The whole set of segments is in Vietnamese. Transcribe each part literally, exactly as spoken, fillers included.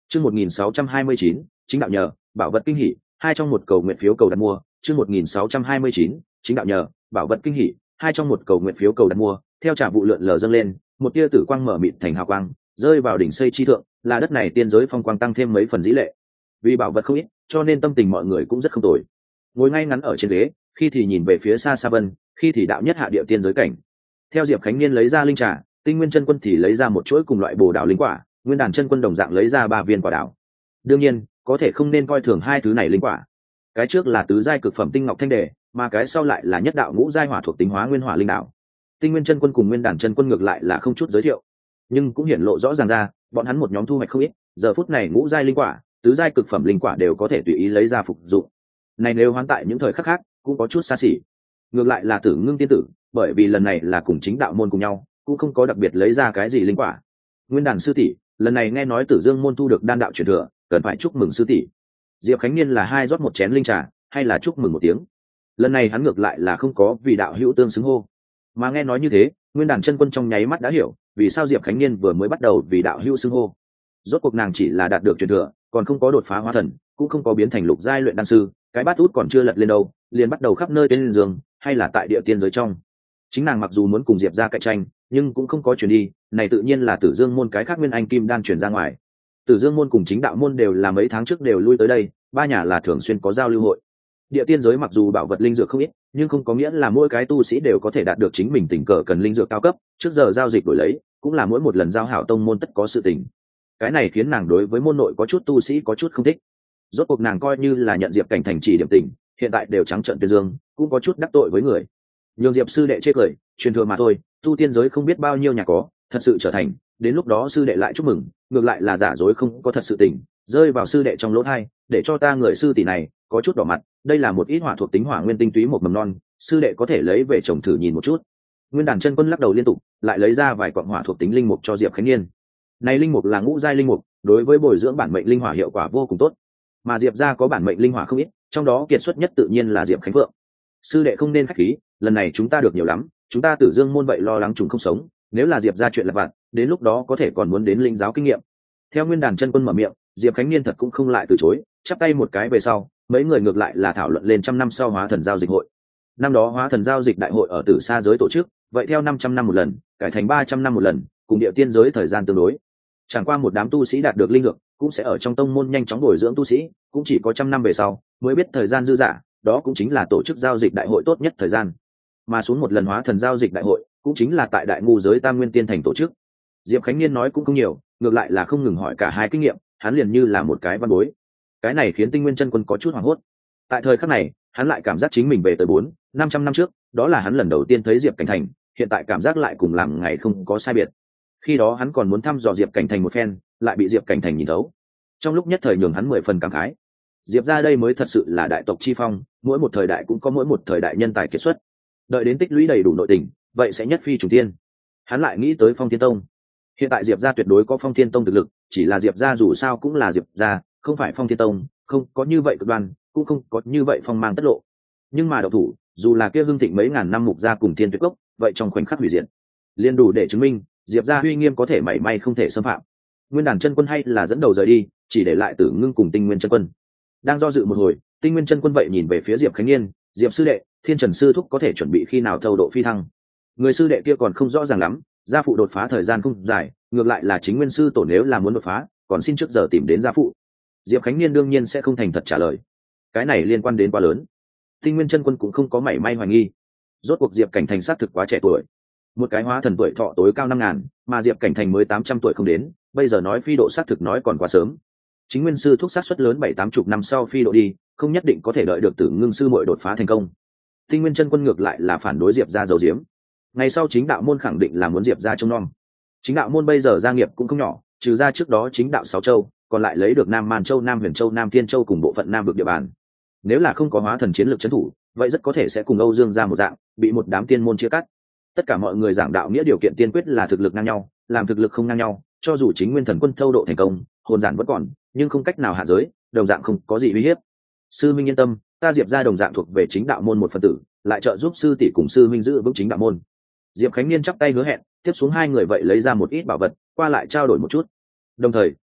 Chương một nghìn sáu trăm hai mươi chín, chính đạo nhờ, bảo vật kinh hỉ, hai trong một cầu nguyện phiếu cầu đặt mua. Chương một nghìn sáu trăm hai mươi chín, chính đạo nhờ, bảo vật kinh hỉ, hai trong một cầu nguyện phiếu cầu đặt mua. Theo trà vụ lượn lờ dâng lên, một tia tử quang mở mịt thành hào quang, rơi vào đỉnh xây chi thượng, là đất này tiên giới phong quang tăng thêm mấy phần dĩ lệ. Vì bảo vật không ít, cho nên tâm tình mọi người cũng rất không tồi. Ngồi ngay ngắn ở trên ghế, khi thì nhìn về phía xa xa vân, khi thì đạo nhất hạ địa tiên giới cảnh. Theo Diệp Khánh Niên lấy ra linh trà, Tinh Nguyên chân quân thì lấy ra một chuỗi cùng loại bồ đào linh quả, Nguyên Đàn chân quân đồng dạng lấy ra ba viên quả đào. Đương nhiên, có thể không nên coi thường hai thứ này linh quả. Cái trước là tứ giai cực phẩm tinh ngọc thanh đề, mà cái sau lại là nhất đạo ngũ giai hỏa thuộc tính hóa nguyên hỏa linh đạo. Tinh Nguyên chân quân cùng Nguyên Đàn chân quân ngược lại là không chút giới thiệu, nhưng cũng hiển lộ rõ ràng ra, bọn hắn một nhóm thu hoạch không ít, giờ phút này ngũ giai linh quả, tứ giai cực phẩm linh quả đều có thể tùy ý lấy ra phục dụng. Này nếu hoán tại những thời khắc khác, cũng có chút xa xỉ. Ngược lại là Tử Ngưng tiên tử, bởi vì lần này là cùng chính đạo môn cùng nhau, cũng không có đặc biệt lấy ra cái gì linh quả. Nguyên Đàn sư tỷ, lần này nghe nói Tử Dương môn thu được đan đạo truyền thừa, cần phải chúc mừng sư tỷ. Diệp Khánh Niên là hai rót một chén linh trà, hay là chúc mừng một tiếng. Lần này hắn ngược lại là không có vì đạo hữu tương xứng hô, mà nghe nói như thế, Nguyên Đàn chân quân trong nháy mắt đã hiểu vì sao Diệp Khánh Niên vừa mới bắt đầu vì đạo hữu xưng hô. Rốt cuộc nàng chỉ là đạt được truyền thừa, còn không có đột phá hóa thần, cũng không có biến thành lục giai luyện đan sư, cái bát út còn chưa lật lên đâu, liền bắt đầu khắp nơi trên giường, hay là tại địa tiên giới trong. Chính nàng mặc dù muốn cùng Diệp ra cạnh tranh, nhưng cũng không có chuyển đi, này tự nhiên là Tử Dương môn cái khác nguyên anh kim đan chuyển ra ngoài. Tử Dương môn cùng chính đạo môn đều là mấy tháng trước đều lui tới đây, ba nhà là thường xuyên có giao lưu hội. Địa tiên giới mặc dù bảo vật linh dược không ít, nhưng không có nghĩa là mỗi cái tu sĩ đều có thể đạt được chính mình tình cờ cần linh dược cao cấp, trước giờ giao dịch đổi lấy, cũng là mỗi một lần giao hảo tông môn tất có sự tình. Cái này khiến nàng đối với môn nội có chút tu sĩ có chút không thích. Rốt cuộc nàng coi như là nhận Diệp Cảnh thành chỉ điểm tình, hiện tại đều trắng trợn tuyên dương, cũng có chút đắc tội với người. Nhường Diệp sư đệ chê cười, truyền thừa mà thôi, tu tiên giới không biết bao nhiêu nhà có, thật sự trở thành, đến lúc đó sư đệ lại chúc mừng, ngược lại là giả dối không có thật sự tình, rơi vào sư đệ trong lỗ thai, để cho ta người sư tỷ này có chút đỏ mặt. Đây là một ít hỏa thuộc tính hỏa nguyên tinh túy một mầm non, sư đệ có thể lấy về trồng thử nhìn một chút. Nguyên Đàn chân quân lắc đầu liên tục, lại lấy ra vài quặng hỏa thuộc tính linh mục cho Diệp Khánh Niên. Này linh mục là ngũ giai linh mục, đối với bồi dưỡng bản mệnh linh hỏa hiệu quả vô cùng tốt, mà Diệp gia có bản mệnh linh hỏa không ít, trong đó kiệt xuất nhất tự nhiên là Diệp Khánh Phượng. Sư đệ không nên khách khí, lần này chúng ta được nhiều lắm, chúng ta Tử Dương môn vậy lo lắng chúng không sống, nếu là Diệp gia chuyện lặt vặt, đến lúc đó có thể còn muốn đến linh giáo kinh nghiệm. Theo Nguyên Đàn chân quân mở miệng, Diệp Khánh Niên thật cũng không lại từ chối, chắp tay một cái về sau, mấy người ngược lại là thảo luận lên trăm năm sau hóa thần giao dịch hội. Năm đó hóa thần giao dịch đại hội ở Tử Sa giới tổ chức, vậy theo năm trăm năm một lần, cải thành ba trăm năm một lần, cùng địa tiên giới thời gian tương đối. Chẳng qua một đám tu sĩ đạt được linh dược, cũng sẽ ở trong tông môn nhanh chóng bồi dưỡng tu sĩ, cũng chỉ có trăm năm về sau mới biết thời gian dư dả, đó cũng chính là tổ chức giao dịch đại hội tốt nhất thời gian. Mà xuống một lần hóa thần giao dịch đại hội, cũng chính là tại Đại Ngu giới Tam Nguyên Tiên thành tổ chức. Diệp Khánh Niên nói cũng không nhiều, ngược lại là không ngừng hỏi cả hai kinh nghiệm, hắn liền như là một cái văn bối. Cái này khiến Tinh Nguyên chân quân có chút hoảng hốt. Tại thời khắc này, hắn lại cảm giác chính mình về tới bốn, năm trăm năm trước, đó là hắn lần đầu tiên thấy Diệp Cảnh Thành, hiện tại cảm giác lại cùng làm ngày không có sai biệt. Khi đó hắn còn muốn thăm dò Diệp Cảnh Thành một phen, lại bị Diệp Cảnh Thành nhìn thấu. Trong lúc nhất thời nhường hắn mười phần cảm khái. Diệp ra đây mới thật sự là đại tộc chi phong, mỗi một thời đại cũng có mỗi một thời đại nhân tài kiệt xuất. Đợi đến tích lũy đầy đủ nội tình, vậy sẽ nhất phi trùng thiên. Hắn lại nghĩ tới Phong Thiên Tông. Hiện tại Diệp ra tuyệt đối có Phong Thiên Tông thực lực, chỉ là Diệp ra dù sao cũng là Diệp ra, không phải Phong Thiên Tông, không có như vậy cực đoan, cũng không có như vậy phong mang tất lộ. Nhưng mà độc thủ, dù là kia hưng thịnh mấy ngàn năm mục gia cùng Thiên Tuyệt Cốc, vậy trong khoảnh khắc hủy diệt, liên đủ để chứng minh Diệp ra uy nghiêm có thể mảy may không thể xâm phạm. Nguyên Đàn chân quân hay là dẫn đầu rời đi, chỉ để lại Tử Ngưng cùng Tinh Nguyên chân quân. Đang do dự một hồi, Tinh Nguyên chân quân vậy nhìn về phía Diệp Khánh Niên, Diệp sư đệ, Thiên Trần sư thúc có thể chuẩn bị khi nào thâu độ phi thăng? Người sư đệ kia còn không rõ ràng lắm, gia phụ đột phá thời gian không dài, ngược lại là chính Nguyên sư tổ nếu là muốn đột phá, còn xin trước giờ tìm đến gia phụ. Diệp Khánh Niên đương nhiên sẽ không thành thật trả lời, cái này liên quan đến quá lớn. Tinh Nguyên chân quân cũng không có mảy may hoài nghi, rốt cuộc Diệp Cảnh Thành xác thực quá trẻ tuổi, một cái hóa thần tuổi thọ tối cao năm ngàn, mà Diệp Cảnh Thành mới tám trăm tuổi không đến, bây giờ nói phi độ xác thực nói còn quá sớm. Chính Nguyên sư thúc sát suất lớn bảy tám chục năm sau phi độ đi, không nhất định có thể đợi được Tử Ngưng sư muội đột phá thành công. Tinh Nguyên chân quân ngược lại là phản đối Diệp gia dầu diếm. Ngày sau chính đạo môn khẳng định là muốn Diệp gia trông nom. Chính đạo môn bây giờ gia nghiệp cũng không nhỏ, trừ ra trước đó chính đạo sáu châu, còn lại lấy được Nam Man Châu, Nam Huyền Châu, Nam Thiên Châu cùng bộ phận Nam vực địa bàn. Nếu là không có hóa thần chiến lược trấn thủ, vậy rất có thể sẽ cùng Âu Dương gia một dạng, bị một đám tiên môn chia cắt. Tất cả mọi người giảng đạo nghĩa điều kiện tiên quyết là thực lực ngang nhau, làm thực lực không ngang nhau, cho dù chính Nguyên Thần quân thâu độ thành công, hồn giản vẫn còn, nhưng không cách nào hạ giới, đồng dạng không có gì uy hiếp. Sư minh yên tâm, ta Diệp gia đồng dạng thuộc về chính đạo môn một phần tử, lại trợ giúp sư tỷ cùng sư minh giữ vững chính đạo môn. Diệp Khánh Niên chắp tay hứa hẹn, tiếp xuống hai người vậy lấy ra một ít bảo vật, qua lại trao đổi một chút. Đồng thời,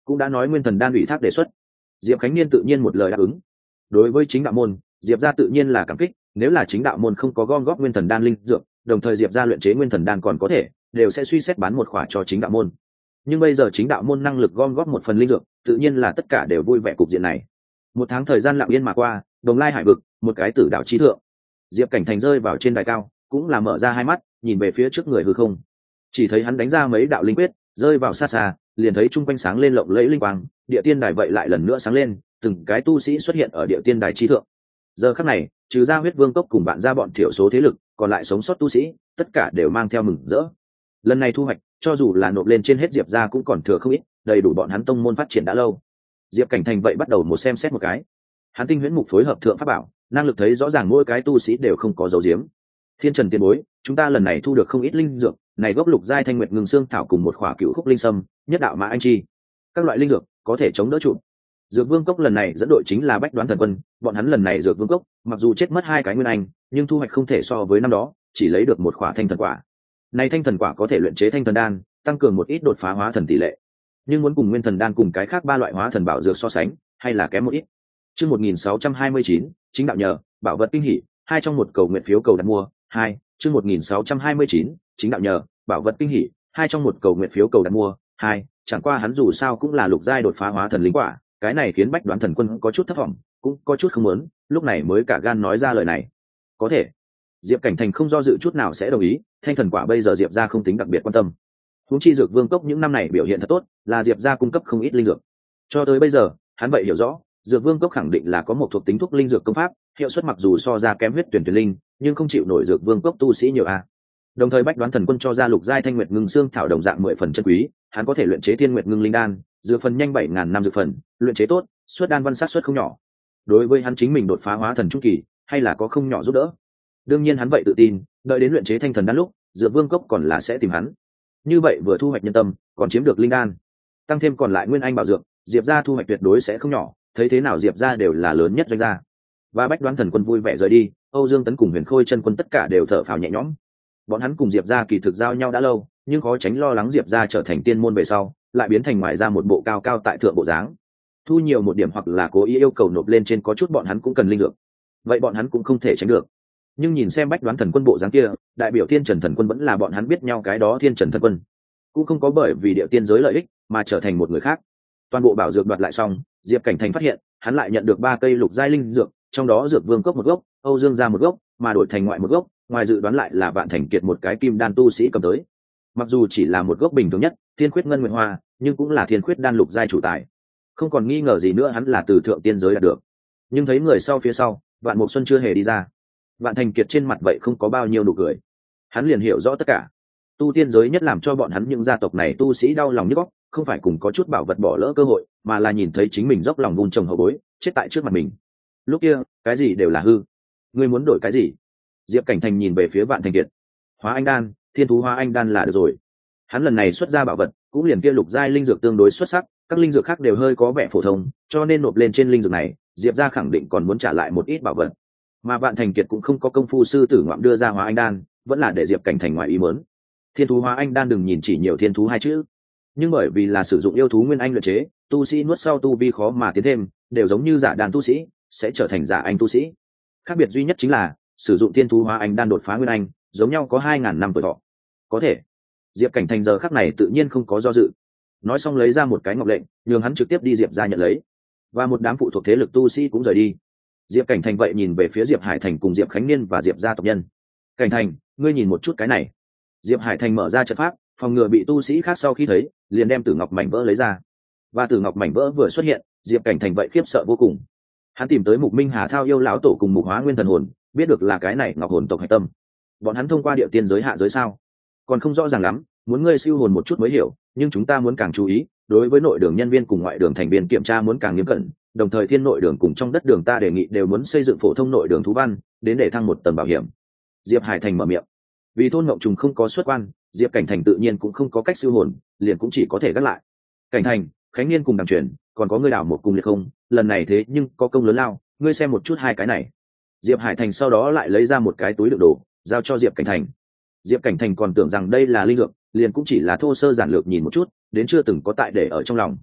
cũng đã nói nguyên thần đan ủy thác đề xuất. Diệp Khánh Niên tự nhiên một lời đáp ứng. Đối với chính đạo môn, Diệp gia tự nhiên là cảm kích, nếu là chính đạo môn không có gom góp nguyên thần đan linh dược, đồng thời Diệp gia luyện chế nguyên thần đan còn có thể, đều sẽ suy xét bán một khỏa cho chính đạo môn. Nhưng bây giờ chính đạo môn năng lực gom góp một phần linh dược, tự nhiên là tất cả đều vui vẻ cục diện này. Một tháng thời gian lặng yên mà qua, Đồng Lai Hải vực, một cái tử đạo chí thượng. Diệp Cảnh Thành rơi vào trên đài cao, cũng là mở ra hai mắt, nhìn về phía trước người hư không. Chỉ thấy hắn đánh ra mấy đạo linh quyết, rơi vào xa xa, liền thấy trung quanh sáng lên lộng lẫy linh quang, địa tiên đài vậy lại lần nữa sáng lên, từng cái tu sĩ xuất hiện ở địa tiên đài chí thượng. Giờ khắc này, trừ ra Huyết Vương cốc cùng bạn ra bọn thiểu số thế lực, còn lại sống sót tu sĩ, tất cả đều mang theo mừng rỡ. Lần này thu hoạch, cho dù là nộp lên trên hết Diệp gia cũng còn thừa không ít, đầy đủ bọn hắn tông môn phát triển đã lâu. Diệp Cảnh Thành vậy bắt đầu một xem xét một cái. Hắn tinh huyễn mục phối hợp thượng pháp bảo, năng lực thấy rõ ràng mỗi cái tu sĩ đều không có dấu diếm. Thiên Trần tiền bối, chúng ta lần này thu được không ít linh dược, này gốc lục giai thanh nguyệt ngừng xương thảo cùng một khỏa cựu khúc linh sâm, nhất đạo mã anh chi. Các loại linh dược có thể chống đỡ trụ. Dược Vương cốc lần này dẫn đội chính là Bách Đoán Thần Quân, bọn hắn lần này Dược Vương cốc, mặc dù chết mất hai cái nguyên anh, nhưng thu hoạch không thể so với năm đó, chỉ lấy được một khỏa thanh thần quả. Này thanh thần quả có thể luyện chế thanh thần đan, tăng cường một ít đột phá hóa thần tỷ lệ. Nhưng muốn cùng nguyên thần đan cùng cái khác ba loại hóa thần bảo dược so sánh, hay là kém một ít. Chương một nghìn sáu trăm hai mươi chín, chính đạo nhờ, bảo vật kinh hỉ, hai trong một cầu nguyện phiếu cầu đặt mua, hai, chương một nghìn sáu trăm hai mươi chín, chính đạo nhờ, bảo vật kinh hỉ, hai trong một cầu nguyện phiếu cầu đặt mua, hai, chẳng qua hắn dù sao cũng là lục giai đột phá hóa thần linh quả, cái này khiến Bách Đoán Thần Quân có chút thất vọng, cũng có chút không muốn, lúc này mới cả gan nói ra lời này. Có thể. Diệp Cảnh Thành không do dự chút nào sẽ đồng ý, thanh thần quả bây giờ Diệp gia không tính đặc biệt quan tâm. Huống chi Dược Vương cốc những năm này biểu hiện thật tốt, là Diệp gia cung cấp không ít linh dược. Cho tới bây giờ, hắn vậy hiểu rõ, Dược Vương cốc khẳng định là có một thuộc tính thuốc linh dược công pháp, hiệu suất mặc dù so ra kém huyết tuyển tuyển linh, nhưng không chịu nổi Dược Vương cốc tu sĩ nhiều a. Đồng thời Bách Đoán Thần Quân cho ra lục giai thanh nguyệt ngưng xương thảo đồng dạng mười phần chân quý, hắn có thể luyện chế thiên nguyệt ngưng linh đan, dược phần nhanh bảy ngàn năm dược phần, luyện chế tốt, xuất đan văn sát xuất không nhỏ. Đối với hắn chính mình đột phá hóa thần trung kỳ, hay là có không nhỏ giúp đỡ. Đương nhiên hắn vậy tự tin, đợi đến luyện chế thanh thần đan lúc, Dược Vương cốc còn là sẽ tìm hắn. Như vậy vừa thu hoạch nhân tâm, còn chiếm được linh đan, tăng thêm còn lại nguyên anh bảo dược, Diệp gia thu hoạch tuyệt đối sẽ không nhỏ, thấy thế nào Diệp gia đều là lớn nhất doanh gia. Và Bách Đoán Thần Quân vui vẻ rời đi, Âu Dương Tấn cùng Huyền Khôi chân quân tất cả đều thở phào nhẹ nhõm. Bọn hắn cùng Diệp gia kỳ thực giao nhau đã lâu, nhưng khó tránh lo lắng Diệp gia trở thành tiên môn về sau, lại biến thành ngoài ra một bộ cao cao tại thượng bộ dáng. Thu nhiều một điểm hoặc là cố ý yêu cầu nộp lên trên có chút bọn hắn cũng cần linh dược. Vậy bọn hắn cũng không thể tránh được. Nhưng nhìn xem Bách Đoán Thần Quân bộ dáng kia, đại biểu Thiên Trần Thần Quân vẫn là bọn hắn biết nhau cái đó Thiên Trần Thần Quân, cũng không có bởi vì địa tiên giới lợi ích mà trở thành một người khác. Toàn bộ bảo dược đoạt lại xong, Diệp Cảnh Thành phát hiện, hắn lại nhận được ba cây lục giai linh dược, trong đó Dược Vương cốc một gốc, Âu Dương gia một gốc, mà đổi thành ngoại một gốc, ngoài dự đoán lại là Vạn Thành Kiệt một cái kim đan tu sĩ cầm tới. Mặc dù chỉ là một gốc bình thường nhất, Thiên Khuyết Ngân Nguyệt Hoa, nhưng cũng là Thiên Khuyết đan lục giai chủ tài. Không còn nghi ngờ gì nữa hắn là từ thượng tiên giới đạt được. Nhưng thấy người sau phía sau, Vạn Mục Xuân chưa hề đi ra. Vạn Thành Kiệt trên mặt vậy không có bao nhiêu nụ cười. Hắn liền hiểu rõ tất cả. Tu tiên giới nhất làm cho bọn hắn những gia tộc này tu sĩ đau lòng nhức óc, không phải cùng có chút bảo vật bỏ lỡ cơ hội, mà là nhìn thấy chính mình dốc lòng vun trồng hậu bối, chết tại trước mặt mình. Lúc kia, cái gì đều là hư. Ngươi muốn đổi cái gì? Diệp Cảnh Thành nhìn về phía Vạn Thành Kiệt. Hóa Anh đan, Thiên thú Hóa Anh đan là được rồi. Hắn lần này xuất ra bảo vật, cũng liền kia lục giai linh dược tương đối xuất sắc, các linh dược khác đều hơi có vẻ phổ thông, cho nên nộp lên trên linh dược này, Diệp gia khẳng định còn muốn trả lại một ít bảo vật. Mà Vạn Thành Kiệt cũng không có công phu sư tử ngoạm đưa ra Hóa Anh đan, vẫn là để Diệp Cảnh Thành ngoài ý muốn. Thiên thú Hóa Anh đan đừng nhìn chỉ nhiều thiên thú hai chữ, nhưng bởi vì là sử dụng yêu thú nguyên anh luyện chế, tu sĩ nuốt sau tu vi khó mà tiến thêm, đều giống như giả đàn tu sĩ, sẽ trở thành giả anh tu sĩ. Khác biệt duy nhất chính là sử dụng thiên thú Hóa Anh đan đột phá nguyên anh, giống nhau có hai ngàn năm tuổi thọ. Có thể. Diệp Cảnh Thành giờ khắc này tự nhiên không có do dự. Nói xong lấy ra một cái ngọc lệnh, nhường hắn trực tiếp đi Diệp gia nhận lấy. Và một đám phụ thuộc thế lực tu sĩ cũng rời đi. Diệp Cảnh Thành vậy nhìn về phía Diệp Hải Thành cùng Diệp Khánh Niên và Diệp gia tộc nhân. Cảnh Thành, ngươi nhìn một chút cái này. Diệp Hải Thành mở ra trận pháp, phòng ngừa bị tu sĩ khác sau khi thấy, liền đem Tử Ngọc mảnh vỡ lấy ra. Và Tử Ngọc mảnh vỡ vừa xuất hiện, Diệp Cảnh Thành vậy khiếp sợ vô cùng. Hắn tìm tới Mục Minh Hà Thao yêu lão tổ cùng Mục Hóa Nguyên thần hồn, biết được là cái này Ngọc hồn tộc hạch tâm. Bọn hắn thông qua địa tiên giới hạ giới sao? Còn không rõ ràng lắm, muốn ngươi siêu hồn một chút mới hiểu, nhưng chúng ta muốn càng chú ý, đối với nội đường nhân viên cùng ngoại đường thành viên kiểm tra muốn càng nghiêm cẩn, đồng thời thiên nội đường cùng trong đất đường ta đề nghị đều muốn xây dựng phổ thông nội đường thú văn, đến để thăng một tầng bảo hiểm. Diệp Hải Thành mở miệng. Vì thôn Ngộng Trùng không có xuất quan, Diệp Cảnh Thành tự nhiên cũng không có cách siêu hồn, liền cũng chỉ có thể gác lại. Cảnh Thành, Khánh Niên cùng Đằng Truyền, còn có ngươi đảo một cùng liệt không, lần này thế nhưng có công lớn lao, ngươi xem một chút hai cái này. Diệp Hải Thành sau đó lại lấy ra một cái túi đựng đồ, giao cho Diệp Cảnh Thành. Diệp Cảnh Thành còn tưởng rằng đây là linh dược, liền cũng chỉ là thô sơ giản lược nhìn một chút, đến chưa từng có tại để ở trong lòng.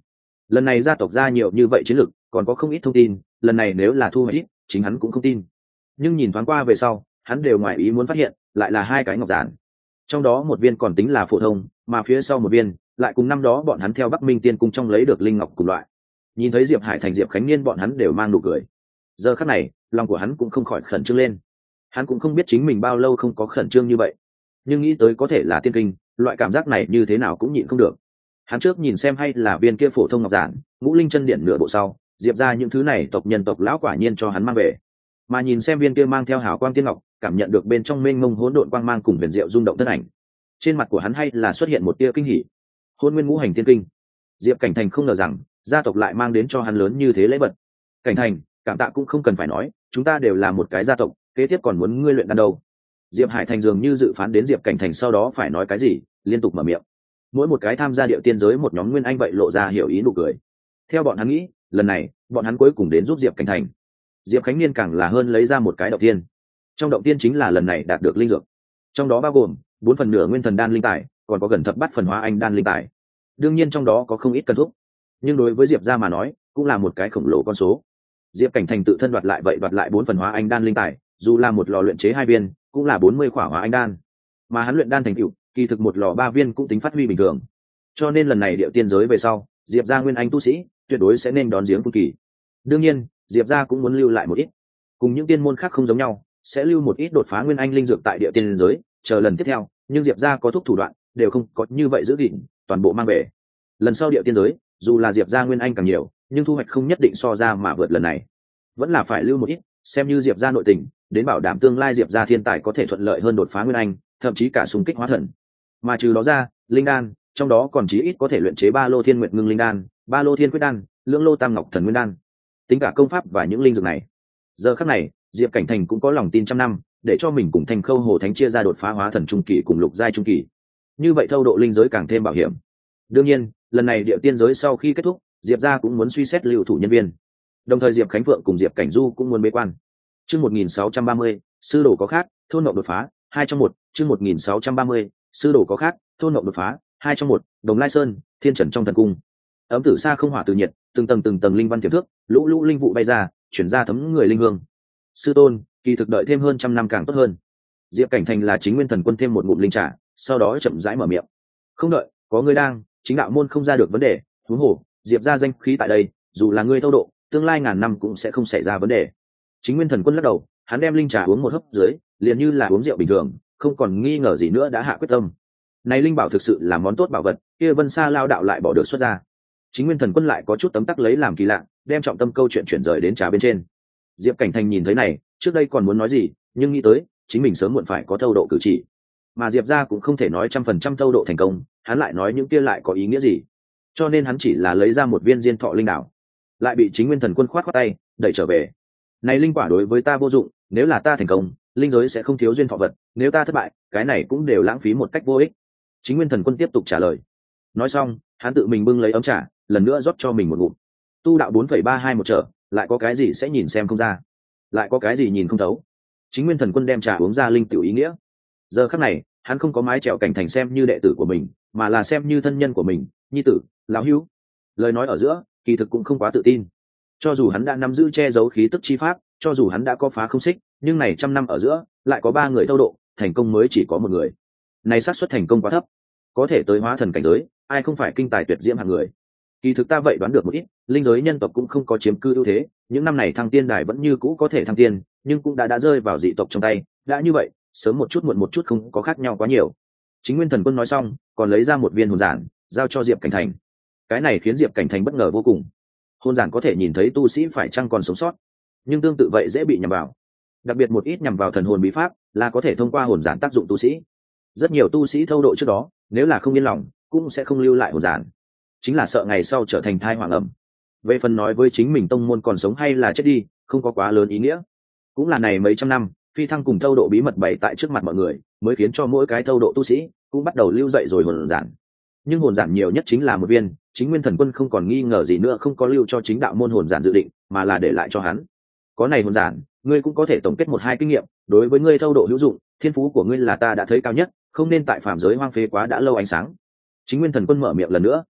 lần này gia tộc ra nhiều như vậy chiến lược, còn có không ít thông tin, lần này nếu là thu hoạch ít chính hắn cũng không tin. Nhưng nhìn thoáng qua về sau hắn đều ngoài ý muốn phát hiện lại là hai cái ngọc giản, trong đó một viên còn tính là phổ thông, mà phía sau một viên lại cùng năm đó bọn hắn theo Bắc Minh Tiên Cung trong lấy được linh ngọc cùng loại. Nhìn thấy Diệp Hải Thành, Diệp Khánh Niên bọn hắn đều mang nụ cười. Giờ khắc này lòng của hắn cũng không khỏi khẩn trương lên. Hắn cũng không biết chính mình bao lâu không có khẩn trương như vậy, nhưng nghĩ tới có thể là tiên kinh, loại cảm giác này như thế nào cũng nhịn không được. Hắn trước nhìn xem hay là viên kia phổ thông ngọc giản, ngũ linh chân điện nửa bộ sau, Diệp ra những thứ này tộc nhân tộc lão quả nhiên cho hắn mang về. Mà nhìn xem viên kia mang theo hào quang tiên ngọc, cảm nhận được bên trong mênh mông hỗn độn quang mang cùng huyền diệu rung động thân ảnh, trên mặt của hắn hay là xuất hiện một tia kinh hỉ. Hôn nguyên ngũ hành tiên kinh. Diệp Cảnh Thành không ngờ rằng gia tộc lại mang đến cho hắn lớn như thế lễ vật. Cảnh Thành, cảm tạ cũng không cần phải nói, chúng ta đều là một cái gia tộc, kế tiếp còn muốn ngươi luyện đan đâu. Diệp Hải Thành dường như dự phán đến Diệp Cảnh Thành sau đó phải nói cái gì, liên tục mở miệng. Mỗi một cái tham gia điệu tiên giới một nhóm nguyên anh vậy lộ ra hiểu ý nụ cười. Theo bọn hắn nghĩ, lần này bọn hắn cuối cùng đến giúp Diệp Cảnh Thành. Diệp Khánh Niên càng là hơn lấy ra một cái động tiên. Trong động tiên chính là lần này đạt được linh dược, trong đó bao gồm bốn phần nửa nguyên thần đan linh tài, còn có gần thập bát phần hóa anh đan linh tài. Đương nhiên trong đó có không ít cần thuốc, nhưng đối với Diệp gia mà nói cũng là một cái khổng lồ con số. Diệp Cảnh Thành tự thân đoạt lại vậy đoạt lại bốn phần hóa anh đan linh tài, dù là một lò luyện chế hai viên cũng là bốn mươi khỏa hóa anh đan, mà hắn luyện đan thành tựu kỳ thực một lò ba viên cũng tính phát huy bình thường. Cho nên lần này điệu tiên giới về sau, Diệp gia nguyên anh tu sĩ tuyệt đối sẽ nên đón giếng tu kỳ. Đương nhiên Diệp gia cũng muốn lưu lại một ít, cùng những tiên môn khác không giống nhau, sẽ lưu một ít đột phá nguyên anh linh dược tại địa tiên giới chờ lần tiếp theo, nhưng Diệp gia có thuốc thủ đoạn đều không có như vậy giữ gìn, toàn bộ mang về. Lần sau địa tiên giới dù là Diệp gia nguyên anh càng nhiều, nhưng thu hoạch không nhất định so ra mà vượt lần này, vẫn là phải lưu một ít, xem như Diệp gia nội tình, đến bảo đảm tương lai Diệp gia thiên tài có thể thuận lợi hơn đột phá nguyên anh, thậm chí cả xung kích hóa thần. Mà trừ đó ra, linh đan, trong đó còn chí ít có thể luyện chế ba lô thiên nguyệt ngưng linh đan, ba lô thiên quyết đan, lưỡng lô tam ngọc thần nguyên đan, tính cả công pháp và những linh dược này. Giờ khắc này Diệp Cảnh Thành cũng có lòng tin trăm năm để cho mình cùng Thanh Khâu Hồ Thánh chia ra đột phá hóa thần trung kỳ cùng lục giai trung kỳ, như vậy thâu độ linh giới càng thêm bảo hiểm. Đương nhiên lần này địa tiên giới sau khi kết thúc, Diệp gia cũng muốn suy xét lưu thủ nhân viên, đồng thời Diệp Khánh Phượng cùng Diệp Cảnh Du cũng muốn bế quan. Chương một nghìn sáu trăm ba mươi, sư đồ có khác, thôn ngọc đột phá, hai trong một. Chương một nghìn sáu trăm ba mươi, sư đồ có khác, thôn ngọc đột phá, hai trong một. Đồng Lai Sơn, Thiên Trần trong thần cung. Ấm tử xa không hỏa từ nhiệt, từng tầng từng tầng linh văn tiềm thước, lũ lũ linh vụ bay ra, chuyển ra thấm người linh hương. Sư tôn, kỳ thực đợi thêm hơn trăm năm càng tốt hơn. Diệp Cảnh Thành là chính nguyên thần quân thêm một ngụm linh trà, sau đó chậm rãi mở miệng. Không đợi, có ngươi đang, chính đạo môn không ra được vấn đề, huống hồ Diệp gia danh khí tại đây, dù là ngươi thâu độ, tương lai ngàn năm cũng sẽ không xảy ra vấn đề. Chính nguyên thần quân lắc đầu, hắn đem linh trà uống một hớp dưới, liền như là uống rượu bình thường, không còn nghi ngờ gì nữa đã hạ quyết tâm. Này linh bảo thực sự là món tốt bảo vật, kia Vân Sa lao đạo lại bỏ được xuất ra. Chính nguyên thần quân lại có chút tấm tắc lấy làm kỳ lạ, đem trọng tâm câu chuyện chuyển rời đến trà bên trên. Diệp Cảnh Thành nhìn thấy này, trước đây còn muốn nói gì, nhưng nghĩ tới chính mình sớm muộn phải có thâu độ cử chỉ, mà Diệp gia cũng không thể nói trăm phần trăm thâu độ thành công, hắn lại nói những kia lại có ý nghĩa gì? Cho nên hắn chỉ là lấy ra một viên diên thọ linh đảo, lại bị chính nguyên thần quân khoát khoát tay đẩy trở về. Này linh quả đối với ta vô dụng, nếu là ta thành công, linh giới sẽ không thiếu duyên thọ vật, nếu ta thất bại, cái này cũng đều lãng phí một cách vô ích. Chính nguyên thần quân tiếp tục trả lời. Nói xong, hắn tự mình bưng lấy ấm trà, lần nữa rót cho mình một ngụm. Tu đạo bốn phẩy ba hai một trở, lại có cái gì sẽ nhìn xem không ra, lại có cái gì nhìn không thấu. Chính nguyên thần quân đem trà uống ra linh tiểu ý nghĩa. Giờ khắc này hắn không có mái trèo Cảnh Thành xem như đệ tử của mình, mà là xem như thân nhân của mình, nhi tử, lão hữu. Lời nói ở giữa kỳ thực cũng không quá tự tin. Cho dù hắn đã nắm giữ che giấu khí tức chi pháp, cho dù hắn đã có phá không xích, nhưng này trăm năm ở giữa lại có ba người thâu độ, thành công mới chỉ có một người. Này xác suất thành công quá thấp, có thể tới hóa thần cảnh giới, ai không phải kinh tài tuyệt diễm hạng người. Kỳ thực ta vậy đoán được một ít, linh giới nhân tộc cũng không có chiếm cư ưu thế, những năm này thăng tiên đài vẫn như cũ có thể thăng tiên, nhưng cũng đã đã rơi vào dị tộc trong tay, đã như vậy sớm một chút muộn một chút không có khác nhau quá nhiều. Chính nguyên thần quân nói xong còn lấy ra một viên hồn giản giao cho Diệp Cảnh Thành. Cái này khiến Diệp Cảnh Thành bất ngờ vô cùng. Hồn giản có thể nhìn thấy tu sĩ phải chăng còn sống sót, nhưng tương tự vậy dễ bị nhầm vào, đặc biệt một ít nhằm vào thần hồn bí pháp là có thể thông qua hồn giản tác dụng tu sĩ. Rất nhiều tu sĩ thâu độ trước đó nếu là không yên lòng cũng sẽ không lưu lại hồn giản, chính là sợ ngày sau trở thành thai hoàng ẩm. Về phần nói với chính mình tông môn còn sống hay là chết đi không có quá lớn ý nghĩa, cũng là này mấy trăm năm phi thăng cùng thâu độ bí mật bày tại trước mặt mọi người, mới khiến cho mỗi cái thâu độ tu sĩ cũng bắt đầu lưu dậy rồi hồn giản. Nhưng hồn giản nhiều nhất chính là một viên, chính nguyên thần quân không còn nghi ngờ gì nữa không có lưu cho chính đạo môn hồn giản dự định, mà là để lại cho hắn. Có này hồn giản ngươi cũng có thể tổng kết một hai kinh nghiệm, đối với ngươi thâu độ hữu dụng, thiên phú của ngươi là ta đã thấy cao nhất, không nên tại phàm giới hoang phế quá đã lâu ánh sáng. Chính nguyên thần quân mở miệng lần nữa.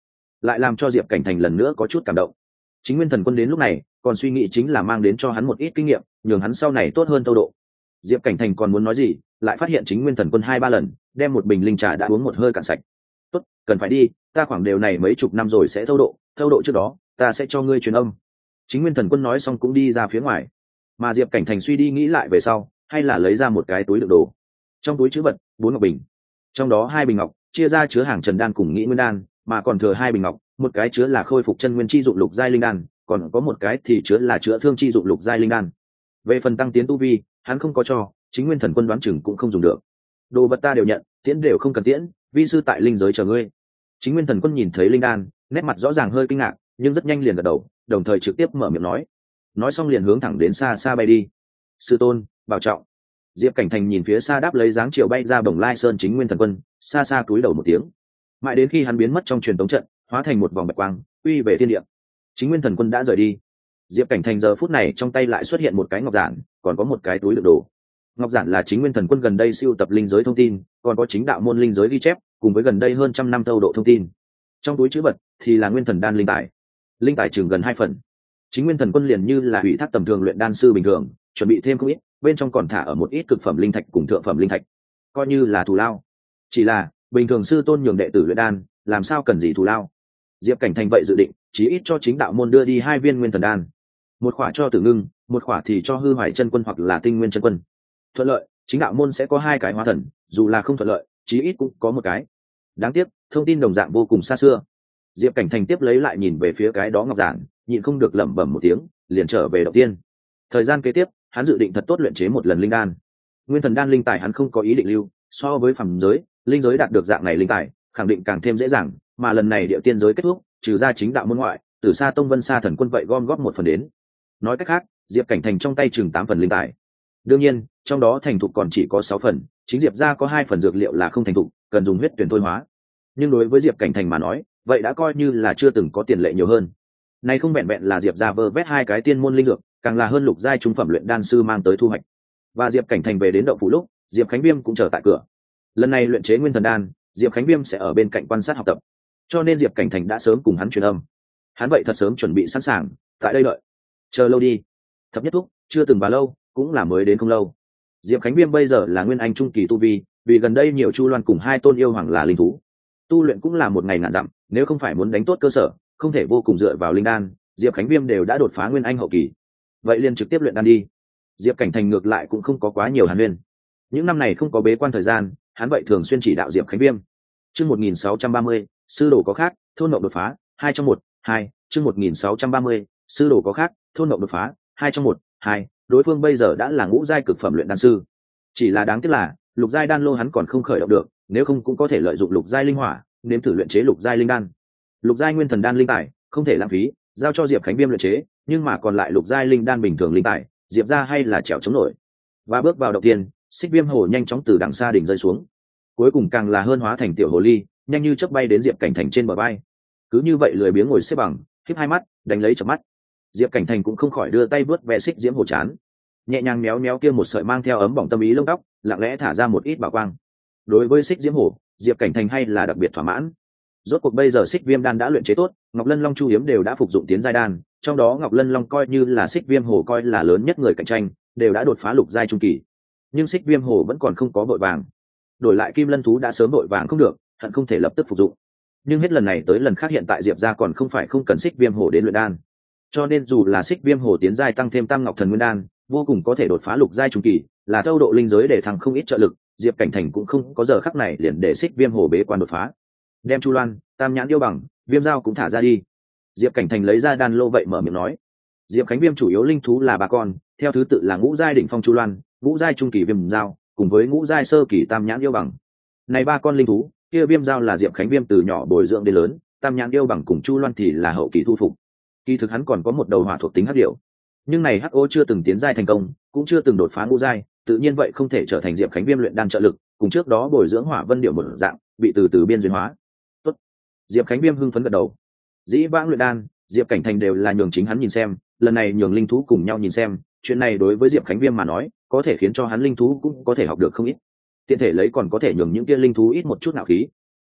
lại làm cho diệp cảnh thành lần nữa có chút cảm động. Chính Nguyên Thần Quân đến lúc này còn suy nghĩ chính là mang đến cho hắn một ít kinh nghiệm, nhường hắn sau này tốt hơn thâu độ. Diệp cảnh thành còn muốn nói gì, lại phát hiện Chính Nguyên Thần Quân hai ba lần đem một bình linh trà đã uống một hơi cạn sạch. Tốt, cần phải đi, ta khoảng đều này mấy chục năm rồi sẽ thâu độ, thâu độ trước đó ta sẽ cho ngươi truyền âm. Chính Nguyên Thần Quân nói xong cũng đi ra phía ngoài, mà Diệp cảnh thành suy đi nghĩ lại về sau, hay là lấy ra một cái túi đựng đồ. Trong túi trữ vật bốn ngọc bình, trong đó hai bình ngọc chia ra chứa hàng trần đan cùng nghĩ nguyên đan, mà còn thừa hai bình ngọc, một cái chứa là khôi phục chân nguyên chi dụng lục giai linh đan, còn có một cái thì chứa là chữa thương chi dụng lục giai linh đan. Về phần tăng tiến tu vi, hắn không có cho, Chính Nguyên Thần Quân đoán chừng cũng không dùng được. Đồ vật ta đều nhận, tiễn đều không cần tiễn, vi sư tại linh giới chờ ngươi. Chính Nguyên Thần Quân nhìn thấy linh đan, nét mặt rõ ràng hơi kinh ngạc, nhưng rất nhanh liền gật đầu, đồng thời trực tiếp mở miệng nói. Nói xong liền hướng thẳng đến xa xa bay đi. Sư tôn, bảo trọng. Diệp cảnh thành nhìn phía xa đáp lấy dáng chiều bay ra Bồng Lai Sơn Chính Nguyên Thần Quân, xa xa cúi đầu một tiếng. Mãi đến khi hắn biến mất trong truyền tống trận, hóa thành một vòng bạch quang, uy về thiên địa. Chính Nguyên Thần Quân đã rời đi. Diệp cảnh thành giờ phút này trong tay lại xuất hiện một cái ngọc giản, còn có một cái túi đựng đồ. Ngọc giản là Chính Nguyên Thần Quân gần đây siêu tập linh giới thông tin, còn có chính đạo môn linh giới ghi chép, cùng với gần đây hơn trăm năm thâu độ thông tin. Trong túi trữ vật thì là nguyên thần đan linh tài, linh tài chừng gần hai phần. Chính Nguyên Thần Quân liền như là ủy thác tầm thường luyện đan sư bình thường, chuẩn bị thêm không ít, bên trong còn thả ở một ít cực phẩm linh thạch cùng thượng phẩm linh thạch, coi như là thù lao. Chỉ là bình thường sư tôn nhường đệ tử luyện đan, làm sao cần gì thù lao. Diệp cảnh thành vậy dự định chí ít cho chính đạo môn đưa đi hai viên nguyên thần đan, một khỏa cho Tử Ngưng, một khỏa thì cho Hư Hoài chân quân hoặc là Tinh Nguyên chân quân. Thuận lợi, chính đạo môn sẽ có hai cái hóa thần, dù là không thuận lợi, chí ít cũng có một cái. Đáng tiếc, thông tin đồng dạng vô cùng xa xưa. Diệp cảnh thành tiếp lấy lại nhìn về phía cái đó ngọc giản, nhịn không được lẩm bẩm một tiếng, liền trở về đầu tiên. Thời gian kế tiếp, hắn dự định thật tốt luyện chế một lần linh đan. Nguyên thần đan linh tài hắn không có ý định lưu, so với phàm giới, linh giới đạt được dạng này linh tài, khẳng định càng thêm dễ dàng, mà lần này địa tiên giới kết thúc, trừ ra chính đạo môn ngoại, từ xa tông Vân Sa thần quân vậy gom góp một phần đến. Nói cách khác, Diệp cảnh thành trong tay chừng tám phần linh tài. Đương nhiên, trong đó thành thục còn chỉ có sáu phần, chính Diệp gia có hai phần dược liệu là không thành thục, cần dùng huyết tuyển thôi hóa. Nhưng đối với Diệp cảnh thành mà nói, vậy đã coi như là chưa từng có tiền lệ nhiều hơn. Này không vẹn vẹn là Diệp gia vơ vét hai cái tiên môn linh dược, càng là hơn lục giai trung phẩm luyện đan sư mang tới thu hoạch. Và Diệp cảnh thành về đến động phủ lúc, Diệp Khánh Viêm cũng chờ tại cửa. Lần này luyện chế nguyên thần đan, Diệp Khánh Viêm sẽ ở bên cạnh quan sát học tập, cho nên Diệp cảnh thành đã sớm cùng hắn truyền âm. Hắn vậy thật sớm chuẩn bị sẵn sàng, tại đây đợi. Chờ lâu đi. Thập nhất thúc, chưa từng bà lâu, cũng là mới đến không lâu. Diệp Khánh Viêm bây giờ là nguyên anh trung kỳ tu vi, vì gần đây nhiều Chu Loan cùng hai tôn yêu hoàng là linh thú. Tu luyện cũng là một ngày ngàn dặm, nếu không phải muốn đánh tốt cơ sở, không thể vô cùng dựa vào linh đan, Diệp Khánh Viêm đều đã đột phá nguyên anh hậu kỳ. Vậy liền trực tiếp luyện đan đi. Diệp cảnh thành ngược lại cũng không có quá nhiều hàn huyên. Những năm này không có bế quan thời gian, hắn vậy thường xuyên chỉ đạo Diệp Khánh Viêm. Chương một nghìn sáu trăm ba mươi, sư đồ có khác, thôn mộng đột phá, hai trong một, hai, chương một nghìn sáu trăm ba mươi, sư đồ có khác, thôn mộng đột phá, hai trong một, hai, đối phương bây giờ đã là ngũ giai cực phẩm luyện đan sư. Chỉ là đáng tiếc là, lục giai đan lô hắn còn không khởi động được, nếu không cũng có thể lợi dụng lục giai linh hỏa, nếm thử luyện chế lục giai linh đan. Lục giai nguyên thần đan linh tài, không thể lãng phí, giao cho Diệp Khánh Viêm luyện chế, nhưng mà còn lại lục giai linh đan bình thường linh tài, Diệp ra hay là trèo chống nổi. Và bước vào đầu tiên, Xích Viêm hồ nhanh chóng từ đằng xa đỉnh rơi xuống, cuối cùng càng là hơn hóa thành tiểu hồ ly, nhanh như chớp bay đến Diệp cảnh thành trên bờ vai. Cứ như vậy lười biếng ngồi xếp bằng, khép hai mắt, đánh lấy chớp mắt. Diệp cảnh thành cũng không khỏi đưa tay vớt ve Xích Diễm hồ chán, nhẹ nhàng méo méo kia một sợi mang theo ấm bỏng tâm ý lông tóc, lặng lẽ thả ra một ít bảo quang. Đối với Xích Diễm hồ, Diệp cảnh thành hay là đặc biệt thỏa mãn. Rốt cuộc bây giờ Xích Viêm đan đã luyện chế tốt, Ngọc Lân Long Chu Hiếm đều đã phục dụng tiến giai đan, trong đó Ngọc Lân Long coi như là Xích Viêm hồ coi là lớn nhất người cạnh tranh, đều đã đột phá lục giai trung kỳ. Nhưng Xích Viêm hồ vẫn còn không có vội vàng. Đổi lại Kim Lân thú đã sớm vội vàng không được, hận không thể lập tức phục dụng. Nhưng hết lần này tới lần khác hiện tại Diệp gia còn không phải không cần Xích Viêm hồ đến luyện đan. Cho nên dù là Xích Viêm hồ tiến giai tăng thêm Tam Ngọc Thần Nguyên đan, vô cùng có thể đột phá lục giai trung kỳ, là thâu độ linh giới để thằng không ít trợ lực, Diệp cảnh thành cũng không có giờ khắc này liền để Xích Viêm hồ bế quan đột phá. Đem Chu Loan, Tam Nhãn yêu bằng, Viêm Dao cũng thả ra đi. Diệp cảnh thành lấy ra đan lô vậy mở miệng nói. Diệp Khánh Viêm chủ yếu linh thú là ba con, theo thứ tự là ngũ giai đỉnh phong Chu Loan, ngũ giai trung kỳ Viêm Dao, cùng với ngũ giai sơ kỳ Tam Nhãn yêu bằng. Này ba con linh thú, kia Viêm Dao là Diệp Khánh Viêm từ nhỏ bồi dưỡng đến lớn, Tam Nhãn yêu bằng cùng Chu Loan thì là hậu kỳ thu phục. Kỳ thực hắn còn có một đầu hỏa thuộc tính hắc điểu, nhưng này hắc ô chưa từng tiến giai thành công, cũng chưa từng đột phá ngũ giai, tự nhiên vậy không thể trở thành Diệp Khánh Viêm luyện đan trợ lực, cùng trước đó bồi dưỡng hỏa vân điểu một dạng, bị từ từ biên duyên hóa. Tốt. Diệp Khánh Viêm hưng phấn gật đầu. Dĩ vãng luyện đan, Diệp cảnh thành đều là nhường chính hắn nhìn xem, lần này nhường linh thú cùng nhau nhìn xem, chuyện này đối với Diệp Khánh Viêm mà nói, có thể khiến cho hắn linh thú cũng có thể học được không ít. Tiện thể lấy còn có thể nhường những kia linh thú ít một chút nạo khí.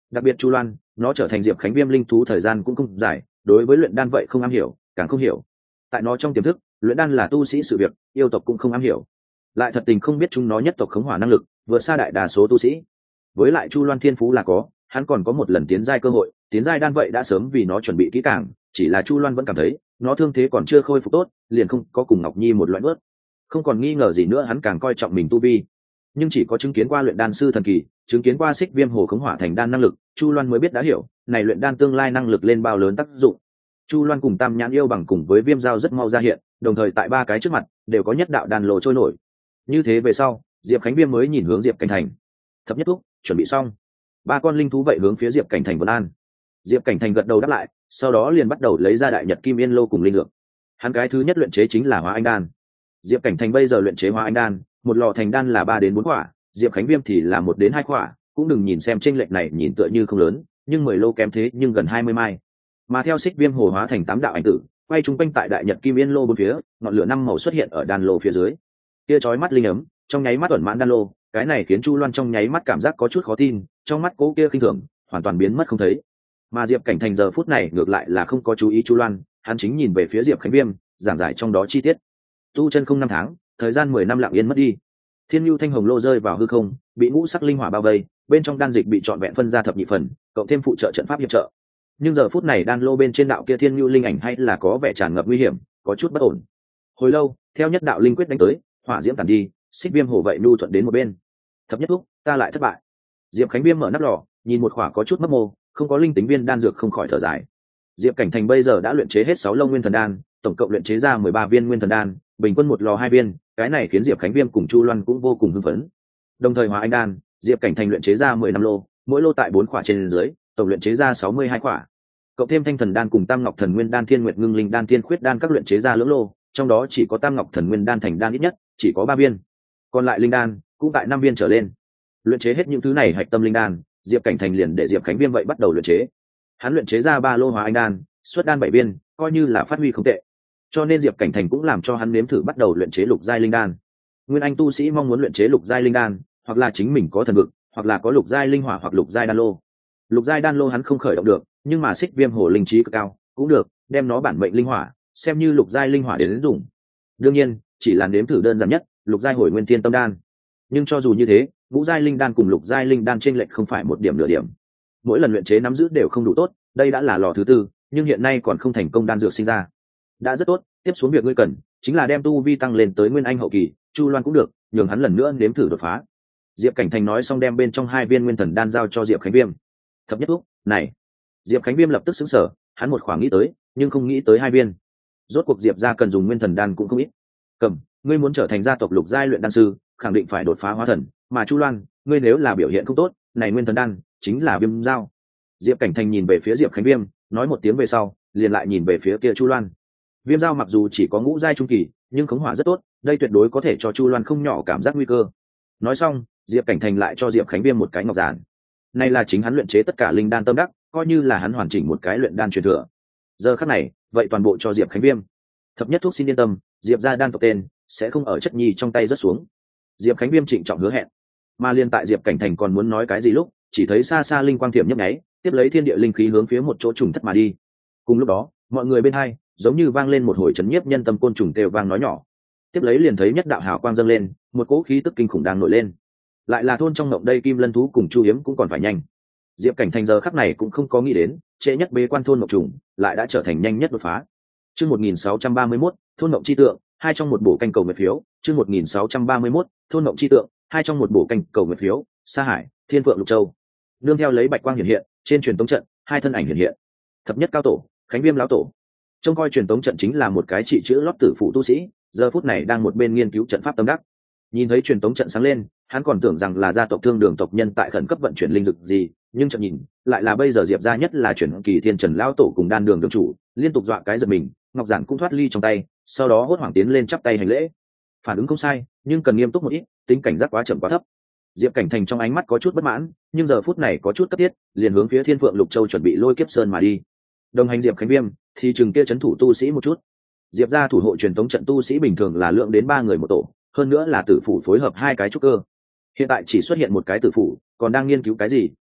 Đặc biệt Chu Loan, nó trở thành Diệp Khánh Viêm linh thú thời gian cũng không dài, đối với luyện đan vậy không am hiểu, càng không hiểu. Tại nó trong tiềm thức, luyện đan là tu sĩ sự việc, yêu tộc cũng không am hiểu. Lại thật tình không biết chúng nó nhất tộc khống hỏa năng lực, vượt xa đại đa số tu sĩ. Với lại Chu Loan thiên phú là có, hắn còn có một lần tiến giai cơ hội, tiến giai đan vậy đã sớm vì nó chuẩn bị kỹ càng, chỉ là Chu Loan vẫn cảm thấy, nó thương thế còn chưa khôi phục tốt, liền không có cùng Ngọc Nhi một loại bước. Không còn nghi ngờ gì nữa, hắn càng coi trọng mình tu vi. Nhưng chỉ có chứng kiến qua luyện đan sư thần kỳ, chứng kiến qua Xích Viêm Hồ khống hỏa thành đan năng lực, Chu Loan mới biết đã hiểu, này luyện đan tương lai năng lực lên bao lớn tác dụng. Chu Loan cùng Tam Nhãn yêu bằng cùng với Viêm Dao rất mau ra hiện, đồng thời tại ba cái trước mặt đều có nhất đạo đan lộ trôi nổi. Như thế về sau, Diệp Khánh Viêm mới nhìn hướng Diệp Cảnh Thành. Thập nhất thúc, chuẩn bị xong. Ba con linh thú vậy hướng phía Diệp Cảnh Thành vân an. Diệp Cảnh Thành gật đầu đáp lại, sau đó liền bắt đầu lấy ra đại nhật kim yên lô cùng linh dược. Hắn cái thứ nhất luyện chế chính là hóa anh đan. Diệp Cảnh Thành bây giờ luyện chế hóa anh đan, một lò thành đan là ba đến bốn quả, Diệp Khánh Viêm thì là một đến hai quả, cũng đừng nhìn xem chênh lệch này nhìn tựa như không lớn, nhưng mười lô kém thế nhưng gần hai mươi mai. Mà theo Xích Viêm Hồ hóa thành tám đạo ảnh tử, quay trung quanh tại đại nhật kim yên lô bốn phía, ngọn lửa năm màu xuất hiện ở đan lô phía dưới. Kia chói mắt linh ấm, trong nháy mắt ẩn mãn đan lô, cái này khiến Chu Loan trong nháy mắt cảm giác có chút khó tin, trong mắt cố kia khinh thường hoàn toàn biến mất không thấy. Mà Diệp Cảnh Thành giờ phút này ngược lại là không có chú ý Chu Loan, hắn chính nhìn về phía Diệp Khánh Viêm, giảng giải trong đó chi tiết. Tu chân không năm tháng, thời gian mười năm lặng yên mất đi. Thiên Nhu Thanh Hồng Lô rơi vào hư không, bị ngũ sắc linh hỏa bao vây, bên trong đan dịch bị trọn vẹn phân ra thập nhị phần, cộng thêm phụ trợ trận pháp hiệp trợ. Nhưng giờ phút này đan lô bên trên đạo kia Thiên Nhu linh ảnh hay là có vẻ tràn ngập nguy hiểm, có chút bất ổn. Hồi lâu, theo nhất đạo linh quyết đánh tới, hỏa diễm tản đi, Xích Viêm Hồ vậy nu thuận đến một bên. Thập nhất thúc, ta lại thất bại. Diệp Khánh Viêm mở nắp lò, nhìn một khỏa có chút mấp mô, không có linh tính viên đan dược không khỏi thở dài. Diệp Cảnh Thành bây giờ đã luyện chế hết sáu lông nguyên thần đan, tổng cộng luyện chế ra mười ba viên nguyên thần đan, bình quân một lò hai viên, cái này khiến Diệp Khánh Viêm cùng Chu Loan cũng vô cùng hưng phấn. Đồng thời hóa anh đan, Diệp Cảnh Thành luyện chế ra mười lăm lô, mỗi lô tại bốn khỏa trên dưới, tổng luyện chế ra sáu mươi hai khỏa. Cộng thêm Thanh Thần đan cùng Tam Ngọc Thần Nguyên đan, Thiên Nguyệt Ngưng Linh đan, Thiên Khuyết đan các luyện chế ra lưỡng lô, trong đó chỉ có Tam Ngọc Thần Nguyên đan thành đan ít nhất chỉ có ba viên, còn lại linh đan cũng tại năm viên trở lên. Luyện chế hết những thứ này hạch tâm linh đan, Diệp Cảnh Thành liền để Diệp Khánh Viêm vậy bắt đầu luyện chế. Hắn luyện chế ra ba lô hóa anh đan, xuất đan bảy viên, coi như là phát huy không tệ. Cho nên Diệp Cảnh Thành cũng làm cho hắn nếm thử bắt đầu luyện chế lục giai linh đan. Nguyên anh tu sĩ mong muốn luyện chế lục giai linh đan, hoặc là chính mình có thần vực, hoặc là có lục giai linh hỏa hoặc lục giai đan lô. Lục giai đan lô hắn không khởi động được, nhưng mà Xích Viêm Hồ linh trí cực cao, cũng được, đem nó bản mệnh linh hỏa, xem như lục giai linh hỏa để đến dùng. Đương nhiên, chỉ là nếm thử đơn giản nhất, lục giai Hồi Nguyên Thiên Tâm đan. Nhưng cho dù như thế, ngũ giai linh đan cùng lục giai linh đan chênh lệch không phải một điểm nửa điểm. Mỗi lần luyện chế nắm giữ đều không đủ tốt, đây đã là lò thứ tư, nhưng hiện nay còn không thành công đan dược sinh ra. Đã rất tốt, tiếp xuống việc ngươi cần chính là đem tu vi tăng lên tới nguyên anh hậu kỳ, Chu Loan cũng được, nhường hắn lần nữa nếm thử đột phá. Diệp Cảnh Thành nói xong đem bên trong hai viên nguyên thần đan giao cho Diệp Khánh Viêm. Thập nhất thúc, này. Diệp Khánh Viêm lập tức sững sờ, hắn một khoảng nghĩ tới, nhưng không nghĩ tới hai viên. Rốt cuộc Diệp gia cần dùng nguyên thần đan cũng không ít. Cầm, ngươi muốn trở thành gia tộc lục giai luyện đan sư, khẳng định phải đột phá hóa thần, mà Chu Loan, ngươi nếu là biểu hiện không tốt, này nguyên thần đan chính là Viêm Dao. Diệp Cảnh Thành nhìn về phía Diệp Khánh Viêm, nói một tiếng về sau, liền lại nhìn về phía kia Chu Loan. Viêm Dao mặc dù chỉ có ngũ giai trung kỳ, nhưng khống hỏa rất tốt, đây tuyệt đối có thể cho Chu Loan không nhỏ cảm giác nguy cơ. Nói xong, Diệp Cảnh Thành lại cho Diệp Khánh Viêm một cái ngọc giản. Này là chính hắn luyện chế tất cả linh đan tâm đắc, coi như là hắn hoàn chỉnh một cái luyện đan truyền thừa. Giờ khắc này, vậy toàn bộ cho Diệp Khánh Viêm. Thập nhất thuốc xin yên tâm, Diệp gia đan tộc tên sẽ không ở chất nhi trong tay rớt xuống. Diệp Khánh Viêm trịnh trọng hứa hẹn. Mà liên tại Diệp Cảnh Thành còn muốn nói cái gì lúc, chỉ thấy xa xa linh quang thiểm nhấp nháy, tiếp lấy thiên địa linh khí hướng phía một chỗ trùng thất mà đi. Cùng lúc đó, mọi người bên hai giống như vang lên một hồi chấn nhiếp nhân tâm côn trùng kêu vang nói nhỏ. Tiếp lấy liền thấy nhất đạo hào quang dâng lên, một cỗ khí tức kinh khủng đang nổi lên. Lại là thôn trong ngộng đây Kim Lân thú cùng Chu Hiếm cũng còn phải nhanh. Diệp Cảnh Thành giờ khắc này cũng không có nghĩ đến, trễ nhất bế quan thôn ngộng trùng, lại đã trở thành nhanh nhất đột phá. Chương một nghìn sáu trăm ba mươi mốt, thôn ngộng chi tượng, hai trong một bổ canh cầu nguyện phiếu. Chương một nghìn sáu trăm ba mươi mốt, thôn ngộng chi tượng, hai trong một bổ canh cầu nguyện phiếu. Sa Hải, Thiên Phượng Lục Châu. Nương theo lấy bạch quang hiện hiện, trên truyền tống trận, hai thân ảnh hiện hiện. Thập nhất cao tổ, Khánh Viêm lão tổ. Trông coi truyền tống trận chính là một cái trị chữ lót tử phụ tu sĩ, giờ phút này đang một bên nghiên cứu trận pháp tâm đắc. Nhìn thấy truyền tống trận sáng lên, hắn còn tưởng rằng là gia tộc Thương Đường tộc nhân tại khẩn cấp vận chuyển linh dược gì, nhưng chợt nhìn, lại là bây giờ Diệp gia nhất là chuyển kỳ thiên trần lão tổ cùng đan đường đường chủ, liên tục dọa cái giật mình, ngọc giản cũng thoát ly trong tay, sau đó hốt hoảng tiến lên chắp tay hành lễ. Phản ứng không sai, nhưng cần nghiêm túc một ít, tính cảnh giác quá chậm quá thấp. Diệp Cảnh Thành trong ánh mắt có chút bất mãn, nhưng giờ phút này có chút cấp thiết, liền hướng phía Thiên Phượng Lục Châu chuẩn bị lôi kiếp sơn mà đi. Đồng hành Diệp Khánh Viêm thì chừng kia trấn thủ tu sĩ một chút. Diệp gia thủ hộ truyền tống trận tu sĩ bình thường là lượng đến ba người một tổ, hơn nữa là tử phủ phối hợp hai cái trúc cơ. Hiện tại chỉ xuất hiện một cái tử phủ, còn đang nghiên cứu cái gì,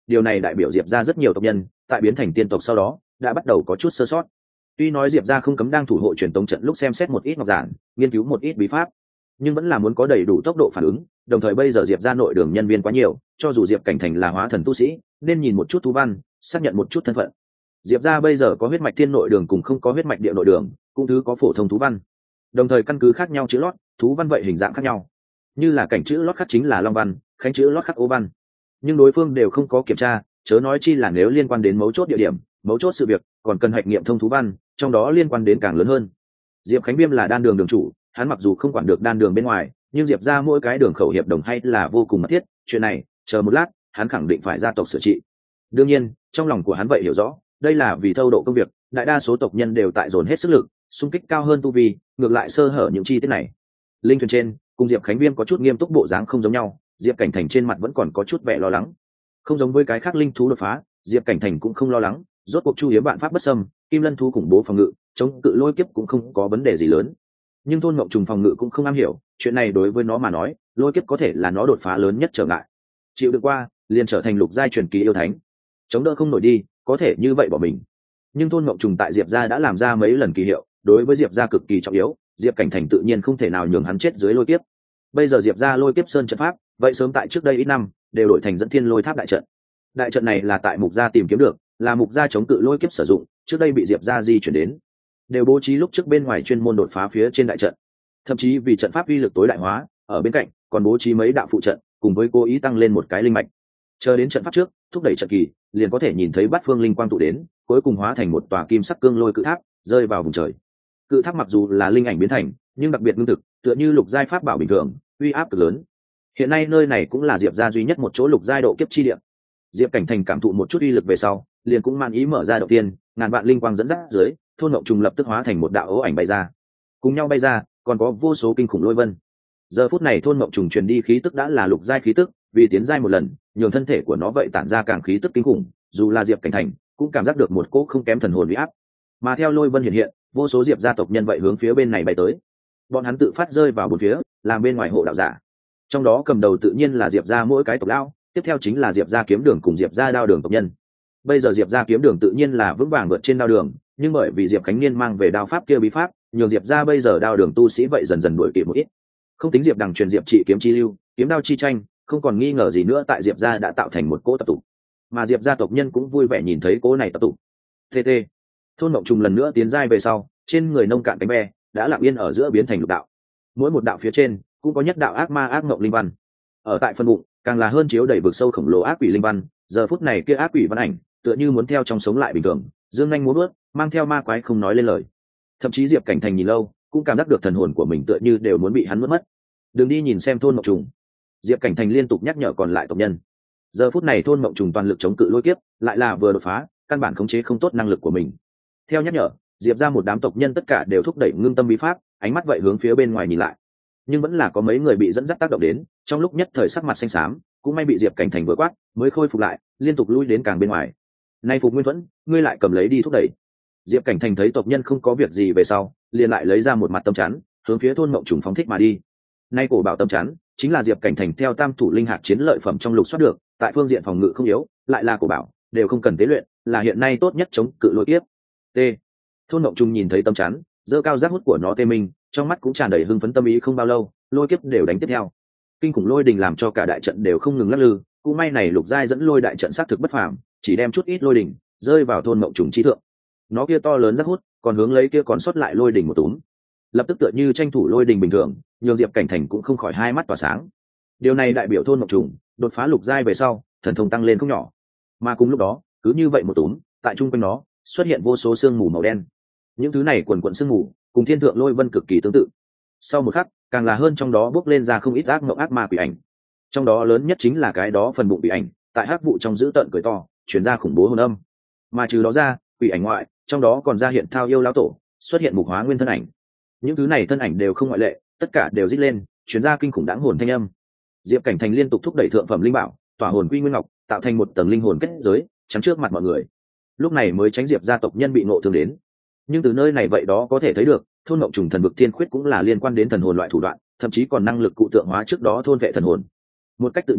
điều này đại biểu diệp ra rất nhiều tộc nhân tại biến thành tiên tộc sau đó đã bắt đầu có chút sơ sót. Tuy nói diệp ra không cấm đang thủ hộ truyền tống trận lúc xem xét một ít ngọc giản, nghiên cứu một ít bí pháp, nhưng vẫn là muốn có đầy đủ tốc độ phản ứng. Đồng thời bây giờ diệp ra nội đường nhân viên quá nhiều, cho dù diệp cảnh thành là hóa thần tu sĩ nên nhìn một chút thú văn, xác nhận một chút thân phận. Diệp ra bây giờ có huyết mạch thiên nội đường cùng không có huyết mạch địa nội đường, cũng thứ có phổ thông thú văn, đồng thời căn cứ khác nhau chữ lót thú văn vậy hình dạng khác nhau, như là cảnh chữ lót khắc chính là long văn, khánh chữ lót khắc ô văn, nhưng đối phương đều không có kiểm tra, chớ nói chi là nếu liên quan đến mấu chốt địa điểm, mấu chốt sự việc còn cần hạch nghiệm thông thú văn, trong đó liên quan đến càng lớn hơn. Diệp Khánh Viêm là đan đường đường chủ, hắn mặc dù không quản được đan đường bên ngoài, nhưng diệp ra mỗi cái đường khẩu hiệp đồng hay là vô cùng mật thiết, chuyện này chờ một lát hắn khẳng định phải gia tộc sửa trị. Đương nhiên trong lòng của hắn vậy hiểu rõ, đây là vì thâu độ công việc, đại đa số tộc nhân đều tại dồn hết sức lực xung kích cao hơn tu vi, ngược lại sơ hở những chi tiết này. Linh thuyền trên cùng Diệp Khánh Viêm có chút nghiêm túc bộ dáng không giống nhau, Diệp Cảnh Thành trên mặt vẫn còn có chút vẻ lo lắng. Không giống với cái khác linh thú đột phá, Diệp Cảnh Thành cũng không lo lắng, rốt cuộc chu hiếm vạn pháp bất xâm, kim lân thú khủng bố phòng ngự, chống cự lôi kiếp cũng không có vấn đề gì lớn. Nhưng thôn mộng trùng phòng ngự cũng không am hiểu, chuyện này đối với nó mà nói, lôi kiếp có thể là nó đột phá lớn nhất trở ngại. Chịu được qua liền trở thành lục giai truyền kỳ yêu thánh, chống đỡ không nổi đi có thể như vậy bỏ mình. Nhưng thôn mộng trùng tại diệp gia đã làm ra mấy lần kỳ hiệu, đối với diệp gia cực kỳ trọng yếu, diệp cảnh thành tự nhiên không thể nào nhường hắn chết dưới lôi kiếp. Bây giờ diệp gia lôi kiếp sơn trận pháp vậy sớm tại trước đây ít năm đều đổi thành dẫn thiên lôi tháp đại trận. Đại trận này là tại mục gia tìm kiếm được, là mục gia chống cự lôi kiếp sử dụng, trước đây bị diệp gia di chuyển đến, đều bố trí lúc trước bên ngoài chuyên môn đột phá phía trên đại trận. Thậm chí vì trận pháp uy lực tối đại hóa, ở bên cạnh còn bố trí mấy đạo phụ trận, cùng với cố ý tăng lên một cái linh mạch. Chờ đến trận pháp trước thúc đẩy trận kỳ, liền có thể nhìn thấy bát phương linh quang tụ đến, cuối cùng hóa thành một tòa kim sắc cương lôi cự tháp rơi vào vùng trời. Cự tháp mặc dù là linh ảnh biến thành, nhưng đặc biệt ngưng thực, tựa như lục giai pháp bảo bình thường, uy áp cực lớn. Hiện nay nơi này cũng là diệp gia duy nhất một chỗ lục giai độ kiếp chi địa. Diệp Cảnh Thành cảm thụ một chút uy lực về sau, liền cũng man ý mở ra đầu tiên, ngàn vạn linh quang dẫn dắt dưới, thôn ngộng trùng lập tức hóa thành một đạo ấu ảnh bay ra. Cùng nhau bay ra, còn có vô số kinh khủng lôi vân. Giờ phút này thôn ngộng trùng truyền đi khí tức đã là lục giai khí tức, vì tiến giai một lần, nhường thân thể của nó vậy tản ra càng khí tức kinh khủng, dù là Diệp Cảnh Thành cũng cảm giác được một cỗ không kém thần hồn uy áp. Mà theo lôi vân hiện hiện, vô số diệp gia tộc nhân vậy hướng phía bên này bay tới. Bọn hắn tự phát rơi vào bốn phía, làm bên ngoài hộ đạo giả. Trong đó cầm đầu tự nhiên là diệp gia mỗi cái tộc lão, tiếp theo chính là diệp gia kiếm đường cùng diệp gia đao đường tộc nhân. Bây giờ diệp gia kiếm đường tự nhiên là vững vàng vượt trên đao đường, nhưng bởi vì diệp khánh niên mang về đao pháp kia bí pháp, nhường diệp gia bây giờ đao đường tu sĩ vậy dần dần đuổi kịp một ít. Không tính diệp đằng truyền diệp trị kiếm chi lưu, kiếm đao chi tranh, không còn nghi ngờ gì nữa tại diệp gia đã tạo thành một cỗ tập tụ. Mà diệp gia tộc nhân cũng vui vẻ nhìn thấy cỗ này tập tụ. tt Thôn mộng trùng lần nữa tiến giai về sau, trên người nông cạn cánh be đã lặng yên ở giữa biến thành lục đạo, mỗi một đạo phía trên cũng có nhất đạo ác ma ác mộng linh văn, ở tại phân bụng càng là hơn chiếu đầy vực sâu khổng lồ ác quỷ linh văn. Giờ phút này kia ác quỷ văn ảnh tựa như muốn theo trong sống lại bình thường, dương nhanh múa bước, mang theo ma quái không nói lên lời. Thậm chí Diệp Cảnh Thành nhìn lâu cũng cảm giác được thần hồn của mình tựa như đều muốn bị hắn mất mất. Đừng đi nhìn xem thôn mộng trùng, Diệp Cảnh Thành liên tục nhắc nhở còn lại tộc nhân. Giờ phút này thôn mộng trùng toàn lực chống cự lôi kiếp, lại là vừa đột phá, căn bản khống chế không tốt năng lực của mình. Theo nhắc nhở, diệp ra một đám tộc nhân tất cả đều thúc đẩy ngưng tâm bí pháp, ánh mắt vậy hướng phía bên ngoài nhìn lại. Nhưng vẫn là có mấy người bị dẫn dắt tác động đến, trong lúc nhất thời sắc mặt xanh xám, cũng may bị diệp cảnh thành vừa quát mới khôi phục lại, liên tục lui đến càng bên ngoài. Nay Phục Nguyên Thuẫn, ngươi lại cầm lấy đi thúc đẩy. Diệp cảnh thành thấy tộc nhân không có việc gì về sau, liền lại lấy ra một mặt tâm chắn, hướng phía thôn mộng trùng phóng thích mà đi. Nay cổ bảo tâm chắn chính là diệp cảnh thành theo tam thủ linh hạt chiến lợi phẩm trong lục soát được, tại phương diện phòng ngự không yếu, lại là cổ bảo, đều không cần tế luyện, là hiện nay tốt nhất chống cự lôi kiếp. T. Thôn mộng trùng nhìn thấy tâm chắn, dơ cao giác hút của nó tê minh, trong mắt cũng tràn đầy hưng phấn. Tâm ý không bao lâu, lôi kiếp đều đánh tiếp theo. Kinh khủng lôi đình làm cho cả đại trận đều không ngừng lắc lư, cũng may này lục giai dẫn lôi đại trận sát thực bất phàm, chỉ đem chút ít lôi đình rơi vào thôn mộng trùng chi thượng. Nó kia to lớn giác hút, còn hướng lấy kia còn sót lại lôi đình một túm, lập tức tựa như tranh thủ lôi đình bình thường, nhường Diệp Cảnh Thành cũng không khỏi hai mắt tỏa sáng. Điều này đại biểu thôn mộng trùng đột phá lục giai về sau, thần thông tăng lên không nhỏ. Mà cùng lúc đó, cứ như vậy một túm, tại trung quanh nó xuất hiện vô số sương mù màu đen. Những thứ này quần quần sương mù cùng thiên thượng lôi vân cực kỳ tương tự. Sau một khắc, càng là hơn trong đó bốc lên ra không ít ác mộng ác ma quỷ ảnh. Trong đó lớn nhất chính là cái đó phần bụng quỷ ảnh, tại hắc vụ trong dữ tợn cười to, truyền ra khủng bố hồn âm. Mà trừ đó ra, quỷ ảnh ngoại, trong đó còn ra hiện Thao yêu lão tổ, xuất hiện mục hóa nguyên thân ảnh. Những thứ này thân ảnh đều không ngoại lệ, tất cả đều rít lên, truyền ra kinh khủng đãng hồn thanh âm. Diệp Cảnh Thành liên tục thúc đẩy thượng phẩm linh bảo, tỏa hồn quy nguyên ngọc, tạo thành một tầng linh hồn kết giới, chắn trước mặt mọi người. Lúc này mới tránh Diệp gia tộc nhân bị ngộ thương đến. Nhưng từ nơi này vậy đó có thể thấy được, thôn mộng trùng thần vực thiên khuyết cũng là liên quan đến thần hồn loại thủ đoạn, thậm chí còn năng lực cụ tượng hóa trước đó thôn vệ thần hồn. Một cách tự nhiên,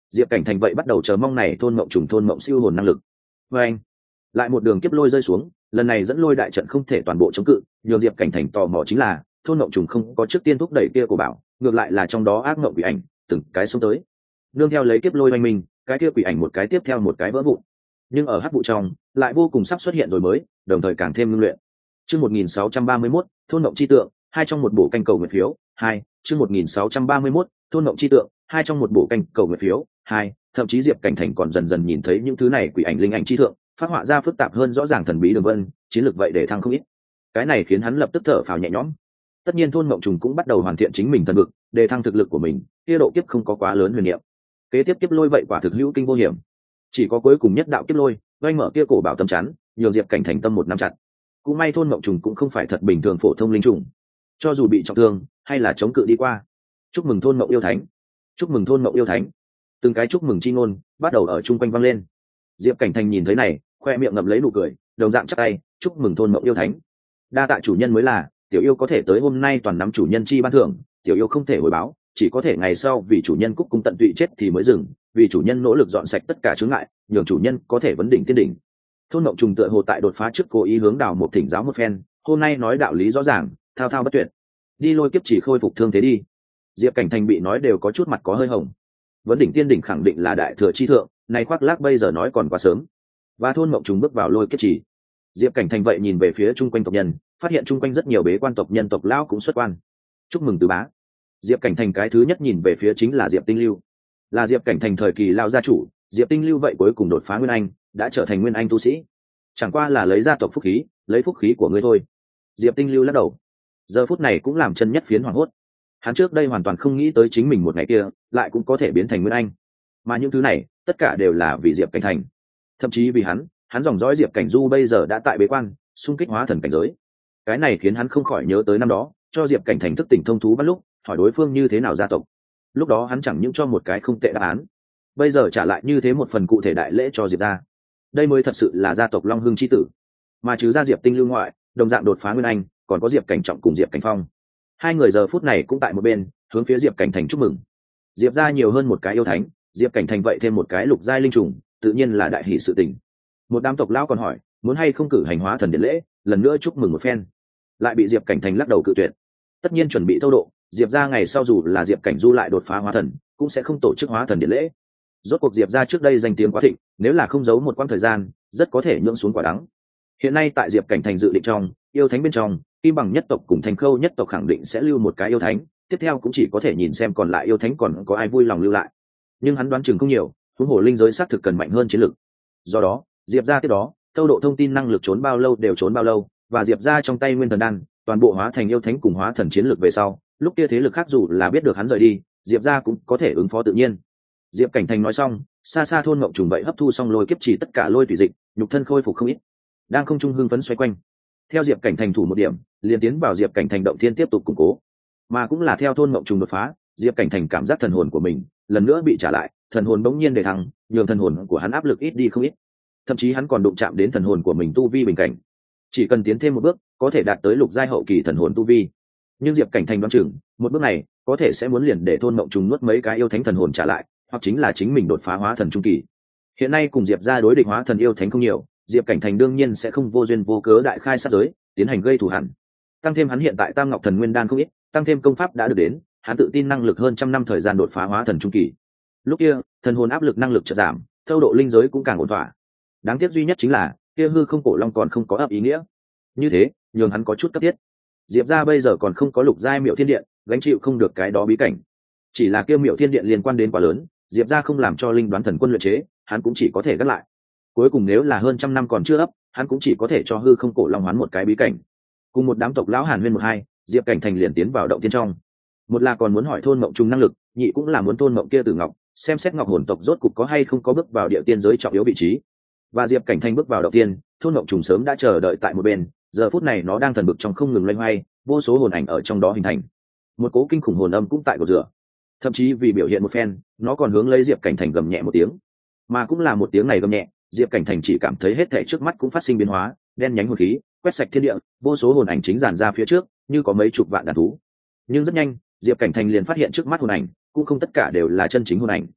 Diệp Cảnh Thành vậy bắt đầu chờ mong này thôn mộng trùng thôn mộng siêu hồn năng lực. Và anh lại một đường kiếp lôi rơi xuống, lần này dẫn lôi đại trận không thể toàn bộ chống cự, nhường Diệp Cảnh Thành tò mò chính là thôn mộng trùng không có trước tiên thúc đẩy kia của bảo, ngược lại là trong đó ác mộng quỷ ảnh từng cái xuống tới, nương theo lấy kiếp lôi oanh mình, cái kia quỷ ảnh một cái tiếp theo một cái vỡ vụn, nhưng ở hắc vụ trong lại vô cùng sắp xuất hiện rồi mới, đồng thời càng thêm ngưng luyện. Chương một nghìn sáu trăm ba mươi mốt, thôn mộng chi tượng, hai trong một bộ canh cầu nguyện phiếu, hai, chương một nghìn sáu trăm ba mươi mốt, thôn mộng chi tượng, hai trong một bộ canh cầu nguyện phiếu, hai, thậm chí Diệp Cảnh Thành còn dần dần nhìn thấy những thứ này quỷ ảnh linh ảnh chi thượng, phát họa ra phức tạp hơn rõ ràng thần bí đường vân, chiến lược vậy để thăng không ít. Cái này khiến hắn lập tức thở phào nhẹ nhõm. Tất nhiên thôn mộng trùng cũng bắt đầu hoàn thiện chính mình thần vực, để thăng thực lực của mình, kia độ kiếp không có quá lớn huyền niệm. Kế tiếp kiếp lôi vậy quả thực hữu kinh vô hiểm, chỉ có cuối cùng nhất đạo kiếp lôi vây mở kia cổ bảo tâm chắn, nhường Diệp Cảnh Thành tâm một nắm chặt. Cũng may thôn mộng trùng cũng không phải thật bình thường phổ thông linh trùng, cho dù bị trọng thương hay là chống cự đi qua. Chúc mừng thôn mộng yêu thánh, chúc mừng thôn mộng yêu thánh, từng cái chúc mừng chi ngôn bắt đầu ở chung quanh vang lên. Diệp Cảnh Thành nhìn thấy này, khoe miệng ngậm lấy nụ cười, đồng dạng chắp tay chúc mừng thôn mộng yêu thánh. Đa tạ chủ nhân mới là, tiểu yêu có thể tới hôm nay toàn nắm chủ nhân chi ban thưởng, tiểu yêu không thể hồi báo, chỉ có thể ngày sau vì chủ nhân cúc cung tận tụy chết thì mới dừng, vì chủ nhân nỗ lực dọn sạch tất cả chướng ngại, nhường chủ nhân có thể vấn đỉnh tiên đỉnh. Thôn mộng trùng tựa hồ tại đột phá trước cố ý hướng đào một thỉnh giáo một phen, hôm nay nói đạo lý rõ ràng, thao thao bất tuyệt. Đi lôi kiếp chỉ khôi phục thương thế đi. Diệp Cảnh Thành bị nói đều có chút mặt có hơi hồng. Vấn đỉnh tiên đỉnh khẳng định là đại thừa chi thượng, này khoác lác bây giờ nói còn quá sớm. Và thôn mộng trùng bước vào lôi kiếp chỉ. Diệp Cảnh Thành vậy nhìn về phía chung quanh tộc nhân, phát hiện chung quanh rất nhiều bế quan tộc nhân tộc lão cũng xuất quan. Chúc mừng tứ bá. Diệp Cảnh Thành cái thứ nhất nhìn về phía chính là Diệp Tinh Lưu, là Diệp Cảnh Thành thời kỳ lao gia chủ. Diệp Tinh Lưu vậy cuối cùng đột phá nguyên anh, đã trở thành nguyên anh tu sĩ, chẳng qua là lấy gia tộc phúc khí, lấy phúc khí của ngươi thôi. Diệp Tinh Lưu lắc đầu, giờ phút này cũng làm chân nhất phiến hoảng hốt. Hắn trước đây hoàn toàn không nghĩ tới chính mình một ngày kia lại cũng có thể biến thành nguyên anh, mà những thứ này tất cả đều là vì Diệp Cảnh Thành, thậm chí vì hắn. Hắn dòng dõi Diệp Cảnh Du bây giờ đã tại bế quan xung kích hóa thần cảnh giới, cái này khiến hắn không khỏi nhớ tới năm đó cho Diệp Cảnh Thành thức tỉnh thông thú bắt lúc hỏi đối phương như thế nào gia tộc, lúc đó hắn chẳng những cho một cái không tệ đáp án, bây giờ trả lại như thế một phần cụ thể đại lễ cho Diệp gia. Đây mới thật sự là gia tộc Long Hưng chi tử. Mà trừ ra Diệp Tinh Lưu ngoại, đồng dạng đột phá nguyên anh còn có Diệp Cảnh Trọng cùng Diệp Cảnh Phong, hai người giờ phút này cũng tại một bên hướng phía Diệp Cảnh Thành chúc mừng. Diệp gia nhiều hơn một cái yêu thánh, Diệp Cảnh Thành vậy thêm một cái lục giai linh trùng, tự nhiên là đại hỷ sự tình. Một đám tộc lão còn hỏi muốn hay không cử hành hóa thần điện lễ, lần nữa chúc mừng một phen, lại bị Diệp Cảnh Thành lắc đầu cự tuyệt. Tất nhiên chuẩn bị thâu độ, Diệp gia ngày sau dù là Diệp Cảnh Du lại đột phá hóa thần cũng sẽ không tổ chức hóa thần điện lễ. Rốt cuộc Diệp gia trước đây danh tiếng quá thịnh, nếu là không giấu một quãng thời gian rất có thể nhưỡng xuống quả đắng. Hiện nay tại Diệp Cảnh Thành dự định trong yêu thánh bên trong, Kim Bằng nhất tộc cùng Thành Khâu nhất tộc khẳng định sẽ lưu một cái yêu thánh, tiếp theo cũng chỉ có thể nhìn xem còn lại yêu thánh còn có ai vui lòng lưu lại. Nhưng hắn đoán chừng không nhiều, huống hồ linh giới xác thực cần mạnh hơn chiến lực. Do đó Diệp gia tiếp đó thâu độ thông tin năng lực trốn bao lâu đều trốn bao lâu, và Diệp gia trong tay nguyên thần đan toàn bộ hóa thành yêu thánh cùng hóa thần chiến lực về sau, lúc kia thế lực khác dù là biết được hắn rời đi, Diệp gia cũng có thể ứng phó tự nhiên. Diệp Cảnh Thành nói xong, xa xa thôn mộng trùng vậy hấp thu xong lôi kiếp chỉ tất cả lôi thủy dịch, nhục thân khôi phục không ít, đang không trung hưng phấn xoay quanh. Theo Diệp Cảnh Thành thủ một điểm, liền tiến vào Diệp Cảnh Thành động thiên tiếp tục củng cố, mà cũng là theo thôn mộng trùng đột phá, Diệp Cảnh Thành cảm giác thần hồn của mình lần nữa bị trả lại, thần hồn bỗng nhiên đề thăng, nhường thần hồn của hắn áp lực ít đi không ít, thậm chí hắn còn đụng chạm đến thần hồn của mình tu vi bình cảnh, chỉ cần tiến thêm một bước có thể đạt tới lục giai hậu kỳ thần hồn tu vi. Nhưng Diệp Cảnh Thành đoán chừng một bước này có thể sẽ muốn liền để thôn mộng trùng nuốt mấy cái yêu thánh thần hồn trả lại, hoặc chính là chính mình đột phá hóa thần trung kỳ. Hiện nay cùng Diệp gia đối địch hóa thần yêu thánh không nhiều, Diệp Cảnh Thành đương nhiên sẽ không vô duyên vô cớ đại khai sát giới tiến hành gây thù hằn. Tăng thêm hắn hiện tại tam ngọc thần nguyên đan không ít, tăng thêm công pháp đã được đến, hắn tự tin năng lực hơn trăm năm thời gian đột phá hóa thần trung kỳ. Lúc kia thần hồn áp lực năng lực chợt giảm, thâu độ linh giới cũng càng ổn thỏa. Đáng tiếc duy nhất chính là kia hư không cổ long còn không có ấp ý nghĩa, như thế nhường hắn có chút cấp thiết. Diệp gia bây giờ còn không có lục giai miệu thiên điện, gánh chịu không được cái đó bí cảnh. Chỉ là kia miệu thiên điện liên quan đến quá lớn, Diệp gia không làm cho linh đoán thần quân luyện chế, hắn cũng chỉ có thể gác lại. Cuối cùng nếu là hơn trăm năm còn chưa ấp, hắn cũng chỉ có thể cho hư không cổ long hoán một cái bí cảnh. Cùng một đám tộc lão Hàn Huyên một hai, Diệp Cảnh Thành liền tiến vào động tiên trong. Một là còn muốn hỏi thôn mộng trùng năng lực, nhị cũng là muốn thôn mộng kia tử ngọc, xem xét ngọc hồn tộc rốt cục có hay không có bước vào địa tiên giới trọng yếu vị trí. Và Diệp Cảnh Thành bước vào động tiên, thôn mộng trùng sớm đã chờ đợi tại một bên, giờ phút này nó đang thần bực trong không ngừng loay hoay, vô số hồn ảnh ở trong đó hình thành. Một cố kinh khủng hồn âm cũng tại cột rửa, thậm chí vì biểu hiện một phen, nó còn hướng lấy Diệp Cảnh Thành gầm nhẹ một tiếng. Mà cũng là một tiếng này gầm nhẹ, Diệp Cảnh Thành chỉ cảm thấy hết thảy trước mắt cũng phát sinh biến hóa, đen nhánh hồn khí quét sạch thiên địa, vô số hồn ảnh chính dàn ra phía trước, như có mấy chục vạn đàn thú. Nhưng rất nhanh, Diệp Cảnh Thành liền phát hiện trước mắt hồn ảnh cũng không tất cả đều là chân chính hồn ảnh.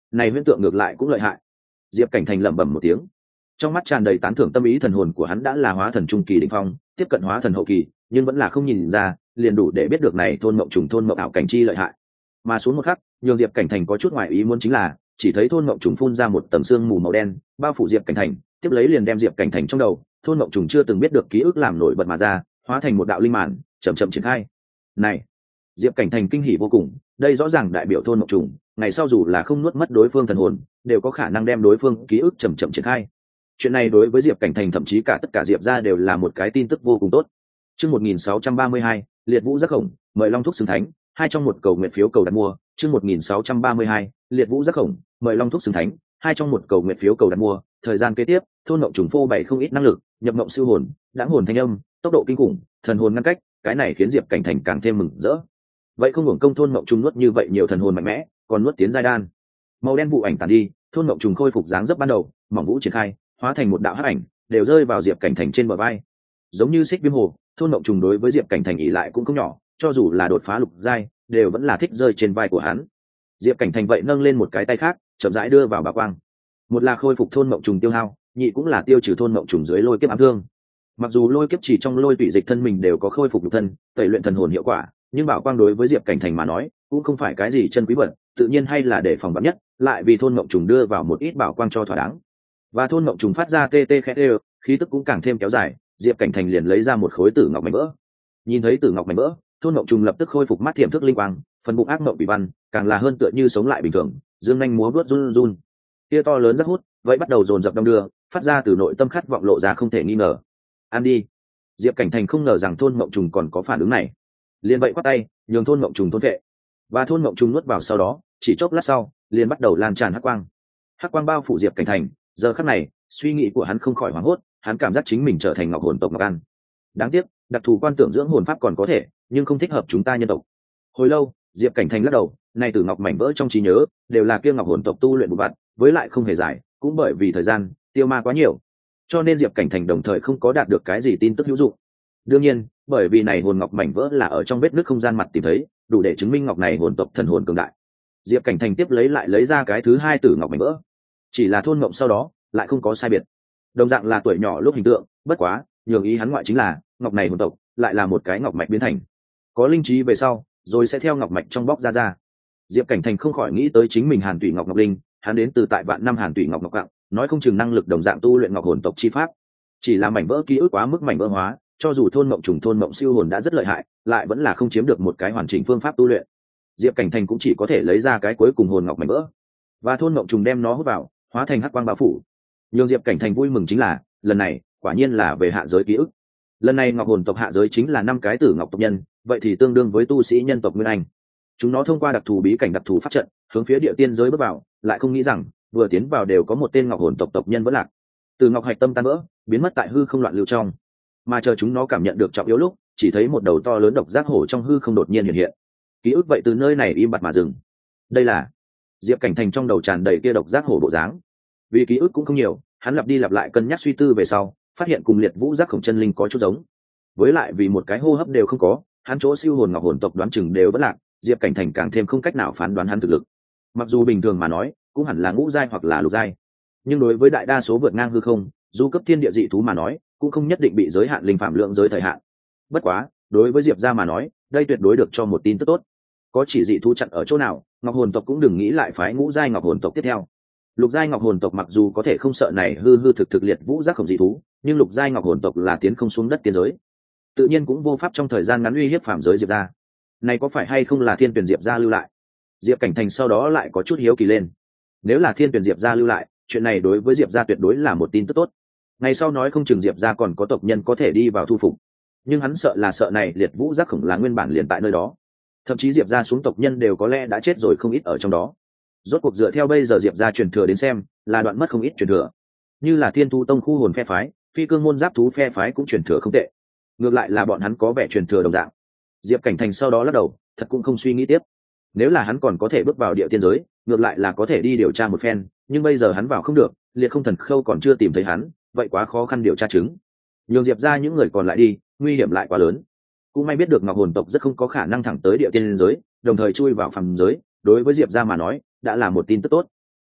này huyễn tượng ngược lại cũng lợi hại. Diệp Cảnh Thành lẩm bẩm một tiếng, trong mắt tràn đầy tán thưởng, tâm ý thần hồn của hắn đã là hóa thần trung kỳ đỉnh phong, tiếp cận hóa thần hậu kỳ, nhưng vẫn là không nhìn ra, liền đủ để biết được này thôn mộng trùng thôn mộng ảo cảnh chi lợi hại. Mà xuống một khắc, nhường Diệp Cảnh Thành có chút ngoài ý muốn chính là, chỉ thấy thôn mộng trùng phun ra một tầng sương mù màu đen, bao phủ Diệp Cảnh Thành, tiếp lấy liền đem Diệp Cảnh Thành trong đầu, thôn mộng trùng chưa từng biết được ký ức làm nổi bật mà ra, hóa thành một đạo linh màn, chậm chậm triển khai. Này, Diệp Cảnh Thành kinh hỉ vô cùng, đây rõ ràng đại biểu thôn mộng trùng, ngày sau dù là không nuốt mất đối phương thần hồn, đều có khả năng đem đối phương ký ức chậm chậm triển khai. Chuyện này đối với Diệp Cảnh Thành thậm chí cả tất cả Diệp gia đều là một cái tin tức vô cùng tốt. Chương một nghìn sáu trăm ba mươi hai, Liệt Vũ Giác Khổng, mời Long Thúc xứng thánh, hai trong một cầu nguyện phiếu cầu đặt mua. Chương một nghìn sáu trăm ba mươi hai, Liệt Vũ Giác Khổng, mời Long Thúc xứng thánh, hai trong một cầu nguyện phiếu cầu đặt mua. Thời gian kế tiếp, thôn mộng trùng phô bày không ít năng lực, nhập mộng siêu hồn, đãng hồn thanh âm, tốc độ kinh khủng, thần hồn ngăn cách, cái này khiến Diệp Cảnh Thành càng thêm mừng rỡ. Vậy không hưởng công thôn mộng trùng nuốt như vậy nhiều thần hồn mạnh mẽ, còn nuốt tiến giai đan. Màu đen vụ ảnh tàn đi, thôn mộng trùng khôi phục dáng dấp ban đầu, mỏng vũ triển khai, hóa thành một đạo hắc ảnh, đều rơi vào Diệp Cảnh Thành trên bờ vai. Giống như xích viêm hồ, thôn mộng trùng đối với Diệp Cảnh Thành ỷ lại cũng không nhỏ, cho dù là đột phá lục giai, đều vẫn là thích rơi trên vai của hắn. Diệp Cảnh Thành vậy nâng lên một cái tay khác, chậm rãi đưa vào bảo quang. Một là khôi phục thôn mộng trùng tiêu hao, nhị cũng là tiêu trừ thôn mộng trùng dưới lôi kiếp ám thương. Mặc dù lôi kiếp chỉ trong lôi tụy dịch thân mình đều có khôi phục nhục thân, tẩy luyện thần hồn hiệu quả, nhưng bảo quang đối với Diệp Cảnh Thành mà nói, cũng không phải cái gì chân quý vật, tự nhiên hay là để phòng vắn nhất, lại vì thôn mộng trùng đưa vào một ít bảo quang cho thỏa đáng. Và thôn mộng trùng phát ra tê tê khẽ đều, khí tức cũng càng thêm kéo dài, Diệp Cảnh Thành liền lấy ra một khối tử ngọc mảnh vỡ. Nhìn thấy tử ngọc mảnh vỡ, thôn mộng trùng lập tức khôi phục mắt thiểm thức linh quang, phần bụng ác mộng bị văn, càng là hơn tựa như sống lại bình thường, dương nhanh múa vuốt run run. Tia to lớn rất hút, vậy bắt đầu dồn dập đông đưa, phát ra từ nội tâm khát vọng lộ ra không thể nghi ngờ. Ăn đi. Diệp Cảnh Thành không ngờ rằng thôn mộng trùng còn có phản ứng này, liền vậy quát tay, nhường thôn mộng trùng thôn vệ. Và thôn mộng trùng nuốt vào sau đó, chỉ chốc lát sau, liền bắt đầu lan tràn hắc quang. Hắc quang bao phủ Diệp Cảnh Thành, giờ khắc này, suy nghĩ của hắn không khỏi hoảng hốt, hắn cảm giác chính mình trở thành ngọc hồn tộc ngọc ăn. Đáng tiếc, đặc thù quan tưởng dưỡng hồn pháp còn có thể, nhưng không thích hợp chúng ta nhân tộc. Hồi lâu, Diệp Cảnh Thành lắc đầu, này từ ngọc mảnh vỡ trong trí nhớ, đều là kia ngọc hồn tộc tu luyện một vặt, với lại không hề dài, cũng bởi vì thời gian tiêu ma quá nhiều, cho nên Diệp Cảnh Thành đồng thời không có đạt được cái gì tin tức hữu dụng. Đương nhiên, bởi vì này hồn ngọc mảnh vỡ là ở trong vết nứt không gian mặt tìm thấy, đủ để chứng minh ngọc này hồn tộc thần hồn cường đại. Diệp Cảnh Thành tiếp lấy lại lấy ra cái thứ hai tử ngọc mảnh vỡ, chỉ là thôn ngộng sau đó lại không có sai biệt, đồng dạng là tuổi nhỏ lúc hình tượng, bất quá nhường ý hắn ngoại chính là ngọc này hồn tộc lại là một cái ngọc mạch biến thành, có linh trí về sau rồi sẽ theo ngọc mạch trong bóc ra ra. Diệp Cảnh Thành không khỏi nghĩ tới chính mình Hàn Tụy Ngọc Ngọc Linh, hắn đến từ tại vạn năm Hàn Tụy Ngọc Ngọc Cặng, nói không chừng năng lực đồng dạng tu luyện ngọc hồn tộc chi pháp. Chỉ là mảnh vỡ ký ức quá mức mảnh vỡ hóa, cho dù thôn mộng trùng thôn mộng siêu hồn đã rất lợi hại, lại vẫn là không chiếm được một cái hoàn chỉnh phương pháp tu luyện. Diệp Cảnh Thành cũng chỉ có thể lấy ra cái cuối cùng hồn ngọc mảnh vỡ, và thôn mộng trùng đem nó hút vào, hóa thành hắc quang bao phủ. Nhưng Diệp Cảnh Thành vui mừng chính là, lần này quả nhiên là về hạ giới ký ức. Lần này ngọc hồn tộc hạ giới chính là năm cái tử ngọc tộc nhân, vậy thì tương đương với tu sĩ nhân tộc Nguyên Anh. Chúng nó thông qua đặc thù bí cảnh đặc thù pháp trận, hướng phía địa tiên giới bước vào, lại không nghĩ rằng vừa tiến vào đều có một tên ngọc hồn tộc tộc nhân vẫn lạc. Từ ngọc hạch tâm tan vỡ, biến mất tại hư không loạn lưu trong. Mà chờ chúng nó cảm nhận được trọng yếu lúc, chỉ thấy một đầu to lớn độc giác hổ trong hư không đột nhiên hiện hiện. Ký ức vậy từ nơi này im bặt mà dừng. Đây là Diệp Cảnh Thành trong đầu tràn đầy kia độc giác hổ bộ dáng. Vì ký ức cũng không nhiều, hắn lặp đi lặp lại cân nhắc suy tư về sau, phát hiện cùng Liệt Vũ Giác Khổng chân linh có chút giống. Với lại vì một cái hô hấp đều không có, hắn chỗ siêu hồn ngọc hồn tộc đoán chừng đều vẫn lạc, Diệp Cảnh Thành càng thêm không cách nào phán đoán hắn thực lực. Mặc dù bình thường mà nói, cũng hẳn là ngũ giai hoặc là lục giai, nhưng đối với đại đa số vượt ngang hư không, du cấp thiên địa dị thú mà nói, cũng không nhất định bị giới hạn linh phạm lượng giới thời hạn. Bất quá, đối với Diệp gia mà nói, đây tuyệt đối được cho một tin tức tốt. Có chỉ dị thú chặn ở chỗ nào, ngọc hồn tộc cũng đừng nghĩ lại phái ngũ giai ngọc hồn tộc tiếp theo. Lục giai ngọc hồn tộc mặc dù có thể không sợ này hư hư thực thực Liệt Vũ Giác Khổng dị thú, nhưng lục giai ngọc hồn tộc là tiến không xuống đất tiên giới, tự nhiên cũng vô pháp trong thời gian ngắn uy hiếp phạm giới Diệp gia. Này có phải hay không là Thiên Tuyển Diệp gia lưu lại? Diệp Cảnh Thành sau đó lại có chút hiếu kỳ lên. Nếu là Thiên Tuyển Diệp gia lưu lại, chuyện này đối với Diệp gia tuyệt đối là một tin tức tốt. Ngày sau nói không chừng Diệp gia còn có tộc nhân có thể đi vào thu phục. Nhưng hắn sợ là sợ này Liệt Vũ Giác Khổng là nguyên bản liền tại nơi đó. Thậm chí Diệp gia xuống tộc nhân đều có lẽ đã chết rồi không ít ở trong đó. Rốt cuộc dựa theo bây giờ Diệp gia truyền thừa đến xem, là đoạn mất không ít truyền thừa. Như là Thiên Thu Tông khu hồn phe phái, Phi Cương môn giáp thú phe phái cũng truyền thừa không tệ. Ngược lại là bọn hắn có vẻ truyền thừa đồng dạng. Diệp Cảnh Thành sau đó lắc đầu, thật cũng không suy nghĩ tiếp. Nếu là hắn còn có thể bước vào địa tiên giới, ngược lại là có thể đi điều tra một phen, nhưng bây giờ hắn vào không được, Liệt Không Thần Khâu còn chưa tìm thấy hắn, vậy quá khó khăn điều tra chứng. Nhường Diệp ra những người còn lại đi, nguy hiểm lại quá lớn. Cũng may biết được ngọc hồn tộc rất không có khả năng thẳng tới địa tiên giới, đồng thời chui vào phàm giới, đối với Diệp ra mà nói, đã là một tin tức tốt.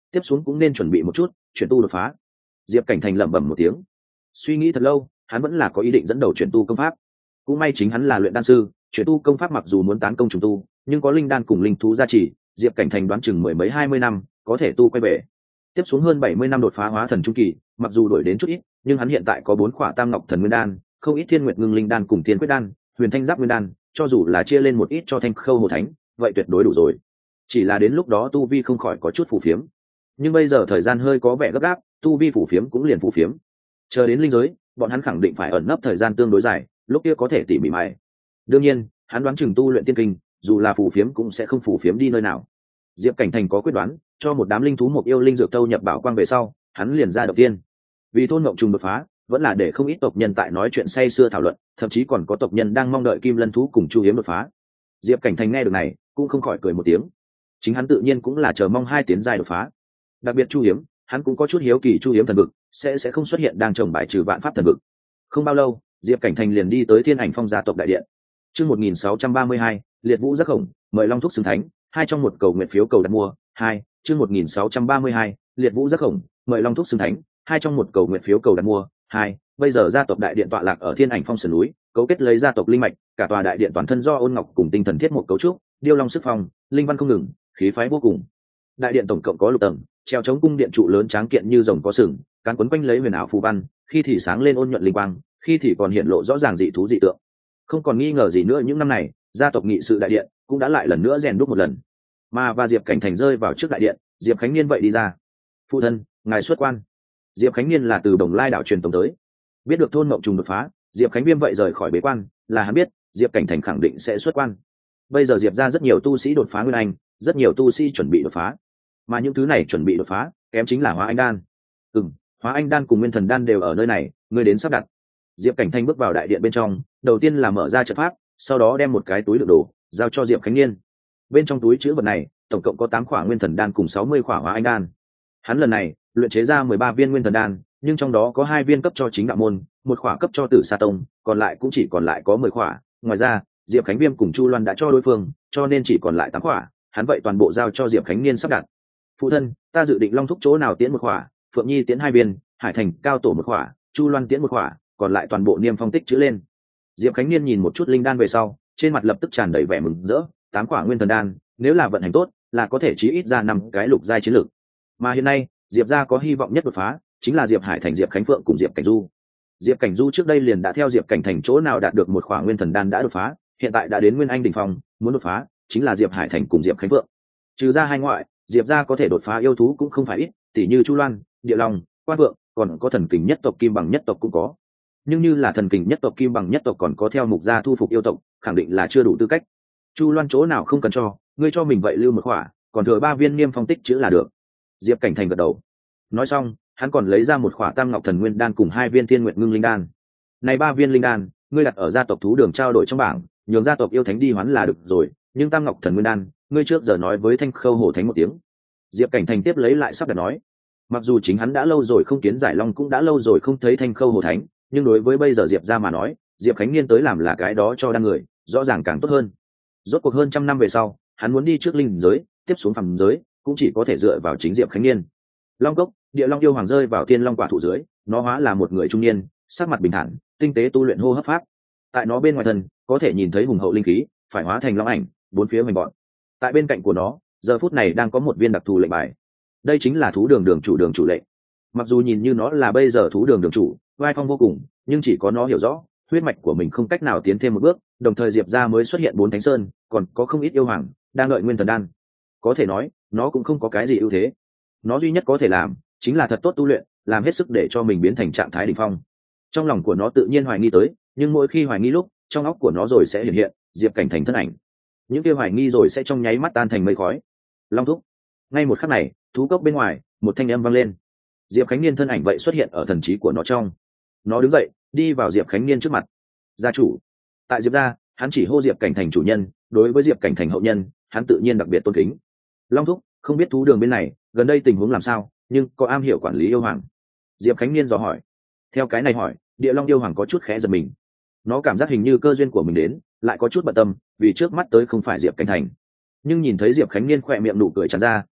tiếp xuống cũng nên chuẩn bị một chút chuyển tu đột phá. Diệp Cảnh Thành lẩm bẩm một tiếng, suy nghĩ thật lâu, hắn vẫn là có ý định dẫn đầu chuyển tu công pháp. Cũng may chính hắn là luyện đan sư, chuyển tu công pháp mặc dù muốn tán công trùng tu, nhưng có linh đan cùng linh thú gia trì, Diệp Cảnh Thành đoán chừng mười mấy hai mươi năm có thể tu quay về. Tiếp xuống hơn bảy mươi năm đột phá hóa thần trung kỳ, mặc dù đổi đến chút ít, nhưng hắn hiện tại có bốn khỏa Tam Ngọc Thần Nguyên Đan, không ít Thiên Nguyệt Ngưng Linh Đan cùng Thiên Quyết Đan, Huyền Thanh Giáp Nguyên Đan, cho dù là chia lên một ít cho Thanh Khâu Hồ Thánh, vậy tuyệt đối đủ rồi. Chỉ là đến lúc đó tu vi không khỏi có chút phù phiếm. Nhưng bây giờ thời gian hơi có vẻ gấp gáp, tu vi phù phiếm cũng liền phù phiếm. Chờ đến linh giới, bọn hắn khẳng định phải ẩn nấp thời gian tương đối dài, lúc kia có thể tỉ mỉ mày. Đương nhiên, hắn đoán chừng tu luyện tiên kinh, dù là phù phiếm cũng sẽ không phù phiếm đi nơi nào. Diệp Cảnh Thành có quyết đoán, cho một đám linh thú một yêu linh dược thâu nhập bảo quang về sau, hắn liền ra đầu tiên. Vì thôn ngộng trùng đột phá, vẫn là để không ít tộc nhân tại nói chuyện say sưa thảo luận, thậm chí còn có tộc nhân đang mong đợi Kim Lân thú cùng Chu Hiếm đột phá. Diệp Cảnh Thành nghe được này, cũng không khỏi cười một tiếng. Chính hắn tự nhiên cũng là chờ mong hai tiến giai đột phá. Đặc biệt Chu Hiếm, hắn cũng có chút hiếu kỳ Chu Hiếm thần vực sẽ sẽ không xuất hiện đang trồng bài trừ vạn pháp thần vực. Không bao lâu, Diệp Cảnh Thành liền đi tới Thiên Ảnh Phong gia tộc đại điện. Chương một nghìn sáu trăm ba mươi hai, Liệt Vũ Giác Khổng, mời Long Thúc xứng thánh, hai trong một cầu nguyện phiếu cầu đặt mua, hai, chương một nghìn sáu trăm ba mươi hai, Liệt Vũ Giác Khổng, mời Long Thúc xứng thánh, hai trong một cầu nguyện phiếu cầu đặt mua, hai, bây giờ gia tộc đại điện tọa lạc ở Thiên Ảnh Phong sườn núi, cấu kết lấy gia tộc linh mạch, cả tòa đại điện toàn thân do ôn ngọc cùng tinh thần thiết một cấu trúc, điêu long sức phong, linh văn không ngừng, khí phái vô cùng. Đại điện tổng cộng có lục tầng, treo chống cung điện trụ lớn tráng kiện như rồng có sừng, cán quấn quanh lấy huyền ảo phù văn, khi thì sáng lên ôn nhuận linh quang, khi thì còn hiện lộ rõ ràng dị thú dị tượng. Không còn nghi ngờ gì nữa, những năm này, gia tộc nghị sự đại điện cũng đã lại lần nữa rèn đúc một lần. Mà và Diệp Cảnh Thành rơi vào trước đại điện, Diệp Khánh Niên vậy đi ra. Phụ thân, ngài xuất quan. Diệp Khánh Niên là từ Đồng Lai đảo truyền tống tới. Biết được thôn mộng trùng đột phá, Diệp Khánh Viêm vậy rời khỏi bế quan, là hắn biết Diệp Cảnh Thành khẳng định sẽ xuất quan. Bây giờ Diệp ra rất nhiều tu sĩ đột phá nguyên anh, rất nhiều tu sĩ chuẩn bị đột phá, mà những thứ này chuẩn bị đột phá kém chính là hóa anh đan. Ừm, hóa anh đan cùng nguyên thần đan đều ở nơi này, ngươi đến sắp đặt. Diệp Cảnh Thành bước vào đại điện bên trong, đầu tiên là mở ra trận pháp, sau đó đem một cái túi đựng đồ giao cho Diệp Khánh Niên. Bên trong túi chứa vật này tổng cộng có tám khỏa nguyên thần đan cùng sáu mươi khỏa hóa anh đan. Hắn lần này luyện chế ra mười ba viên nguyên thần đan, nhưng trong đó có hai viên cấp cho chính đạo môn, một khỏa cấp cho Tử Sa Tông, còn lại cũng chỉ còn lại có mười khỏa. Ngoài ra, Diệp Khánh Viêm cùng Chu Loan đã cho đối phương, cho nên chỉ còn lại tám khỏa, hắn vậy toàn bộ giao cho Diệp Khánh Niên sắp đặt. Phụ thân, ta dự định Long Thúc chỗ nào tiến một khỏa, Phượng Nhi tiến hai viên, Hải Thành Cao Tổ một khỏa, Chu Loan tiến một khỏa, còn lại toàn bộ niêm phong tích chữ lên. Diệp Khánh Niên nhìn một chút linh đan về sau, trên mặt lập tức tràn đầy vẻ mừng rỡ. Tám quả nguyên thần đan, nếu là vận hành tốt, là có thể chí ít ra năm cái lục giai chiến lược. Mà hiện nay, Diệp gia có hy vọng nhất đột phá, chính là Diệp Hải Thành, Diệp Khánh Phượng cùng Diệp Cảnh Du. Diệp Cảnh Du trước đây liền đã theo Diệp Cảnh Thành chỗ nào đạt được một quả nguyên thần đan đã đột phá, hiện tại đã đến nguyên anh đỉnh phong, muốn đột phá, chính là Diệp Hải Thành cùng Diệp Khánh Phượng. Trừ ra hai ngoại, Diệp gia có thể đột phá yêu thú cũng không phải ít, tỷ như Chu Loan, Địa Long, Quan Vượng, còn có thần kình nhất tộc Kim Bằng nhất tộc cũng có. Nhưng như là thần kình nhất tộc Kim Bằng nhất tộc còn có theo mục gia thu phục yêu tộc, khẳng định là chưa đủ tư cách. Chu Loan chỗ nào không cần cho, ngươi cho mình vậy lưu một khỏa, còn thừa ba viên niêm phong tích chữ là được. Diệp Cảnh Thành gật đầu. Nói xong, hắn còn lấy ra một khỏa Tam Ngọc Thần Nguyên đan cùng hai viên Thiên Nguyệt Ngưng Linh đan. Này ba viên linh đan, ngươi đặt ở gia tộc thú đường trao đổi trong bảng, nhường gia tộc yêu thánh đi hoán là được rồi, nhưng Tam Ngọc Thần Nguyên đan, ngươi trước giờ nói với Thanh Khâu Hổ Thánh một tiếng. Diệp Cảnh Thành tiếp lấy lại sắp đặt nói. Mặc dù chính hắn đã lâu rồi không kiến giải long, cũng đã lâu rồi không thấy Thanh Khâu Hổ Thánh, nhưng đối với bây giờ Diệp gia mà nói, Diệp Khánh Niên tới làm là cái đó cho đan người, rõ ràng càng tốt hơn. Rốt cuộc hơn trăm năm về sau, hắn muốn đi trước linh giới, tiếp xuống phàm giới, cũng chỉ có thể dựa vào chính Diệp Khánh Niên. Long Cốc, Địa Long yêu hoàng rơi vào Thiên Long quả thụ dưới, nó hóa là một người trung niên, sắc mặt bình thản, tinh tế tu luyện hô hấp pháp. Tại nó bên ngoài thân, có thể nhìn thấy hùng hậu linh khí, phải hóa thành long ảnh, bốn phía hoành bọn. Tại bên cạnh của nó, giờ phút này đang có một viên đặc thù lệnh bài. Đây chính là thú đường đường chủ đường chủ lệnh. Mặc dù nhìn như nó là bây giờ thú đường đường chủ, vai phong vô cùng, nhưng chỉ có nó hiểu rõ, huyết mạch của mình không cách nào tiến thêm một bước, đồng thời Diệp gia mới xuất hiện bốn thánh sơn, còn có không ít yêu hoàng đang đợi nguyên thần đan. Có thể nói, nó cũng không có cái gì ưu thế. Nó duy nhất có thể làm chính là thật tốt tu luyện, làm hết sức để cho mình biến thành trạng thái đỉnh phong. Trong lòng của nó tự nhiên hoài nghi tới, nhưng mỗi khi hoài nghi lúc, trong óc của nó rồi sẽ hiện hiện Diệp Cảnh Thành thân ảnh. Những kia hoài nghi rồi sẽ trong nháy mắt tan thành mây khói. Long thúc. Ngay một khắc này, thú cốc bên ngoài, một thanh âm vang lên. Diệp Khánh Niên thân ảnh vậy xuất hiện ở thần trí của nó trong. Nó đứng dậy, đi vào Diệp Khánh Niên trước mặt. Gia chủ. Tại Diệp gia, hắn chỉ hô Diệp Cảnh Thành chủ nhân, đối với Diệp Cảnh Thành hậu nhân, hắn tự nhiên đặc biệt tôn kính. Long thúc, không biết thú đường bên này gần đây tình huống làm sao, nhưng có am hiểu quản lý yêu hoàng. Diệp Khánh Niên dò hỏi. Theo cái này hỏi, Địa Long yêu hoàng có chút khẽ giật mình. Nó cảm giác hình như cơ duyên của mình đến, lại có chút bận tâm, vì trước mắt tới không phải Diệp Cảnh Thành. Nhưng nhìn thấy Diệp Khánh Niên khỏe miệng nụ cười tràn ra,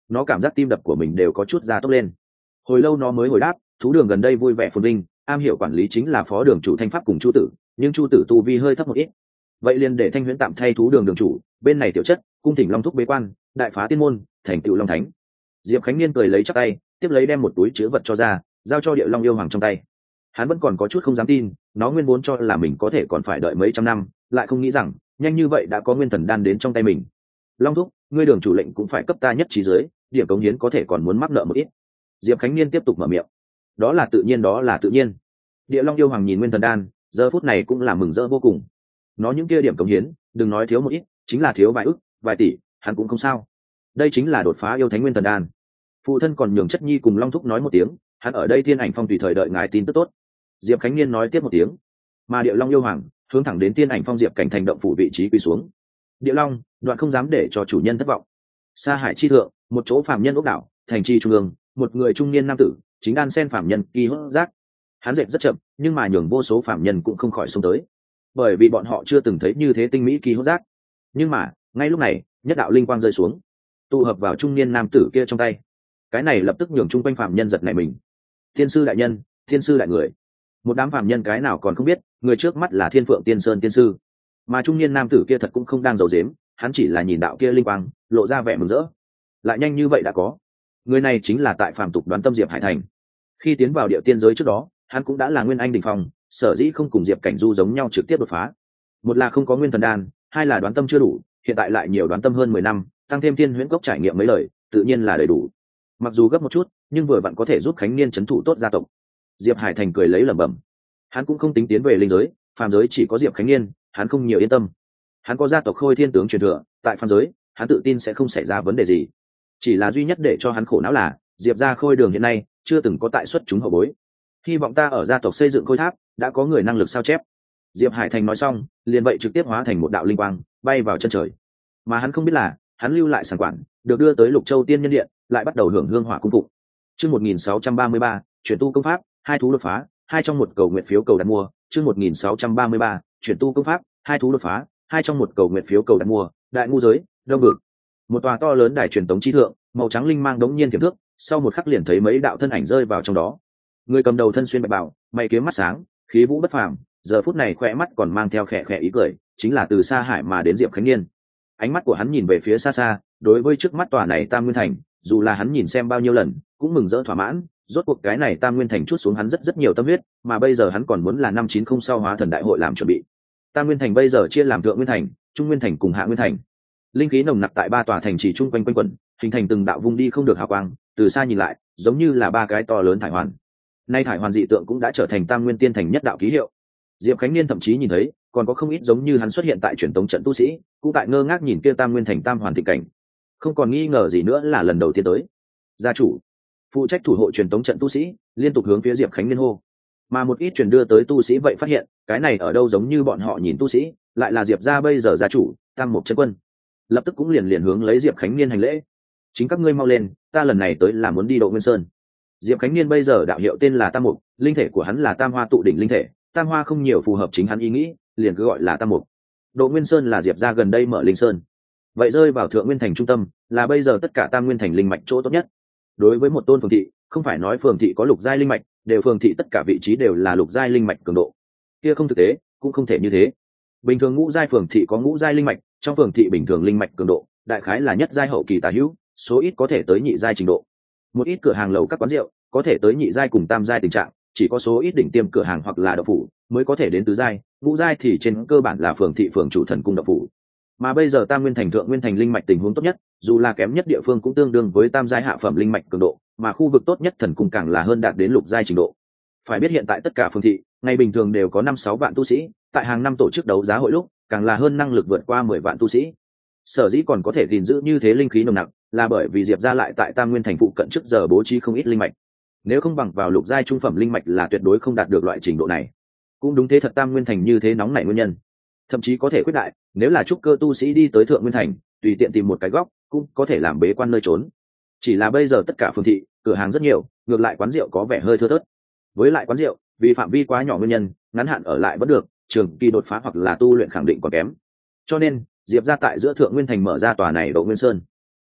nó cảm giác tim đập của mình đều có chút gia tốc lên. Hồi lâu nó mới hồi đáp, thú đường gần đây vui vẻ phồn vinh, am hiểu quản lý chính là phó đường chủ Thanh Pháp cùng Chu Tử, nhưng Chu Tử tu vi hơi thấp một ít. Vậy liền để Thanh Huyễn tạm thay thú đường đường chủ, bên này tiểu chất, cung thỉnh Long thúc bế quan, đại phá tiên môn, thành tựu Long Thánh. Diệp Khánh Niên cười lấy chắc tay, tiếp lấy đem một túi chứa vật cho ra, giao cho Địa Long yêu hoàng trong tay. Hắn vẫn còn có chút không dám tin, nó nguyên vốn cho là mình có thể còn phải đợi mấy trăm năm, lại không nghĩ rằng nhanh như vậy đã có nguyên thần đan đến trong tay mình. Long thúc, ngươi đường chủ lệnh cũng phải cấp ta nhất trí dưới, điểm cống hiến có thể còn muốn mắc nợ một ít. Diệp Khánh Niên tiếp tục mở miệng. Đó là tự nhiên, đó là tự nhiên. Địa Long yêu hoàng nhìn nguyên thần đan, giờ phút này cũng là mừng rỡ vô cùng. Nó những kia điểm cống hiến, đừng nói thiếu một ít, chính là thiếu vài ức, vài tỷ, hắn cũng không sao. Đây chính là đột phá yêu thánh nguyên thần đan. Phụ thân còn nhường chất nhi cùng Long thúc nói một tiếng, hắn ở đây Thiên Ảnh Phong tùy thời đợi ngài tin tức tốt. Diệp Khánh Niên nói tiếp một tiếng, mà Địa Long yêu hoàng hướng thẳng đến Thiên Ảnh Phong Diệp Cảnh thành động phủ vị trí quỳ xuống. Địa Long, đoạn không dám để cho chủ nhân thất vọng. Sa Hải chi thượng, một chỗ phàm nhân ốc đảo, thành chi trung ương, một người trung niên nam tử, chính đan sen phàm nhân kỳ hốt giác. Hắn dệt rất chậm, nhưng mà nhường vô số phàm nhân cũng không khỏi xông tới, bởi vì bọn họ chưa từng thấy như thế tinh mỹ kỳ hốt giác. Nhưng mà ngay lúc này, nhất đạo linh quang rơi xuống, tụ hợp vào trung niên nam tử kia trong tay. Cái này lập tức nhường chung quanh phàm nhân giật nảy mình. Thiên sư đại nhân, thiên sư đại người. Một đám phàm nhân cái nào còn không biết, người trước mắt là Thiên Phượng Tiên Sơn tiên sư. Mà trung niên nam tử kia thật cũng không đang giấu giếm, hắn chỉ là nhìn đạo kia linh quang, lộ ra vẻ mừng rỡ. Lại nhanh như vậy đã có. Người này chính là tại phàm tục Đoán Tâm Diệp Hải Thành. Khi tiến vào địa tiên giới trước đó, hắn cũng đã là nguyên anh đỉnh phong, sở dĩ không cùng Diệp Cảnh Du giống nhau trực tiếp đột phá. Một là không có nguyên thần đan, hai là đoán tâm chưa đủ, hiện tại lại nhiều đoán tâm hơn mười năm, tăng thêm Thiên Huyễn Cốc trải nghiệm mấy lời, tự nhiên là đầy đủ. Mặc dù gấp một chút, nhưng vừa vặn có thể giúp Khánh Niên trấn thủ tốt gia tộc. Diệp Hải Thành cười lấy lẩm bẩm. Hắn cũng không tính tiến về linh giới, phàm giới chỉ có Diệp Khánh Niên, hắn không nhiều yên tâm. Hắn có gia tộc Khôi Thiên tướng truyền thừa, tại phàm giới, hắn tự tin sẽ không xảy ra vấn đề gì. Chỉ là duy nhất để cho hắn khổ não là, Diệp gia Khôi đường hiện nay chưa từng có tại xuất chúng hậu bối. Hy vọng ta ở gia tộc xây dựng khôi tháp, đã có người năng lực sao chép. Diệp Hải Thành nói xong, liền vậy trực tiếp hóa thành một đạo linh quang, bay vào chân trời. Mà hắn không biết là, hắn lưu lại sản quản, được đưa tới Lục Châu Tiên Nhân Điện, lại bắt đầu hưởng hương hỏa cung phụng. Chương một nghìn sáu trăm ba mươi ba, chuyển tu công pháp, hai thú đột phá, hai trong một cầu nguyện phiếu cầu đặt mua. Chương một nghìn sáu trăm ba mươi ba, chuyển tu công pháp, hai thú đột phá, hai trong một cầu nguyện phiếu cầu đặt mua. Đại ngu giới, đông vực. Một tòa to lớn đài truyền tống chi thượng, màu trắng linh mang đống nhiên tiềm thước, sau một khắc liền thấy mấy đạo thân ảnh rơi vào trong đó. Người cầm đầu thân xuyên bạch bào, mày kiếm mắt sáng, khí vũ bất phàm, giờ phút này khỏe mắt còn mang theo khẽ khẽ ý cười, chính là từ Sa Hải mà đến Diệp Khánh Niên. Ánh mắt của hắn nhìn về phía xa xa, đối với trước mắt tòa này Tam Nguyên Thành, dù là hắn nhìn xem bao nhiêu lần, cũng mừng rỡ thỏa mãn. Rốt cuộc cái này Tam Nguyên Thành chút xuống hắn rất rất nhiều tâm huyết, mà bây giờ hắn còn muốn là năm chín không sau hóa thần đại hội làm chuẩn bị. Tam Nguyên Thành bây giờ chia làm Thượng Nguyên Thành, Trung Nguyên Thành cùng Hạ Nguyên Thành. Linh khí nồng nặc tại ba tòa thành trì chung quanh quanh quẩn, hình thành từng đạo vung đi không được hào quang, từ xa nhìn lại, giống như là ba cái to lớn thải hoàn. Nay thải hoàn dị tượng cũng đã trở thành Tam Nguyên Tiên Thành nhất đạo ký hiệu. Diệp Khánh Niên thậm chí nhìn thấy, còn có không ít giống như hắn xuất hiện tại truyền tống trận tu sĩ, cũng tại ngơ ngác nhìn kia Tam Nguyên Thành tam hoàn thịnh cảnh. Không còn nghi ngờ gì nữa là lần đầu tiên tới. Gia chủ, phụ trách thủ hộ truyền tống trận tu sĩ, liên tục hướng phía Diệp Khánh Niên hô. Mà một ít truyền đưa tới tu sĩ vậy phát hiện, cái này ở đâu giống như bọn họ nhìn tu sĩ, lại là Diệp gia bây giờ gia chủ, Tam Mục Chân Quân. Lập tức cũng liền liền hướng lấy Diệp Khánh Niên hành lễ. Chính các ngươi mau lên, ta lần này tới là muốn đi Độ Nguyên Sơn. Diệp Khánh Niên bây giờ đạo hiệu tên là Tam Mục, linh thể của hắn là Tam Hoa tụ đỉnh linh thể, Tam Hoa không nhiều phù hợp chính hắn ý nghĩ, liền cứ gọi là Tam Mục. Độ Nguyên Sơn là Diệp gia gần đây mở linh sơn, vậy rơi vào Thượng Nguyên Thành trung tâm, là bây giờ tất cả Tam Nguyên Thành linh mạch chỗ tốt nhất. Đối với một tôn phường thị, không phải nói phường thị có lục giai linh mạch, đều phường thị tất cả vị trí đều là lục giai linh mạch cường độ. Kia không thực tế, cũng không thể như thế. Bình thường ngũ giai phường thị có ngũ giai linh mạch, trong phường thị bình thường linh mạch cường độ, đại khái là nhất giai hậu kỳ tà hữu, số ít có thể tới nhị giai trình độ. Một ít cửa hàng lầu các quán rượu có thể tới nhị giai cùng tam giai tình trạng, chỉ có số ít đỉnh tiêm cửa hàng hoặc là đậu phủ mới có thể đến tứ giai, ngũ giai thì trên cơ bản là phường thị phường chủ thần cung đậu phủ. Mà bây giờ Tam Nguyên Thành Thượng Nguyên Thành linh mạch tình huống tốt nhất, dù là kém nhất địa phương cũng tương đương với tam giai hạ phẩm linh mạch cường độ, mà khu vực tốt nhất thần cung càng là hơn đạt đến lục giai trình độ. Phải biết hiện tại tất cả phường thị, ngày bình thường đều có năm sáu vạn tu sĩ, tại hàng năm tổ chức đấu giá hội lúc, càng là hơn năng lực vượt qua mười vạn tu sĩ. Sở dĩ còn có thể gìn giữ như thế linh khí nồng nặc, là bởi vì Diệp gia lại tại Tam Nguyên Thành phụ cận trước giờ bố trí không ít linh mạch. Nếu không bằng vào lục giai trung phẩm linh mạch là tuyệt đối không đạt được loại trình độ này. Cũng đúng thế thật, Tam Nguyên Thành như thế nóng nảy nguyên nhân, thậm chí có thể quyết đại, nếu là trúc cơ tu sĩ đi tới Thượng Nguyên Thành, tùy tiện tìm một cái góc, cũng có thể làm bế quan nơi trốn. Chỉ là bây giờ tất cả phường thị, cửa hàng rất nhiều, ngược lại quán rượu có vẻ hơi thưa thớt. Với lại quán rượu, vì phạm vi quá nhỏ nguyên nhân, ngắn hạn ở lại vẫn được, trường kỳ đột phá hoặc là tu luyện khẳng định còn kém. Cho nên, Diệp gia tại giữa Thượng Nguyên Thành mở ra tòa này Độ Nguyên Sơn.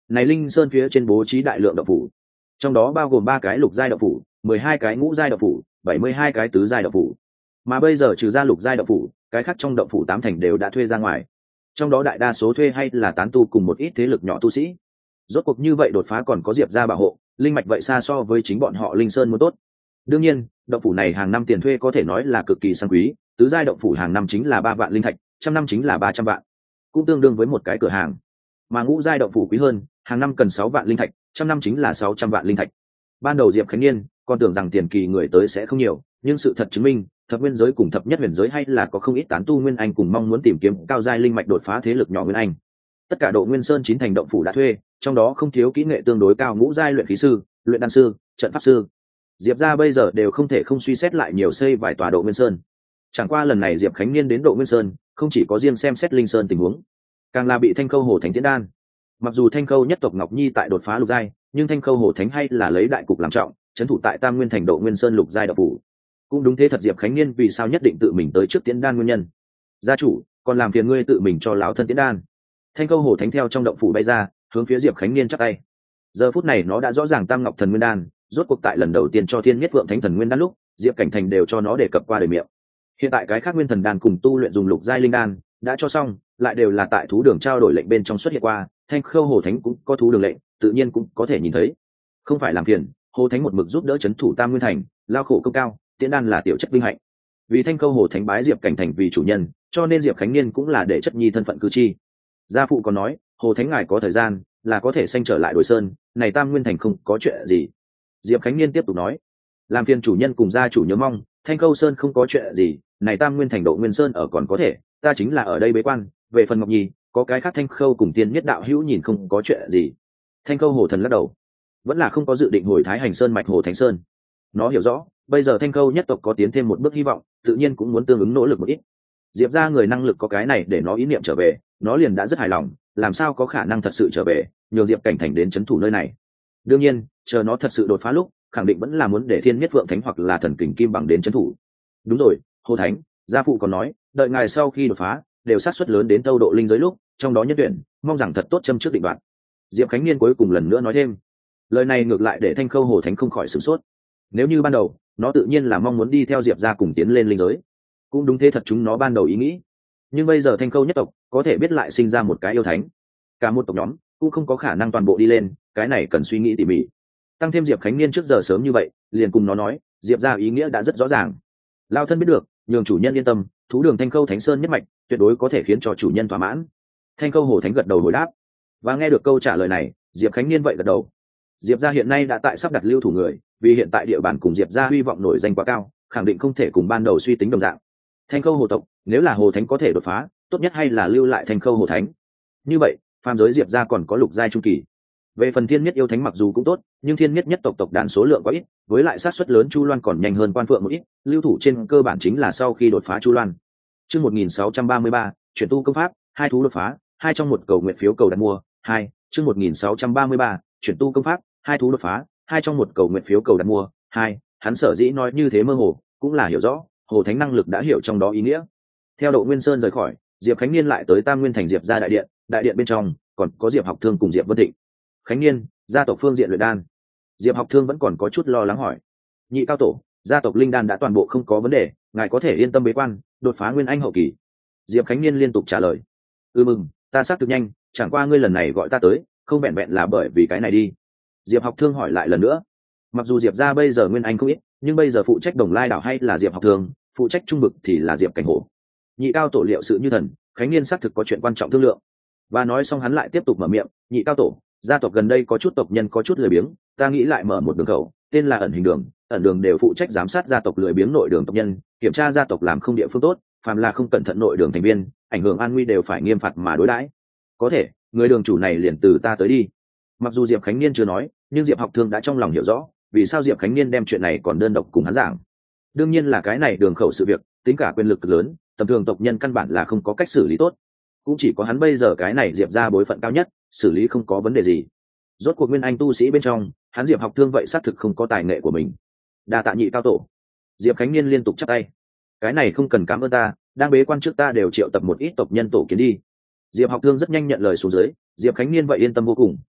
này linh sơn phía trên bố trí đại lượng động phủ, trong đó bao gồm ba cái lục giai động phủ, mười hai cái ngũ giai động phủ, bảy mươi hai cái tứ giai động phủ. Mà bây giờ trừ ra lục giai động phủ, cái khác trong động phủ tám thành đều đã thuê ra ngoài. Trong đó đại đa số thuê hay là tán tu cùng một ít thế lực nhỏ tu sĩ. Rốt cuộc như vậy đột phá còn có Diệp gia bảo hộ, linh mạch vậy xa so với chính bọn họ linh sơn muốn tốt. Đương nhiên, động phủ này hàng năm tiền thuê có thể nói là cực kỳ sang quý, tứ giai động phủ hàng năm chính là ba vạn linh thạch, trăm năm chính là ba trăm vạn, cũng tương đương với một cái cửa hàng. Mà ngũ giai động phủ quý hơn, hàng năm cần sáu vạn linh thạch, trăm năm chính là sáu trăm vạn linh thạch. Ban đầu Diệp Khánh Niên còn tưởng rằng tiền kỳ người tới sẽ không nhiều, nhưng sự thật chứng minh, thập nguyên giới cùng thập nhất huyền giới hay là có không ít tán tu nguyên anh cùng mong muốn tìm kiếm cao giai linh mạch đột phá thế lực nhỏ nguyên anh. Tất cả độ nguyên sơn chín thành động phủ đã thuê, trong đó không thiếu kỹ nghệ tương đối cao ngũ giai luyện khí sư, luyện đan sư, trận pháp sư. Diệp gia bây giờ đều không thể không suy xét lại nhiều xây vài tòa độ nguyên sơn. Chẳng qua lần này Diệp Khánh Niên đến độ nguyên sơn, không chỉ có riêng xem xét linh sơn tình huống, càng là bị Thanh Khâu Hồ Thánh tiến đan. Mặc dù Thanh Khâu nhất tộc Ngọc Nhi tại đột phá lục giai, nhưng Thanh Khâu Hồ Thánh hay là lấy đại cục làm trọng, trấn thủ tại Tam Nguyên thành độ nguyên sơn lục giai động phủ. Cũng đúng thế thật, Diệp Khánh Niên vì sao nhất định tự mình tới trước tiến đan nguyên nhân. Gia chủ, còn làm phiền ngươi tự mình cho lão thân tiến đan. Thanh Khâu Hồ Thánh theo trong động phủ bay ra, hướng phía Diệp Khánh Niên chắp tay. Giờ phút này nó đã rõ ràng Tam Ngọc Thần Nguyên đan, rốt cuộc tại lần đầu tiên cho Thiên Nhất Vượng Thánh Thần Nguyên đan lúc, Diệp Cảnh Thành đều cho nó đề cập qua đời miệng. Hiện tại cái khác nguyên thần đan cùng tu luyện dùng lục giai linh đan đã cho xong, lại đều là tại thú đường trao đổi lệnh bên trong xuất hiện qua. Thanh Khâu Hồ Thánh cũng có thú đường lệnh, tự nhiên cũng có thể nhìn thấy. Không phải làm phiền, Hồ Thánh một mực giúp đỡ trấn thủ Tam Nguyên thành, lao khổ công cao, tiễn đan là tiểu chất vinh hạnh. Vì Thanh Khâu Hồ Thánh bái Diệp Cảnh Thành vì chủ nhân, cho nên Diệp Khánh Niên cũng là để chất nhi thân phận cư chi. Gia phụ còn nói, Hồ Thánh ngài có thời gian là có thể sanh trở lại Đồi Sơn, này Tam Nguyên thành không có chuyện gì. Diệp Khánh Niên tiếp tục nói, làm phiền chủ nhân cùng gia chủ nhớ mong, Thanh Khâu Sơn không có chuyện gì, này Tam Nguyên thành độ Nguyên Sơn ở còn có thể, ta chính là ở đây bế quan. Về phần Ngọc Nhi, có cái khác Thanh Khâu cùng Tiên Nhất đạo hữu nhìn không có chuyện gì. Thanh Khâu Hồ Thần lắc đầu, vẫn là không có dự định hồi Thái Hành Sơn mạch Hồ Thánh Sơn. Nó hiểu rõ, bây giờ Thanh Khâu nhất tộc có tiến thêm một bước hy vọng, tự nhiên cũng muốn tương ứng nỗ lực một ít. Diệp ra người năng lực có cái này để nó ý niệm trở về, nó liền đã rất hài lòng, làm sao có khả năng thật sự trở về, nhường Diệp Cảnh Thành đến trấn thủ nơi này. Đương nhiên, chờ nó thật sự đột phá lúc, khẳng định vẫn là muốn để Thiên Nhất Vượng Thánh hoặc là Thần Kình Kim Bằng đến trấn thủ. Đúng rồi, Hồ Thánh, gia phụ còn nói, đợi ngài sau khi đột phá, đều sát suất lớn đến tâu độ linh giới lúc, trong đó nhân tuyển, mong rằng thật tốt châm trước định đoạn. Diệp Khánh Niên cuối cùng lần nữa nói thêm, lời này ngược lại để Thanh Khâu Hồ Thánh không khỏi sửng sốt. Nếu như ban đầu, nó tự nhiên là mong muốn đi theo Diệp gia cùng tiến lên linh giới. Cũng đúng thế thật, chúng nó ban đầu ý nghĩ. Nhưng bây giờ Thanh Khâu nhất tộc có thể biết lại sinh ra một cái yêu thánh, cả một tộc nhóm cũng không có khả năng toàn bộ đi lên, cái này cần suy nghĩ tỉ mỉ. Tăng thêm Diệp Khánh Niên trước giờ sớm như vậy, liền cùng nó nói, Diệp gia ý nghĩa đã rất rõ ràng. Lao thân biết được, nhường chủ nhân yên tâm, thú đường Thanh Khâu Thánh Sơn nhất mạch, tuyệt đối có thể khiến cho chủ nhân thỏa mãn. Thanh Khâu Hồ Thánh gật đầu hồi đáp, và nghe được câu trả lời này, Diệp Khánh Niên vậy gật đầu. Diệp gia hiện nay đã tại sắp đặt lưu thủ người, vì hiện tại địa bàn cùng Diệp gia hy vọng nổi danh quá cao, khẳng định không thể cùng ban đầu suy tính đồng dạng. Thanh Khâu Hồ tộc, nếu là Hồ Thánh có thể đột phá, tốt nhất hay là lưu lại Thanh Khâu Hồ Thánh. Như vậy, phàm giới Diệp gia còn có lục giai trung kỳ. Về phần Thiên Nhất yêu thánh mặc dù cũng tốt, nhưng Thiên Nhất nhất tộc tộc đàn số lượng quá ít, với lại sát suất lớn Chu Loan còn nhanh hơn Quan Phượng một ít, lưu thủ trên cơ bản chính là sau khi đột phá Chu Loan. Chương một nghìn sáu trăm ba mươi ba, chuyển tu công pháp, hai thú đột phá, hai trong một cầu nguyện phiếu cầu đặt mua, hai, chương một nghìn sáu trăm ba mươi ba, chuyển tu công pháp, hai thú đột phá, hai trong một cầu nguyện phiếu cầu đặt mua, hai, hắn sở dĩ nói như thế mơ hồ, cũng là hiểu rõ, Hồ Thánh năng lực đã hiểu trong đó ý nghĩa. Theo độ Nguyên Sơn rời khỏi, Diệp Khánh Niên lại tới Tam Nguyên thành Diệp gia đại điện, đại điện bên trong còn có Diệp Học Thương cùng Diệp Vân Thịnh. Khánh Niên, gia tộc phương diện luyện đan. Diệp Học Thương vẫn còn có chút lo lắng hỏi, nhị cao tổ, gia tộc linh đan đã toàn bộ không có vấn đề, ngài có thể yên tâm bế quan, đột phá nguyên anh hậu kỳ. Diệp Khánh Niên liên tục trả lời, ừ mừng, ta xác thực nhanh, chẳng qua ngươi lần này gọi ta tới, không vẹn vẹn là bởi vì cái này đi. Diệp Học Thương hỏi lại lần nữa, mặc dù Diệp gia bây giờ nguyên anh không ít, nhưng bây giờ phụ trách Đồng Lai đảo hay là Diệp Học Thương, phụ trách trung vực thì là Diệp Cảnh Hổ. Nhị cao tổ liệu sự như thần, Khánh Niên xác thực có chuyện quan trọng thương lượng. Và nói xong hắn lại tiếp tục mở miệng, nhị cao tổ, gia tộc gần đây có chút tộc nhân có chút lười biếng, ta nghĩ lại mở một đường khẩu, tên là ẩn hình đường, ẩn đường đều phụ trách giám sát gia tộc lười biếng nội đường tộc nhân, kiểm tra gia tộc làm không địa phương tốt, phàm là không cẩn thận nội đường thành viên, ảnh hưởng an nguy đều phải nghiêm phạt mà đối đãi. Có thể, người đường chủ này liền từ ta tới đi. Mặc dù Diệp Khánh Niên chưa nói, nhưng Diệp Học Thương đã trong lòng hiểu rõ, vì sao Diệp Khánh Niên đem chuyện này còn đơn độc cùng hắn giảng. Đương nhiên là cái này đường khẩu sự việc, tính cả quyền lực cực lớn, tầm thường tộc nhân căn bản là không có cách xử lý tốt. Cũng chỉ có hắn bây giờ cái này Diệp ra bối phận cao nhất, xử lý không có vấn đề gì. Rốt cuộc nguyên anh tu sĩ bên trong, hắn Diệp Học Thương vậy xác thực không có tài nghệ của mình. Đa tạ nhị cao tổ. Diệp Khánh Niên liên tục chắp tay. Cái này không cần cảm ơn ta, đang bế quan trước ta đều triệu tập một ít tộc nhân tổ kiến đi. Diệp Học Thương rất nhanh nhận lời xuống dưới, Diệp Khánh Niên vậy yên tâm vô cùng.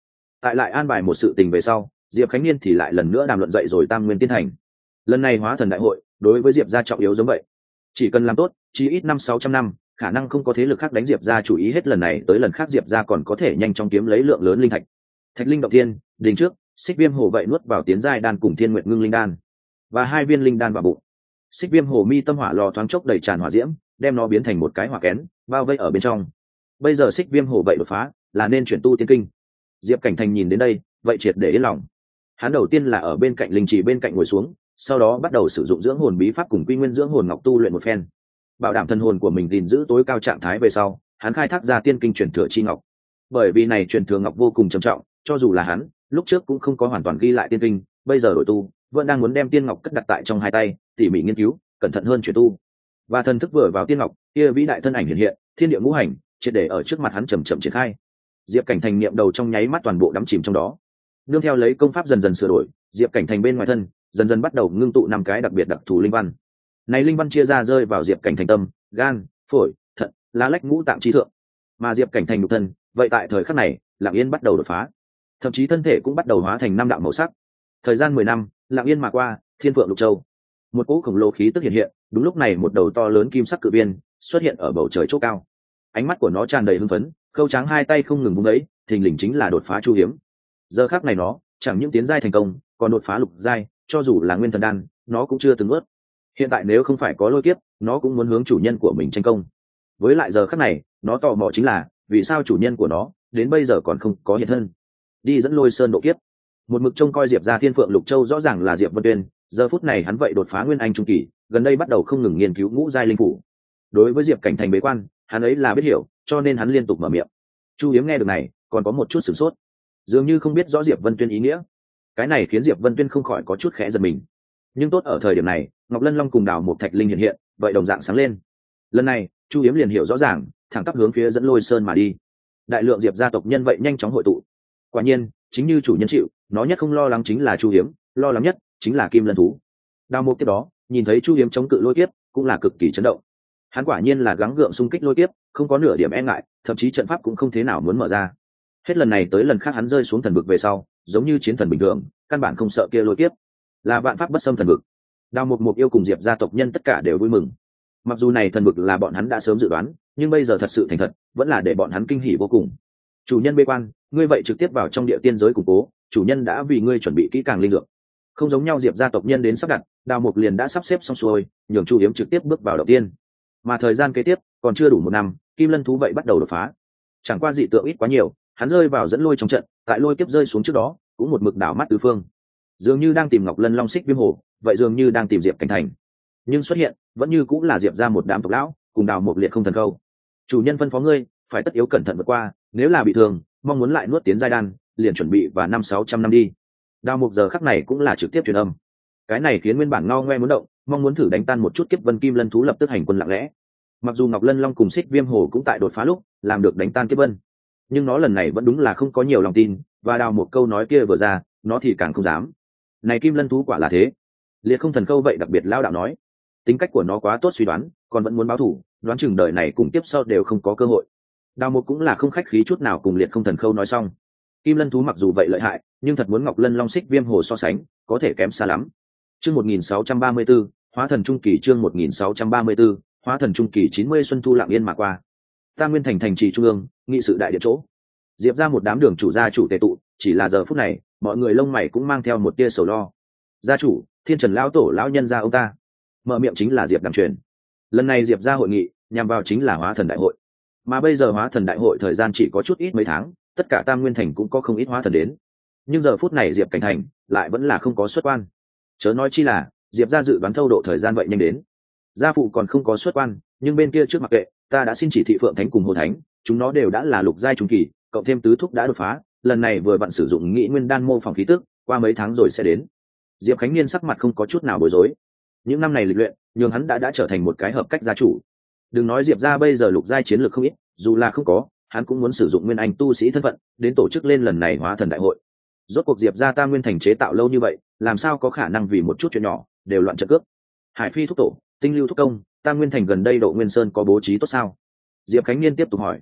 Tại lại an bài một sự tình về sau, Diệp Khánh Niên thì lại lần nữa đàm luận dậy rồi tam nguyên tiên thành. Lần này hóa thần đại hội đối với Diệp gia trọng yếu giống vậy, chỉ cần làm tốt chỉ ít năm sáu trăm năm, khả năng không có thế lực khác đánh Diệp gia chủ ý hết lần này tới lần khác Diệp gia còn có thể nhanh chóng kiếm lấy lượng lớn linh thạch. Thạch linh động thiên, đình trước, Xích Viêm Hồ vậy nuốt vào tiến giai đan cùng Thiên Nguyện Ngưng linh đan, và hai viên linh đan vào bụng. Xích Viêm Hồ mi tâm hỏa lò thoáng chốc đầy tràn hỏa diễm, đem nó biến thành một cái hỏa kén, bao vây ở bên trong. Bây giờ Xích Viêm Hồ vậy đột phá, là nên chuyển tu tiên kinh. Diệp Cảnh Thành nhìn đến đây, vậy triệt để yên lòng. Hắn đầu tiên là ở bên cạnh linh trì bên cạnh ngồi xuống, sau đó bắt đầu sử dụng dưỡng hồn bí pháp cùng quy nguyên dưỡng hồn ngọc tu luyện một phen, bảo đảm thân hồn của mình gìn giữ tối cao trạng thái về sau, hắn khai thác ra tiên kinh truyền thừa chi ngọc. Bởi vì này truyền thừa ngọc vô cùng trầm trọng, cho dù là hắn lúc trước cũng không có hoàn toàn ghi lại tiên kinh, bây giờ đổi tu vẫn đang muốn đem tiên ngọc cất đặt tại trong hai tay, tỉ mỉ nghiên cứu, cẩn thận hơn truyền tu. Và thần thức vừa vào tiên ngọc, kia vĩ đại thân ảnh hiện hiện, thiên địa ngũ hành triệt để ở trước mặt hắn chậm chậm triển khai. Diệp Cảnh Thành niệm đầu trong nháy mắt toàn bộ đắm chìm trong đó. Nương theo lấy công pháp dần dần sửa đổi, Diệp Cảnh Thành bên ngoài thân dần dần bắt đầu ngưng tụ năm cái đặc biệt đặc thù linh văn. Này linh văn chia ra rơi vào Diệp Cảnh Thành tâm, gan, phổi, thận, lá lách ngũ tạng chi thượng. Mà Diệp Cảnh Thành nhục thân, vậy tại thời khắc này, lặng yên bắt đầu đột phá. Thậm chí thân thể cũng bắt đầu hóa thành năm đạo màu sắc. Thời gian mười năm, lặng yên mà qua, Thiên Phượng Lục Châu. Một cỗ khổng lồ khí tức hiện hiện, đúng lúc này một đầu to lớn kim sắc cự viên xuất hiện ở bầu trời chỗ cao. Ánh mắt của nó tràn đầy hưng phấn, khâu tráng hai tay không ngừng vung ấy, thình lình chính là đột phá chu hiếm. Giờ khắc này nó chẳng những tiến giai thành công, còn đột phá lục giai, cho dù là nguyên thần đan, nó cũng chưa từng ướt. Hiện tại nếu không phải có lôi kiếp, nó cũng muốn hướng chủ nhân của mình tranh công. Với lại giờ khắc này, nó tò mò chính là vì sao chủ nhân của nó đến bây giờ còn không có hiện thân. Đi dẫn Lôi Sơn độ kiếp. Một mực trông coi Diệp gia Thiên Phượng Lục Châu rõ ràng là Diệp Vân Tuyên, giờ phút này hắn vậy đột phá nguyên anh trung kỳ, gần đây bắt đầu không ngừng nghiên cứu ngũ giai linh phủ. Đối với Diệp Cảnh Thành bế quan, hắn ấy là biết hiểu, cho nên hắn liên tục mở miệng. Chu Hiếm nghe được này, còn có một chút sửng sốt, dường như không biết rõ Diệp Vân Tuyên ý nghĩa. Cái này khiến Diệp Vân Tuyên không khỏi có chút khẽ giật mình. Nhưng tốt ở thời điểm này, Ngọc Lân Long cùng Đào Mục Thạch Linh hiện hiện, vậy đồng dạng sáng lên. Lần này, Chu Hiếm liền hiểu rõ ràng, thẳng tắp hướng phía dẫn Lôi Sơn mà đi. Đại lượng Diệp gia tộc nhân vậy nhanh chóng hội tụ. Quả nhiên, chính như chủ nhân chịu, nó nhất không lo lắng chính là Chu Hiếm, lo lắng nhất chính là Kim Lân thú. Đào Mục tiếp đó, nhìn thấy Chu Hiếm chống cự lôi kiếp, cũng là cực kỳ chấn động. Hắn quả nhiên là gắng gượng xung kích lôi kiếp, không có nửa điểm e ngại, thậm chí trận pháp cũng không thế nào muốn mở ra. Hết lần này tới lần khác hắn rơi xuống thần vực về sau, giống như chiến thần bình thường, căn bản không sợ kia lôi kiếp, là vạn pháp bất xâm thần vực. Đào Mục Mục yêu cùng Diệp gia tộc nhân tất cả đều vui mừng. Mặc dù này thần vực là bọn hắn đã sớm dự đoán, nhưng bây giờ thật sự thành thật, vẫn là để bọn hắn kinh hỉ vô cùng. Chủ nhân bế quan, ngươi vậy trực tiếp vào trong địa tiên giới củng cố, chủ nhân đã vì ngươi chuẩn bị kỹ càng linh dược. Không giống nhau, Diệp gia tộc nhân đến sắp đặt, Đào Mục liền đã sắp xếp xong xuôi, nhường Chu Hiếm trực tiếp bước vào đầu tiên. Mà thời gian kế tiếp còn chưa đủ một năm, Kim Lân thú vậy bắt đầu đột phá. Chẳng qua dị tượng ít quá nhiều, hắn rơi vào dẫn lôi trong trận, tại lôi kiếp rơi xuống trước đó, cũng một mực đảo mắt tứ phương, dường như đang tìm Ngọc Lân Long Xích Viêm Hồ, vậy dường như đang tìm Diệp Cảnh Thành. Nhưng xuất hiện vẫn như cũng là Diệp gia một đám tộc lão cùng Đào Mục liệt không thần câu. Chủ nhân phân phó ngươi phải tất yếu cẩn thận vượt qua, nếu là bị thương, mong muốn lại nuốt tiến giai đan, liền chuẩn bị và năm sáu trăm năm đi. Đào Mục giờ khắc này cũng là trực tiếp truyền âm. Cái này khiến nguyên bản ngao ngoe muốn động, mong muốn thử đánh tan một chút kiếp vân Kim Lân thú lập tức hành quân lặng lẽ. Mặc dù Ngọc Lân Long cùng Xích Viêm Hồ cũng tại đột phá lúc làm được đánh tan kiếp vân, nhưng nó lần này vẫn đúng là không có nhiều lòng tin, và Đào một câu nói kia vừa ra, nó thì càng không dám. Này Kim Lân thú quả là thế, liệt không thần câu vậy đặc biệt lao đạo nói, tính cách của nó quá tốt, suy đoán còn vẫn muốn báo thù, đoán chừng đời này cùng tiếp sau đều không có cơ hội. Đào một cũng là không khách khí chút nào cùng liệt không thần câu nói xong. Kim Lân thú mặc dù vậy lợi hại, nhưng thật muốn Ngọc Lân Long Xích Viêm Hồ so sánh, có thể kém xa lắm. Chương một nghìn sáu trăm ba mươi tư, Hóa thần trung kỳ. Chương một nghìn sáu trăm ba mươi tư, Hóa thần trung kỳ. Chín mươi xuân thu lặng yên mà qua. Tam Nguyên thành thành trì trung ương, nghị sự đại điện chỗ. Diệp ra một đám đường chủ gia chủ tề tụ, chỉ là giờ phút này, mọi người lông mày cũng mang theo một tia sầu lo. Gia chủ, Thiên Trần lão tổ lão nhân gia ông ta. Mở miệng chính là Diệp Đằng Truyền. Lần này Diệp ra hội nghị, nhằm vào chính là Hóa thần đại hội. Mà bây giờ Hóa thần đại hội thời gian chỉ có chút ít mấy tháng, tất cả Tam Nguyên thành cũng có không ít hóa thần đến. Nhưng giờ phút này Diệp Cảnh Thành lại vẫn là không có xuất quan. Chớ nói chi là, Diệp ra dự đoán thâu độ thời gian vậy nhanh đến. Gia phụ còn không có xuất quan, nhưng bên kia trước mặc kệ, ta đã xin chỉ thị Phượng Thánh cùng Hồ Thánh, chúng nó đều đã là lục giai trung kỳ, cộng thêm tứ thúc đã đột phá, lần này vừa vặn sử dụng Nghị Nguyên đan mô phỏng khí tức, qua mấy tháng rồi sẽ đến. Diệp Khánh Niên sắc mặt không có chút nào bối rối. Những năm này lịch luyện, nhưng hắn đã đã trở thành một cái hợp cách gia chủ. Đừng nói Diệp gia bây giờ lục giai chiến lược không ít, dù là không có, hắn cũng muốn sử dụng nguyên anh tu sĩ thân phận đến tổ chức lên lần này hóa thần đại hội. Rốt cuộc Diệp gia Tam Nguyên thành chế tạo lâu như vậy, làm sao có khả năng vì một chút chuyện nhỏ đều loạn trận cước. Hải Phi thúc tổ, Tinh Lưu thúc công, Tam Nguyên thành gần đây Độ Nguyên Sơn có bố trí tốt sao? Diệp Khánh Niên tiếp tục hỏi.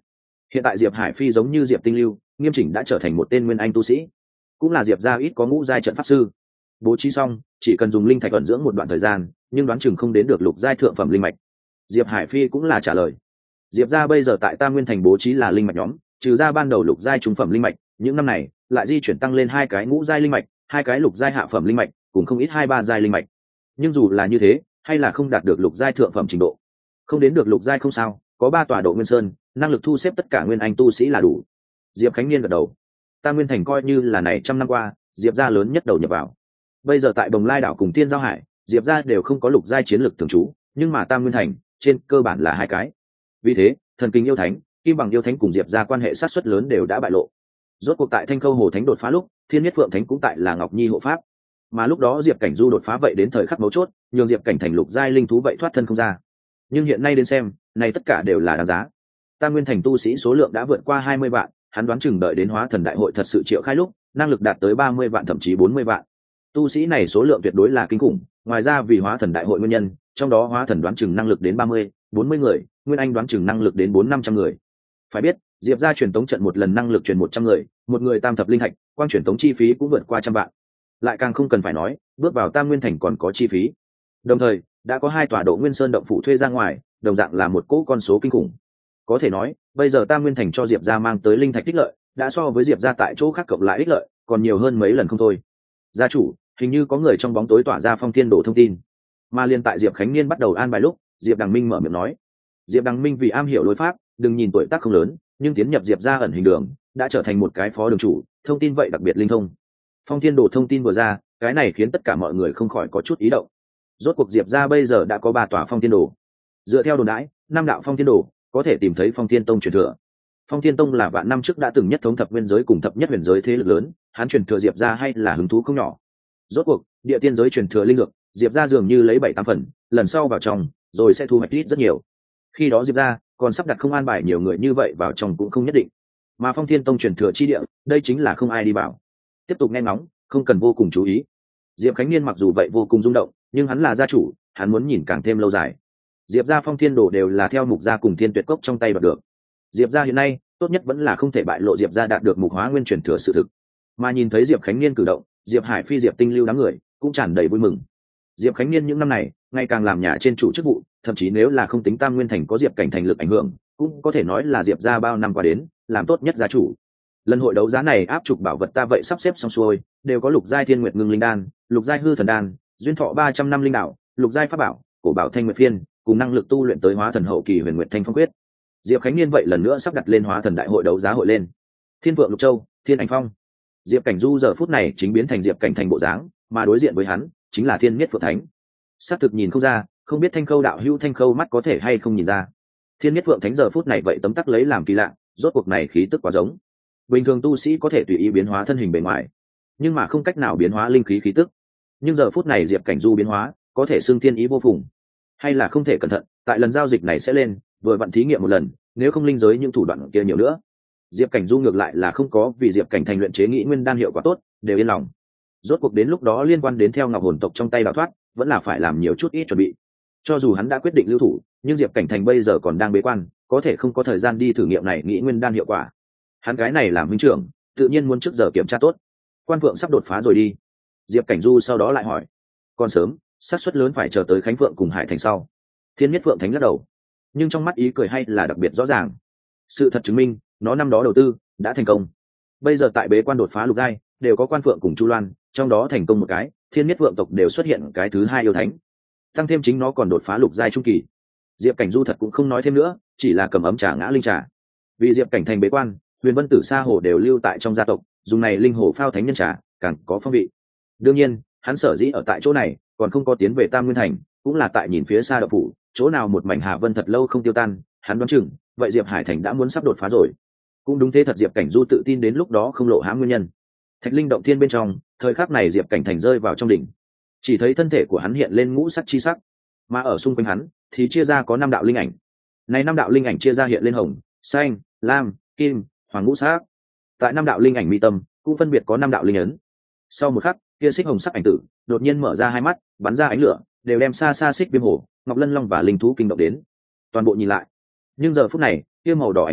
Hiện tại Diệp Hải Phi giống như Diệp Tinh Lưu, nghiêm chỉnh đã trở thành một tên nguyên anh tu sĩ, cũng là Diệp gia ít có ngũ giai trận pháp sư. Bố trí xong, chỉ cần dùng linh thạch ẩn dưỡng một đoạn thời gian, nhưng đoán chừng không đến được lục giai thượng phẩm linh mạch. Diệp Hải Phi cũng là trả lời. Diệp gia bây giờ tại Tam Nguyên Thành bố trí là linh mạch nhóm, trừ ra ban đầu lục giai trung phẩm linh mạch, những năm này lại di chuyển tăng lên hai cái ngũ giai linh mạch, hai cái lục giai hạ phẩm linh mạch, cùng không ít hai ba giai linh mạch. Nhưng dù là như thế, hay là không đạt được lục giai thượng phẩm trình độ. Không đến được lục giai không sao, có ba tòa độ nguyên sơn, năng lực thu xếp tất cả nguyên anh tu sĩ là đủ. Diệp Khánh Niên gật đầu. Tam Nguyên Thành coi như là này trăm năm qua, Diệp gia lớn nhất đầu nhập vào. Bây giờ tại Bồng Lai đảo cùng Tiên Giao Hải, Diệp gia đều không có lục giai chiến lực thường trú, nhưng mà Tam Nguyên Thành trên cơ bản là hai cái. Vì thế, Thần Kinh yêu thánh, Kim Bằng yêu thánh cùng Diệp gia quan hệ sát xuất lớn đều đã bại lộ. Rốt cuộc tại Thanh Khâu Hồ thánh đột phá lúc, Thiên Nhất Phượng thánh cũng tại là Ngọc Nhi hộ pháp. Mà lúc đó Diệp Cảnh Du đột phá vậy đến thời khắc mấu chốt, nhường Diệp Cảnh thành lục giai linh thú vậy thoát thân không ra. Nhưng hiện nay đến xem, này tất cả đều là đáng giá. Tam Nguyên Thành tu sĩ số lượng đã vượt qua hai mươi vạn, hắn đoán chừng đợi đến Hóa Thần đại hội thật sự triệu khai lúc, năng lực đạt tới ba mươi vạn thậm chí bốn mươi vạn. Tu sĩ này số lượng tuyệt đối là kinh khủng, ngoài ra vì Hóa Thần đại hội nguyên nhân, trong đó Hóa Thần đoán chừng năng lực đến ba mươi, bốn mươi người, Nguyên Anh đoán chừng năng lực đến bốn năm trăm người. Phải biết, Diệp gia truyền tống trận một lần năng lực truyền một trăm người, một người tam thập linh thạch, quang truyền tống chi phí cũng vượt qua trăm vạn. Lại càng không cần phải nói, bước vào Tam Nguyên Thành còn có chi phí. Đồng thời, đã có hai tòa độ Nguyên Sơn động phủ thuê ra ngoài, đồng dạng là một cỗ con số kinh khủng. Có thể nói, bây giờ Tam Nguyên Thành cho Diệp gia mang tới linh thạch ích lợi, đã so với Diệp gia tại chỗ khác cộng lại ích lợi, còn nhiều hơn mấy lần không thôi. Gia chủ, hình như có người trong bóng tối tỏa ra Phong Thiên Đồ thông tin. Mà liên tại Diệp Khánh Niên bắt đầu an bài lúc, Diệp Đằng Minh mở miệng nói. Diệp Đằng Minh vì am hiểu lối pháp, đừng nhìn tuổi tác không lớn, nhưng tiến nhập Diệp gia ẩn hình đường, đã trở thành một cái phó đường chủ, thông tin vậy đặc biệt linh thông. Phong Thiên Đồ thông tin vừa ra, cái này khiến tất cả mọi người không khỏi có chút ý động. Rốt cuộc Diệp gia bây giờ đã có ba tòa Phong Thiên Đồ. Dựa theo đồn đãi, năm đạo Phong Thiên Đồ có thể tìm thấy Phong Thiên Tông truyền thừa. Phong Thiên Tông là vạn năm trước đã từng nhất thống thập nguyên giới cùng thập nhất huyền giới thế lực lớn, hắn truyền thừa Diệp gia hay là hứng thú không nhỏ. Rốt cuộc, địa tiên giới truyền thừa linh dược, Diệp gia dường như lấy bảy tám phần, lần sau vào trong, rồi sẽ thu hoạch ít rất nhiều. Khi đó Diệp gia còn sắp đặt không an bài nhiều người như vậy vào trong cũng không nhất định. Mà Phong Thiên Tông truyền thừa chi địa, đây chính là không ai đi vào. Tiếp tục nghe ngóng, không cần vô cùng chú ý. Diệp Khánh Niên mặc dù vậy vô cùng rung động, nhưng hắn là gia chủ, hắn muốn nhìn càng thêm lâu dài. Diệp gia Phong Thiên Đồ đều là theo Mục gia cùng Thiên Tuyệt Cốc trong tay đoạt được. Diệp gia hiện nay, tốt nhất vẫn là không thể bại lộ Diệp gia đạt được Mục Hóa Nguyên truyền thừa sự thực. Mà nhìn thấy Diệp Khánh Niên cử động, Diệp Hải Phi, Diệp Tinh Lưu đám người cũng tràn đầy vui mừng. Diệp Khánh Niên những năm này, ngày càng làm nhà trên chủ chức vụ, thậm chí nếu là không tính Tam Nguyên Thành có Diệp Cảnh thành lực ảnh hưởng, cũng có thể nói là Diệp gia bao năm qua đến, làm tốt nhất gia chủ. Lần hội đấu giá này áp trục bảo vật ta vậy sắp xếp xong xuôi, đều có lục giai thiên nguyệt ngưng linh đan, lục giai hư thần đan, duyên thọ ba trăm năm linh đạo, lục giai pháp bảo, cổ bảo thanh nguyệt phiên, cùng năng lực tu luyện tới hóa thần hậu kỳ huyền nguyệt thanh phong quyết. Diệp Khánh Niên vậy lần nữa sắp đặt lên hóa thần đại hội đấu giá hội lên. Thiên Vượng Lục Châu, Thiên Ảnh Phong. Diệp Cảnh Du giờ phút này chính biến thành Diệp Cảnh thành bộ dáng, mà đối diện với hắn chính là Thiên Miết Phượng Thánh. Sát thực nhìn không ra, không biết Thanh Khâu đạo hữu Thanh Khâu mắt có thể hay không nhìn ra. Thiên Miết Phượng Thánh giờ phút này vậy tấm tắc lấy làm kỳ lạ, rốt cuộc này khí tức quá giống. Bình thường tu sĩ có thể tùy ý biến hóa thân hình bề ngoài, nhưng mà không cách nào biến hóa linh khí khí tức. Nhưng giờ phút này Diệp Cảnh Du biến hóa, có thể xưng thiên ý vô phùng. Hay là không thể cẩn thận, tại lần giao dịch này sẽ lên, vừa vặn thí nghiệm một lần, nếu không linh giới những thủ đoạn kia nhiều nữa. Diệp Cảnh Du ngược lại là không có, vì Diệp Cảnh thành luyện chế nghĩ nguyên đan hiệu quả tốt, đều yên lòng. Rốt cuộc đến lúc đó liên quan đến theo Ngọc Hồn tộc trong tay đào thoát, vẫn là phải làm nhiều chút ít chuẩn bị. Cho dù hắn đã quyết định lưu thủ, nhưng Diệp Cảnh thành bây giờ còn đang bế quan, có thể không có thời gian đi thử nghiệm này nghĩ nguyên đan hiệu quả. Hắn cái này làm huynh trưởng, tự nhiên muốn trước giờ kiểm tra tốt. Quan Phượng sắp đột phá rồi đi. Diệp Cảnh Du sau đó lại hỏi. Còn sớm, xác suất lớn phải chờ tới Khánh Phượng cùng Hải Thành sau. Thiên Nhất Phượng Thánh lắc đầu, nhưng trong mắt ý cười hay là đặc biệt rõ ràng. Sự thật chứng minh, nó năm đó đầu tư đã thành công. Bây giờ tại bế quan đột phá lục giai, đều có Quan Phượng cùng Chu Loan, trong đó thành công một cái, Thiên Nhất Phượng tộc đều xuất hiện cái thứ hai yêu thánh. Tăng thêm chính nó còn đột phá lục giai trung kỳ. Diệp Cảnh Du thật cũng không nói thêm nữa, chỉ là cầm ấm trà ngã linh trà. Vì Diệp Cảnh thành bế quan, Huyền Vân Tử Sa Hồ đều lưu tại trong gia tộc, dùng này linh hồ phao thánh nhân trà, càng có phong vị. Đương nhiên, hắn sở dĩ ở tại chỗ này, còn không có tiến về Tam Nguyên Thành, cũng là tại nhìn phía xa đậu phủ, chỗ nào một mảnh Hà Vân thật lâu không tiêu tan, hắn đoán chừng, vậy Diệp Hải Thành đã muốn sắp đột phá rồi. Cũng đúng thế thật, Diệp Cảnh Du tự tin đến lúc đó không lộ hãm nguyên nhân. Thạch Linh động thiên bên trong, thời khắc này Diệp Cảnh Thành rơi vào trong đỉnh, chỉ thấy thân thể của hắn hiện lên ngũ sắc chi sắc, mà ở xung quanh hắn thì chia ra có năm đạo linh ảnh. Này năm đạo linh ảnh chia ra hiện lên hồng, xanh, lam, kim, hoàng ngũ sắc. Tại năm đạo linh ảnh mi tâm cũng phân biệt có năm đạo linh ấn. Sau một khắc, kia xích hồng sắc ảnh tử đột nhiên mở ra hai mắt, bắn ra ánh lửa, đều đem xa xa xích viêm hổ, ngọc lân long và linh thú kinh động đến. Toàn bộ nhìn lại, nhưng giờ phút này, kia màu đỏ ảnh tử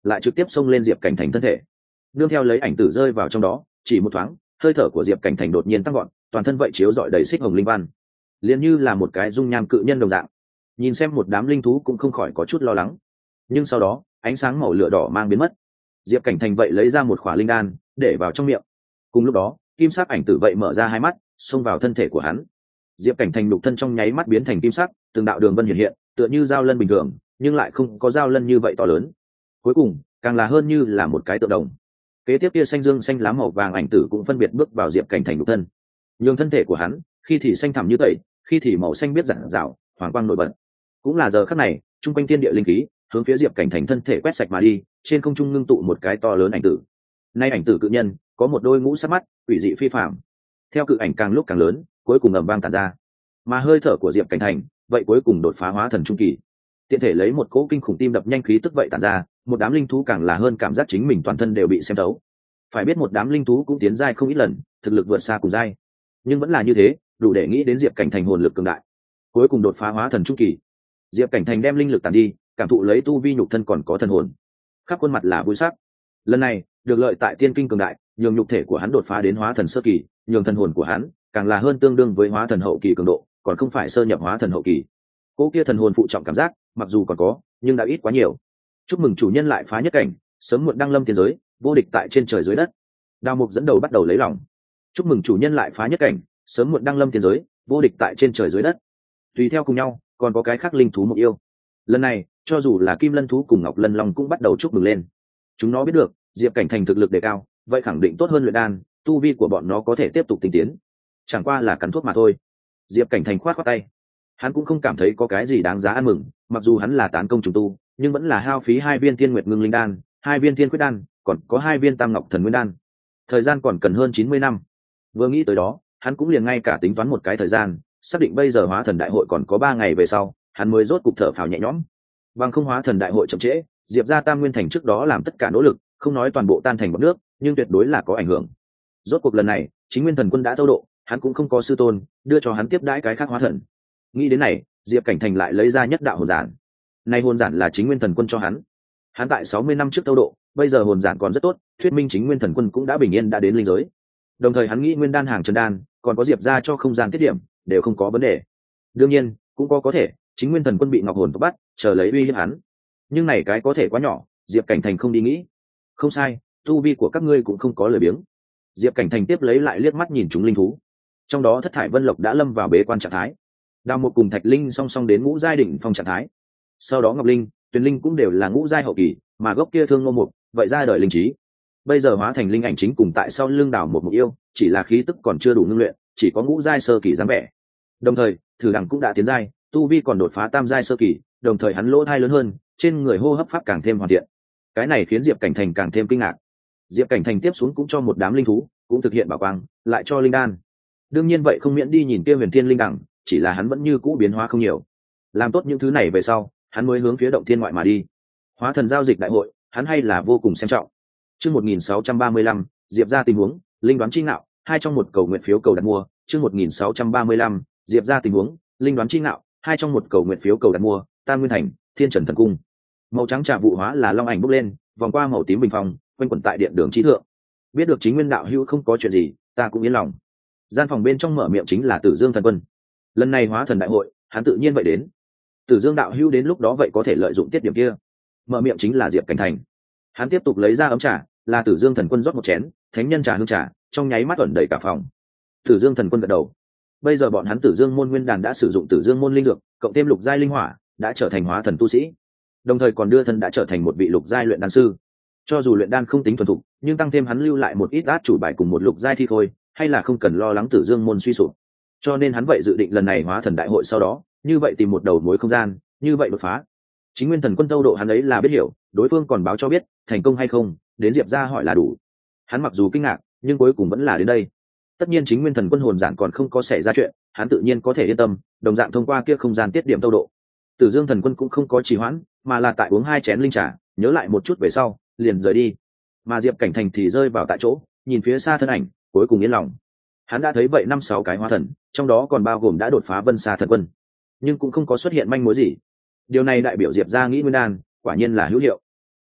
lại trực tiếp xông lên diệp cảnh thành thân thể. Nương theo lấy ảnh tử rơi vào trong đó, chỉ một thoáng hơi thở của diệp cảnh thành đột nhiên tăng gọn, toàn thân vậy chiếu rọi đầy xích hồng linh văn, liền như là một cái dung nhan cự nhân đồng dạng. Nhìn xem một đám linh thú cũng không khỏi có chút lo lắng. Nhưng sau đó ánh sáng màu lửa đỏ mang biến mất, diệp cảnh thành vậy lấy ra một khỏa linh đan để vào trong miệng. Cùng lúc đó kim sắc ảnh tử vậy mở ra hai mắt xông vào thân thể của hắn. Diệp cảnh thành đục thân trong nháy mắt biến thành kim sắc, từng đạo đường vân hiện hiện tựa như dao lân bình thường, nhưng lại không có dao lân như vậy to lớn. Cuối cùng càng là hơn như là một cái tượng đồng. Kế tiếp kia xanh dương xanh lá màu vàng ảnh tử cũng phân biệt bước vào diệp cảnh thành đục thân, nhường thân thể của hắn khi thì xanh thẳm như tẩy, khi thì màu xanh biết rạng rào hoàng quang nổi bật. Cũng là giờ khắc này trung quanh thiên địa linh khí hướng phía diệp cảnh thành thân thể quét sạch mà đi, trên không trung ngưng tụ một cái to lớn ảnh tử. Nay ảnh tử cự nhân có một đôi ngũ sắc mắt quỷ dị phi phàm, theo cự ảnh càng lúc càng lớn, cuối cùng ầm vang tàn ra. Mà hơi thở của diệp cảnh thành vậy cuối cùng đột phá hóa thần trung kỳ, tiện thể lấy một cỗ kinh khủng tim đập nhanh khí tức vậy tàn ra. Một đám linh thú càng là hơn cảm giác chính mình toàn thân đều bị xem thấu. Phải biết một đám linh thú cũng tiến giai không ít lần, thực lực vượt xa cùng giai, nhưng vẫn là như thế, đủ để nghĩ đến diệp cảnh thành hồn lực cường đại, cuối cùng đột phá hóa thần trung kỳ. Diệp cảnh thành đem linh lực tàn đi, cảm thụ lấy tu vi nhục thân còn có thần hồn, khắp khuôn mặt là vui sắc. Lần này được lợi tại tiên kinh cường đại, nhường nhục thể của hắn đột phá đến hóa thần sơ kỳ, nhường thần hồn của hắn càng là hơn tương đương với hóa thần hậu kỳ cường độ, còn không phải sơ nhập hóa thần hậu kỳ. Cô kia thần hồn phụ trọng cảm giác mặc dù còn có, nhưng đã ít quá nhiều. Chúc mừng chủ nhân lại phá nhất cảnh, sớm muộn đăng lâm tiên giới, vô địch tại trên trời dưới đất. Đao Mục dẫn đầu bắt đầu lấy lòng. Chúc mừng chủ nhân lại phá nhất cảnh, sớm muộn đăng lâm tiên giới, vô địch tại trên trời dưới đất. Tùy theo cùng nhau còn có cái khác linh thú mục yêu. Lần này cho dù là kim lân thú cùng ngọc lân long cũng bắt đầu chúc mừng lên. Chúng nó biết được diệp cảnh thành thực lực đề cao, vậy khẳng định tốt hơn luyện đan, tu vi của bọn nó có thể tiếp tục tinh tiến. Chẳng qua là cắn thuốc mà thôi. Diệp cảnh thành khoát khoát tay, hắn cũng không cảm thấy có cái gì đáng giá ăn mừng. Mặc dù hắn là tán công trùng tu, nhưng vẫn là hao phí hai viên thiên nguyệt ngưng linh đan, hai viên thiên quyết đan, còn có hai viên tam ngọc thần nguyên đan. Thời gian còn cần hơn chín mươi năm. Vừa nghĩ tới đó, hắn cũng liền ngay cả tính toán một cái thời gian, xác định bây giờ hóa thần đại hội còn có ba ngày về sau, hắn mới rốt cục thở phào nhẹ nhõm. Bằng không hóa thần đại hội chậm trễ, diệp gia tam nguyên thành trước đó làm tất cả nỗ lực, không nói toàn bộ tan thành bọt nước, nhưng tuyệt đối là có ảnh hưởng. Rốt cuộc lần này chính nguyên thần quân đã tâu độ, hắn cũng không có sư tôn đưa cho hắn tiếp đãi cái khác hóa thần. Nghĩ đến này, diệp cảnh thành lại lấy ra nhất đạo hồn giản. Này hồn giản là chính nguyên thần quân cho hắn. Hắn tại sáu mươi năm trước tâu độ, bây giờ hồn giản còn rất tốt, thuyết minh chính nguyên thần quân cũng đã bình yên đã đến linh giới. Đồng thời hắn nghĩ nguyên đan hàng chân đan, còn có diệp gia cho không gian tiết điểm, đều không có vấn đề. Đương nhiên cũng có có thể chính nguyên thần quân bị ngọc hồn tộc bắt, chờ lấy uy hiếp hắn. Nhưng này cái có thể quá nhỏ, diệp cảnh thành không đi nghĩ. Không sai, tu vi của các ngươi cũng không có lời biếng. Diệp cảnh thành tiếp lấy lại liếc mắt nhìn chúng linh thú, trong đó thất thải vân lộc đã lâm vào bế quan trạng thái, Đào Mục cùng Thạch Linh song song đến ngũ giai đỉnh phong trạng thái. Sau đó Ngọc Linh, Tuyền Linh cũng đều là ngũ giai hậu kỳ, mà gốc kia Thương Ngô Mục vậy ra đời linh trí, bây giờ hóa thành linh ảnh chính cùng tại sau lưng Đào Mục Mục yêu, chỉ là khí tức còn chưa đủ ngưng luyện, chỉ có ngũ giai sơ kỳ dáng vẻ. Đồng thời, Thử Đằng cũng đã tiến giai, tu vi còn đột phá tam giai sơ kỳ, đồng thời hắn lỗ thai lớn hơn, trên người hô hấp pháp càng thêm hoàn thiện. Cái này khiến Diệp Cảnh Thành càng thêm kinh ngạc. Diệp Cảnh Thành tiếp xuống cũng cho một đám linh thú, cũng thực hiện bảo quang, lại cho linh đan. Đương nhiên vậy không miễn đi nhìn kia Huyền Thiên linh đẳng, chỉ là hắn vẫn như cũ biến hóa không nhiều. Làm tốt những thứ này về sau, hắn mới hướng phía động thiên ngoại mà đi. Hóa thần giao dịch đại hội, hắn hay là vô cùng xem trọng. Chương một nghìn sáu trăm ba mươi lăm, Diệp gia tình huống, linh đoán chi ngạo, hai trong một cầu nguyện phiếu cầu đặt mua. Chương một nghìn sáu trăm ba mươi lăm, Diệp gia tình huống, linh đoán chi ngạo, hai trong một cầu nguyện phiếu cầu đặt mua. Tam Nguyên Thành, Thiên Trần Thần Cung. Màu trắng trà vụ hóa là long ảnh bốc lên, vòng qua màu tím bình phong, quanh quẩn tại điện đường trí thượng. Biết được chính nguyên đạo hữu không có chuyện gì, ta cũng yên lòng. Gian phòng bên trong mở miệng chính là Tử Dương Thần Quân. Lần này hóa thần đại hội, hắn tự nhiên vậy đến. Tử Dương đạo hữu đến lúc đó vậy có thể lợi dụng tiết điểm kia. Mở miệng chính là Diệp Cảnh Thành. Hắn tiếp tục lấy ra ấm trà, là Tử Dương Thần Quân rót một chén thánh nhân trà hương trà, trong nháy mắt ẩn đầy cả phòng. Tử Dương Thần Quân gật đầu. Bây giờ bọn hắn Tử Dương môn nguyên đàn đã sử dụng Tử Dương môn linh dược, cộng thêm lục giai linh hỏa, đã trở thành hóa thần tu sĩ. Đồng thời còn đưa thân đã trở thành một vị lục giai luyện đan sư. Cho dù luyện đan không tính thuần thục, nhưng tăng thêm hắn lưu lại một ít át chủ bài cùng một lục giai thi khôi, hay là không cần lo lắng Tử Dương môn suy sụp. Cho nên hắn vậy dự định lần này hóa thần đại hội sau đó, như vậy tìm một đầu mối không gian, như vậy đột phá. Chính nguyên thần quân tâu độ hắn ấy là biết hiểu, đối phương còn báo cho biết thành công hay không, đến Diệp gia hỏi là đủ. Hắn mặc dù kinh ngạc, nhưng cuối cùng vẫn là đến đây. Tất nhiên chính nguyên thần quân hồn giản còn không có xảy ra chuyện, hắn tự nhiên có thể yên tâm, đồng dạng thông qua kia không gian tiết điểm tâu độ. Tử Dương thần quân cũng không có trì hoãn, mà là tại uống hai chén linh trà, nhớ lại một chút về sau, liền rời đi. Mà Diệp Cảnh Thành thì rơi vào tại chỗ, nhìn phía xa thân ảnh, cuối cùng yên lòng. Hắn đã thấy vậy năm sáu cái hóa thần, trong đó còn bao gồm đã đột phá Vân Sa thần quân, nhưng cũng không có xuất hiện manh mối gì. Điều này đại biểu Diệp gia nghĩ nguyên đan quả nhiên là hữu hiệu.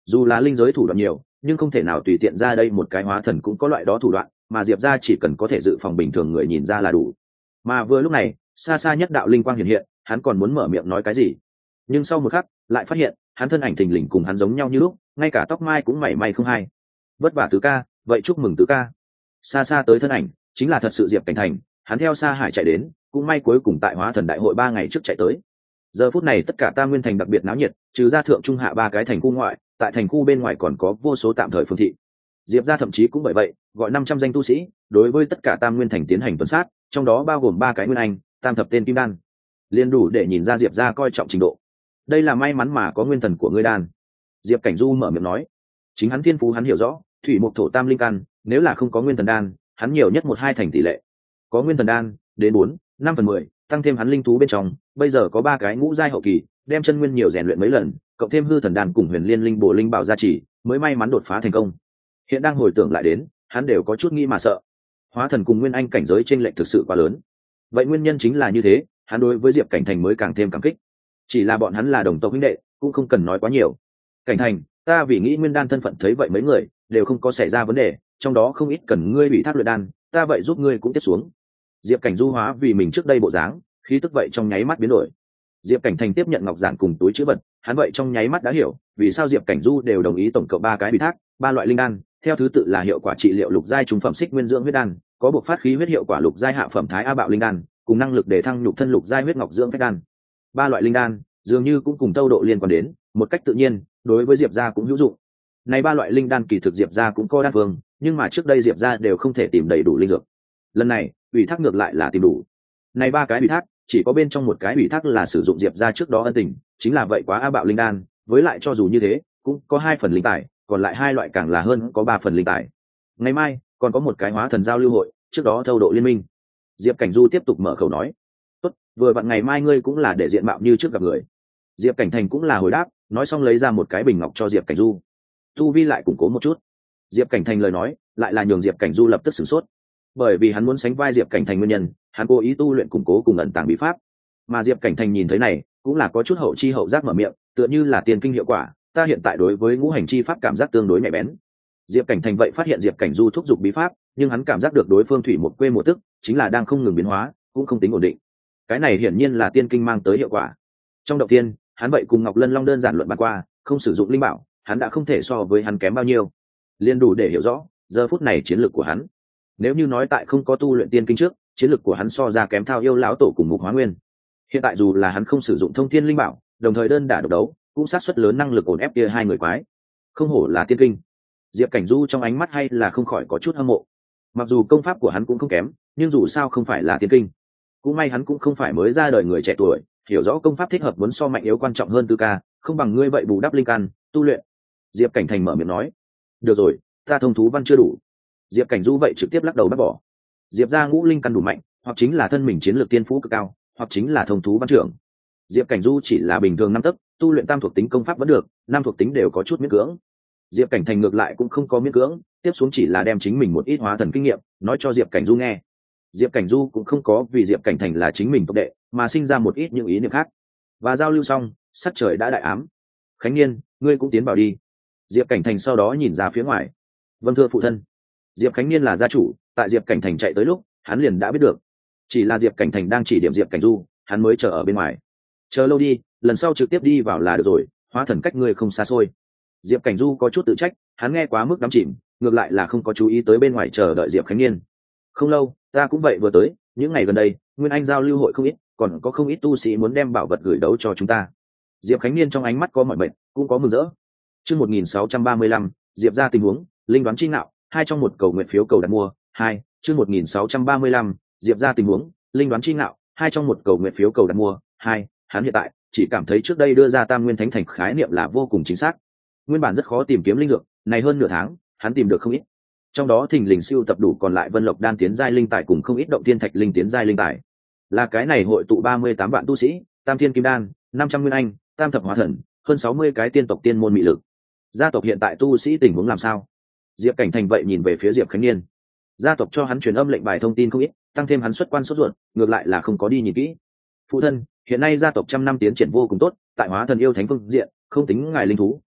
dù là linh giới thủ đoạn nhiều nhưng không thể nào tùy tiện ra đây một cái hóa thần cũng có loại đó thủ đoạn, mà diệp ra chỉ cần có thể dự phòng bình thường người nhìn ra là đủ. Mà vừa lúc này xa xa nhất đạo linh quang hiện hiện, hắn còn muốn mở miệng nói cái gì, nhưng sau một khắc lại phát hiện hắn thân ảnh thình lình cùng hắn giống nhau như lúc, ngay cả tóc mai cũng mảy may không hay. Vất vả tứ ca, vậy chúc mừng tứ ca. Xa xa tới thân ảnh chính là thật sự Diệp Cảnh Thành, hắn theo Sa Hải chạy đến, cũng may cuối cùng tại hóa thần đại hội ba ngày trước chạy tới. Giờ phút này tất cả Tam Nguyên thành đặc biệt náo nhiệt, trừ ra thượng trung hạ ba cái thành khu ngoại, tại thành khu bên ngoài còn có vô số tạm thời phương thị. Diệp gia thậm chí cũng bởi vậy gọi năm trăm danh tu sĩ đối với tất cả Tam Nguyên thành tiến hành tuần sát, trong đó bao gồm ba cái nguyên anh, tam thập tên kim đan, liên đủ để nhìn ra Diệp gia coi trọng trình độ. Đây là may mắn mà có nguyên thần của ngươi đan. Diệp Cảnh Du mở miệng nói, chính hắn thiên phú hắn hiểu rõ, thủy mộc thổ tam linh căn, nếu là không có nguyên thần đan, hắn nhiều nhất một hai thành tỷ lệ. Có nguyên thần đan, đến bốn, năm phần mười, tăng thêm hắn linh thú bên trong, bây giờ có ba cái ngũ giai hậu kỳ, đem chân nguyên nhiều rèn luyện mấy lần, cộng thêm hư thần đan cùng huyền liên linh bổ linh bảo gia trì, mới may mắn đột phá thành công. Hiện đang hồi tưởng lại đến, hắn đều có chút nghi mà sợ. Hóa thần cùng nguyên anh cảnh giới chênh lệch thực sự quá lớn. Vậy nguyên nhân chính là như thế, hắn đối với Diệp Cảnh Thành mới càng thêm cảm kích. Chỉ là bọn hắn là đồng tộc huynh đệ, cũng không cần nói quá nhiều. Cảnh Thành, ta vì nghĩ nguyên đan thân phận thấy vậy mấy người đều không có xảy ra vấn đề, trong đó không ít cần ngươi bị thác luyện đan, ta vậy giúp ngươi cũng tiếp xuống. Diệp Cảnh Du hóa vì mình trước đây bộ dáng, khí tức vậy trong nháy mắt biến đổi. Diệp Cảnh Thành tiếp nhận ngọc giản cùng túi chữ vật, hắn vậy trong nháy mắt đã hiểu vì sao Diệp Cảnh Du đều đồng ý tổng cộng ba cái bị thác, ba loại linh đan, theo thứ tự là hiệu quả trị liệu lục giai trung phẩm xích nguyên dưỡng huyết đan, có buộc phát khí huyết hiệu quả lục giai hạ phẩm thái a bạo linh đan, cùng năng lực để thăng nhục thân lục giai huyết ngọc dưỡng phách đan. Ba loại linh đan dường như cũng cùng tâu độ liên quan đến, một cách tự nhiên, đối với Diệp gia cũng hữu dụng. Này ba loại linh đan kỳ thực Diệp gia cũng có đan phương, nhưng mà trước đây Diệp gia đều không thể tìm đầy đủ linh dược. Lần này, ủy thác ngược lại là tìm đủ. Này ba cái ủy thác, chỉ có bên trong một cái ủy thác là sử dụng Diệp gia trước đó ân tình, chính là vậy quá a bạo linh đan, với lại cho dù như thế, cũng có hai phần linh tài, còn lại hai loại càng là hơn có ba phần linh tài. Ngày mai còn có một cái hóa thần giao lưu hội, trước đó thâu độ liên minh. Diệp Cảnh Du tiếp tục mở khẩu nói, tốt, vừa vặn ngày mai ngươi cũng là để diện mạo như trước gặp người. Diệp Cảnh Thành cũng là hồi đáp, nói xong lấy ra một cái bình ngọc cho Diệp Cảnh Du. Tu vi lại củng cố một chút. Diệp Cảnh Thành lời nói lại là nhường Diệp Cảnh Du lập tức sửng sốt, bởi vì hắn muốn sánh vai Diệp Cảnh Thành nguyên nhân, hắn cố ý tu luyện củng cố cùng ẩn tàng bí pháp. Mà Diệp Cảnh Thành nhìn thấy này, cũng là có chút hậu chi hậu giác mở miệng, tựa như là tiền kinh hiệu quả, ta hiện tại đối với ngũ hành chi pháp cảm giác tương đối nhạy bén. Diệp Cảnh Thành vậy phát hiện Diệp Cảnh Du thúc giục bí pháp, nhưng hắn cảm giác được đối phương thủy một quê một tức, chính là đang không ngừng biến hóa, cũng không tính ổn định. Cái này hiển nhiên là tiên kinh mang tới hiệu quả. Trong động tiên, hắn vậy cùng Ngọc Lân Long đơn giản luận bàn qua, không sử dụng linh bảo, hắn đã không thể so với hắn kém bao nhiêu. Liên đủ để hiểu rõ, giờ phút này chiến lược của hắn. Nếu như nói tại không có tu luyện tiên kinh trước, chiến lược của hắn so ra kém Thao Yêu lão tổ cùng Mục Hóa Nguyên. Hiện tại dù là hắn không sử dụng thông thiên linh bảo, đồng thời đơn đả độc đấu, cũng sát suất lớn năng lực ổn ép kia hai người quái. Không hổ là tiên kinh. Diệp Cảnh Du trong ánh mắt hay là không khỏi có chút hâm mộ. Mặc dù công pháp của hắn cũng không kém, nhưng dù sao không phải là tiên kinh. Cũng may hắn cũng không phải mới ra đời người trẻ tuổi, hiểu rõ công pháp thích hợp muốn so mạnh yếu quan trọng hơn tư ca, không bằng ngươi vậy bù đắp linh căn tu luyện. Diệp Cảnh Thành mở miệng nói, được rồi, ta thông thú văn chưa đủ. Diệp Cảnh Du vậy trực tiếp lắc đầu bác bỏ. Diệp gia ngũ linh căn đủ mạnh, hoặc chính là thân mình chiến lược tiên phú cực cao, hoặc chính là thông thú văn trưởng. Diệp Cảnh Du chỉ là bình thường năm tấc, tu luyện tam thuộc tính công pháp vẫn được, năm thuộc tính đều có chút miễn cưỡng. Diệp Cảnh Thành ngược lại cũng không có miễn cưỡng, tiếp xuống chỉ là đem chính mình một ít hóa thần kinh nghiệm nói cho Diệp Cảnh Du nghe. Diệp Cảnh Du cũng không có vì Diệp Cảnh Thành là chính mình tộc đệ mà sinh ra một ít những ý niệm khác. Và giao lưu xong, sắc trời đã đại ám. Khánh Niên, ngươi cũng tiến vào đi. Diệp Cảnh Thành sau đó nhìn ra phía ngoài. Vâng thưa phụ thân. Diệp Khánh Niên là gia chủ, tại Diệp Cảnh Thành chạy tới lúc, hắn liền đã biết được. Chỉ là Diệp Cảnh Thành đang chỉ điểm Diệp Cảnh Du, hắn mới chờ ở bên ngoài. Chờ lâu đi, lần sau trực tiếp đi vào là được rồi, hóa thần cách ngươi không xa xôi. Diệp Cảnh Du có chút tự trách, hắn nghe quá mức đắm chìm, ngược lại là không có chú ý tới bên ngoài chờ đợi Diệp Khánh Niên. Không lâu, ta cũng vậy vừa tới, những ngày gần đây, Nguyên Anh giao lưu hội không ít, còn có không ít tu sĩ muốn đem bảo vật gửi đấu cho chúng ta. Diệp Khánh Niên trong ánh mắt có mọi mệnh, cũng có mừng rỡ. Chương một nghìn sáu trăm ba mươi lăm, Diệp ra tình huống, linh đoán chi ngạo, hai trong một cầu nguyện phiếu cầu đặt mua, hai, chương một nghìn sáu trăm ba mươi lăm, Diệp ra tình huống, linh đoán chi ngạo, hai trong một cầu nguyện phiếu cầu đặt mua, hai, hắn hiện tại chỉ cảm thấy trước đây đưa ra Tam Nguyên Thánh Thành khái niệm là vô cùng chính xác. Nguyên bản rất khó tìm kiếm linh dược, này hơn nửa tháng, hắn tìm được không ít. Trong đó thình lình siêu tập đủ còn lại Vân Lộc đan tiến giai linh tài cùng không ít động thiên thạch linh tiến giai linh tài. Là cái này hội tụ ba mươi tám vạn tu sĩ, Tam Thiên Kim Đan, năm trăm Nguyên Anh, Tam Thập Hóa Thần, hơn sáu mươi cái tiên tộc tiên môn mị lực. Gia tộc hiện tại tu sĩ tình huống làm sao? Diệp Cảnh Thành vậy nhìn về phía Diệp Khánh Niên. Gia tộc cho hắn truyền âm lệnh bài thông tin không ít, tăng thêm hắn xuất quan sốt ruột, ngược lại là không có đi nhìn kỹ. Phụ thân, hiện nay gia tộc trăm năm tiến triển vô cùng tốt, tại hóa thần yêu thánh phương diện, không tính ngài linh thú,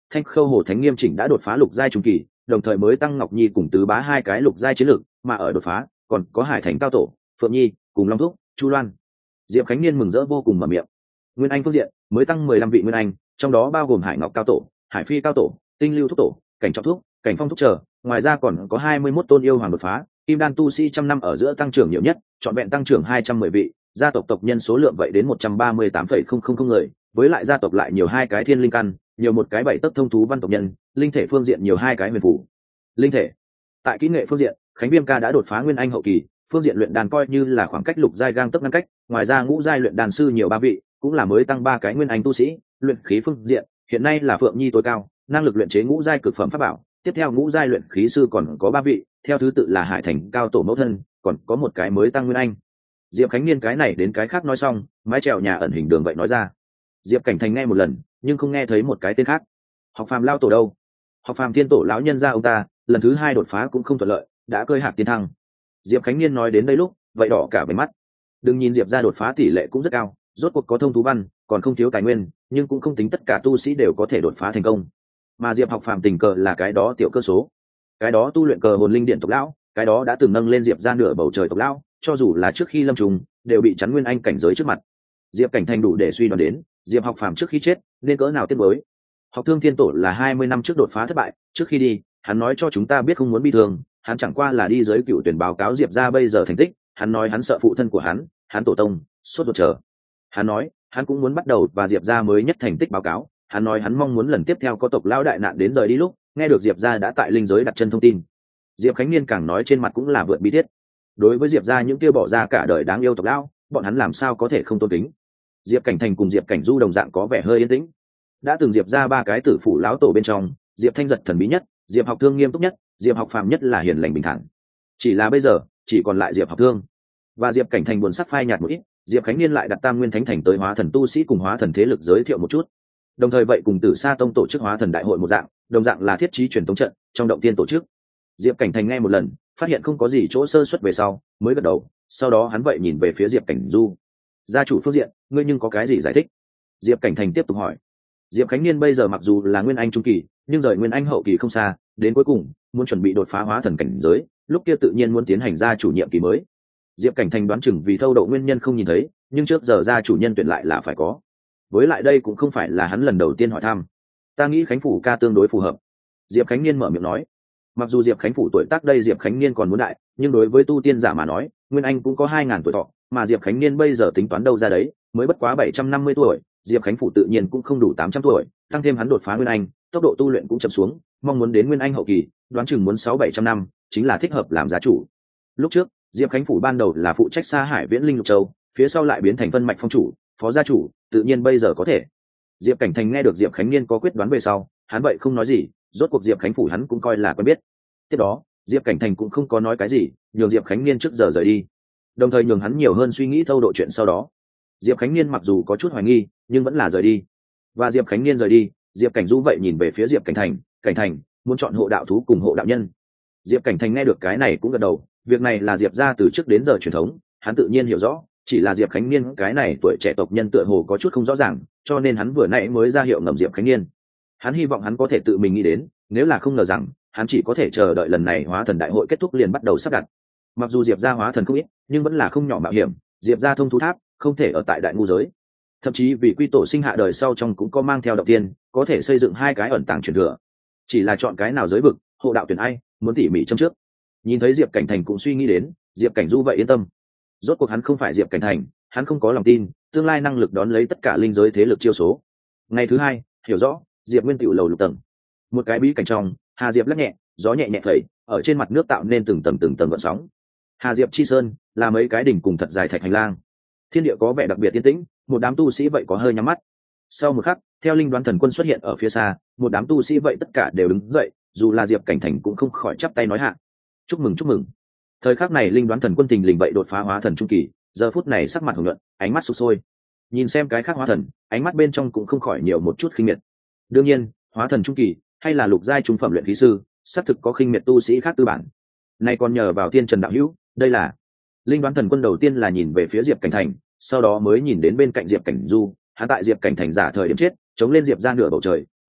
Thanh Khâu Hồ Thánh Nghiêm Chỉnh đã đột phá lục giai trung kỳ, đồng thời mới tăng Ngọc Nhi cùng Tứ Bá hai cái lục giai chiến lực, mà ở đột phá, còn có Hải Thành cao tổ, Phượng Nhi, cùng Long Thúc, Chu Loan. Diệp Khánh Niên mừng rỡ vô cùng mở miệng. Nguyên Anh phương diện, mới tăng mười lăm vị Nguyên Anh, trong đó bao gồm Hải Ngọc cao tổ, Hải Phi cao tổ, Tinh Lưu thúc tổ, Cảnh Trọng thúc, Cảnh Phong thúc trở, ngoài ra còn có hai mươi mốt tôn yêu hoàng đột phá, kim đan tu sĩ trăm năm ở giữa tăng trưởng nhiều nhất, trọn vẹn tăng trưởng hai trăm mười vị, gia tộc tộc nhân số lượng vậy đến một trăm ba mươi tám phẩy không không không người, với lại gia tộc lại nhiều hai cái thiên linh căn, nhiều một cái bảy tấc thông thú văn tộc nhân, linh thể phương diện nhiều hai cái huyền phủ. Linh thể. Tại kỹ nghệ phương diện, Khánh Viêm ca đã đột phá Nguyên Anh hậu kỳ, phương diện luyện đàn coi như là khoảng cách lục giai gang tấc ngăn cách, ngoài ra ngũ giai luyện đàn sư nhiều ba vị, cũng là mới tăng ba cái Nguyên Anh tu sĩ, luyện khí phương diện, hiện nay là Phượng Nhi tối cao, năng lực luyện chế ngũ giai cực phẩm pháp bảo, tiếp theo ngũ giai luyện khí sư còn có ba vị, theo thứ tự là Hải Thành cao tổ mẫu thân, còn có một cái mới tăng Nguyên Anh. Diệp Khánh Niên cái này đến cái khác nói xong, mái trèo nhà ẩn hình đường vậy nói ra. Diệp Cảnh Thành nghe một lần, nhưng không nghe thấy một cái tên khác. Học Phàm lao tổ đâu? Học Phàm Thiên tổ lão nhân gia ông ta, lần thứ hai đột phá cũng không thuận lợi, đã cơi hạc tiến thăng. Diệp Khánh Niên nói đến đây lúc, vậy đỏ cả bề mắt. Đừng nhìn Diệp gia đột phá tỷ lệ cũng rất cao, rốt cuộc có thông thú văn, còn không thiếu tài nguyên, nhưng cũng không tính tất cả tu sĩ đều có thể đột phá thành công. Mà Diệp Học Phàm tình cờ là cái đó tiểu cơ số. Cái đó tu luyện cờ hồn linh điện tộc lão, cái đó đã từng nâng lên Diệp gia nửa bầu trời tộc lão, cho dù là trước khi lâm trùng, đều bị chắn Nguyên Anh cảnh giới trước mặt. Diệp Cảnh Thành đủ để suy đoán đến, Diệp Học Phàm trước khi chết, nên cỡ nào tiếc nuối. Học Thương Thiên tổ là hai mươi năm trước đột phá thất bại, trước khi đi, hắn nói cho chúng ta biết không muốn bi thương, hắn chẳng qua là đi giới cựu tuyển báo cáo Diệp gia bây giờ thành tích, hắn nói hắn sợ phụ thân của hắn, hắn tổ tông, sốt ruột chờ. Hắn nói, hắn cũng muốn bắt đầu và Diệp gia mới nhất thành tích báo cáo, hắn nói hắn mong muốn lần tiếp theo có tộc lão đại nạn đến rời đi lúc, nghe được Diệp gia đã tại linh giới đặt chân thông tin. Diệp Khánh Niên càng nói trên mặt cũng là vượt bi thiết. Đối với Diệp gia những kia bỏ ra cả đời đáng yêu tộc lão, bọn hắn làm sao có thể không tôn kính. Diệp Cảnh Thành cùng Diệp Cảnh Du đồng dạng có vẻ hơi yên tĩnh. Đã từng Diệp ra ba cái tử phủ lão tổ bên trong, Diệp Thanh Giật thần bí nhất, Diệp Học Thương nghiêm túc nhất, Diệp Học Phàm nhất là hiền lành bình thản. Chỉ là bây giờ, chỉ còn lại Diệp Học Thương và Diệp Cảnh Thành buồn sắc phai nhạt một ít. Diệp Khánh Niên lại đặt Tam Nguyên Thánh Thành tới hóa thần tu sĩ cùng hóa thần thế lực giới thiệu một chút. Đồng thời vậy cùng Tử Sa Tông tổ chức hóa thần đại hội một dạng, đồng dạng là thiết trí truyền thống trận trong động tiên tổ chức. Diệp Cảnh Thành nghe một lần, phát hiện không có gì chỗ sơ suất về sau, mới gật đầu. Sau đó hắn vậy nhìn về phía Diệp Cảnh Du. Gia chủ phương diện, ngươi nhưng có cái gì giải thích? Diệp Cảnh Thành tiếp tục hỏi. Diệp Khánh Niên bây giờ mặc dù là Nguyên Anh trung kỳ, nhưng rời Nguyên Anh hậu kỳ không xa, đến cuối cùng muốn chuẩn bị đột phá hóa thần cảnh giới, lúc kia tự nhiên muốn tiến hành gia chủ nhiệm kỳ mới. Diệp Cảnh Thành đoán chừng vì thâu độ nguyên nhân không nhìn thấy, nhưng trước giờ gia chủ nhân tuyển lại là phải có. Với lại đây cũng không phải là hắn lần đầu tiên hỏi thăm. Ta nghĩ Khánh phủ ca tương đối phù hợp. Diệp Khánh Niên mở miệng nói. Mặc dù Diệp Khánh phủ tuổi tác đây Diệp Khánh Niên còn muốn đại, nhưng đối với tu tiên giả mà nói, Nguyên Anh cũng có hai ngàn tuổi thọ, mà Diệp Khánh Niên bây giờ tính toán đâu ra đấy, mới bất quá bảy trăm năm mươi tuổi, Diệp Khánh phủ tự nhiên cũng không đủ tám trăm tuổi, tăng thêm hắn đột phá Nguyên Anh, tốc độ tu luyện cũng chậm xuống, mong muốn đến Nguyên Anh hậu kỳ, đoán chừng muốn sáu bảy trăm năm, chính là thích hợp làm gia chủ. Lúc trước, Diệp Khánh phủ ban đầu là phụ trách Sa Hải Viễn Linh Lục Châu, phía sau lại biến thành Vân Mạch Phong chủ, phó gia chủ, tự nhiên bây giờ có thể. Diệp Cảnh Thành nghe được Diệp Khánh Niên có quyết đoán về sau, hắn vậy không nói gì, rốt cuộc Diệp Khánh phủ hắn cũng coi là quen biết. Tiếp đó, Diệp Cảnh Thành cũng không có nói cái gì, nhường Diệp Khánh Niên trước giờ rời đi, đồng thời nhường hắn nhiều hơn suy nghĩ thâu độ chuyện sau đó. Diệp Khánh Niên mặc dù có chút hoài nghi, nhưng vẫn là rời đi. Và Diệp Khánh Niên rời đi, Diệp Cảnh Du vậy nhìn về phía Diệp Cảnh Thành, Cảnh Thành muốn chọn hộ đạo thú cùng hộ đạo nhân. Diệp Cảnh Thành nghe được cái này cũng gật đầu, việc này là Diệp gia từ trước đến giờ truyền thống, hắn tự nhiên hiểu rõ, chỉ là Diệp Khánh Niên cái này tuổi trẻ tộc nhân tựa hồ có chút không rõ ràng, cho nên hắn vừa nãy mới ra hiệu ngầm Diệp Khánh Niên. Hắn hy vọng hắn có thể tự mình nghĩ đến, nếu là không ngờ rằng, hắn chỉ có thể chờ đợi lần này hóa thần đại hội kết thúc liền bắt đầu sắp đặt. Mặc dù Diệp gia hóa thần không ít, nhưng vẫn là không nhỏ mạo hiểm, Diệp gia thông thú tháp không thể ở tại đại ngu giới, thậm chí vì quy tổ sinh hạ đời sau trong cũng có mang theo động tiên, có thể xây dựng hai cái ẩn tàng truyền thừa. Chỉ là chọn cái nào giới vực, hộ đạo tuyển ai, muốn tỉ mỉ châm trước. Nhìn thấy Diệp Cảnh Thành cũng suy nghĩ đến, Diệp Cảnh Du vậy yên tâm. Rốt cuộc hắn không phải Diệp Cảnh Thành, hắn không có lòng tin, tương lai năng lực đón lấy tất cả linh giới thế lực chiêu số. Ngày thứ hai, hiểu rõ, Diệp Nguyên tiểu lầu lục tầng, một cái bí cảnh trong, Hà Diệp lắc nhẹ, gió nhẹ nhẹ phẩy, ở trên mặt nước tạo nên từng tầng từng tầng gợn sóng. Hà Diệp chi sơn là mấy cái đỉnh cùng thật dài thạch hành lang, thiên địa có vẻ đặc biệt yên tĩnh, một đám tu sĩ vậy có hơi nhắm mắt. Sau một khắc, theo linh đoán thần quân xuất hiện ở phía xa, một đám tu sĩ vậy tất cả đều đứng dậy, dù là Diệp Cảnh Thành cũng không khỏi chắp tay nói hạ. Chúc mừng chúc mừng. Thời khắc này linh đoán thần quân tình lình vậy đột phá hóa thần trung kỳ, giờ phút này sắc mặt hồng nhuận, ánh mắt sục sôi. Nhìn xem cái khác hóa thần, ánh mắt bên trong cũng không khỏi nhiều một chút khinh miệt. Đương nhiên, hóa thần trung kỳ hay là lục giai trung phẩm luyện khí sư, xác thực có khinh miệt tu sĩ khác tư bản. Này còn nhờ vào tiên Trần đạo hữu, đây là linh đoán thần quân đầu tiên là nhìn về phía Diệp Cảnh Thành, sau đó mới nhìn đến bên cạnh Diệp Cảnh Du, hắn tại Diệp Cảnh Thành giả thời điểm chết, chống lên Diệp ra nửa bầu trời,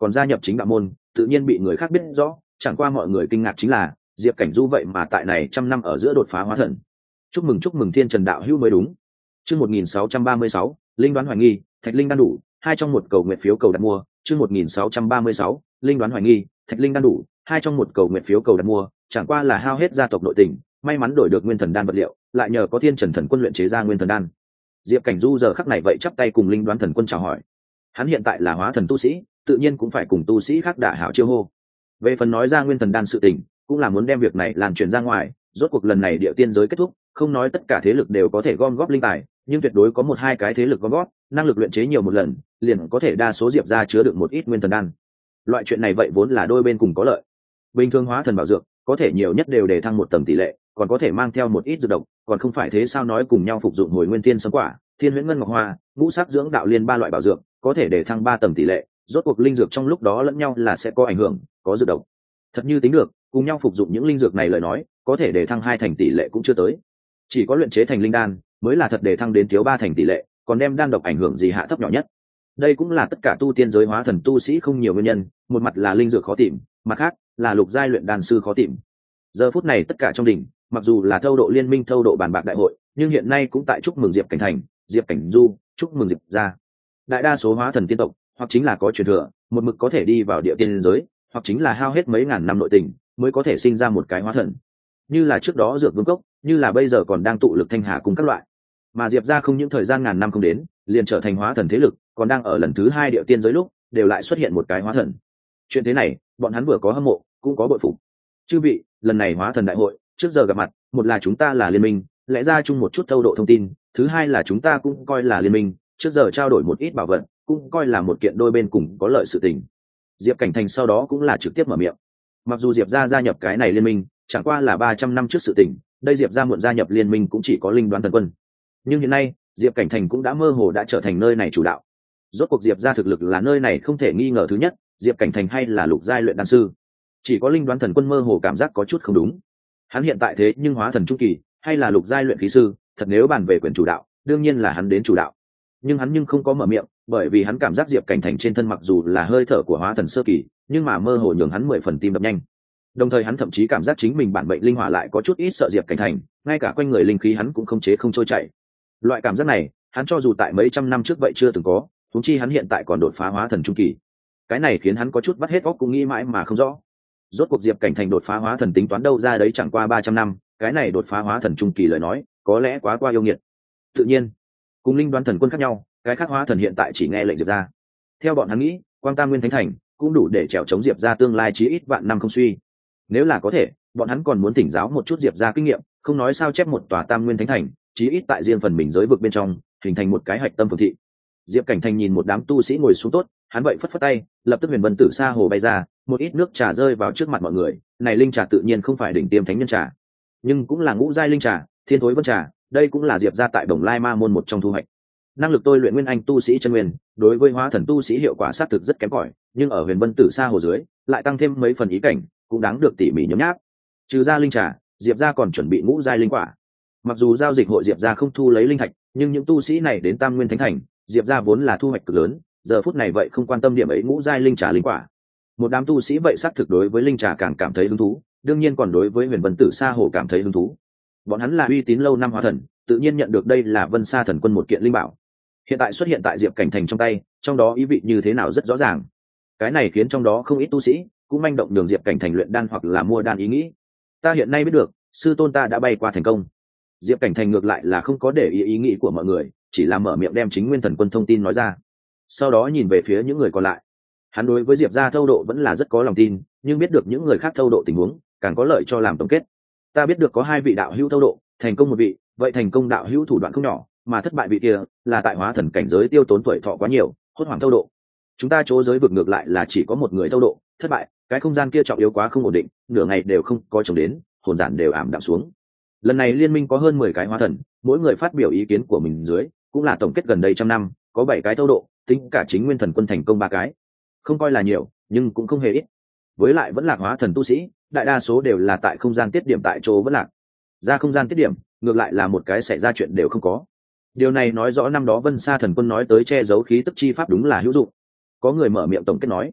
còn gia nhập chính đạo môn tự nhiên bị người khác biết rõ. Chẳng qua mọi người kinh ngạc chính là Diệp Cảnh Du vậy mà tại này trăm năm ở giữa đột phá hóa thần. Chúc mừng chúc mừng Thiên Trần đạo hữu mới đúng. Chương một nghìn sáu trăm ba mươi sáu, linh đoán hoài nghi, thạch linh đan đủ, hai trong một cầu nguyện phiếu cầu đặt mua. Chương một nghìn sáu trăm ba mươi sáu, linh đoán hoài nghi, thạch linh đan đủ, hai trong một cầu nguyện phiếu cầu đặt mua. Chẳng qua là hao hết gia tộc nội tình, may mắn đổi được nguyên thần đan vật liệu, lại nhờ có Thiên Trần thần quân luyện chế ra nguyên thần đan. Diệp Cảnh Du giờ khắc này vậy chắp tay cùng linh đoán thần quân chào hỏi. Hắn hiện tại là hóa thần tu sĩ, tự nhiên cũng phải cùng tu sĩ khác đả hảo chiêu hô. Về phần nói ra nguyên thần đan sự tình, cũng là muốn đem việc này lan truyền ra ngoài. Rốt cuộc lần này địa tiên giới kết thúc, không nói tất cả thế lực đều có thể gom góp linh tài, nhưng tuyệt đối có một hai cái thế lực gom góp năng lực luyện chế nhiều một lần, liền có thể đa số Diệp ra chứa được một ít nguyên thần đan. Loại chuyện này vậy vốn là đôi bên cùng có lợi. Bình thường hóa thần bảo dược có thể nhiều nhất đều để thăng một tầng tỷ lệ, còn có thể mang theo một ít dược độc, còn không phải thế sao nói cùng nhau phục dụng hồi nguyên tiên sấm quả, thiên huyễn ngân ngọc hoa, ngũ sắc dưỡng đạo liên ba loại bảo dược, có thể để thăng ba tầng tỷ lệ. Rốt cuộc linh dược trong lúc đó lẫn nhau là sẽ có ảnh hưởng, có dược độc. Thật như tính được, cùng nhau phục dụng những linh dược này lời nói, có thể để thăng hai thành tỷ lệ cũng chưa tới. Chỉ có luyện chế thành linh đan mới là thật để thăng đến thiếu ba thành tỷ lệ, còn đem đan độc ảnh hưởng gì hạ thấp nhỏ nhất. Đây cũng là tất cả tu tiên giới hóa thần tu sĩ không nhiều nguyên nhân, một mặt là linh dược khó tìm, mặt khác là lục giai luyện đan sư khó tìm. Giờ phút này tất cả trong đỉnh, mặc dù là thâu độ liên minh thâu độ bàn bạc đại hội, nhưng hiện nay cũng tại chúc mừng Diệp Cảnh Thành, Diệp Cảnh Du, chúc mừng Diệp gia. Đại đa số hóa thần tiên tộc, hoặc chính là có truyền thừa, một mực có thể đi vào địa tiên giới, hoặc chính là hao hết mấy ngàn năm nội tình, mới có thể sinh ra một cái hóa thần. Như là trước đó Dược Vương Cốc, như là bây giờ còn đang tụ lực Thanh Hà cùng các loại. Mà Diệp gia không những thời gian ngàn năm không đến, liền trở thành hóa thần thế lực, còn đang ở lần thứ hai địa tiên giới lúc, đều lại xuất hiện một cái hóa thần. Chuyện thế này, bọn hắn vừa có hâm mộ, cũng có bội phục. Chư vị, lần này hóa thần đại hội, trước giờ gặp mặt, một là chúng ta là liên minh, lẽ ra chung một chút thâu độ thông tin, thứ hai là chúng ta cũng coi là liên minh, trước giờ trao đổi một ít bảo vật, cũng coi là một kiện đôi bên cùng có lợi sự tình. Diệp Cảnh Thành sau đó cũng là trực tiếp mở miệng. Mặc dù Diệp gia gia nhập cái này liên minh, chẳng qua là ba trăm năm trước sự tình, đây Diệp gia muộn gia nhập liên minh cũng chỉ có linh đoán thần quân. Nhưng hiện nay, Diệp Cảnh Thành cũng đã mơ hồ đã trở thành nơi này chủ đạo. Rốt cuộc Diệp gia thực lực là nơi này không thể nghi ngờ thứ nhất, Diệp Cảnh Thành hay là lục giai luyện đan sư. Chỉ có linh đoán thần quân mơ hồ cảm giác có chút không đúng. Hắn hiện tại thế nhưng hóa thần trung kỳ, hay là lục giai luyện khí sư, thật nếu bàn về quyền chủ đạo, đương nhiên là hắn đến chủ đạo. Nhưng hắn nhưng không có mở miệng, bởi vì hắn cảm giác Diệp Cảnh Thành trên thân mặc dù là hơi thở của hóa thần sơ kỳ, nhưng mà mơ hồ nhường hắn mười phần tim đập nhanh. Đồng thời hắn thậm chí cảm giác chính mình bản mệnh linh hỏa lại có chút ít sợ Diệp Cảnh Thành, ngay cả quanh người linh khí hắn cũng không chế không trôi chảy. Loại cảm giác này, hắn cho dù tại mấy trăm năm trước vậy chưa từng có, huống chi hắn hiện tại còn đột phá hóa thần trung kỳ. Cái này khiến hắn có chút bắt hết óc cũng nghĩ mãi mà không rõ. Rốt cuộc Diệp Cảnh Thành đột phá hóa thần tính toán đâu ra đấy chẳng qua ba trăm năm, cái này đột phá hóa thần trung kỳ lời nói, có lẽ quá qua yêu nghiệt. Tự nhiên, cùng linh đoán thần quân khác nhau, cái khác hóa thần hiện tại chỉ nghe lệnh Diệp gia. Theo bọn hắn nghĩ, Quang Tam Nguyên Thánh Thành cũng đủ để trèo chống Diệp gia tương lai chí ít vạn năm không suy. Nếu là có thể, bọn hắn còn muốn thỉnh giáo một chút Diệp gia kinh nghiệm, không nói sao chép một tòa Tam Nguyên Thánh Thành, chí ít tại riêng phần mình giới vực bên trong, hình thành một cái hạch tâm phường thị. Diệp Cảnh Thành nhìn một đám tu sĩ ngồi xuống tốt, hắn vậy phất phất tay, lập tức huyền vân tử sa hồ bay ra, một ít nước trà rơi vào trước mặt mọi người. Này linh trà tự nhiên không phải đỉnh tiêm thánh nhân trà, nhưng cũng là ngũ giai linh trà, thiên thối vân trà, đây cũng là Diệp gia tại Đồng Lai Ma môn một trong thu hoạch. Năng lực tôi luyện nguyên anh tu sĩ chân nguyên, đối với hóa thần tu sĩ hiệu quả sát thực rất kém cỏi, nhưng ở huyền vân tử sa hồ dưới, lại tăng thêm mấy phần ý cảnh, cũng đáng được tỉ mỉ nhấm nháp. Trừ ra linh trà, Diệp gia còn chuẩn bị ngũ giai linh quả. Mặc dù giao dịch hội Diệp gia không thu lấy linh thạch, nhưng những tu sĩ này đến Tam Nguyên Thánh Thành, Diệp gia vốn là thu hoạch cực lớn, giờ phút này vậy không quan tâm điểm ấy ngũ giai linh trà linh quả. Một đám tu sĩ vậy xác thực đối với linh trà càng cảm thấy hứng thú, đương nhiên còn đối với huyền vân tử sa hồ cảm thấy hứng thú. Bọn hắn là uy tín lâu năm hóa thần, tự nhiên nhận được đây là Vân Sa thần quân một kiện linh bảo. Hiện tại xuất hiện tại Diệp Cảnh Thành trong tay, trong đó ý vị như thế nào rất rõ ràng. Cái này khiến trong đó không ít tu sĩ cũng manh động đường Diệp Cảnh Thành luyện đan hoặc là mua đan ý nghĩ. Ta hiện nay biết được, sư tôn ta đã bay qua thành công. Diệp Cảnh Thành ngược lại là không có để ý ý nghĩ của mọi người, chỉ là mở miệng đem chính nguyên thần quân thông tin nói ra. Sau đó nhìn về phía những người còn lại. Hắn đối với Diệp gia thâu độ vẫn là rất có lòng tin, nhưng biết được những người khác thâu độ tình huống, càng có lợi cho làm tổng kết. Ta biết được có hai vị đạo hữu thâu độ, thành công một vị, vậy thành công đạo hữu thủ đoạn không nhỏ, mà thất bại vị kia là tại hóa thần cảnh giới tiêu tốn tuổi thọ quá nhiều, hốt hoảng thâu độ. Chúng ta chỗ giới vực ngược lại là chỉ có một người thâu độ, thất bại, cái không gian kia trọng yếu quá không ổn định, nửa ngày đều không có chồng đến, hồn giản đều ảm đạm xuống. Lần này liên minh có hơn mười cái hóa thần, mỗi người phát biểu ý kiến của mình dưới, cũng là tổng kết gần đây trăm năm, có bảy cái thâu độ, tính cả chính nguyên thần quân thành công ba cái. Không coi là nhiều, nhưng cũng không hề ít. Với lại vẫn là hóa thần tu sĩ, đại đa số đều là tại không gian tiết điểm tại chỗ vẫn lạc. Ra không gian tiết điểm, ngược lại là một cái xảy ra chuyện đều không có. Điều này nói rõ năm đó Vân Sa thần quân nói tới che giấu khí tức chi pháp đúng là hữu dụng. Có người mở miệng tổng kết nói,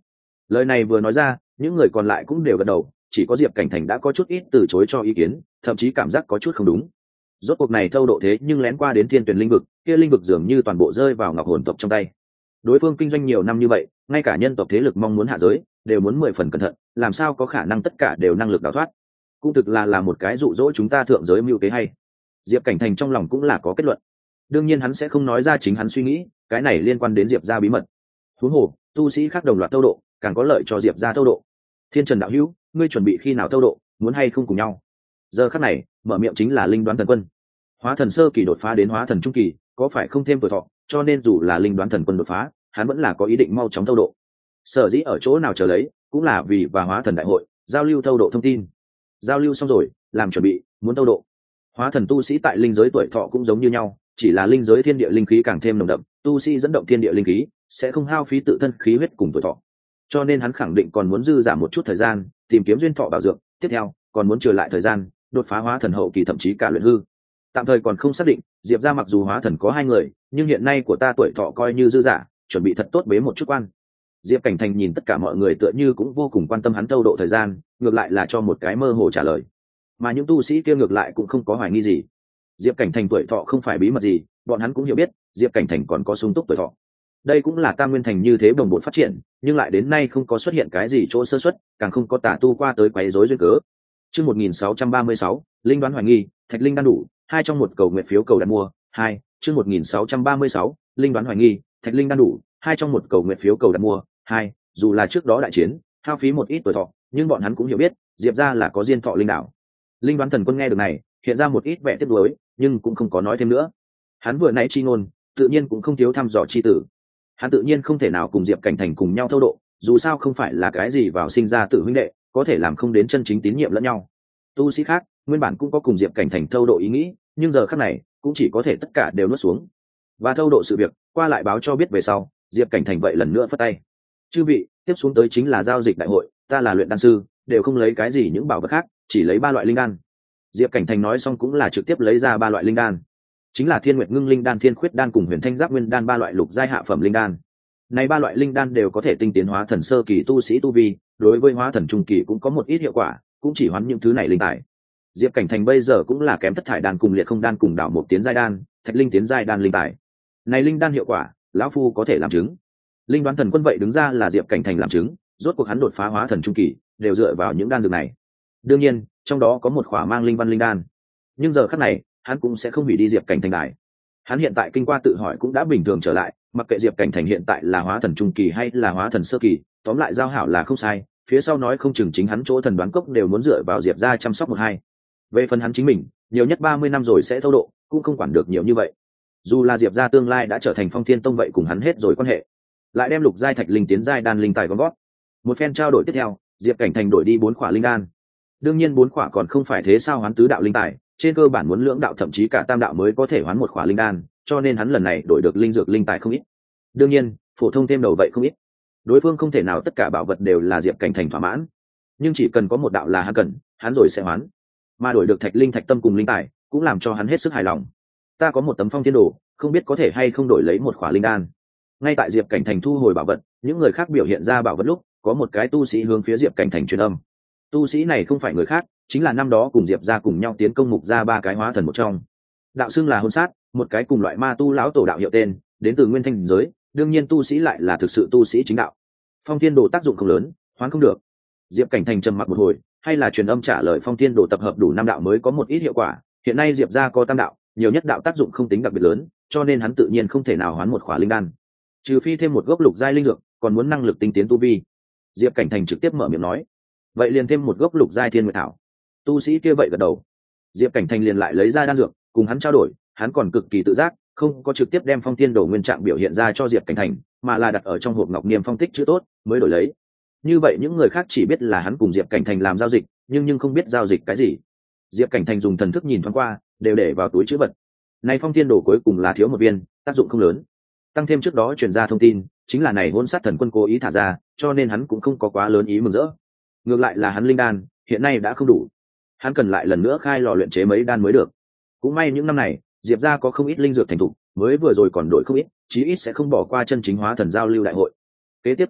Lời này vừa nói ra, những người còn lại cũng đều gật đầu, chỉ có Diệp Cảnh Thành đã có chút ít từ chối cho ý kiến, thậm chí cảm giác có chút không đúng. Rốt cuộc này thâu độ thế nhưng lén qua đến thiên tuyển linh vực, kia linh vực dường như toàn bộ rơi vào ngọc hồn tộc trong tay. Đối phương kinh doanh nhiều năm như vậy, ngay cả nhân tộc thế lực mong muốn hạ giới đều muốn mười phần cẩn thận, làm sao có khả năng tất cả đều năng lực đào thoát. Cũng thực là là một cái dụ dỗ chúng ta thượng giới mưu kế hay. Diệp Cảnh Thành trong lòng cũng là có kết luận. Đương nhiên hắn sẽ không nói ra chính hắn suy nghĩ, cái này liên quan đến Diệp gia bí mật. Huống hồ, tu sĩ khác đồng loạt thâu độ, càng có lợi cho Diệp gia thâu độ. Thiên Trần đạo hữu, ngươi chuẩn bị khi nào thâu độ, muốn hay không cùng nhau? Giờ khắc này, mở miệng chính là Linh Đoán Thần Quân. Hóa thần sơ kỳ đột phá đến hóa thần trung kỳ, có phải không thêm tuổi thọ, cho nên dù là Linh Đoán Thần Quân đột phá, hắn vẫn là có ý định mau chóng thâu độ. Sở dĩ ở chỗ nào chờ lấy, cũng là vì và hóa thần đại hội, giao lưu thâu độ thông tin. Giao lưu xong rồi, làm chuẩn bị, muốn thâu độ. Hóa thần tu sĩ tại linh giới tuổi thọ cũng giống như nhau, chỉ là linh giới thiên địa linh khí càng thêm nồng đậm, tu sĩ dẫn động thiên địa linh khí, sẽ không hao phí tự thân khí huyết cùng tuổi thọ. Cho nên hắn khẳng định còn muốn dư giả một chút thời gian, tìm kiếm duyên thọ bảo dưỡng, tiếp theo, còn muốn trở lại thời gian, đột phá hóa thần hậu kỳ thậm chí cả luyện hư. Tạm thời còn không xác định, Diệp gia mặc dù hóa thần có hai người, nhưng hiện nay của ta tuổi thọ coi như dư giả, chuẩn bị thật tốt bế một chút quan. Diệp Cảnh Thành nhìn tất cả mọi người tựa như cũng vô cùng quan tâm hắn thâu độ thời gian, ngược lại là cho một cái mơ hồ trả lời. Mà những tu sĩ kia ngược lại cũng không có hoài nghi gì. Diệp Cảnh Thành tuổi thọ không phải bí mật gì, bọn hắn cũng hiểu biết, Diệp Cảnh Thành còn có sung túc tuổi thọ. Đây cũng là Tam Nguyên Thành như thế đồng bộ phát triển, nhưng lại đến nay không có xuất hiện cái gì chỗ sơ suất, càng không có tà tu qua tới quấy rối duyên cớ. Chương một nghìn sáu trăm ba mươi sáu, Linh Đoán hoài nghi, Thạch Linh đan đủ, hai trong một cầu nguyện phiếu cầu đặt mua, hai. Chương một nghìn sáu trăm ba mươi sáu, Linh Đoán hoài nghi, Thạch Linh đan đủ, hai trong một cầu nguyện phiếu cầu đặt mua, hai. Dù là trước đó đại chiến, hao phí một ít tuổi thọ, nhưng bọn hắn cũng hiểu biết, Diệp gia là có diên thọ linh đạo. Linh Đoán Thần Quân nghe được này, hiện ra một ít vẻ tiếc nuối, nhưng cũng không có nói thêm nữa. Hắn vừa nãy chi ngôn, tự nhiên cũng không thiếu thăm dò chi tử. Hắn tự nhiên không thể nào cùng Diệp Cảnh Thành cùng nhau thâu độ, dù sao không phải là cái gì vào sinh ra tự huynh đệ, có thể làm không đến chân chính tín nhiệm lẫn nhau. Tu sĩ khác, nguyên bản cũng có cùng Diệp Cảnh Thành thâu độ ý nghĩ, nhưng giờ khắc này, cũng chỉ có thể tất cả đều nuốt xuống. Và thâu độ sự việc, qua lại báo cho biết về sau, Diệp Cảnh Thành vậy lần nữa phất tay. Chư vị, tiếp xuống tới chính là giao dịch đại hội, ta là luyện đan sư, đều không lấy cái gì những bảo vật khác, chỉ lấy ba loại linh đan. Diệp Cảnh Thành nói xong cũng là trực tiếp lấy ra ba loại linh đan, chính là Thiên Nguyệt Ngưng Linh Đan, Thiên Khuyết Đan cùng Huyền Thanh Giáp Nguyên Đan, ba loại lục giai hạ phẩm linh đan. Này ba loại linh đan đều có thể tinh tiến hóa thần sơ kỳ tu sĩ tu vi, đối với hóa thần trung kỳ cũng có một ít hiệu quả, cũng chỉ hoán những thứ này linh tài. Diệp Cảnh Thành bây giờ cũng là kém Thất Thải Đan cùng Liệt Không Đan cùng Đảo một tiến giai đan, Thạch Linh tiến giai đan linh tài. Này linh đan hiệu quả, lão phu có thể làm chứng. Linh Đoán Thần Quân vậy đứng ra là Diệp Cảnh Thành làm chứng, rốt cuộc hắn đột phá hóa thần trung kỳ, đều dựa vào những đan dược này. Đương nhiên, trong đó có một khỏa mang linh văn linh đan. Nhưng giờ khắc này, hắn cũng sẽ không hủy đi Diệp Cảnh Thành đài. Hắn hiện tại kinh qua tự hỏi cũng đã bình thường trở lại, mặc kệ Diệp Cảnh Thành hiện tại là hóa thần trung kỳ hay là hóa thần sơ kỳ, tóm lại giao hảo là không sai, phía sau nói không chừng chính hắn chỗ thần đoán cốc đều muốn dựa vào Diệp gia chăm sóc một hai. Về phần hắn chính mình, nhiều nhất ba mươi năm rồi sẽ thâu độ, cũng không quản được nhiều như vậy. Dù là Diệp gia tương lai đã trở thành Phong Thiên Tông vậy cùng hắn hết rồi quan hệ. Lại đem lục giai Thạch Linh tiến giai đan linh tài gom gót. Một phen trao đổi tiếp theo, Diệp Cảnh Thành đổi đi bốn khỏa linh đan. Đương nhiên bốn khỏa còn không phải thế sao hoán tứ đạo linh tài, trên cơ bản muốn lưỡng đạo thậm chí cả tam đạo mới có thể hoán một khỏa linh đan, cho nên hắn lần này đổi được linh dược linh tài không ít. Đương nhiên, phổ thông thêm đầu vậy không ít. Đối phương không thể nào tất cả bảo vật đều là Diệp Cảnh Thành thỏa mãn, nhưng chỉ cần có một đạo là hắn cần, hắn rồi sẽ hoán. Mà đổi được Thạch Linh Thạch Tâm cùng linh tài, cũng làm cho hắn hết sức hài lòng. Ta có một tấm Phong Thiên Đồ, không biết có thể hay không đổi lấy một khỏa linh đan. Ngay tại Diệp Cảnh Thành thu hồi bảo vật, những người khác biểu hiện ra bảo vật lúc, có một cái tu sĩ hướng phía Diệp Cảnh Thành truyền âm. Tu sĩ này không phải người khác, chính là năm đó cùng Diệp gia cùng nhau tiến công mục ra ba cái hóa thần một trong. Đạo xưng là Hôn Sát, một cái cùng loại ma tu lão tổ đạo hiệu tên, đến từ Nguyên Thanh giới, đương nhiên tu sĩ lại là thực sự tu sĩ chính đạo. Phong Thiên Đồ tác dụng không lớn, hoán không được. Diệp Cảnh Thành trầm mặc một hồi, hay là truyền âm trả lời Phong Thiên Đồ tập hợp đủ năm đạo mới có một ít hiệu quả, hiện nay Diệp gia có tam đạo, nhiều nhất đạo tác dụng không tính đặc biệt lớn, cho nên hắn tự nhiên không thể nào hoán một khỏa linh đan. Trừ phi thêm một gốc lục giai linh dược, còn muốn năng lực tinh tiến tu vi. Diệp Cảnh Thành trực tiếp mở miệng nói, vậy liền thêm một gốc lục giai Thiên Nguyệt Thảo. Tu sĩ kia vậy gật đầu. Diệp Cảnh Thành liền lại lấy ra đan dược, cùng hắn trao đổi, hắn còn cực kỳ tự giác, không có trực tiếp đem Phong Thiên Đồ nguyên trạng biểu hiện ra cho Diệp Cảnh Thành, mà là đặt ở trong hộp ngọc niêm phong tích chữ tốt, mới đổi lấy. Như vậy những người khác chỉ biết là hắn cùng Diệp Cảnh Thành làm giao dịch, nhưng nhưng không biết giao dịch cái gì. Diệp Cảnh Thành dùng thần thức nhìn thoáng qua, đều để vào túi trữ vật. Này Phong Thiên Đồ cuối cùng là thiếu một viên, tác dụng không lớn. Tăng thêm trước đó truyền ra thông tin, chính là này Hỗn Sát Thần Quân cố ý thả ra, cho nên hắn cũng không có quá lớn ý mừng rỡ. Ngược lại là hắn linh đan, hiện nay đã không đủ. Hắn cần lại lần nữa khai lò luyện chế mấy đan mới được. Cũng may những năm này, Diệp gia có không ít linh dược thành thục, mới vừa rồi còn đổi không ít, chí ít sẽ không bỏ qua chân chính hóa thần giao lưu đại hội. Kế tiếp tiểu hội,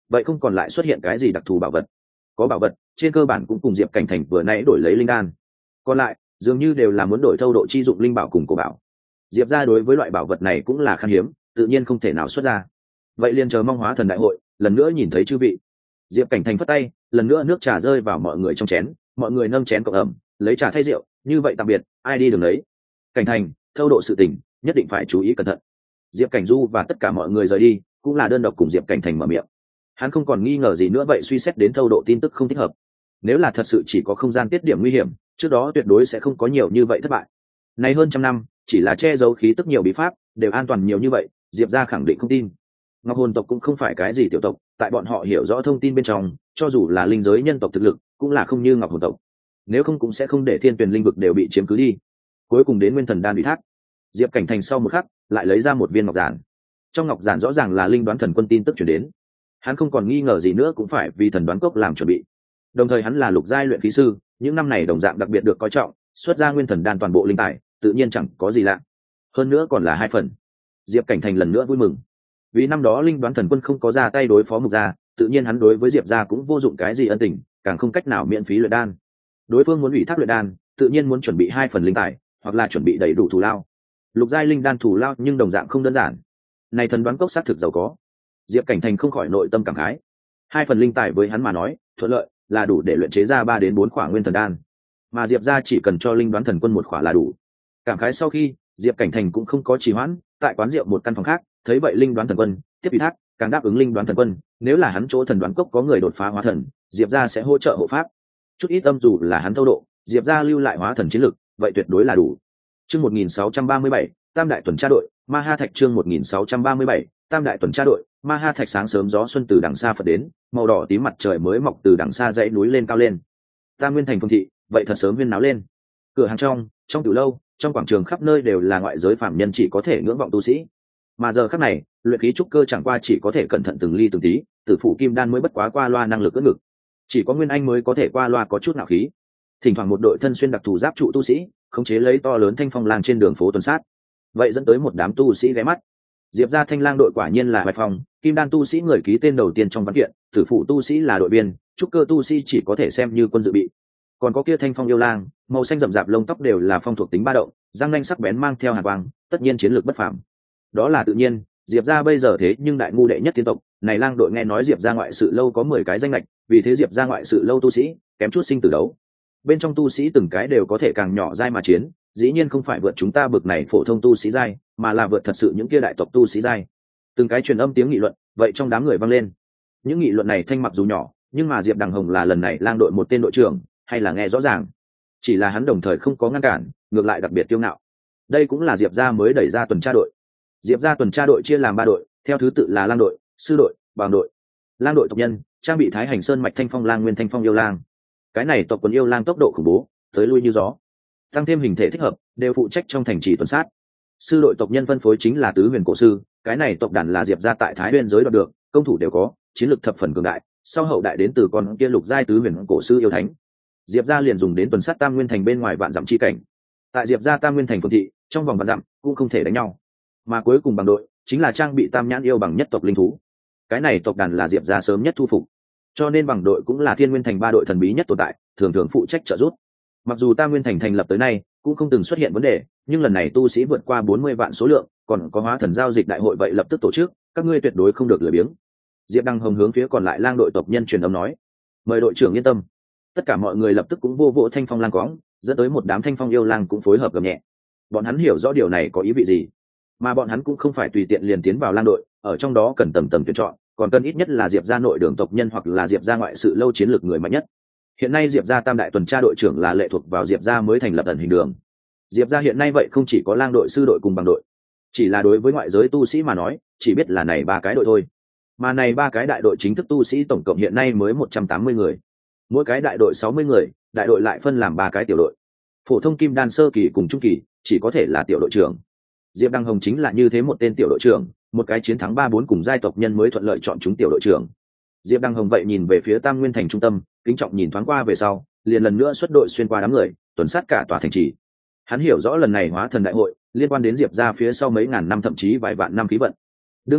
vậy không còn lại xuất hiện cái gì đặc thù bảo vật. Có bảo vật trên cơ bản cũng cùng Diệp Cảnh Thành vừa nãy đổi lấy linh đan, còn lại dường như đều là muốn đổi thâu độ chi dụng linh bảo cùng cổ bảo. Diệp ra đối với loại bảo vật này cũng là khan hiếm, tự nhiên không thể nào xuất ra. Vậy liền chờ mong hóa thần đại hội lần nữa nhìn thấy chư vị. Diệp Cảnh Thành phất tay, lần nữa nước trà rơi vào mọi người trong chén, mọi người nâng chén cộng ẩm, lấy trà thay rượu, như vậy tạm biệt, ai đi đường đấy. Cảnh Thành, thâu độ sự tình nhất định phải chú ý cẩn thận. Diệp Cảnh Du và tất cả mọi người rời đi, cũng là đơn độc cùng Diệp Cảnh Thành mở miệng. Hắn không còn nghi ngờ gì nữa vậy suy xét đến thâu độ tin tức không thích hợp. Nếu là thật sự chỉ có không gian tiết điểm nguy hiểm, trước đó tuyệt đối sẽ không có nhiều như vậy thất bại. Nay hơn trăm năm, chỉ là che giấu khí tức nhiều bí pháp, đều an toàn nhiều như vậy, Diệp gia khẳng định không tin. Ngọc hồn tộc cũng không phải cái gì tiểu tộc, tại bọn họ hiểu rõ thông tin bên trong, cho dù là linh giới nhân tộc thực lực, cũng là không như Ngọc hồn tộc. Nếu không cũng sẽ không để thiên tuyển linh vực đều bị chiếm cứ đi. Cuối cùng đến nguyên thần đan bị thác. Diệp Cảnh Thành sau một khắc lại lấy ra một viên ngọc giản. Trong ngọc giản rõ ràng là linh đoán thần quân tin tức chuyển đến. Hắn không còn nghi ngờ gì nữa cũng phải vì thần đoán cốc làm chuẩn bị. Đồng thời hắn là lục giai luyện khí sư, những năm này đồng dạng đặc biệt được coi trọng, xuất ra nguyên thần đan toàn bộ linh tài, tự nhiên chẳng có gì lạ. Hơn nữa còn là hai phần. Diệp Cảnh Thành lần nữa vui mừng. Vì năm đó linh đoán thần quân không có ra tay đối phó mục gia, tự nhiên hắn đối với Diệp gia cũng vô dụng cái gì ân tình, càng không cách nào miễn phí luyện đan. Đối phương muốn ủy thác luyện đan, tự nhiên muốn chuẩn bị hai phần linh tài, hoặc là chuẩn bị đầy đủ thù lao. Lục giai linh đan thù lao nhưng đồng dạng không đơn giản. Này thần đoán cốc xác thực giàu có. Diệp Cảnh Thành không khỏi nội tâm cảm khái. Hai phần linh tài với hắn mà nói, thuận lợi, là đủ để luyện chế ra ba đến bốn khỏa nguyên thần đan. Mà Diệp gia chỉ cần cho linh đoán thần quân một khỏa là đủ. Cảm khái sau khi, Diệp Cảnh Thành cũng không có trì hoãn, tại quán rượu một căn phòng khác, thấy vậy linh đoán thần quân tiếp ủy thác, càng đáp ứng linh đoán thần quân, nếu là hắn chỗ thần đoán cốc có người đột phá hóa thần, Diệp gia sẽ hỗ trợ hộ pháp. Chút ít âm dù là hắn thâu độ, Diệp gia lưu lại hóa thần chiến lực, vậy tuyệt đối là đủ. Chương một nghìn sáu trăm ba mươi bảy, Tam đại tuần tra đội, Ma Ha Thạch chương một nghìn sáu trăm ba mươi bảy, Tam đại tuần tra đội, Ma Ha Thạch sáng sớm gió xuân từ đằng xa phật đến, màu đỏ tím mặt trời mới mọc từ đằng xa dãy núi lên cao lên. Tam Nguyên Thành phương thị, vậy thật sớm huyên náo lên. Cửa hàng trong, trong tiểu lâu, trong quảng trường khắp nơi đều là ngoại giới phạm nhân chỉ có thể ngưỡng vọng tu sĩ. Mà giờ khắc này, luyện khí trúc cơ chẳng qua chỉ có thể cẩn thận từng ly từng tí, tử phụ kim đan mới bất quá qua loa năng lực ưỡn ngực. Chỉ có Nguyên Anh mới có thể qua loa có chút nạo khí. Thỉnh thoảng một đội thân xuyên đặc thù giáp trụ tu sĩ, khống chế lấy to lớn thanh phong lang trên đường phố tuần sát. Vậy dẫn tới một đám tu sĩ ghé mắt. Diệp gia thanh lang đội quả nhiên là hoài phong, kim đan tu sĩ người ký tên đầu tiên trong văn kiện, tử phụ tu sĩ là đội viên, trúc cơ tu sĩ chỉ có thể xem như quân dự bị. Còn có kia thanh phong yêu lang, màu xanh rậm rạp lông tóc đều là phong thuộc tính ba động, răng nanh sắc bén mang theo hàn quang, tất nhiên chiến lược bất phàm. Đó là tự nhiên, Diệp gia bây giờ thế nhưng đại ngu đệ nhất tiên tộc, này lang đội nghe nói Diệp gia ngoại sự lâu có mười cái danh lệch, vì thế Diệp gia ngoại sự lâu tu sĩ kém chút sinh tử đấu. Bên trong tu sĩ từng cái đều có thể càng nhỏ giai mà chiến, dĩ nhiên không phải vượt chúng ta bực này phổ thông tu sĩ giai, mà là vượt thật sự những kia đại tộc tu sĩ giai. Từng cái truyền âm tiếng nghị luận, vậy trong đám người vang lên. Những nghị luận này thanh mặc dù nhỏ, nhưng mà Diệp Đằng Hồng là lần này lang đội một tên đội trưởng, hay là nghe rõ ràng. Chỉ là hắn đồng thời không có ngăn cản, ngược lại đặc biệt kiêu ngạo. Đây cũng là Diệp gia mới đẩy ra tuần tra đội. Diệp gia tuần tra đội chia làm ba đội, theo thứ tự là lang đội, sư đội, bàng đội. Lang đội tộc nhân trang bị Thái Hành Sơn mạch thanh phong lang nguyên thanh phong yêu lang. Cái này tộc quần yêu lang tốc độ khủng bố, tới lui như gió. Tăng thêm hình thể thích hợp, đều phụ trách trong thành trì tuần sát. Sư đội tộc nhân phân phối chính là tứ huyền cổ sư, cái này tộc đàn là Diệp gia tại Thái Nguyên giới đoạt được, công thủ đều có, chiến lược thập phần cường đại, sau hậu đại đến từ con kia lục giai tứ huyền cổ sư yêu thánh. Diệp gia liền dùng đến tuần sát Tam Nguyên Thành bên ngoài vạn dặm chi cảnh. Tại Diệp gia Tam Nguyên Thành phương thị, trong vòng vạn dặm cũng không thể đánh nhau. Mà cuối cùng bằng đội chính là trang bị Tam Nhãn yêu bằng nhất tộc linh thú. Cái này tộc đàn là Diệp gia sớm nhất thu phục, cho nên bằng đội cũng là Thiên Nguyên Thành ba đội thần bí nhất tồn tại, thường thường phụ trách trợ giúp. Mặc dù Tam Nguyên Thành thành lập tới nay cũng không từng xuất hiện vấn đề, nhưng lần này tu sĩ vượt qua bốn mươi vạn số lượng, còn có hóa thần giao dịch đại hội vậy lập tức tổ chức, các ngươi tuyệt đối không được lười biếng. Diệp Đăng Hồng hướng phía còn lại lang đội tộc nhân truyền âm nói, mời đội trưởng yên tâm. Tất cả mọi người lập tức cũng vô vỗ thanh phong lang cóng, dẫn tới một đám thanh phong yêu lang cũng phối hợp gầm nhẹ. Bọn hắn hiểu rõ điều này có ý vị gì, mà bọn hắn cũng không phải tùy tiện liền tiến vào lang đội, ở trong đó cần tầm tầm tuyển chọn, còn cần ít nhất là Diệp gia nội đường tộc nhân hoặc là Diệp gia ngoại sự lâu chiến lược người mạnh nhất. Hiện nay Diệp gia Tam đại tuần tra đội trưởng là lệ thuộc vào Diệp gia mới thành lập ẩn hình đường. Diệp gia hiện nay vậy không chỉ có lang đội, sư đội cùng bằng đội, chỉ là đối với ngoại giới tu sĩ mà nói, chỉ biết là này ba cái đội thôi. Mà này ba cái đại đội chính thức tu sĩ tổng cộng hiện nay mới một trăm tám mươi người. Mỗi cái đại đội sáu mươi người, đại đội lại phân làm ba cái tiểu đội. Phổ thông kim đan sơ kỳ cùng trung kỳ chỉ có thể là tiểu đội trưởng. Diệp Đăng Hồng chính là như thế một tên tiểu đội trưởng, một cái chiến thắng ba bốn cùng giai tộc nhân mới thuận lợi chọn chúng tiểu đội trưởng. Diệp Đăng Hồng vậy nhìn về phía Tam Nguyên Thành trung tâm, kính trọng nhìn thoáng qua về sau, liền lần nữa xuất đội xuyên qua đám người, tuần sát cả tòa thành trì. Hắn hiểu rõ lần này hóa thần đại hội liên quan đến Diệp gia phía sau mấy ngàn năm thậm chí vài vạn năm khí vận. Đương nhiên,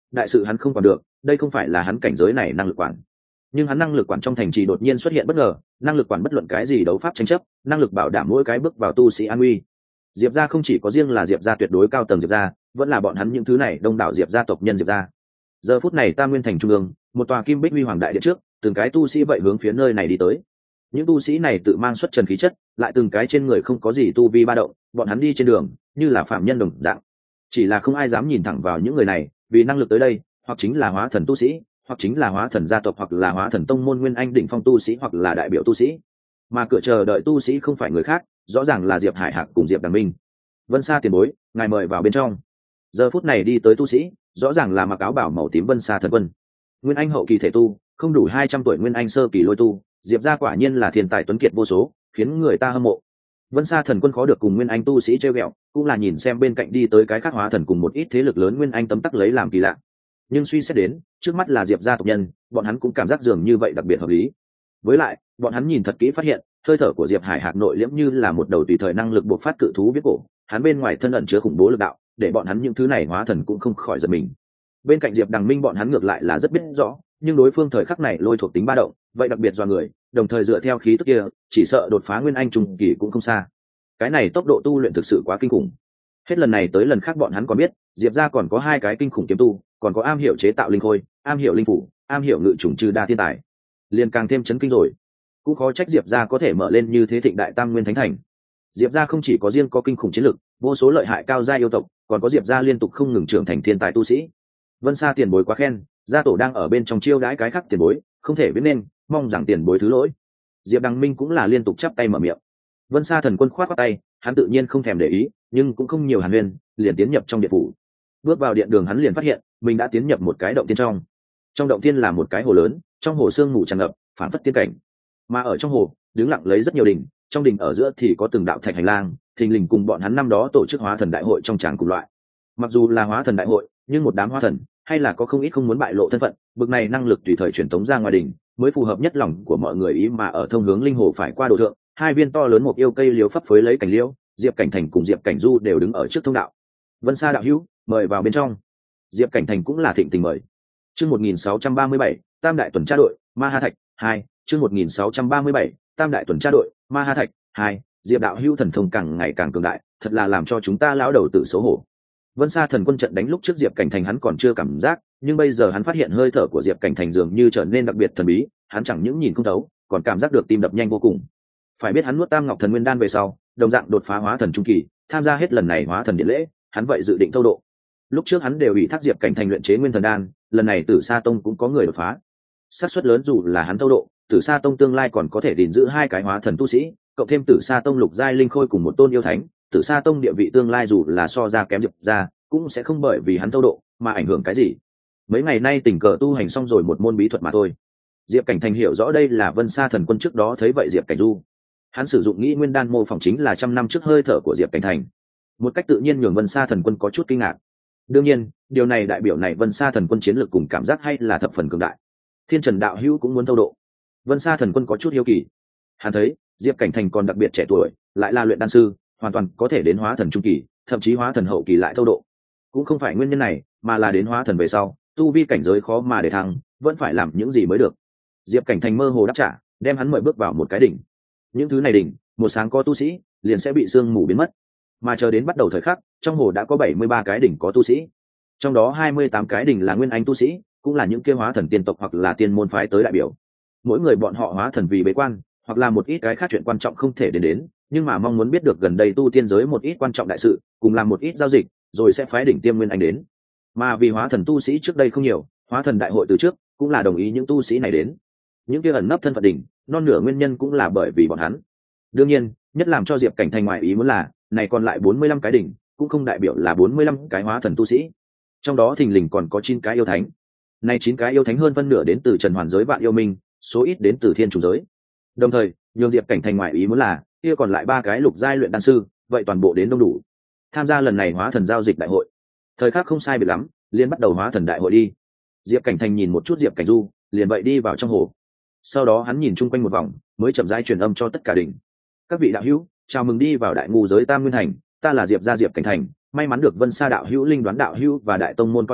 đại sự hắn không quản được, đây không phải là hắn cảnh giới này năng lực quản. Nhưng hắn năng lực quản trong thành trì đột nhiên xuất hiện bất ngờ, năng lực quản bất luận cái gì đấu pháp tranh chấp, năng lực bảo đảm mỗi cái bước vào tu sĩ an nguy. Diệp gia không chỉ có riêng là Diệp gia tuyệt đối cao tầng Diệp gia, vẫn là bọn hắn những thứ này đông đảo Diệp gia tộc nhân Diệp gia. Giờ phút này Tam Nguyên thành trung ương, một tòa kim bích huy hoàng đại điện trước, từng cái tu sĩ vậy hướng phía nơi này đi tới. Những tu sĩ này tự mang xuất trần khí chất, lại từng cái trên người không có gì tu vi ba động, bọn hắn đi trên đường như là phạm nhân đồng dạng. Chỉ là không ai dám nhìn thẳng vào những người này, vì năng lực tới đây, hoặc chính là hóa thần tu sĩ, hoặc chính là hóa thần gia tộc, hoặc là hóa thần tông môn nguyên anh đỉnh phong tu sĩ, hoặc là đại biểu tu sĩ. Mà cửa chờ đợi tu sĩ không phải người khác, rõ ràng là Diệp Hải Hạc cùng Diệp Đằng Minh. Vân Sa tiền bối, ngài mời vào bên trong. Giờ phút này đi tới tu sĩ, rõ ràng là mặc áo bảo màu tím Vân Sa thần quân. Nguyên anh hậu kỳ thể tu, không đủ hai trăm tuổi nguyên anh sơ kỳ lôi tu, Diệp gia quả nhiên là thiên tài tuấn kiệt vô số, khiến người ta hâm mộ. Vân Sa thần quân khó được cùng nguyên anh tu sĩ trêu ghẹo, cũng là nhìn xem bên cạnh đi tới cái khác hóa thần cùng một ít thế lực lớn nguyên anh tấm tắc lấy làm kỳ lạ. Nhưng suy xét đến, trước mắt là Diệp gia tộc nhân, bọn hắn cũng cảm giác dường như vậy đặc biệt hợp lý. Với lại, bọn hắn nhìn thật kỹ phát hiện, hơi thở của Diệp Hải Hạc nội liễm như là một đầu tùy thời năng lực bộc phát cự thú viết cổ, hắn bên ngoài thân ẩn chứa khủng bố lực đạo, để bọn hắn những thứ này hóa thần cũng không khỏi giật mình. Bên cạnh Diệp Đằng Minh bọn hắn ngược lại là rất biết rõ, nhưng đối phương thời khắc này lôi thuộc tính ba động, vậy đặc biệt do người, đồng thời dựa theo khí tức kia, chỉ sợ đột phá nguyên anh trung kỳ cũng không xa. Cái này tốc độ tu luyện thực sự quá kinh khủng. Hết lần này tới lần khác bọn hắn còn biết, Diệp gia còn có hai cái kinh khủng kiếm tu, còn có am hiểu chế tạo linh khôi, am hiểu linh phủ, am hiểu ngự chủng trừ đa thiên tài, liền càng thêm chấn kinh rồi. Cũng khó trách Diệp gia có thể mở lên như thế thịnh đại tam nguyên thánh thành. Diệp gia không chỉ có riêng có kinh khủng chiến lực, vô số lợi hại cao gia yêu tộc, còn có Diệp gia liên tục không ngừng trưởng thành thiên tài tu sĩ. Vân Sa tiền bối quá khen, gia tổ đang ở bên trong chiêu đãi cái khác tiền bối, không thể biết nên, mong rằng tiền bối thứ lỗi. Diệp Đằng Minh cũng là liên tục chắp tay mở miệng. Vân Sa thần quân khoát khoát tay, hắn tự nhiên không thèm để ý, nhưng cũng không nhiều hàn huyên, liền tiến nhập trong điện phủ. Bước vào điện đường hắn liền phát hiện, mình đã tiến nhập một cái động tiên trong. Trong động tiên là một cái hồ lớn, trong hồ sương mù tràn ngập, phản phất tiên cảnh. Mà ở trong hồ, đứng lặng lấy rất nhiều đỉnh, trong đỉnh ở giữa thì có từng đạo thạch hành lang, thình lình cùng bọn hắn năm đó tổ chức hóa thần đại hội trong tràng cùng loại. Mặc dù là hóa thần đại hội, nhưng một đám hóa thần, hay là có không ít không muốn bại lộ thân phận, bực này năng lực tùy thời truyền tống ra ngoài đỉnh, mới phù hợp nhất lòng của mọi người ý. Mà ở thông hướng linh hồ phải qua đồ thượng, hai viên to lớn một yêu cây liễu phấp phới lấy cảnh liễu, Diệp Cảnh Thành cùng Diệp Cảnh Du đều đứng ở trước thông đạo. Vân Sa đạo hữu, mời vào bên trong. Diệp Cảnh Thành cũng là thịnh tình mời. Chương một nghìn sáu trăm ba mươi bảy, Tam đại tuần tra đội, Ma Ha Thạch hai. Chương một nghìn sáu trăm ba mươi bảy, Tam đại tuần tra đội, Ma Ha Thạch hai. Diệp đạo hữu thần thông càng ngày càng cường đại, thật là làm cho chúng ta lão đầu tự xấu hổ. Vân Sa thần quân trận đánh lúc trước Diệp Cảnh Thành hắn còn chưa cảm giác, nhưng bây giờ hắn phát hiện hơi thở của Diệp Cảnh Thành dường như trở nên đặc biệt thần bí, hắn chẳng những nhìn không thấu, còn cảm giác được tim đập nhanh vô cùng. Phải biết hắn nuốt Tam Ngọc Thần Nguyên đan về sau, đồng dạng đột phá hóa thần trung kỳ, tham gia hết lần này hóa thần điện lễ, hắn vậy dự định thâu độ. Lúc trước hắn đều ủy thác Diệp Cảnh Thành luyện chế Nguyên Thần đan, lần này Tử Sa Tông cũng có người đột phá. Xác suất lớn dù là hắn thâu độ, Tử Sa Tông tương lai còn có thể gìn giữ hai cái hóa thần tu sĩ, cộng thêm Tử Sa Tông lục giai linh khôi cùng một tôn yêu thánh, Tử Sa Tông địa vị tương lai dù là so ra kém Diệp ra, cũng sẽ không bởi vì hắn thâu độ mà ảnh hưởng cái gì. Mấy ngày nay tình cờ tu hành xong rồi một môn bí thuật mà thôi. Diệp Cảnh Thành hiểu rõ đây là Vân Sa thần quân trước đó thấy vậy Diệp Cảnh Du. Hắn sử dụng nghĩ nguyên đan mô phỏng chính là trăm năm trước hơi thở của Diệp Cảnh Thành, một cách tự nhiên nhường Vân Sa thần quân có chút kinh ngạc. Đương nhiên, điều này đại biểu này Vân Sa thần quân chiến lược cùng cảm giác hay là thập phần cường đại. Thiên Trần đạo hữu cũng muốn thâu độ. Vân Sa thần quân có chút hiếu kỳ. Hắn thấy Diệp Cảnh Thành còn đặc biệt trẻ tuổi, lại là luyện đan sư, hoàn toàn có thể đến hóa thần trung kỳ, thậm chí hóa thần hậu kỳ lại thâu độ. Cũng không phải nguyên nhân này, mà là đến hóa thần về sau, tu vi cảnh giới khó mà để thăng, vẫn phải làm những gì mới được. Diệp Cảnh Thành mơ hồ đáp trả, đem hắn mời bước vào một cái đỉnh. Những thứ này đỉnh, một sáng có tu sĩ, liền sẽ bị sương mù biến mất. Mà chờ đến bắt đầu thời khắc, trong hồ đã có bảy mươi ba cái đỉnh có tu sĩ. Trong đó hai mươi tám cái đỉnh là nguyên anh tu sĩ, cũng là những kia hóa thần tiên tộc hoặc là tiên môn phái tới đại biểu. Mỗi người bọn họ hóa thần vì bế quan, hoặc là một ít cái khác chuyện quan trọng không thể đến đến, nhưng mà mong muốn biết được gần đây tu tiên giới một ít quan trọng đại sự, cùng làm một ít giao dịch, rồi sẽ phái đỉnh tiêm nguyên anh đến. Mà vì hóa thần tu sĩ trước đây không nhiều, hóa thần đại hội từ trước cũng là đồng ý những tu sĩ này đến. Những kia ẩn nấp thân phận đỉnh, non nửa nguyên nhân cũng là bởi vì bọn hắn. Đương nhiên, nhất làm cho Diệp Cảnh Thành ngoài ý muốn là, này còn lại bốn mươi lăm cái đỉnh, cũng không đại biểu là bốn mươi lăm cái hóa thần tu sĩ. Trong đó thình lình còn có chín cái yêu thánh. Này chín cái yêu thánh hơn phân nửa đến từ Trần Hoàn giới Vạn Yêu Minh, số ít đến từ Thiên Trùng giới. Đồng thời, nhường Diệp Cảnh Thành ngoài ý muốn là, kia còn lại ba cái lục giai luyện đan sư, vậy toàn bộ đến đông đủ. Tham gia lần này hóa thần giao dịch đại hội. Thời khắc không sai biệt lắm, liền bắt đầu hóa thần đại hội đi. Diệp Cảnh Thành nhìn một chút Diệp Cảnh Du, liền vậy đi vào trong hồ. Sau đó hắn nhìn chung quanh một vòng, mới chậm rãi truyền âm cho tất cả đỉnh. Các vị đạo hữu, chào mừng đi vào đại ngu giới Tam Nguyên Thành, ta là Diệp gia Diệp Cảnh Thành, may mắn được Vân Sa đạo hữu, Linh Đoán đạo hữu và đại tông môn coi trọng,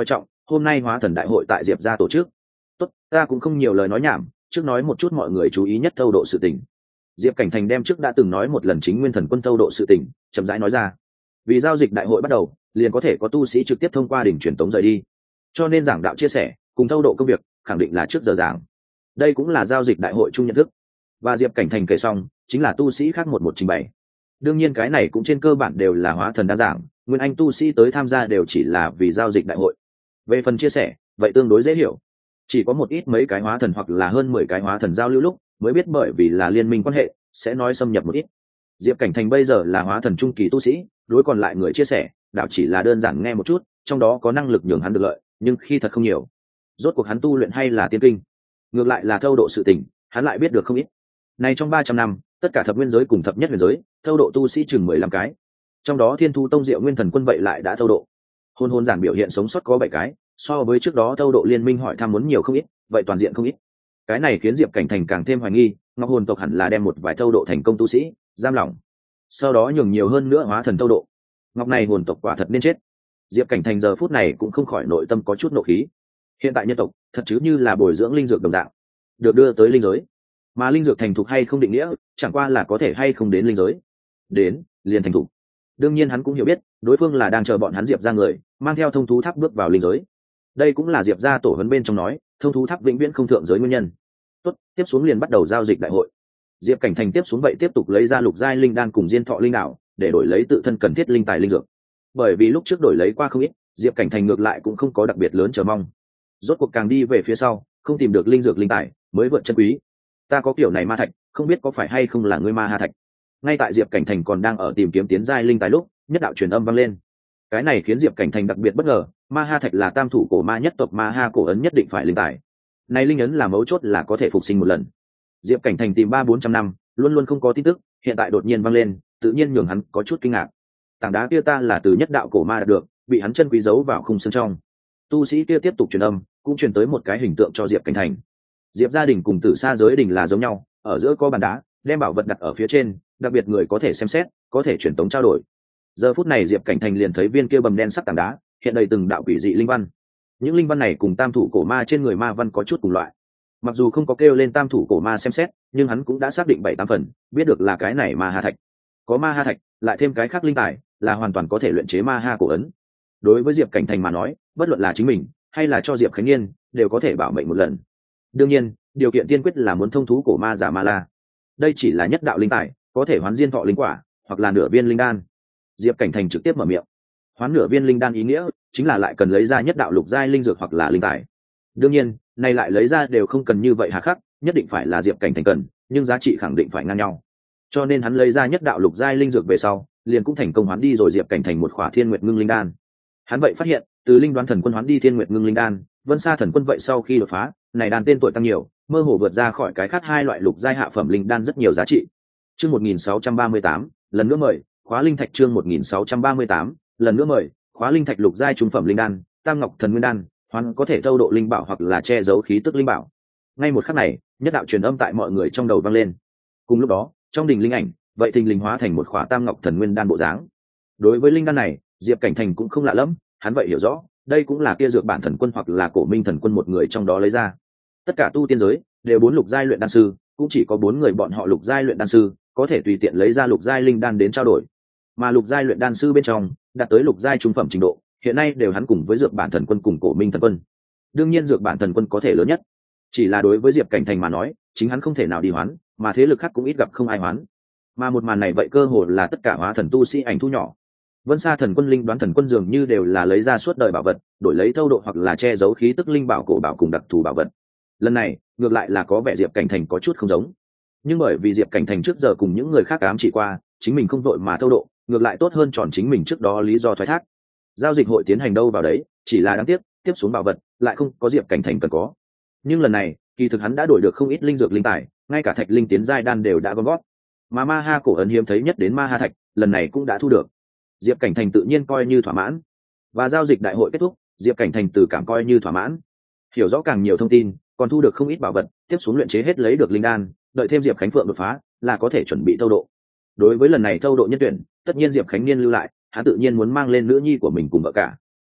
hôm nay hóa thần đại hội tại diệp gia tổ chức. Tốt, ta cũng không nhiều lời nói nhảm, trước nói một chút mọi người chú ý nhất thâu độ sự tình. Diệp Cảnh Thành đem trước đã từng nói một lần chính nguyên thần quân thâu độ sự tình chậm rãi nói ra. Vì giao dịch đại hội bắt đầu, liền có thể có tu sĩ trực tiếp thông qua đỉnh truyền tống rời đi, cho nên giảng đạo chia sẻ cùng thâu độ công việc khẳng định là trước giờ giảng. Đây cũng là giao dịch đại hội chung nhận thức. Và Diệp Cảnh Thành kể xong chính là tu sĩ khác một một trình bày. Đương nhiên cái này cũng trên cơ bản đều là hóa thần đa giảng, nguyên anh tu sĩ tới tham gia đều chỉ là vì giao dịch đại hội. Về phần chia sẻ vậy tương đối dễ hiểu, chỉ có một ít mấy cái hóa thần hoặc là hơn mười cái hóa thần giao lưu lúc mới biết, bởi vì là liên minh quan hệ sẽ nói xâm nhập một ít. Diệp Cảnh Thành bây giờ là hóa thần trung kỳ tu sĩ, đối còn lại người chia sẻ đạo chỉ là đơn giản nghe một chút, trong đó có năng lực nhường hắn được lợi, nhưng khi thật không nhiều. Rốt cuộc hắn tu luyện hay là tiên kinh, ngược lại là thâu độ sự tình hắn lại biết được không ít. Này trong ba trăm năm, tất cả thập nguyên giới cùng thập nhất huyền giới thâu độ tu sĩ chừng mười lăm cái, trong đó Thiên Thu Tông Diệu Nguyên Thần Quân vậy lại đã thâu độ. Hôn hôn giản biểu hiện sống sót có bảy cái, so với trước đó thâu độ liên minh hỏi thăm muốn nhiều không ít, vậy toàn diện không ít. Cái này khiến Diệp Cảnh Thành càng thêm hoài nghi, Ngọc Hồn tộc hẳn là đem một vài thâu độ thành công tu sĩ giam lỏng, sau đó nhường nhiều hơn nữa hóa thần thâu độ. Ngọc này hồn tộc quả thật nên chết. Diệp Cảnh Thành giờ phút này cũng không khỏi nội tâm có chút nộ khí. Hiện tại nhân tộc thật chứ như là bồi dưỡng linh dược đồng dạng, được đưa tới linh giới, mà linh dược thành thục hay không định nghĩa, chẳng qua là có thể hay không đến linh giới, đến liền thành thục. Đương nhiên hắn cũng hiểu biết đối phương là đang chờ bọn hắn Diệp ra người mang theo thông thú tháp bước vào linh giới. Đây cũng là Diệp ra tổ huấn bên trong nói thông thú tháp vĩnh viễn không thượng giới nguyên nhân. Tốt, tiếp xuống liền bắt đầu giao dịch đại hội. Diệp Cảnh Thành tiếp xuống vậy tiếp tục lấy ra lục giai linh đan cùng diên thọ linh đạo để đổi lấy tự thân cần thiết linh tài linh dược. Bởi vì lúc trước đổi lấy qua không ít, Diệp Cảnh Thành ngược lại cũng không có đặc biệt lớn chờ mong. Rốt cuộc càng đi về phía sau không tìm được linh dược linh tài mới vượt chân quý. Ta có kiểu này ma thạch, không biết có phải hay không là ngươi ma ha thạch. Ngay tại Diệp Cảnh Thành còn đang ở tìm kiếm tiến giai linh tài lúc, nhất đạo truyền âm vang lên. Cái này khiến Diệp Cảnh Thành đặc biệt bất ngờ, ma ha thạch là tam thủ cổ ma nhất tộc ma ha cổ ấn nhất định phải linh tài. Này linh ấn là mấu chốt, là có thể phục sinh một lần. Diệp Cảnh Thành tìm ba bốn trăm năm luôn luôn không có tin tức, hiện tại đột nhiên vang lên, tự nhiên nhường hắn có chút kinh ngạc. Tảng đá kia ta là từ nhất đạo cổ ma đạt được, bị hắn chân quý giấu vào khung xương trong. Tu sĩ kia tiếp tục truyền âm, cũng truyền tới một cái hình tượng cho Diệp Cảnh Thành. Diệp gia đình cùng Tử Sa giới đình là giống nhau, ở giữa có bàn đá, đem bảo vật đặt ở phía trên, đặc biệt người có thể xem xét, có thể truyền tống trao đổi. Giờ phút này Diệp Cảnh Thành liền thấy viên kia bầm đen sắc tảng đá, hiện đầy từng đạo quỷ dị linh văn. Những linh văn này cùng tam thủ cổ ma trên người ma văn có chút cùng loại. Mặc dù không có kêu lên tam thủ cổ ma xem xét, nhưng hắn cũng đã xác định bảy tám phần, biết được là cái này ma ha thạch. Có ma ha thạch, lại thêm cái khác linh tài, là hoàn toàn có thể luyện chế ma ha cổ ấn. Đối với Diệp Cảnh Thành mà nói, bất luận là chính mình hay là cho Diệp Khánh Nghiên, đều có thể bảo mệnh một lần. Đương nhiên, điều kiện tiên quyết là muốn thông thú cổ ma giả ma la. Đây chỉ là nhất đạo linh tài, có thể hoán diên thọ linh quả, hoặc là nửa viên linh đan. Diệp Cảnh Thành trực tiếp mở miệng. Hoán nửa viên linh đan ý nghĩa chính là lại cần lấy ra nhất đạo lục giai linh dược hoặc là linh tài. Đương nhiên, này lại lấy ra đều không cần như vậy hà khắc, nhất định phải là Diệp Cảnh Thành cần, nhưng giá trị khẳng định phải ngang nhau. Cho nên hắn lấy ra nhất đạo lục giai linh dược về sau, liền cũng thành công hoán đi rồi Diệp Cảnh Thành một khỏa Thiên Nguyệt Ngưng Linh Đan. Hắn vậy phát hiện, từ Linh Đoán Thần Quân hoán đi Thiên Nguyệt Ngưng Linh Đan, Vân Sa Thần Quân vậy sau khi đột phá, này đan tên tuổi tăng nhiều, mơ hồ vượt ra khỏi cái khác hai loại lục giai hạ phẩm linh đan rất nhiều giá trị. Chương một nghìn sáu trăm ba mươi tám, lần nữa mời, khóa linh thạch chương một nghìn sáu trăm ba mươi tám, lần nữa mời, khóa linh thạch lục giai trung phẩm linh đan, Tam Ngọc Thần Nguyên Đan, hoán có thể thâu độ linh bảo hoặc là che giấu khí tức linh bảo. Ngay một khắc này, nhất đạo truyền âm tại mọi người trong đầu vang lên. Cùng lúc đó, trong đỉnh linh ảnh, vậy thình lình hóa thành một khỏa Tam Ngọc Thần Nguyên Đan bộ dáng. Đối với linh đan này, Diệp Cảnh Thành cũng không lạ lắm, hắn vậy hiểu rõ, đây cũng là kia dược bản thần quân hoặc là cổ minh thần quân một người trong đó lấy ra. Tất cả tu tiên giới đều bốn lục giai luyện đan sư, cũng chỉ có bốn người bọn họ lục giai luyện đan sư có thể tùy tiện lấy ra lục giai linh đan đến trao đổi. Mà lục giai luyện đan sư bên trong đạt tới lục giai trung phẩm trình độ, hiện nay đều hắn cùng với dược bản thần quân cùng cổ minh thần quân. Đương nhiên dược bản thần quân có thể lớn nhất, chỉ là đối với Diệp Cảnh Thành mà nói, chính hắn không thể nào đi hoán, mà thế lực khác cũng ít gặp không ai hoán. Mà một màn này vậy cơ hồ là tất cả hóa thần tu sĩ ảnh thu nhỏ. Vân Sa Thần Quân, Linh Đoán Thần Quân dường như đều là lấy ra suốt đời bảo vật, đổi lấy thâu độ hoặc là che giấu khí tức linh bảo cổ bảo cùng đặc thù bảo vật. Lần này, ngược lại là có vẻ Diệp Cảnh Thành có chút không giống. Nhưng bởi vì Diệp Cảnh Thành trước giờ cùng những người khác ám chỉ qua, chính mình không vội mà thâu độ, ngược lại tốt hơn tròn chính mình trước đó lý do thoái thác. Giao dịch hội tiến hành đâu vào đấy, chỉ là đáng tiếc, tiếp xuống bảo vật lại không có Diệp Cảnh Thành cần có. Nhưng lần này, kỳ thực hắn đã đổi được không ít linh dược linh tài, ngay cả thạch linh tiến giai đan đều đã gom góp. Mà ma ha cổ ấn hiếm thấy nhất đến ma ha thạch, lần này cũng đã thu được. Diệp Cảnh Thành tự nhiên coi như thỏa mãn. Và giao dịch đại hội kết thúc, Diệp Cảnh Thành từ cảm coi như thỏa mãn. Hiểu rõ càng nhiều thông tin, còn thu được không ít bảo vật, tiếp xuống luyện chế hết lấy được linh đan, đợi thêm Diệp Khánh Phượng đột phá, là có thể chuẩn bị thâu độ. Đối với lần này thâu độ nhân tuyển, tất nhiên Diệp Khánh Niên lưu lại, hắn tự nhiên muốn mang lên nữ nhi của mình cùng vợ cả.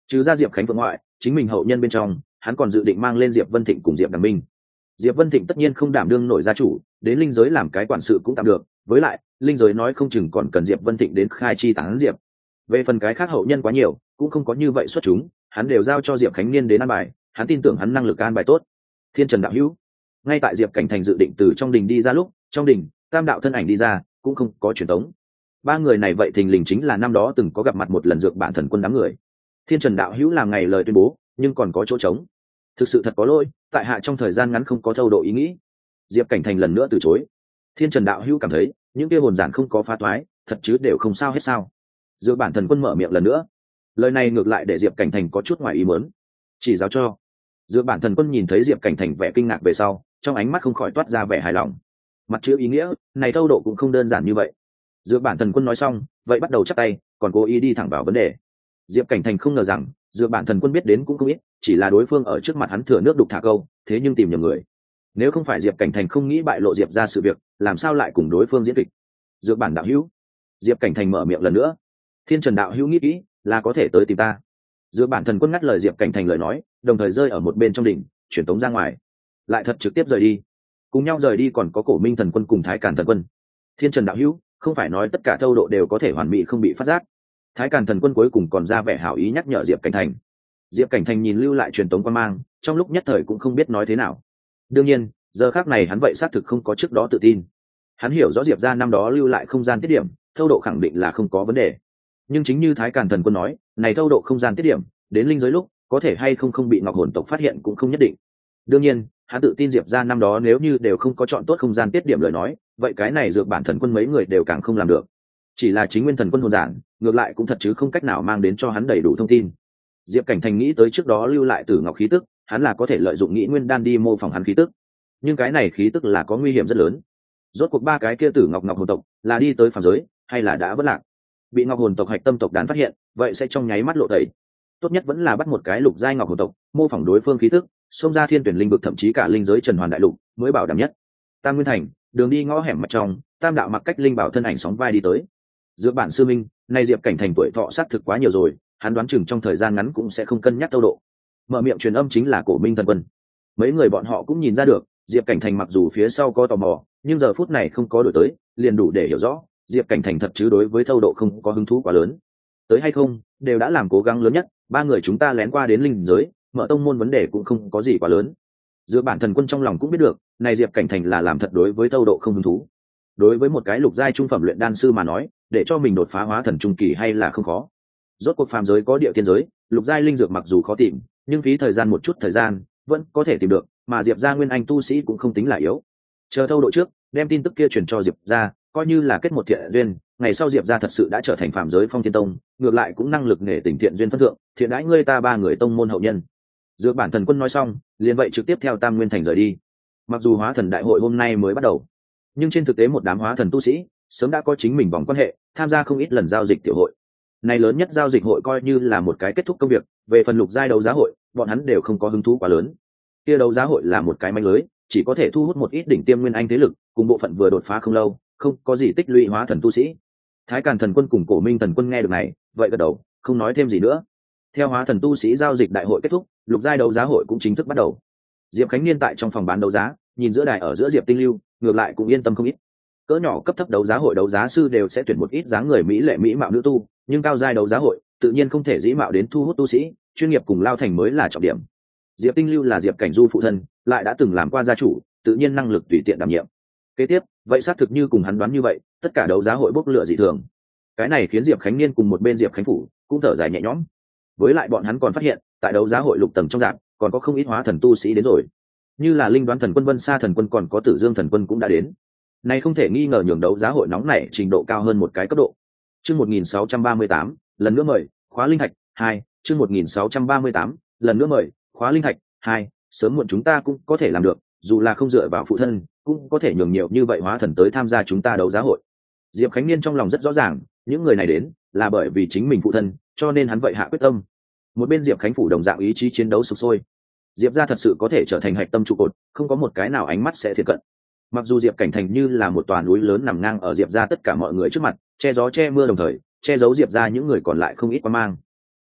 Trừ ra Diệp Khánh Vượng ngoại, chính mình hậu nhân bên trong hắn còn dự định mang lên Diệp Vân Thịnh cùng Diệp Đằng Minh. Diệp Vân Thịnh tất nhiên không đảm đương nổi gia chủ, đến linh giới làm cái quản sự cũng tạm được, với lại linh giới nói không chừng còn cần Diệp Vân Thịnh đến khai chi tán diệp. Về phần cái khác hậu nhân quá nhiều, cũng không có như vậy xuất chúng, hắn đều giao cho Diệp Khánh Niên đến an bài, hắn tin tưởng hắn năng lực an bài tốt. Thiên Trần đạo hữu, ngay tại Diệp Cảnh Thành dự định từ trong đình đi ra lúc, trong đình tam đạo thân ảnh đi ra, cũng không có truyền tống. Ba người này vậy thình lình chính là năm đó từng có gặp mặt một lần dược bản thần quân đám người. Thiên Trần đạo hữu làm ngày lời tuyên bố, nhưng còn có chỗ trống. Thực sự thật có lỗi, tại hạ trong thời gian ngắn không có thâu độ ý nghĩ. Diệp Cảnh Thành lần nữa từ chối. Thiên Trần đạo hữu cảm thấy những kia hồn giản không có phá toái, thật chứ đều không sao hết sao? Dược bản thần quân mở miệng lần nữa, lời này ngược lại để Diệp Cảnh Thành có chút ngoài ý muốn. Chỉ giáo cho. Dược bản thần quân nhìn thấy Diệp Cảnh Thành vẻ kinh ngạc về sau, trong ánh mắt không khỏi toát ra vẻ hài lòng. Mặt chữ ý nghĩa này thâu độ cũng không đơn giản như vậy. Dược bản thần quân nói xong, vậy bắt đầu chắp tay, còn cố ý đi thẳng vào vấn đề. Diệp Cảnh Thành không ngờ rằng dược bản thần quân biết đến cũng không ít, chỉ là đối phương ở trước mặt hắn thừa nước đục thả câu, thế nhưng tìm nhầm người. Nếu không phải Diệp Cảnh Thành không nghĩ bại lộ Diệp ra sự việc, làm sao lại cùng đối phương diễn kịch? Dược bản đạo hữu. Diệp Cảnh Thành mở miệng lần nữa. Thiên Trần đạo hữu nghĩ kỹ, là có thể tới tìm ta. Dược bản thần quân ngắt lời Diệp Cảnh Thành lời nói, đồng thời rơi ở một bên trong đỉnh, chuyển tống ra ngoài, lại thật trực tiếp rời đi. Cùng nhau rời đi còn có Cổ Minh thần quân cùng Thái Càn thần quân. Thiên Trần đạo hữu, không phải nói tất cả thâu độ đều có thể hoàn mỹ không bị phát giác. Thái Càn thần quân cuối cùng còn ra vẻ hảo ý nhắc nhở Diệp Cảnh Thành. Diệp Cảnh Thành nhìn lưu lại truyền tống quan mang, trong lúc nhất thời cũng không biết nói thế nào. Đương nhiên, giờ khác này hắn vậy xác thực không có trước đó tự tin. Hắn hiểu rõ Diệp ra năm đó lưu lại không gian tiết điểm, thâu độ khẳng định là không có vấn đề. Nhưng chính như Thái Càn thần quân nói, này thâu độ không gian tiết điểm, đến linh giới lúc, có thể hay không không bị Ngọc Hồn tộc phát hiện cũng không nhất định. Đương nhiên, hắn tự tin Diệp ra năm đó nếu như đều không có chọn tốt không gian tiết điểm lời nói, vậy cái này dược bản thần quân mấy người đều càng không làm được. Chỉ là chính nguyên thần quân hồn giản, ngược lại cũng thật chứ không cách nào mang đến cho hắn đầy đủ thông tin. Diệp Cảnh Thành nghĩ tới trước đó lưu lại Tử Ngọc khí tức, hắn là có thể lợi dụng nghĩ nguyên đan đi mô phỏng hắn khí tức. Nhưng cái này khí tức là có nguy hiểm rất lớn. Rốt cuộc ba cái kia Tử Ngọc Ngọc hồn tộc là đi tới phàm giới, hay là đã vất lạc? Bị Ngọc hồn tộc hạch tâm tộc đán phát hiện, vậy sẽ trong nháy mắt lộ tẩy. Tốt nhất vẫn là bắt một cái lục giai Ngọc hồn tộc, mô phỏng đối phương khí tức, xông ra thiên tuyển linh vực thậm chí cả linh giới Trần Hoàn đại lục, mới bảo đảm nhất. Tam Nguyên Thành, đường đi ngõ hẻm mật trong, tam đạo mặc cách linh bảo thân ảnh sóng vai đi tới. Dược bản sư minh, nay Diệp Cảnh Thành tuổi thọ sát thực quá nhiều rồi, hắn đoán chừng trong thời gian ngắn cũng sẽ không cân nhắc tâu độ. Mở miệng truyền âm chính là Cổ Minh thần quân. Mấy người bọn họ cũng nhìn ra được, Diệp Cảnh Thành mặc dù phía sau có tò mò, nhưng giờ phút này không có đổi tới, liền đủ để hiểu rõ, Diệp Cảnh Thành thật chứ đối với thâu độ không có hứng thú quá lớn. Tới hay không, đều đã làm cố gắng lớn nhất, ba người chúng ta lén qua đến linh giới, mở tông môn vấn đề cũng không có gì quá lớn. Dược bản thần quân trong lòng cũng biết được, này Diệp Cảnh Thành là làm thật đối với thâu độ không hứng thú. Đối với một cái lục giai trung phẩm luyện đan sư mà nói, để cho mình đột phá hóa thần trung kỳ hay là không khó. Rốt cuộc phàm giới có địa tiên giới, lục giai linh dược mặc dù khó tìm, nhưng phí thời gian một chút thời gian vẫn có thể tìm được, mà Diệp gia nguyên anh tu sĩ cũng không tính là yếu. Chờ thâu độ trước, đem tin tức kia truyền cho Diệp gia, coi như là kết một thiện duyên, ngày sau Diệp gia thật sự đã trở thành phàm giới Phong Thiên Tông, ngược lại cũng năng lực nể tình thiện duyên phân thượng, thiện đãi ngươi ta ba người tông môn hậu nhân. Dược bản thần quân nói xong, liền vậy trực tiếp theo Tam Nguyên Thành rời đi. Mặc dù hóa thần đại hội hôm nay mới bắt đầu, nhưng trên thực tế một đám hóa thần tu sĩ sớm đã có chính mình vòng quan hệ, tham gia không ít lần giao dịch tiểu hội. Này lớn nhất giao dịch hội coi như là một cái kết thúc công việc, về phần lục giai đấu giá hội, bọn hắn đều không có hứng thú quá lớn. Kia đấu giá hội là một cái manh lưới, chỉ có thể thu hút một ít đỉnh tiêm nguyên anh thế lực, cùng bộ phận vừa đột phá không lâu, không có gì tích lũy hóa thần tu sĩ. Thái Càn thần quân cùng Cổ Minh thần quân nghe được này, vậy gật đầu, không nói thêm gì nữa. Theo hóa thần tu sĩ giao dịch đại hội kết thúc, lục giai đấu giá hội cũng chính thức bắt đầu. Diệp Khánh Niên tại trong phòng bán đấu giá, nhìn giữa đài ở giữa Diệp Tinh Lưu, ngược lại cũng yên tâm không ít. Cỡ nhỏ cấp thấp đấu giá hội đấu giá sư đều sẽ tuyển một ít dáng người mỹ lệ mỹ mạo nữ tu, nhưng cao giai đấu giá hội tự nhiên không thể dĩ mạo đến thu hút tu sĩ, chuyên nghiệp cùng lao thành mới là trọng điểm. Diệp Tinh Lưu là Diệp Cảnh Du phụ thân, lại đã từng làm qua gia chủ, tự nhiên năng lực tùy tiện đảm nhiệm. Kế tiếp, vậy xác thực như cùng hắn đoán như vậy, tất cả đấu giá hội bốc lửa dị thường. Cái này khiến Diệp Khánh Niên cùng một bên Diệp Khánh phủ cũng thở dài nhẹ nhõm. Với lại bọn hắn còn phát hiện, tại đấu giá hội lục tầng trong dạng, còn có không ít hóa thần tu sĩ đến rồi, như là Linh Đoán thần quân, Vân Sa thần quân, còn có Tử Dương thần quân cũng đã đến. Này không thể nghi ngờ nhường đấu giá hội nóng nảy trình độ cao hơn một cái cấp độ. Chương một nghìn sáu trăm ba mươi tám, lần nữa mời, khóa linh thạch hai, chương một nghìn sáu trăm ba mươi tám, lần nữa mời, khóa linh thạch hai, sớm muộn chúng ta cũng có thể làm được, dù là không dựa vào phụ thân, cũng có thể nhường nhiều như vậy hóa thần tới tham gia chúng ta đấu giá hội. Diệp Khánh Niên trong lòng rất rõ ràng, những người này đến là bởi vì chính mình phụ thân, cho nên hắn vậy hạ quyết tâm. Một bên Diệp Khánh phủ đồng dạng ý chí chiến đấu sục sôi. Diệp gia thật sự có thể trở thành hạch tâm trụ cột, không có một cái nào ánh mắt sẽ thiệt cận. Mặc dù Diệp Cảnh Thành như là một tòa núi lớn nằm ngang ở Diệp gia tất cả mọi người trước mặt, che gió che mưa đồng thời che giấu Diệp gia những người còn lại không ít qua mang.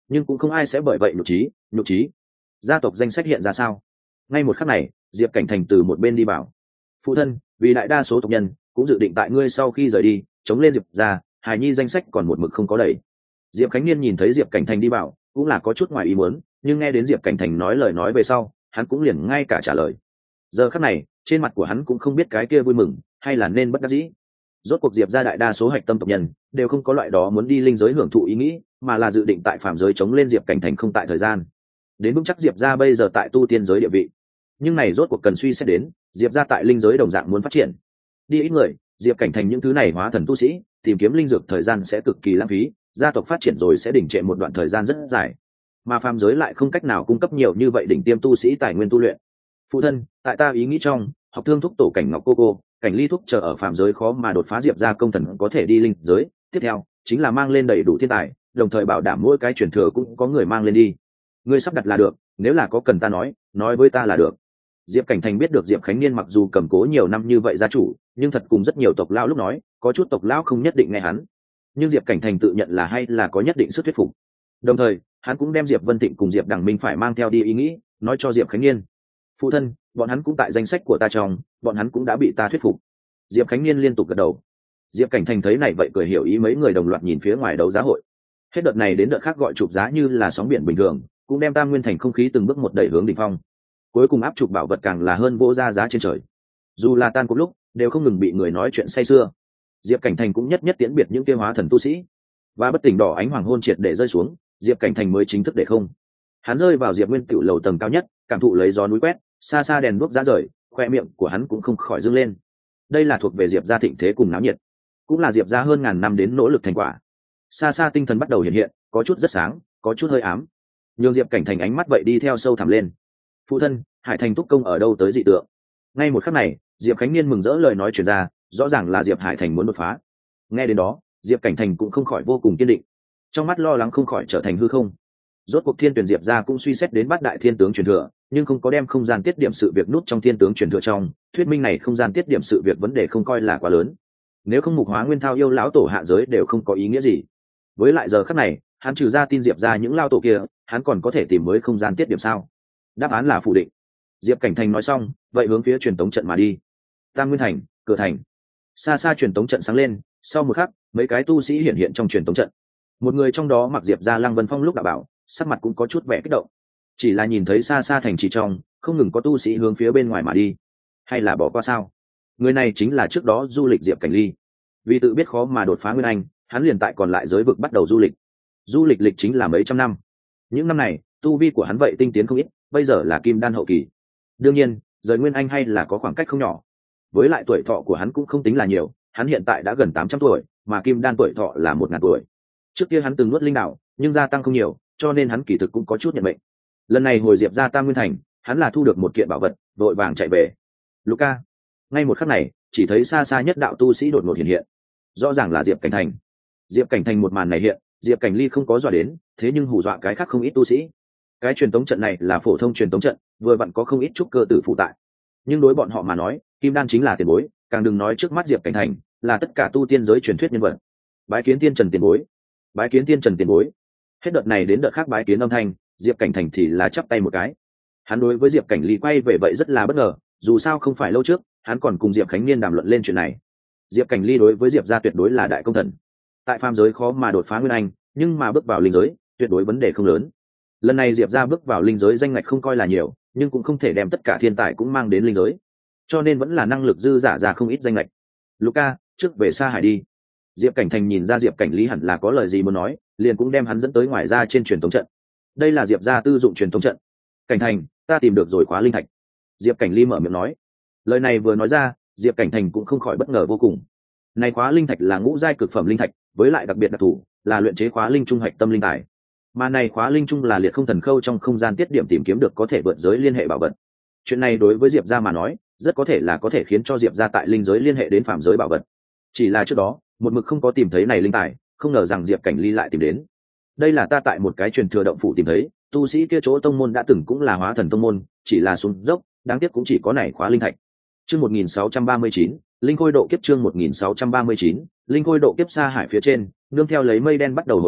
nhưng cũng không ai sẽ bởi vậy nhục trí. Nhục trí gia tộc danh sách hiện ra sao? Ngay một khắc này, Diệp Cảnh Thành từ một bên đi vào. Phụ thân, vì đại đa số tộc nhân cũng dự định tại ngươi sau khi rời đi chống lên Diệp gia, hài nhi danh sách còn một mực không có đẩy. Diệp Khánh Niên nhìn thấy Diệp Cảnh Thành đi vào cũng là có chút ngoài ý muốn, nhưng nghe đến Diệp Cảnh Thành nói lời nói về sau, hắn cũng liền ngay cả trả lời. Giờ khắc này, trên mặt của hắn cũng không biết cái kia vui mừng hay là nên bất đắc dĩ. Rốt cuộc Diệp gia đại đa số hạch tâm tộc nhân đều không có loại đó muốn đi linh giới hưởng thụ ý nghĩ, mà là dự định tại phàm giới chống lên Diệp Cảnh Thành không tại thời gian. Đến vững chắc Diệp gia bây giờ tại tu tiên giới địa vị. Nhưng này rốt cuộc cần suy xét đến, Diệp gia tại linh giới đồng dạng muốn phát triển. Đi ít người, Diệp Cảnh Thành những thứ này hóa thần tu sĩ, tìm kiếm linh dược thời gian sẽ cực kỳ lãng phí, gia tộc phát triển rồi sẽ đình trệ một đoạn thời gian rất dài. Mà phàm giới lại không cách nào cung cấp nhiều như vậy đỉnh tiêm tu sĩ tài nguyên tu luyện. Phụ thân, tại ta ý nghĩ trong, học thương thúc tổ cảnh ngọc cô cô, cảnh ly thúc chờ ở phàm giới khó mà đột phá Diệp gia công thần có thể đi linh giới, tiếp theo chính là mang lên đầy đủ thiên tài, đồng thời bảo đảm mỗi cái truyền thừa cũng có người mang lên đi. Ngươi sắp đặt là được, nếu là có cần ta nói, nói với ta là được. Diệp Cảnh Thành biết được Diệp Khánh Niên mặc dù cầm cố nhiều năm như vậy gia chủ, nhưng thật cùng rất nhiều tộc lão lúc nói, có chút tộc lão không nhất định nghe hắn. Nhưng Diệp Cảnh Thành tự nhận là hay là có nhất định sức thuyết phục. Đồng thời, hắn cũng đem Diệp Vân Tịnh cùng Diệp Đằng Minh phải mang theo đi ý nghĩ, nói cho Diệp Khánh Niên. Phụ thân, bọn hắn cũng tại danh sách của ta trong, bọn hắn cũng đã bị ta thuyết phục. Diệp Khánh Niên liên tục gật đầu. Diệp Cảnh Thành thấy này vậy cười hiểu ý, mấy người đồng loạt nhìn phía ngoài đấu giá hội. Hết đợt này đến đợt khác gọi chụp giá như là sóng biển bình thường, cũng đem Tam Nguyên Thành không khí từng bước một đẩy hướng đỉnh phong. Cuối cùng áp chụp bảo vật càng là hơn vô ra giá trên trời. Dù là tan cuộc lúc, đều không ngừng bị người nói chuyện say sưa. Diệp Cảnh Thành cũng nhất nhất tiễn biệt những tiêu hóa thần tu sĩ. Và bất tỉnh đỏ ánh hoàng hôn triệt để rơi xuống, Diệp Cảnh Thành mới chính thức để không. Hắn rơi vào Diệp Nguyên Tiểu lầu tầng cao nhất, cảm thụ lấy gió núi quét, xa xa đèn đuốc ra rời, khoe miệng của hắn cũng không khỏi dương lên. Đây là thuộc về Diệp gia thịnh thế cùng náo nhiệt, cũng là Diệp gia hơn ngàn năm đến nỗ lực thành quả. Xa xa tinh thần bắt đầu hiện hiện, có chút rất sáng, có chút hơi ám. Nhưng Diệp Cảnh Thành ánh mắt vậy đi theo sâu thẳm lên. Phụ thân, Hải Thành Túc công ở đâu tới dị tượng? Ngay một khắc này, Diệp Khánh Niên mừng rỡ lời nói truyền ra, rõ ràng là Diệp Hải Thành muốn đột phá. Nghe đến đó, Diệp Cảnh Thành cũng không khỏi vô cùng kiên định, trong mắt lo lắng không khỏi trở thành hư không. Rốt cuộc Thiên Tuyển Diệp gia cũng suy xét đến bát đại thiên tướng truyền thừa, nhưng không có đem không gian tiết điểm sự việc nút trong thiên tướng truyền thừa trong, thuyết minh này không gian tiết điểm sự việc vấn đề không coi là quá lớn. Nếu không Mục Hóa Nguyên Thao yêu lão tổ hạ giới đều không có ý nghĩa gì. Với lại giờ khắc này, hắn trừ ra tin Diệp gia những lao tổ kia, hắn còn có thể tìm mới không gian tiết điểm sao? Đáp án là phủ định. Diệp Cảnh Thành nói xong, vậy hướng phía truyền tống trận mà đi. Tam Nguyên Thành, cửa thành. Xa xa truyền tống trận sáng lên, sau một khắc, mấy cái tu sĩ hiện hiện trong truyền tống trận. Một người trong đó mặc Diệp gia Lăng Vân Phong lúc đã bảo, sắc mặt cũng có chút vẻ kích động. Chỉ là nhìn thấy xa xa thành trì trong, không ngừng có tu sĩ hướng phía bên ngoài mà đi. Hay là bỏ qua sao? Người này chính là trước đó du lịch Diệp Cảnh Ly. Vì tự biết khó mà đột phá Nguyên Anh, hắn liền tại còn lại giới vực bắt đầu du lịch. Du lịch lịch chính là mấy trăm năm. Những năm này, tu vi của hắn vậy tinh tiến không ít, bây giờ là kim đan hậu kỳ. Đương nhiên, rời Nguyên Anh hay là có khoảng cách không nhỏ. Với lại tuổi thọ của hắn cũng không tính là nhiều, hắn hiện tại đã gần tám trăm tuổi, mà kim đan tuổi thọ là một ngàn tuổi. Trước kia hắn từng nuốt linh đạo, nhưng gia tăng không nhiều, cho nên hắn kỳ thực cũng có chút nhận mệnh. Lần này hồi Diệp ra Tam Nguyên Thành, hắn là thu được một kiện bảo vật, vội vàng chạy về. Luca. Ngay một khắc này, chỉ thấy xa xa nhất đạo tu sĩ đột ngột hiện hiện. Rõ ràng là Diệp Cảnh Thành. Diệp Cảnh Thành một màn này hiện, Diệp Cảnh Ly không có dọa đến, thế nhưng hù dọa cái khác không ít tu sĩ. Cái truyền tống trận này là phổ thông truyền tống trận, vừa vặn có không ít trúc cơ tử phụ tại. Nhưng đối bọn họ mà nói, kim đan chính là tiền bối, càng đừng nói trước mắt Diệp Cảnh Thành là tất cả tu tiên giới truyền thuyết nhân vật. Bái kiến tiên Trần tiền bối, bái kiến tiên Trần tiền bối. Hết đợt này đến đợt khác bái kiến âm thanh, Diệp Cảnh Thành thì là chắp tay một cái. Hắn đối với Diệp Cảnh Ly quay về vậy rất là bất ngờ, dù sao không phải lâu trước, hắn còn cùng Diệp Khánh Niên đàm luận lên chuyện này. Diệp Cảnh Ly đối với Diệp gia tuyệt đối là đại công thần. Tại phàm giới khó mà đột phá Nguyên Anh, nhưng mà bước vào linh giới, tuyệt đối vấn đề không lớn. Lần này Diệp gia bước vào linh giới danh ngạch không coi là nhiều, nhưng cũng không thể đem tất cả thiên tài cũng mang đến linh giới, cho nên vẫn là năng lực dư giả ra không ít danh ngạch. Luca, trước về Sa Hải đi. Diệp Cảnh Thành nhìn ra Diệp Cảnh Lý hẳn là có lời gì muốn nói, liền cũng đem hắn dẫn tới ngoài ra trên truyền tống trận. Đây là Diệp gia tư dụng truyền tống trận. Cảnh Thành, ta tìm được rồi khóa linh thạch. Diệp Cảnh Ly mở miệng nói. Lời này vừa nói ra, Diệp Cảnh Thành cũng không khỏi bất ngờ vô cùng. Này khóa linh thạch là ngũ giai cực phẩm linh thạch, với lại đặc biệt đặc thù, là luyện chế khóa linh trung hạch tâm linh tài. Mà này khóa linh trung là liệt không thần khâu trong không gian tiết điểm tìm kiếm được có thể vượt giới liên hệ bảo vật. Chuyện này đối với Diệp gia mà nói, rất có thể là có thể khiến cho Diệp gia tại linh giới liên hệ đến phàm giới bảo vật. Chỉ là trước đó, một mực không có tìm thấy này linh tài, không ngờ rằng Diệp Cảnh Ly lại tìm đến. Đây là ta tại một cái truyền thừa động phủ tìm thấy, tu sĩ kia chỗ tông môn đã từng cũng là hóa thần tông môn, chỉ là xuống dốc, đáng tiếc cũng chỉ có này khóa linh thạch. Chương một nghìn sáu trăm ba mươi chín, linh khôi độ kiếp chương một nghìn sáu trăm ba mươi chín, linh khôi độ kiếp Sa Hải phía trên, nương theo lấy mây đen bắt đầu hội tụ,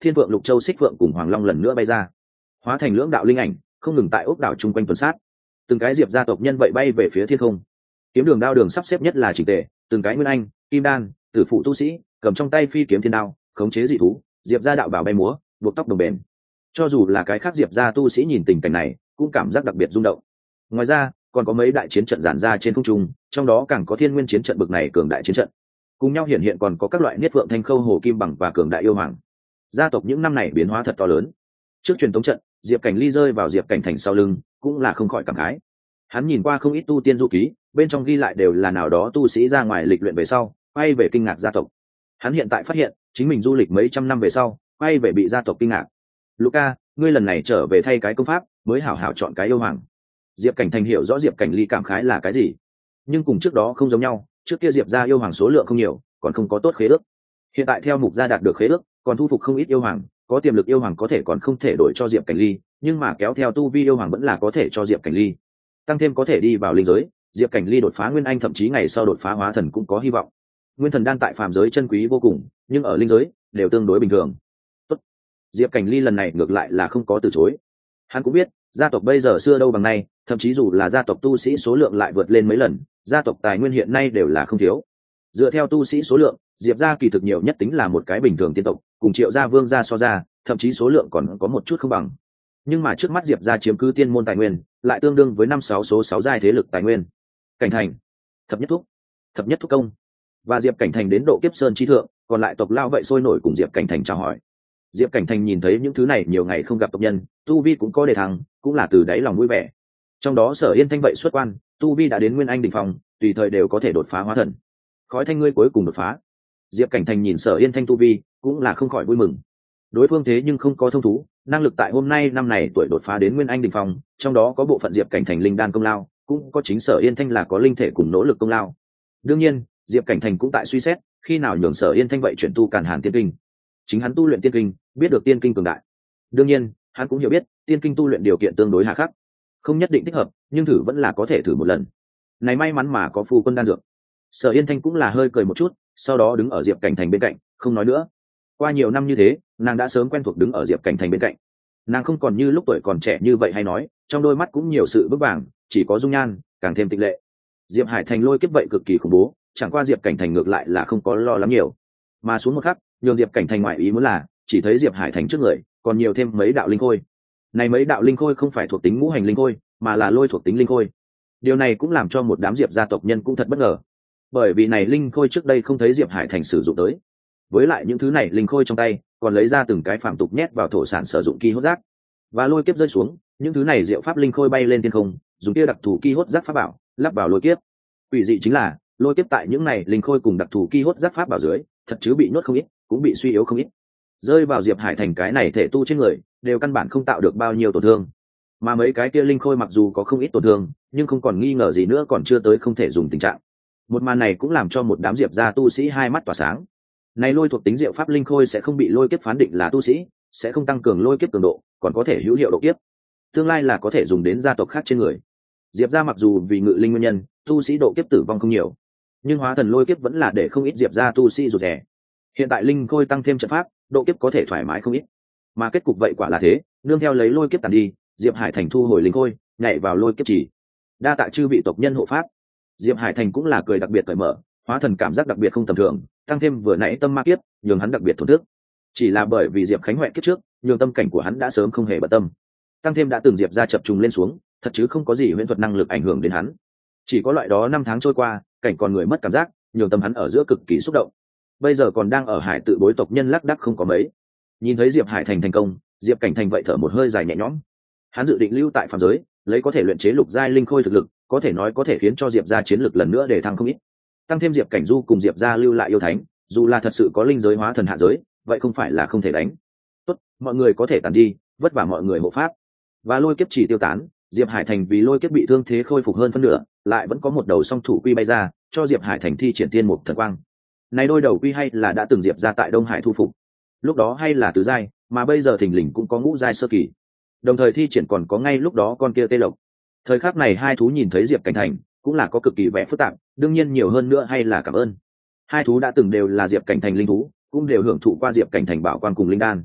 thiên vượng lục châu xích vượng cùng hoàng long lần nữa bay ra, hóa thành lưỡng đạo linh ảnh không ngừng tại ốc đảo chung quanh tuần sát. Từng cái diệp gia tộc nhân vậy bay về phía thiên không, kiếm đường đao đường sắp xếp nhất là chỉnh tề, từng cái nguyên anh kim đan tử phụ tu sĩ cầm trong tay phi kiếm thiên đao khống chế dị thú, diệp gia đạo bảo bay múa buộc tóc đồng bền. Cho dù là cái khác diệp gia tu sĩ nhìn tình cảnh này cũng cảm giác đặc biệt rung động. Ngoài ra còn có mấy đại chiến trận giản ra trên không trung, trong đó càng có thiên nguyên chiến trận bực này cường đại chiến trận, cùng nhau hiện hiện còn có các loại niết phượng thanh khâu hồ kim bằng và cường đại yêu hoàng. Gia tộc những năm này biến hóa thật to lớn. Trước truyền thống trận, diệp cảnh ly rơi vào diệp cảnh thành sau lưng cũng là không khỏi cảm khái. Hắn nhìn qua không ít tu tiên du ký, bên trong ghi lại đều là nào đó tu sĩ ra ngoài lịch luyện về sau quay về kinh ngạc gia tộc. Hắn hiện tại phát hiện chính mình du lịch mấy trăm năm về sau quay về bị gia tộc kinh ngạc. Luca, ngươi lần này trở về thay cái công pháp mới hảo hảo chọn cái yêu hoàng. Diệp cảnh thành hiểu rõ diệp cảnh ly cảm khái là cái gì, nhưng cùng trước đó không giống nhau. Trước kia diệp gia yêu hoàng số lượng không nhiều, còn không có tốt khế ước. Hiện tại theo mục gia đạt được khế ước, còn thu phục không ít yêu hoàng, có tiềm lực yêu hoàng có thể còn không thể đổi cho diệp cảnh ly, nhưng mà kéo theo tu vi yêu hoàng vẫn là có thể cho diệp cảnh ly. Tăng thêm có thể đi vào linh giới, diệp cảnh ly đột phá nguyên anh, thậm chí ngày sau đột phá hóa thần cũng có hy vọng. Nguyên thần đan tại phàm giới chân quý vô cùng, nhưng ở linh giới đều tương đối bình thường. Tốt. Diệp cảnh ly lần này ngược lại là không có từ chối. Hắn cũng biết gia tộc bây giờ xưa đâu bằng nay, thậm chí dù là gia tộc tu sĩ số lượng lại vượt lên mấy lần, gia tộc tài nguyên hiện nay đều là không thiếu. Dựa theo tu sĩ số lượng, diệp gia kỳ thực nhiều nhất tính là một cái bình thường tiên tộc, cùng triệu gia vương gia so ra thậm chí số lượng còn có một chút không bằng. Nhưng mà trước mắt diệp gia chiếm cứ tiên môn tài nguyên lại tương đương với năm sáu số sáu giai thế lực tài nguyên. Cảnh thành, thập nhất thúc, thập nhất thúc công và diệp cảnh thành đến độ kiếp sơn chi thượng, còn lại tộc lao vậy sôi nổi cùng diệp cảnh thành chào hỏi. Diệp cảnh thành nhìn thấy những thứ này nhiều ngày không gặp tộc nhân, tu vi cũng có đề thăng, cũng là từ đáy lòng vui vẻ. Trong đó Sở Yên Thanh vậy xuất quan, tu vi đã đến nguyên anh đỉnh phong, tùy thời đều có thể đột phá hóa thần. Khói Thanh ngươi cuối cùng đột phá. Diệp cảnh thành nhìn Sở Yên Thanh tu vi cũng là không khỏi vui mừng. Đối phương thế nhưng không có thông thú, năng lực tại hôm nay năm này tuổi đột phá đến nguyên anh đỉnh phong, trong đó có bộ phận diệp cảnh thành linh đan công lao, cũng có chính Sở Yên Thanh là có linh thể cùng nỗ lực công lao. Đương nhiên diệp cảnh thành cũng tại suy xét khi nào nhường Sở Yên Thanh vậy chuyển tu Càn Hàn tiên kinh. Chính hắn tu luyện tiên kinh, biết được tiên kinh cường đại. Đương nhiên hắn cũng hiểu biết tiên kinh tu luyện điều kiện tương đối hà khắc, không nhất định thích hợp, nhưng thử vẫn là có thể thử một lần. Này may mắn mà có phu quân đan dược. Sở Yên Thanh cũng là hơi cười một chút, sau đó đứng ở diệp cảnh thành bên cạnh không nói nữa. Qua nhiều năm như thế, nàng đã sớm quen thuộc đứng ở diệp cảnh thành bên cạnh. Nàng không còn như lúc tuổi còn trẻ như vậy hay nói, trong đôi mắt cũng nhiều sự vững vàng, chỉ có dung nhan càng thêm tịch lệ. Diệp Hải Thành lôi kiếp vậy cực kỳ khủng bố, chẳng qua diệp cảnh thành ngược lại là không có lo lắng nhiều. Mà xuống một khắc, nhường diệp cảnh thành ngoại ý muốn là chỉ thấy diệp Hải Thành trước người còn nhiều thêm mấy đạo linh khôi. Này mấy đạo linh khôi không phải thuộc tính ngũ hành linh khôi, mà là lôi thuộc tính linh khôi. Điều này cũng làm cho một đám diệp gia tộc nhân cũng thật bất ngờ, bởi vì này linh khôi trước đây không thấy diệp Hải Thành sử dụng tới. Với lại những thứ này linh khôi trong tay còn lấy ra từng cái phạm tục nhét vào thổ sản sử dụng ki hốt rác, và lôi kiếp rơi xuống, những thứ này diệu pháp linh khôi bay lên thiên không, dùng kia đặc thù ki hốt rác pháp bảo lắp vào lôi kiếp. Quỷ dị chính là lôi kiếp tại những này linh khôi cùng đặc thù ki hốt rác pháp bảo dưới thật chứ bị nhốt không ít, cũng bị suy yếu không ít, rơi vào diệp Hải Thành cái này thể tu trên người đều căn bản không tạo được bao nhiêu tổn thương. Mà mấy cái kia linh khôi mặc dù có không ít tổn thương, nhưng không còn nghi ngờ gì nữa còn chưa tới không thể dùng tình trạng. Một màn này cũng làm cho một đám diệp gia tu sĩ hai mắt tỏa sáng. Này lôi thuộc tính diệu pháp linh khôi sẽ không bị lôi kiếp phán định là tu sĩ, sẽ không tăng cường lôi kiếp cường độ, còn có thể hữu hiệu độ kiếp. Tương lai là có thể dùng đến gia tộc khác trên người. Diệp gia mặc dù vì ngự linh nguyên nhân, tu sĩ độ kiếp tử vong không nhiều, nhưng hóa thần lôi kiếp vẫn là để không ít diệp gia tu sĩ rụt rè. Hiện tại linh khôi tăng thêm trận pháp, độ kiếp có thể thoải mái không ít. Mà kết cục vậy quả là thế, nương theo lấy lôi kiếp tàn đi, diệp Hải Thành thu hồi linh khôi, nhảy vào lôi kiếp chỉ. Đa tạ chư vị tộc nhân hộ pháp. Diệp Hải Thành cũng là cười đặc biệt cởi mở, hóa thần cảm giác đặc biệt không tầm thường, tăng thêm vừa nãy tâm ma kiếp nhường hắn đặc biệt thổn thức. Chỉ là bởi vì diệp khánh huệ kiếp trước nhường tâm cảnh của hắn đã sớm không hề bận tâm, tăng thêm đã từng diệp ra chập trùng lên xuống, thật chứ không có gì huyễn thuật năng lực ảnh hưởng đến hắn. Chỉ có loại đó năm tháng trôi qua, cảnh còn người mất cảm giác, nhường tâm hắn ở giữa cực kỳ xúc động. Bây giờ còn đang ở hải tự bối tộc nhân lác đác không có mấy. Nhìn thấy diệp Hải Thành thành công, diệp cảnh thành vậy thở một hơi dài nhẹ nhõm. Hắn dự định lưu tại phàm giới, lấy có thể luyện chế lục giai linh khôi thực lực, có thể nói có thể khiến cho diệp gia chiến lực lần nữa để thăng không ít. Tăng thêm diệp cảnh du cùng diệp gia lưu lại yêu thánh, dù là thật sự có linh giới hóa thần hạ giới, vậy không phải là không thể đánh. Tốt, mọi người có thể tàn đi, vất vả mọi người hộ pháp. Và lôi kiếp chỉ tiêu tán, diệp Hải Thành vì lôi kiếp bị thương thế khôi phục hơn phân nửa, lại vẫn có một đầu song thủ quy bay ra, cho diệp Hải Thành thi triển tiên mục thần quang. Này đôi đầu quy hay là đã từng diệp gia tại Đông Hải thu phục, lúc đó hay là tứ giai, mà bây giờ thình lình cũng có ngũ giai sơ kỳ. Đồng thời thi triển còn có ngay lúc đó con kia tê lộc. Thời khắc này hai thú nhìn thấy diệp cảnh thành cũng là có cực kỳ vẻ phức tạp, đương nhiên nhiều hơn nữa hay là cảm ơn. Hai thú đã từng đều là diệp cảnh thành linh thú, cũng đều hưởng thụ qua diệp cảnh thành bảo quan cùng linh đan.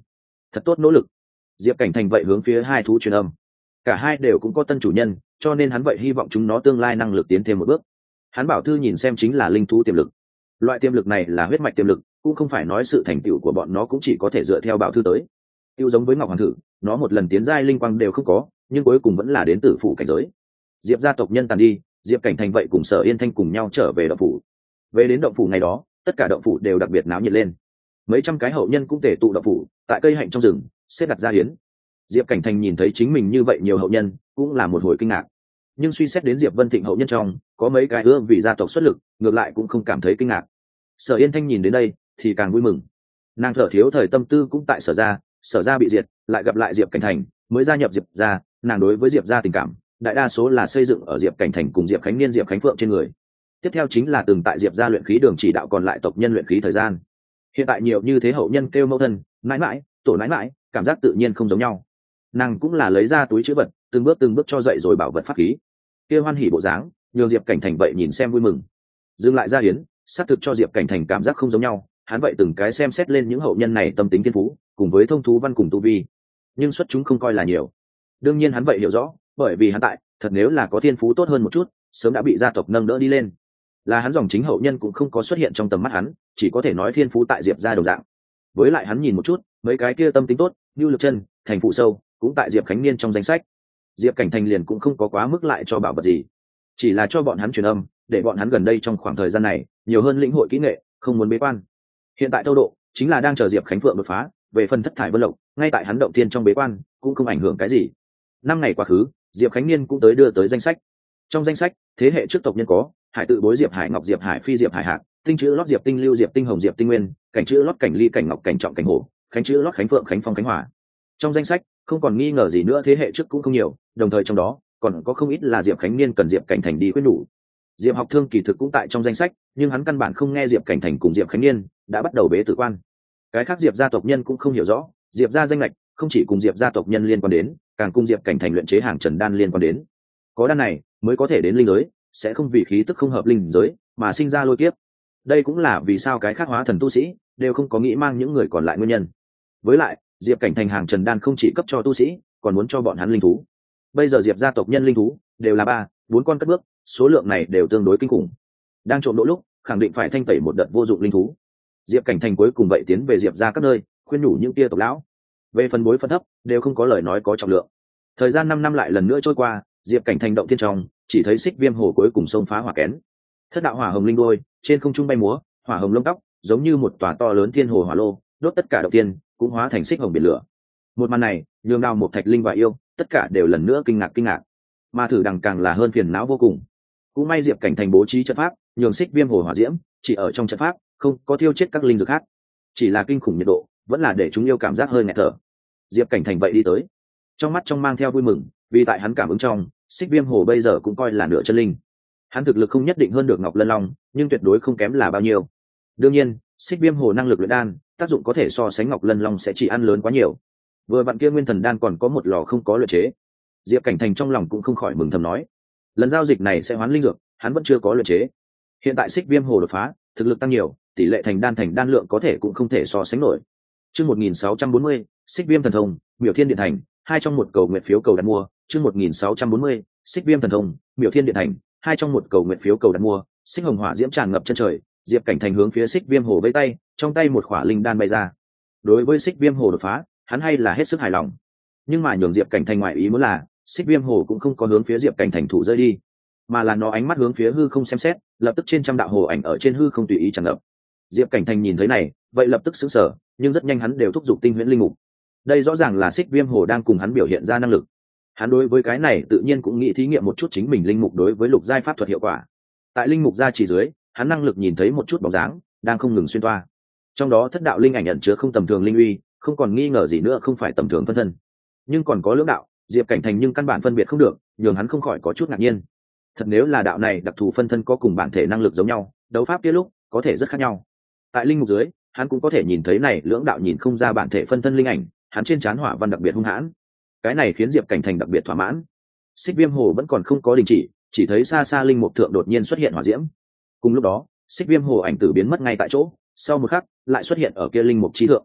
thật tốt nỗ lực. Diệp Cảnh Thành vậy hướng phía hai thú truyền âm, cả hai đều cũng có tân chủ nhân, cho nên hắn vậy hy vọng chúng nó tương lai năng lực tiến thêm một bước. Hắn bảo thư nhìn xem chính là linh thú tiềm lực, loại tiềm lực này là huyết mạch tiềm lực, cũng không phải nói sự thành tựu của bọn nó cũng chỉ có thể dựa theo bảo thư tới. Tiêu giống với Ngọc Hoàng Thử, nó một lần tiến giai linh quang đều không có, nhưng cuối cùng vẫn là đến tử phủ cảnh giới. Diệp gia tộc nhân tàn đi, Diệp Cảnh Thành vậy cùng Sở Yên Thanh cùng nhau trở về động phủ. Về đến động phủ ngày đó, tất cả động phủ đều đặc biệt náo nhiệt lên. Mấy trăm cái hậu nhân cũng tề tụ động phủ, tại cây hạnh trong rừng, xếp đặt ra hiến. Diệp Cảnh Thành nhìn thấy chính mình như vậy nhiều hậu nhân, cũng là một hồi kinh ngạc. Nhưng suy xét đến Diệp Vân Thịnh hậu nhân trong, có mấy cái ưa vì gia tộc xuất lực, ngược lại cũng không cảm thấy kinh ngạc. Sở Yên Thanh nhìn đến đây, thì càng vui mừng. Nàng thở thiếu thời tâm tư cũng tại Sở gia, Sở gia bị diệt, lại gặp lại Diệp Cảnh Thành, mới gia nhập Diệp gia, nàng đối với Diệp gia tình cảm, đại đa số là xây dựng ở Diệp Cảnh Thành cùng Diệp Khánh Niên, Diệp Khánh Phượng trên người. Tiếp theo chính là từng tại Diệp gia luyện khí đường chỉ đạo còn lại tộc nhân luyện khí thời gian. Hiện tại nhiều như thế hậu nhân kêu mẫu thân, mãi mãi, tổ mãi mãi, cảm giác tự nhiên không giống nhau. Nàng cũng là lấy ra túi chữ vật, từng bước từng bước cho dậy rồi bảo vật pháp khí. Kêu hoan hỉ bộ dáng, nhường Diệp Cảnh Thành vậy nhìn xem vui mừng. Dừng lại ra hiến, xác thực cho Diệp Cảnh Thành cảm giác không giống nhau, hắn vậy từng cái xem xét lên những hậu nhân này tâm tính thiên phú, cùng với thông thú văn cùng tu vi, nhưng xuất chúng không coi là nhiều. Đương nhiên hắn vậy hiểu rõ, bởi vì hắn tại, thật nếu là có thiên phú tốt hơn một chút, sớm đã bị gia tộc nâng đỡ đi lên. Là hắn dòng chính hậu nhân cũng không có xuất hiện trong tầm mắt hắn, chỉ có thể nói thiên phú tại Diệp gia đồng dạng. Với lại hắn nhìn một chút, mấy cái kia tâm tính tốt, như Lực Chân, Thành Phụ Sâu, cũng tại Diệp Khánh Niên trong danh sách. Diệp Cảnh Thành liền cũng không có quá mức lại cho bảo vật gì, chỉ là cho bọn hắn truyền âm, để bọn hắn gần đây trong khoảng thời gian này nhiều hơn lĩnh hội kỹ nghệ, không muốn bế quan. Hiện tại Tâu Độ chính là đang chờ Diệp Khánh Phượng đột phá, về phần Thất Thải Vân Lộc, ngay tại hắn động tiên trong bế quan, cũng không ảnh hưởng cái gì. Năm ngày quá khứ, Diệp Khánh Niên cũng tới đưa tới danh sách. Trong danh sách, thế hệ trước tộc nhân có Hải Tự Bối Diệp Hải Ngọc Diệp Hải Phi Diệp Hải Hạc, Tinh chữ lót Diệp Tinh Lưu Diệp Tinh Hồng Diệp Tinh Nguyên, Cảnh chữ lót Cảnh Ly Cảnh Ngọc Cảnh Trọng Cảnh Hổ, Khánh chữ lót Khánh Phượng Khánh Phong Khánh Hỏa. Trong danh sách không còn nghi ngờ gì nữa, thế hệ trước cũng không nhiều, đồng thời trong đó còn có không ít là Diệp Khánh Niên cần Diệp Cảnh Thành đi khuyên đủ. Diệp Học Thương kỳ thực cũng tại trong danh sách, nhưng hắn căn bản không nghe Diệp Cảnh Thành cùng Diệp Khánh Niên đã bắt đầu bế tử quan. Cái khác Diệp gia tộc nhân cũng không hiểu rõ, Diệp gia danh lệch không chỉ cùng Diệp gia tộc nhân liên quan đến, càng cùng Diệp Cảnh Thành luyện chế hàng trần đan liên quan đến. Có đan này mới có thể đến linh giới, sẽ không vì khí tức không hợp linh giới mà sinh ra lôi kiếp. Đây cũng là vì sao cái khác hóa thần tu sĩ đều không có nghĩ mang những người còn lại nguyên nhân. Với lại, Diệp Cảnh Thành hàng trần đan không chỉ cấp cho tu sĩ, còn muốn cho bọn hắn linh thú. Bây giờ Diệp gia tộc nhân linh thú đều là ba, bốn con cất bước, số lượng này đều tương đối kinh khủng. Đang trộm độ lúc, khẳng định phải thanh tẩy một đợt vô dụng linh thú. Diệp Cảnh Thành cuối cùng vậy tiến về Diệp gia các nơi, khuyên nhủ những tia tộc lão. Về phần bối phân thấp, đều không có lời nói có trọng lượng. Thời gian năm năm lại lần nữa trôi qua, Diệp Cảnh Thành động thiên trong, chỉ thấy Xích Viêm Hồ cuối cùng xông phá hỏa kén. Thất đạo hỏa hồng linh đuôi, trên không trung bay múa, hỏa hồng lông tóc, giống như một tòa to lớn thiên hồ hỏa lô, đốt tất cả động tiên, cũng hóa thành xích hồng biển lửa. Một màn này, nhường Đao một Thạch Linh và Yêu, tất cả đều lần nữa kinh ngạc kinh ngạc. Mà Thử Đằng càng là hơn phiền não vô cùng. Cũng may Diệp Cảnh Thành bố trí trận pháp, nhường Xích Viêm Hồ hỏa diễm chỉ ở trong trận pháp, không có thiêu chết các linh dược khác. Chỉ là kinh khủng nhiệt độ, vẫn là để chúng yêu cảm giác hơi nghẹt thở. Diệp Cảnh Thành vậy đi tới, trong mắt trong mang theo vui mừng, vì tại hắn cảm ứng trong, Xích Viêm Hồ bây giờ cũng coi là nửa chân linh. Hắn thực lực không nhất định hơn được Ngọc Lân Long, nhưng tuyệt đối không kém là bao nhiêu. Đương nhiên, Xích Viêm Hồ năng lực luyện đan, tác dụng có thể so sánh Ngọc Lân Long sẽ chỉ ăn lớn quá nhiều. Vừa vặn kia Nguyên Thần đan còn có một lò không có luyện chế. Diệp Cảnh Thành trong lòng cũng không khỏi mừng thầm nói, lần giao dịch này sẽ hoán linh dược, hắn vẫn chưa có luyện chế. Hiện tại Xích Viêm Hồ đột phá, thực lực tăng nhiều, tỷ lệ thành đan thành đan lượng có thể cũng không thể so sánh nổi. Chương một nghìn sáu trăm bốn mươi, Xích Viêm Thần Thông, Miểu Thiên Điện Thành, hai trong một cầu nguyện phiếu cầu đặt mua. Chương một nghìn sáu trăm bốn mươi, Xích Viêm Thần Thông, Miểu Thiên Điện Thành, hai trong một cầu nguyện phiếu cầu đặt mua. Xích hồng hỏa diễm tràn ngập chân trời, Diệp Cảnh Thành hướng phía Xích Viêm Hồ vẫy tay, trong tay một khỏa linh đan bay ra. Đối với Xích Viêm Hồ đột phá, hắn hay là hết sức hài lòng. Nhưng mà nhường Diệp Cảnh Thành ngoại ý muốn là, Xích Viêm Hồ cũng không có hướng phía Diệp Cảnh Thành thủ rơi đi, mà là nó ánh mắt hướng phía hư không xem xét, lập tức trên trăm đạo hồ ảnh ở trên hư không tùy ý tràn ngập. Diệp Cảnh Thành nhìn thấy này, vậy lập tức sững sờ, nhưng rất nhanh hắn đều thúc giục tinh huyễn linh mục. Đây rõ ràng là Xích Viêm Hồ đang cùng hắn biểu hiện ra năng lực. Hắn đối với cái này tự nhiên cũng nghĩ thí nghiệm một chút chính mình linh mục đối với lục giai pháp thuật hiệu quả. Tại linh mục gia chỉ dưới, hắn năng lực nhìn thấy một chút bóng dáng đang không ngừng xuyên toa. Trong đó thất đạo linh ảnh ẩn chứa không tầm thường linh uy, không còn nghi ngờ gì nữa không phải tầm thường phân thân. Nhưng còn có lưỡng đạo, Diệp Cảnh Thành nhưng căn bản phân biệt không được, nhường hắn không khỏi có chút ngạc nhiên. Thật nếu là đạo này đặc thù phân thân có cùng bản thể năng lực giống nhau, đấu pháp kia lúc có thể rất khác nhau. Tại linh mục dưới, hắn cũng có thể nhìn thấy này lưỡng đạo nhìn không ra bản thể phân thân linh ảnh, hắn trên trán hỏa văn đặc biệt hung hãn. Cái này khiến Diệp Cảnh Thành đặc biệt thỏa mãn. Xích Viêm Hồ vẫn còn không có đình chỉ, chỉ thấy xa xa linh mục thượng đột nhiên xuất hiện hỏa diễm. Cùng lúc đó, Xích Viêm Hồ ảnh tử biến mất ngay tại chỗ, sau một khắc lại xuất hiện ở kia linh mục chi thượng.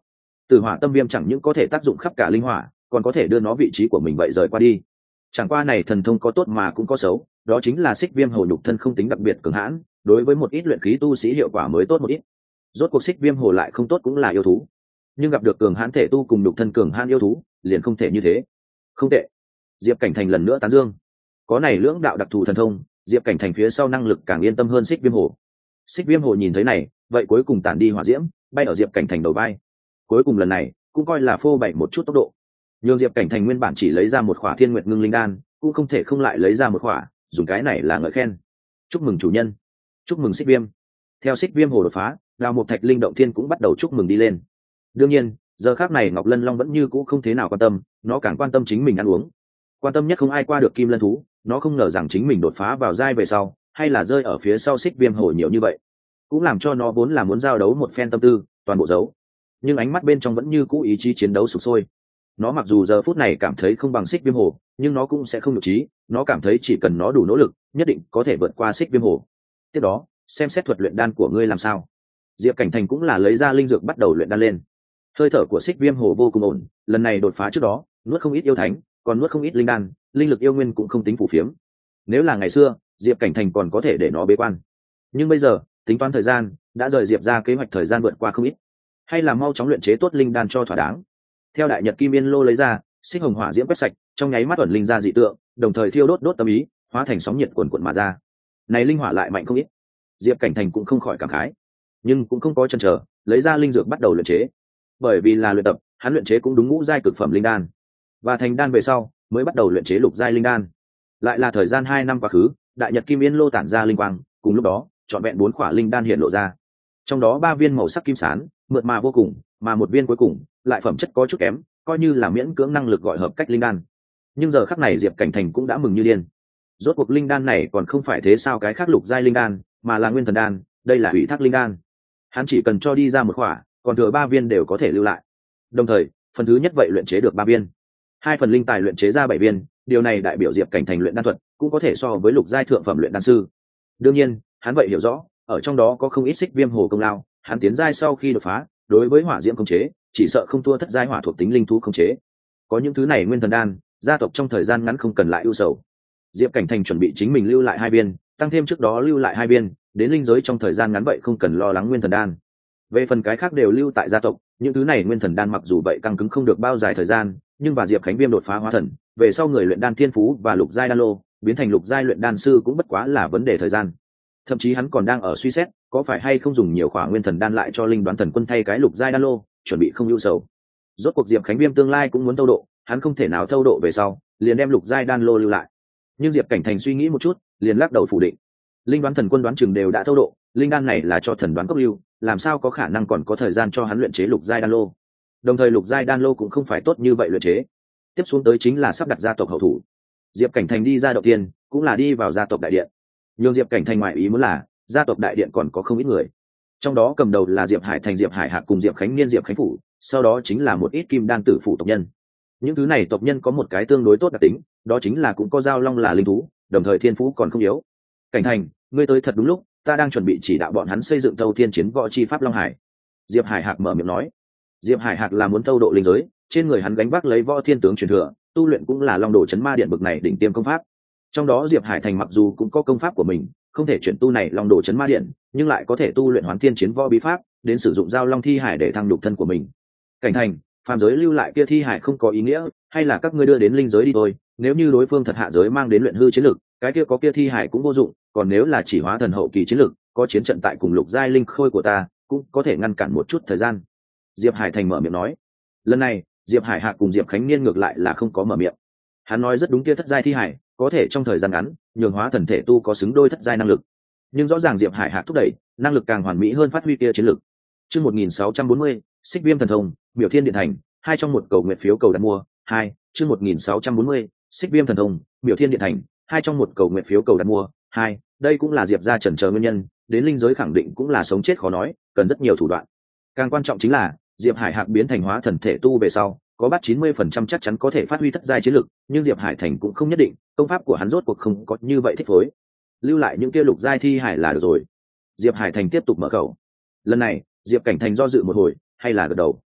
Tử hỏa tâm viêm chẳng những có thể tác dụng khắp cả linh hỏa, còn có thể đưa nó vị trí của mình vậy rời qua đi. Chẳng qua này thần thông có tốt mà cũng có xấu, đó chính là xích viêm hồ nhục thân không tính đặc biệt cường hãn, đối với một ít luyện khí tu sĩ hiệu quả mới tốt một ít. Rốt cuộc xích viêm hồ lại không tốt cũng là yêu thú, nhưng gặp được cường hãn thể tu cùng nhục thân cường hãn yêu thú, liền không thể như thế. Không tệ. Diệp Cảnh Thành lần nữa tán dương. Có này lưỡng đạo đặc thù thần thông, Diệp Cảnh Thành phía sau năng lực càng yên tâm hơn xích viêm hồ. Xích viêm hồ nhìn thấy này, vậy cuối cùng tản đi hỏa diễm, bay ở Diệp Cảnh Thành đầu vai. Cuối cùng lần này, cũng coi là phô bày một chút tốc độ. Nhưng Diệp Cảnh Thành nguyên bản chỉ lấy ra một khỏa Thiên Nguyệt Ngưng Linh Đan, cũng không thể không lại lấy ra một khỏa, dùng cái này là ngợi khen. Chúc mừng chủ nhân, chúc mừng xích viêm. Theo xích viêm hồ đột phá, Đào Mục Thạch Linh Động Thiên cũng bắt đầu chúc mừng đi lên. Đương nhiên, giờ khắc này Ngọc Lân Long vẫn như cũ không thế nào quan tâm, nó càng quan tâm chính mình ăn uống. Quan tâm nhất không ai qua được Kim Lân thú, nó không ngờ rằng chính mình đột phá vào giai về sau, hay là rơi ở phía sau xích viêm hồ nhiều như vậy, cũng làm cho nó vốn là muốn giao đấu một phen tâm tư toàn bộ giấu. Nhưng ánh mắt bên trong vẫn như cũ ý chí chiến đấu sục sôi. Nó mặc dù giờ phút này cảm thấy không bằng xích viêm hồ, nhưng nó cũng sẽ không nhục trí, nó cảm thấy chỉ cần nó đủ nỗ lực, nhất định có thể vượt qua xích viêm hồ. Tiếp đó, xem xét thuật luyện đan của ngươi làm sao. Diệp Cảnh Thành cũng là lấy ra linh dược bắt đầu luyện đan lên. Hơi thở của xích viêm hồ vô cùng ổn, lần này đột phá trước đó, nuốt không ít yêu thánh, còn nuốt không ít linh đan, linh lực yêu nguyên cũng không tính phù phiếm. Nếu là ngày xưa, Diệp Cảnh Thành còn có thể để nó bế quan, nhưng bây giờ, tính toán thời gian, đã rời Diệp ra kế hoạch thời gian vượt qua không ít, hay là mau chóng luyện chế tốt linh đan cho thỏa đáng. Theo đại nhật kim yên lô lấy ra, xích hồng hỏa diễm quét sạch, trong nháy mắt ẩn linh ra dị tượng, đồng thời thiêu đốt đốt tâm ý, hóa thành sóng nhiệt cuồn cuộn mà ra. Này linh hỏa lại mạnh không ít. Diệp Cảnh Thành cũng không khỏi cảm khái, nhưng cũng không có chần chờ, lấy ra linh dược bắt đầu luyện chế. Bởi vì là luyện tập, hắn luyện chế cũng đúng ngũ giai cực phẩm linh đan, và thành đan về sau mới bắt đầu luyện chế lục giai linh đan. Lại là thời gian hai năm quá khứ, đại nhật kim yên lô tản ra linh quang, cùng lúc đó, chọn vẹn bốn khỏa linh đan hiện lộ ra. Trong đó ba viên màu sắc kim sán, mượt mà vô cùng, mà một viên cuối cùng lại phẩm chất có chút kém, coi như là miễn cưỡng năng lực gọi hợp cách linh đan. Nhưng giờ khắc này Diệp Cảnh Thành cũng đã mừng như điên. Rốt cuộc linh đan này còn không phải thế sao cái khác lục giai linh đan, mà là nguyên thần đan, đây là ủy thác linh đan. Hắn chỉ cần cho đi ra một khỏa, còn thừa ba viên đều có thể lưu lại. Đồng thời, phần thứ nhất vậy luyện chế được ba viên, hai phần linh tài luyện chế ra bảy viên, điều này đại biểu Diệp Cảnh Thành luyện đan thuật cũng có thể so với lục giai thượng phẩm luyện đan sư. Đương nhiên, hắn vậy hiểu rõ, ở trong đó có không ít xích viêm hồ công lao, hắn tiến giai sau khi đột phá, đối với hỏa diễm khống chế, chỉ sợ không thua thất giai hỏa thuộc tính linh thú khống chế. Có những thứ này nguyên thần đan, gia tộc trong thời gian ngắn không cần lại ưu sầu. Diệp Cảnh Thành chuẩn bị chính mình lưu lại hai viên, tăng thêm trước đó lưu lại hai viên, đến linh giới trong thời gian ngắn vậy không cần lo lắng nguyên thần đan. Về phần cái khác đều lưu tại gia tộc, những thứ này nguyên thần đan mặc dù vậy căng cứng không được bao dài thời gian, nhưng và Diệp Khánh Viêm đột phá hóa thần, về sau người luyện đan thiên phú và lục giai đan lô, biến thành lục giai luyện đan sư cũng bất quá là vấn đề thời gian. Thậm chí hắn còn đang ở suy xét, có phải hay không dùng nhiều khỏa nguyên thần đan lại cho linh đoán thần quân thay cái lục giai đan lô, chuẩn bị không ưu sầu. Rốt cuộc Diệp Khánh Viêm tương lai cũng muốn thâu độ, hắn không thể nào thâu độ về sau, liền đem lục giai đan lô lưu lại. Nhưng Diệp Cảnh Thành suy nghĩ một chút, liền lắc đầu phủ định. Linh đoán thần quân đoán chừng đều đã thâu độ, linh đan này là cho thần đoán cốc lưu, làm sao có khả năng còn có thời gian cho hắn luyện chế lục giai đan lô. Đồng thời lục giai đan lô cũng không phải tốt như vậy luyện chế. Tiếp xuống tới chính là sắp đặt gia tộc hậu thủ. Diệp Cảnh Thành đi ra đầu tiên, cũng là đi vào gia tộc đại điện. Nhưng Diệp Cảnh Thành ngoại ý muốn là, gia tộc đại điện còn có không ít người. Trong đó cầm đầu là Diệp Hải Thành, Diệp Hải Hạc cùng Diệp Khánh Niên, Diệp Khánh Phủ, sau đó chính là một ít kim đan tử phủ tộc nhân. Những thứ này tộc nhân có một cái tương đối tốt đặc tính, đó chính là cũng có giao long là linh thú, đồng thời thiên phú còn không yếu. Cảnh Thành, ngươi tới thật đúng lúc, ta đang chuẩn bị chỉ đạo bọn hắn xây dựng Thâu Thiên Chiến Võ chi pháp Long Hải. Diệp Hải Hạc mở miệng nói. Diệp Hải Hạc là muốn thâu độ linh giới, trên người hắn gánh vác lấy võ thiên tướng truyền thừa, tu luyện cũng là long đồ chấn ma điện bực này đỉnh tiêm công pháp. Trong đó Diệp Hải Thành mặc dù cũng có công pháp của mình, không thể chuyển tu này long đồ chấn ma điện, nhưng lại có thể tu luyện Hoán Thiên Chiến Võ bí pháp, đến sử dụng giao long thi hải để thăng nhục thân của mình. Cảnh Thành, phàm giới lưu lại kia thi hải không có ý nghĩa, hay là các ngươi đưa đến linh giới đi thôi, nếu như đối phương thật hạ giới mang đến luyện hư chiến lực, cái kia có kia thi hải cũng vô dụng, còn nếu là chỉ hóa thần hậu kỳ chiến lực, có chiến trận tại cùng lục giai linh khôi của ta, cũng có thể ngăn cản một chút thời gian. Diệp Hải Thành mở miệng nói. Lần này, Diệp Hải Hạc cùng Diệp Khánh Niên ngược lại là không có mở miệng. Hắn nói rất đúng, kia thất giai thi hải có thể trong thời gian ngắn nhường hóa thần thể tu có xứng đôi thất giai năng lực, nhưng rõ ràng Diệp Hải Hạc thúc đẩy năng lực càng hoàn mỹ hơn phát huy kia chiến lực. Chương một nghìn sáu trăm bốn mươi, Xích Viêm thần thông, Miểu Thiên Điện Thành, hai trong một cầu nguyện phiếu cầu đặt mua, hai. Chương một nghìn sáu trăm bốn mươi, Xích Viêm thần thông, Miểu Thiên Điện Thành, hai trong một cầu nguyện phiếu cầu đặt mua, hai. Đây cũng là Diệp gia chần chờ nguyên nhân, đến linh giới khẳng định cũng là sống chết khó nói, cần rất nhiều thủ đoạn. Càng quan trọng chính là Diệp Hải Hạc biến thành hóa thần thể tu về sau, có bắt chín mươi phần trăm chắc chắn có thể phát huy thất giai chiến lực, nhưng Diệp Hải Thành cũng không nhất định, công pháp của hắn rốt cuộc không có như vậy thích phối. Lưu lại những kia lục giai thi hải là được rồi. Diệp Hải Thành tiếp tục mở khẩu. Lần này, Diệp Cảnh Thành do dự một hồi, hay là gật đầu.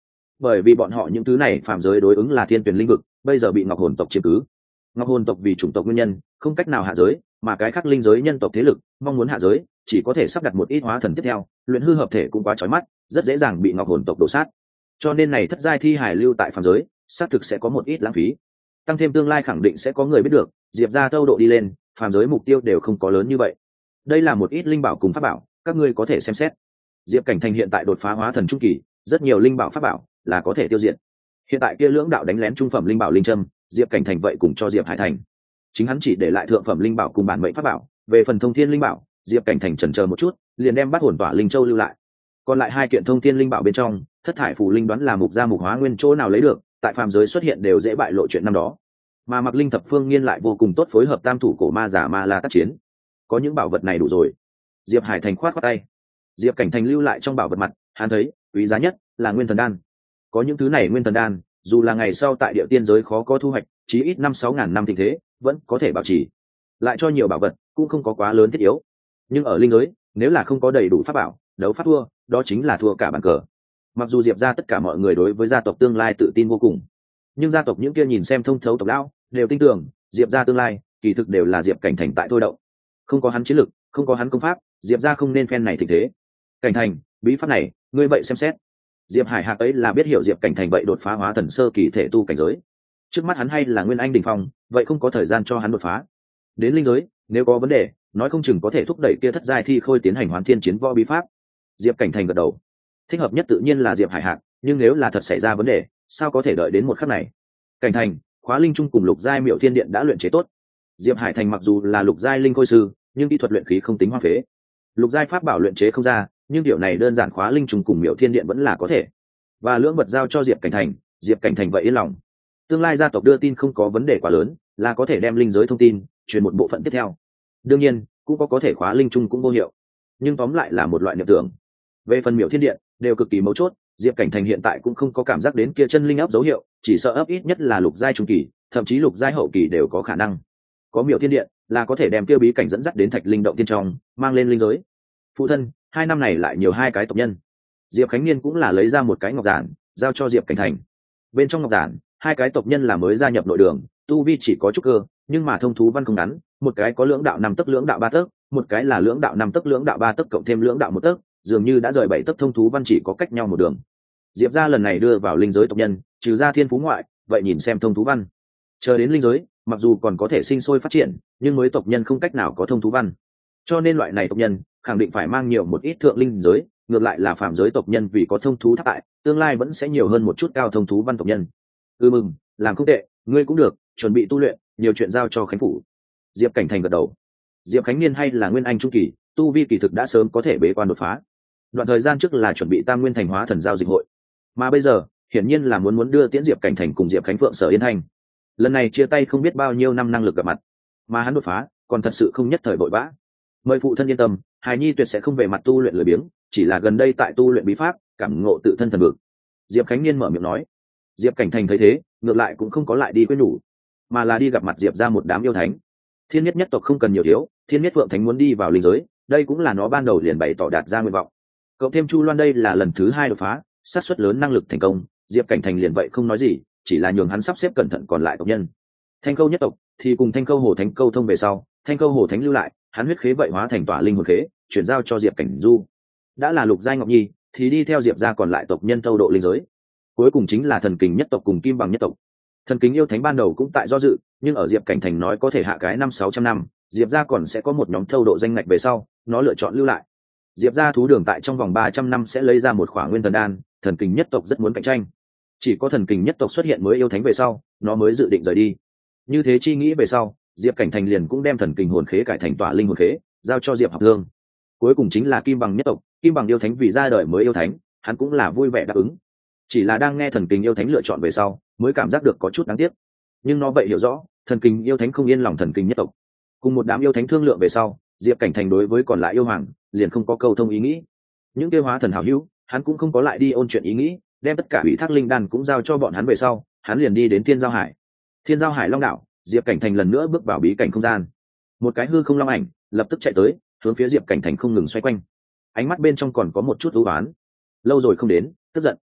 bởi vì bọn họ những thứ này phàm giới đối ứng là thiên tuyển linh vực, bây giờ bị ngọc hồn tộc chiếm cứ. Ngọc hồn tộc vì chủng tộc nguyên nhân không cách nào hạ giới, mà cái khác linh giới nhân tộc thế lực mong muốn hạ giới chỉ có thể sắp đặt một ít hóa thần tiếp theo, luyện hư hợp thể cũng quá chói mắt, rất dễ dàng bị ngọc hồn tộc đổ sát. Cho nên này thất giai thi hải lưu tại phàm giới xác thực sẽ có một ít lãng phí, tăng thêm tương lai khẳng định sẽ có người biết được diệp ra tâu độ đi lên, phàm giới mục tiêu đều không có lớn như vậy. Đây là một ít linh bảo cùng pháp bảo, các ngươi có thể xem xét. Diệp Cảnh Thành hiện tại đột phá hóa thần trung kỳ, rất nhiều linh bảo pháp bảo là có thể tiêu diệt. Hiện tại kia lưỡng đạo đánh lén trung phẩm linh bảo linh trâm, Diệp Cảnh Thành vậy cùng cho Diệp Hải Thành. Chính hắn chỉ để lại thượng phẩm linh bảo cùng bản mệnh pháp bảo, về phần thông thiên linh bảo, Diệp Cảnh Thành chần chờ một chút, liền đem bắt hồn tỏa linh châu lưu lại. Còn lại hai kiện thông thiên linh bảo bên trong, thất thải phù linh đoán là mục gia mục hóa nguyên chỗ nào lấy được, tại phàm giới xuất hiện đều dễ bại lộ chuyện năm đó. Mà Mặc Linh thập phương nghiên lại vô cùng tốt phối hợp tam thủ cổ ma giả ma la tác chiến. Có những bảo vật này đủ rồi. Diệp Hải Thành khoát khoát tay. Diệp Cảnh Thành lưu lại trong bảo vật mặt, hắn thấy quý giá nhất là nguyên thần đan. Có những thứ này nguyên thần đan, dù là ngày sau tại địa tiên giới khó có thu hoạch, chí ít năm sáu ngàn năm tình thế vẫn có thể bảo trì. Lại cho nhiều bảo vật cũng không có quá lớn thiết yếu. Nhưng ở linh giới, nếu là không có đầy đủ pháp bảo, đấu pháp thua, đó chính là thua cả bàn cờ. Mặc dù Diệp gia tất cả mọi người đối với gia tộc tương lai tự tin vô cùng, nhưng gia tộc những kia nhìn xem thông thấu tộc lão đều tin tưởng Diệp gia tương lai kỳ thực đều là Diệp Cảnh Thành tại thôi động. Không có hắn chiến lực, không có hắn công pháp, Diệp gia không nên phen này thịnh thế. Cảnh Thành, bí pháp này ngươi vậy xem xét. Diệp Hải Hạc ấy là biết hiểu Diệp Cảnh Thành vậy đột phá hóa thần sơ kỳ thể tu cảnh giới, trước mắt hắn hay là nguyên anh đỉnh phong, vậy không có thời gian cho hắn đột phá. Đến linh giới, nếu có vấn đề, nói không chừng có thể thúc đẩy kia thất giai thi khôi tiến hành hoán thiên chiến võ bí pháp. Diệp Cảnh Thành gật đầu. Thích hợp nhất tự nhiên là Diệp Hải Hạc, nhưng nếu là thật xảy ra vấn đề, sao có thể đợi đến một khắc này. Cảnh Thành, khóa linh trung cùng lục giai miệu thiên điện đã luyện chế tốt. Diệp Hải Thành mặc dù là lục giai linh khôi sư, nhưng kỹ thuật luyện khí không tính hoang phế. Lục giai pháp bảo luyện chế không ra, nhưng điều này đơn giản khóa linh trùng cùng miệu thiên điện vẫn là có thể. Và lưỡng vật giao cho Diệp Cảnh Thành, Diệp Cảnh Thành vậy yên lòng. Tương lai gia tộc đưa tin không có vấn đề quá lớn, là có thể đem linh giới thông tin truyền một bộ phận tiếp theo. Đương nhiên cũng có có thể khóa linh trung cũng vô hiệu, nhưng tóm lại là một loại niệm tưởng. Về phần miệu thiên điện đều cực kỳ mấu chốt, Diệp Cảnh Thành hiện tại cũng không có cảm giác đến kia chân linh ấp dấu hiệu, chỉ sợ ấp ít nhất là lục giai trung kỳ, thậm chí lục giai hậu kỳ đều có khả năng. Có miệu thiên điện là có thể đem kia bí cảnh dẫn dắt đến thạch linh động tiên trong, mang lên linh giới. Phụ thân, hai năm này lại nhiều hai cái tộc nhân. Diệp Khánh Niên cũng là lấy ra một cái ngọc giản giao cho Diệp Cảnh Thành. Bên trong ngọc giản, hai cái tộc nhân là mới gia nhập nội đường, tu vi chỉ có chút cơ, nhưng mà thông thú văn không ngắn, một cái có lưỡng đạo năm tấc lưỡng đạo ba tấc, một cái là lưỡng đạo năm tấc lưỡng đạo ba tấc cộng thêm lưỡng đạo một tấc, dường như đã rời bảy tấc thông thú văn chỉ có cách nhau một đường. Diệp gia lần này đưa vào linh giới tộc nhân, trừ ra thiên phú ngoại, vậy nhìn xem thông thú văn. Chờ đến linh giới, mặc dù còn có thể sinh sôi phát triển, nhưng mới tộc nhân không cách nào có thông thú văn. Cho nên loại này tộc nhân khẳng định phải mang nhiều một ít thượng linh giới, ngược lại là phàm giới tộc nhân vì có thông thú thác tại, tương lai vẫn sẽ nhiều hơn một chút cao thông thú văn tộc nhân. Ừ mừng, làm không tệ, ngươi cũng được, chuẩn bị tu luyện, nhiều chuyện giao cho Khánh phủ. Diệp Cảnh Thành gật đầu. Diệp Khánh Niên hay là nguyên anh trung kỳ, tu vi kỳ thực đã sớm có thể bế quan đột phá. Đoạn thời gian trước là chuẩn bị tam nguyên thành hóa thần giao dịch hội, mà bây giờ hiển nhiên là muốn muốn đưa tiễn Diệp Cảnh Thành cùng Diệp Khánh Phượng Sở Yên Thanh. Lần này chia tay không biết bao nhiêu năm năng lực gặp mặt, mà hắn đột phá còn thật sự không nhất thời vội vã. Mời phụ thân yên tâm, hài nhi tuyệt sẽ không về mặt tu luyện lười biếng, chỉ là gần đây tại tu luyện bí pháp, cảm ngộ tự thân thần vực. Diệp Khánh Niên mở miệng nói. Diệp Cảnh Thành thấy thế, ngược lại cũng không có lại đi quên nhủ, mà là đi gặp mặt Diệp ra một đám yêu thánh. Thiên Nhất nhất tộc không cần nhiều thiếu, Thiên Nhất Phượng Thánh muốn đi vào linh giới, đây cũng là nó ban đầu liền bày tỏ đạt ra nguyện vọng. Cộng thêm Chu Loan đây là lần thứ hai đột phá, xác suất lớn năng lực thành công, Diệp Cảnh Thành liền vậy không nói gì, chỉ là nhường hắn sắp xếp cẩn thận còn lại tộc nhân. Thanh Câu nhất tộc thì cùng Thanh Câu Hồ Thánh câu thông về sau, Thanh Câu Hồ Thánh lưu lại, hắn huyết khế vậy hóa thành tỏa linh hồn khế, chuyển giao cho Diệp Cảnh Du. Đã là lục giai ngọc nhi, thì đi theo Diệp gia còn lại tộc nhân tâu độ linh giới. Cuối cùng chính là Thần Kình nhất tộc cùng Kim Bằng nhất tộc. Thần Kính yêu thánh ban đầu cũng tại do dự, nhưng ở Diệp Cảnh Thành nói có thể hạ cái năm sáu trăm năm, Diệp gia còn sẽ có một nhóm thâu độ danh ngạch về sau, nó lựa chọn lưu lại. Diệp gia thú đường tại trong vòng ba trăm năm sẽ lấy ra một khỏa nguyên thần đan, Thần Kình nhất tộc rất muốn cạnh tranh. Chỉ có Thần Kình nhất tộc xuất hiện mới yêu thánh về sau, nó mới dự định rời đi. Như thế chi nghĩ về sau, Diệp Cảnh Thành liền cũng đem Thần Kình hồn khế cải thành tỏa linh hồn khế, giao cho Diệp Học Thương. Cuối cùng chính là Kim Bằng nhất tộc, Kim Bằng yêu thánh vì ra đời mới yêu thánh, hắn cũng là vui vẻ đáp ứng. Chỉ là đang nghe Thần Kình yêu thánh lựa chọn về sau, mới cảm giác được có chút đáng tiếc. Nhưng nó vậy hiểu rõ, Thần Kình yêu thánh không yên lòng Thần Kình nhất tộc. Cùng một đám yêu thánh thương lượng về sau, Diệp Cảnh Thành đối với còn lại yêu hoàng liền không có câu thông ý nghĩ. Những tiêu hóa thần hảo hữu, hắn cũng không có lại đi ôn chuyện ý nghĩ, đem tất cả ủy thác linh đan cũng giao cho bọn hắn về sau, hắn liền đi đến Thiên Giao Hải. Thiên Giao Hải Long đảo, Diệp Cảnh Thành lần nữa bước vào bí cảnh không gian. Một cái hư không long ảnh lập tức chạy tới, hướng phía Diệp Cảnh Thành không ngừng xoay quanh. Ánh mắt bên trong còn có một chút u uất. Lâu rồi không đến, tức giận.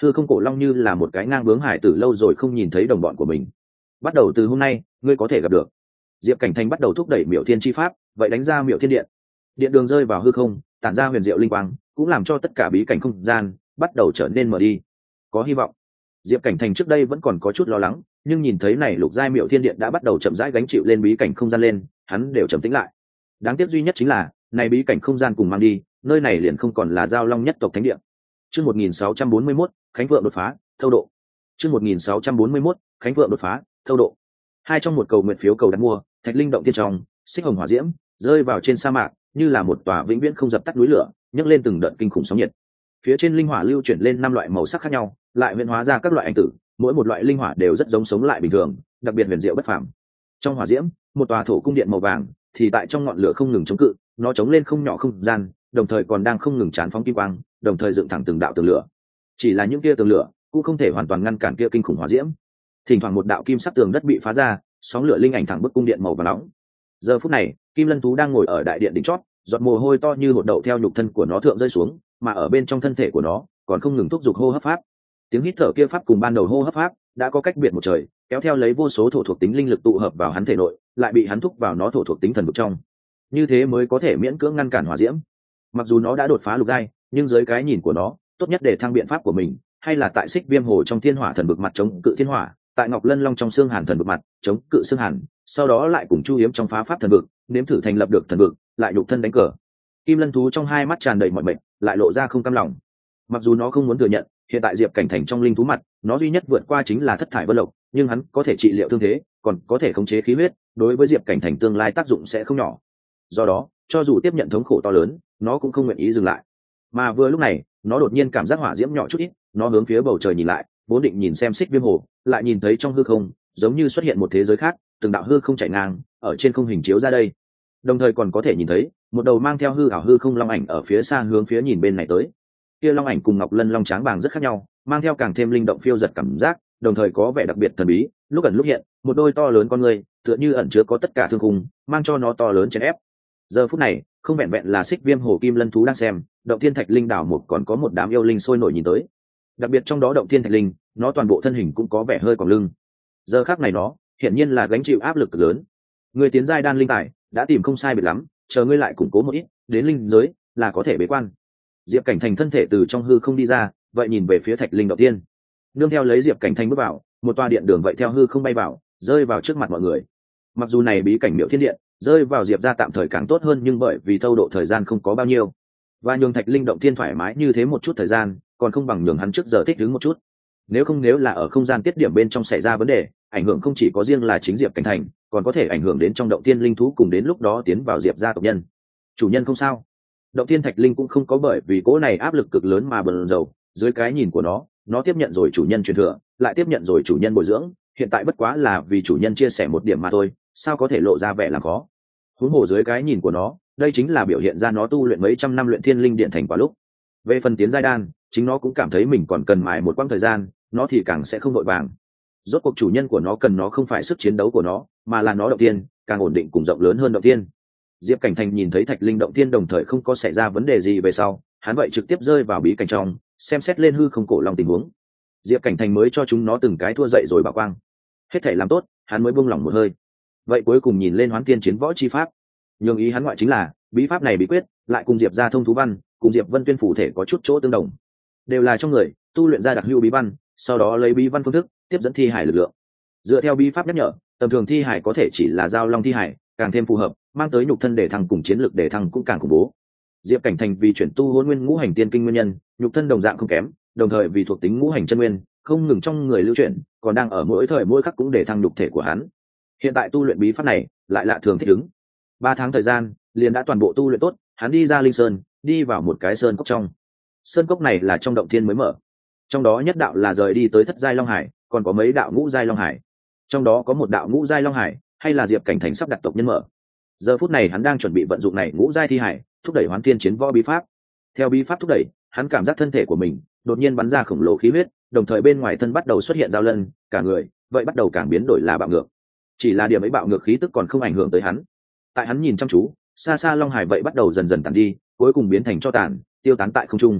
hư không cổ long như là một cái ngang bướng hải tử lâu rồi không nhìn thấy đồng bọn của mình. Bắt đầu từ hôm nay ngươi có thể gặp được. Diệp Cảnh Thành bắt đầu thúc đẩy Miểu Thiên chi pháp, vậy đánh ra Miểu Thiên điện. Điện đường rơi vào hư không, tản ra huyền diệu linh quang, cũng làm cho tất cả bí cảnh không gian bắt đầu trở nên mở đi. Có hy vọng. Diệp Cảnh Thành trước đây vẫn còn có chút lo lắng, nhưng nhìn thấy này lục giai Miểu Thiên điện đã bắt đầu chậm rãi gánh chịu lên bí cảnh không gian lên, hắn đều trầm tĩnh lại. Đáng tiếc duy nhất chính là, này bí cảnh không gian cùng mang đi, nơi này liền không còn là giao long nhất tộc thánh địa. Chương một nghìn sáu trăm bốn mươi mốt, Khánh Vượng đột phá, thâu độ. Chương một nghìn sáu trăm bốn mươi mốt, Khánh Vượng đột phá, thâu độ. Hai trong một cầu nguyện phiếu cầu đặt mua, Thạch Linh động tiên trong, xích hồng hỏa diễm rơi vào trên sa mạc, như là một tòa vĩnh viễn không dập tắt núi lửa, nhấc lên từng đợt kinh khủng sóng nhiệt. Phía trên linh hỏa lưu chuyển lên năm loại màu sắc khác nhau, lại huyễn hóa ra các loại ảnh tử, mỗi một loại linh hỏa đều rất giống sống lại bình thường, đặc biệt huyền diệu bất phàm. Trong hỏa diễm, một tòa thổ cung điện màu vàng, thì tại trong ngọn lửa không ngừng chống cự, nó chống lên không nhỏ không gian, đồng thời còn đang không ngừng chán phóng kim quang, đồng thời dựng thẳng từng đạo tường lửa. Chỉ là những kia tường lửa cũng không thể hoàn toàn ngăn cản kia kinh khủng hỏa diễm. Thỉnh thoảng một đạo kim sắc tường đất bị phá ra, sóng lửa linh ảnh thẳng bức cung điện màu vàng nóng. Giờ phút này, Kim Lân thú đang ngồi ở đại điện đỉnh chót, giọt mồ hôi to như hột đậu theo nhục thân của nó thượng rơi xuống, mà ở bên trong thân thể của nó còn không ngừng thúc giục hô hấp pháp. Tiếng hít thở kia pháp cùng ban đầu hô hấp pháp đã có cách biệt một trời, kéo theo lấy vô số thổ thuộc tính linh lực tụ hợp vào hắn thể nội, lại bị hắn thúc vào nó thổ thuộc tính thần vực trong. Như thế mới có thể miễn cưỡng ngăn cản hỏa diễm. Mặc dù nó đã đột phá lục giai, nhưng dưới cái nhìn của nó, tốt nhất để thăng biện pháp của mình, hay là tại Xích Viêm Hồ trong Thiên Hỏa thần vực mặt chống cự thiên hỏa, tại Ngọc Lân Long trong Xương Hàn thần vực mặt chống cự xương hàn, sau đó lại cùng Chu Hiếm trong phá pháp thần vực, nếm thử thành lập được thần vực, lại nhục thân đánh cờ. Kim Lân thú trong hai mắt tràn đầy mọi mệt, lại lộ ra không cam lòng. Mặc dù nó không muốn thừa nhận, hiện tại Diệp Cảnh Thành trong linh thú mặt, nó duy nhất vượt qua chính là thất thải vân lộc, nhưng hắn có thể trị liệu thương thế, còn có thể khống chế khí huyết, đối với Diệp Cảnh Thành tương lai tác dụng sẽ không nhỏ. Do đó, cho dù tiếp nhận thống khổ to lớn, nó cũng không nguyện ý dừng lại. Mà vừa lúc này, nó đột nhiên cảm giác hỏa diễm nhỏ chút ít, nó hướng phía bầu trời nhìn lại, vốn định nhìn xem Xích Viêm Hồ, lại nhìn thấy trong hư không giống như xuất hiện một thế giới khác, từng đạo hư không chạy ngang ở trên không hình chiếu ra đây, đồng thời còn có thể nhìn thấy một đầu mang theo hư ảo hư không long ảnh ở phía xa hướng phía nhìn bên này tới. Kia long ảnh cùng Ngọc Lân Long Tráng Bàng rất khác nhau, mang theo càng thêm linh động phiêu giật cảm giác, đồng thời có vẻ đặc biệt thần bí, lúc ẩn lúc hiện, một đôi to lớn con người tựa như ẩn chứa có tất cả thương khung, mang cho nó to lớn chèn ép. Giờ phút này không vẹn vẹn là Xích Viêm Hồ Kim Lân thú đang xem, Động Thiên Thạch Linh đảo một còn có một đám yêu linh sôi nổi nhìn tới. Đặc biệt trong đó Động Thiên Thạch Linh, nó toàn bộ thân hình cũng có vẻ hơi còng lưng. Giờ khắc này nó hiển nhiên là gánh chịu áp lực lớn. Người tiến giai đan linh tài đã tìm không sai biệt lắm, chờ ngươi lại củng cố một ít, đến linh giới là có thể bế quan. Diệp Cảnh Thành thân thể từ trong hư không đi ra, vậy nhìn về phía Thạch Linh Động Thiên. Nương theo lấy Diệp Cảnh Thành bước vào, một toa điện đường vậy theo hư không bay vào, rơi vào trước mặt mọi người. Mặc dù này bí cảnh Miểu Thiên điện rơi vào Diệp gia tạm thời càng tốt hơn, nhưng bởi vì thâu độ thời gian không có bao nhiêu, và nhường Thạch Linh Động Thiên thoải mái như thế một chút thời gian, còn không bằng nhường hắn trước giờ thích ứng một chút. Nếu không nếu là ở không gian tiết điểm bên trong xảy ra vấn đề, ảnh hưởng không chỉ có riêng là chính Diệp Cảnh Thành, còn có thể ảnh hưởng đến trong Động Thiên linh thú cùng đến lúc đó tiến vào Diệp gia tộc nhân. Chủ nhân không sao. Động Thiên Thạch Linh cũng không có bởi vì cỗ này áp lực cực lớn mà bần dầu, dưới cái nhìn của nó, nó tiếp nhận rồi chủ nhân truyền thừa, lại tiếp nhận rồi chủ nhân bồi dưỡng, hiện tại bất quá là vì chủ nhân chia sẻ một điểm mà thôi, sao có thể lộ ra vẻ làm khó. Huống hồ dưới cái nhìn của nó, đây chính là biểu hiện ra nó tu luyện mấy trăm năm luyện thiên linh điện thành quả lúc. Về phần tiến giai đan, chính nó cũng cảm thấy mình còn cần mài một quãng thời gian, nó thì càng sẽ không vội vàng. Rốt cuộc chủ nhân của nó cần nó không phải sức chiến đấu của nó, mà là nó động tiên, càng ổn định cùng rộng lớn hơn động tiên. Diệp Cảnh Thành nhìn thấy Thạch Linh động tiên đồng thời không có xảy ra vấn đề gì về sau, hắn vậy trực tiếp rơi vào bí cảnh trong, xem xét lên hư không cổ long tình huống. Diệp Cảnh Thành mới cho chúng nó từng cái thua dậy rồi bảo quang. Hết thể làm tốt, hắn mới buông lỏng một hơi. Vậy cuối cùng nhìn lên Hoán Tiên chiến võ chi pháp. Nhưng ý hắn ngoại chính là, bí pháp này bí quyết, lại cùng Diệp gia thông thú văn, cùng Diệp Vân Tuyên phủ thể có chút chỗ tương đồng. Đều là trong người tu luyện ra đặc hữu bí văn, sau đó lấy bí văn phương thức tiếp dẫn thi hải lực lượng. Dựa theo bí pháp nhắc nhở, tầm thường thi hải có thể chỉ là giao long thi hải, càng thêm phù hợp, mang tới nhục thân để thăng cùng chiến lực để thăng cũng càng khủng bố. Diệp Cảnh Thành vì chuyển tu Hỗn Nguyên Ngũ Hành Tiên Kinh nguyên nhân, nhục thân đồng dạng không kém, đồng thời vì thuộc tính ngũ hành chân nguyên, không ngừng trong người lưu chuyển, còn đang ở mỗi thời mỗi khắc cũng để thăng nhục thể của hắn. Hiện tại tu luyện bí pháp này, lại lạ thường thích ứng. Ba tháng thời gian, liền đã toàn bộ tu luyện tốt, hắn đi ra Linh Sơn, đi vào một cái sơn cốc trong. Sơn cốc này là trong động thiên mới mở, trong đó nhất đạo là rời đi tới thất giai long hải, còn có mấy đạo ngũ giai long hải. Trong đó có một đạo ngũ giai long hải, hay là Diệp Cảnh Thành sắp đặt tộc nhân mở. Giờ phút này hắn đang chuẩn bị vận dụng này ngũ giai thi hải, thúc đẩy Hoán Thiên chiến võ bí pháp. Theo bí pháp thúc đẩy, hắn cảm giác thân thể của mình đột nhiên bắn ra khổng lồ khí huyết, đồng thời bên ngoài thân bắt đầu xuất hiện giao lân, cả người vậy bắt đầu càng biến đổi là bạo ngược. Chỉ là điểm ấy bạo ngược khí tức còn không ảnh hưởng tới hắn. Tại hắn nhìn chăm chú, xa xa long hải vậy bắt đầu dần dần tàn đi, cuối cùng biến thành tro tàn, tiêu tán tại không trung.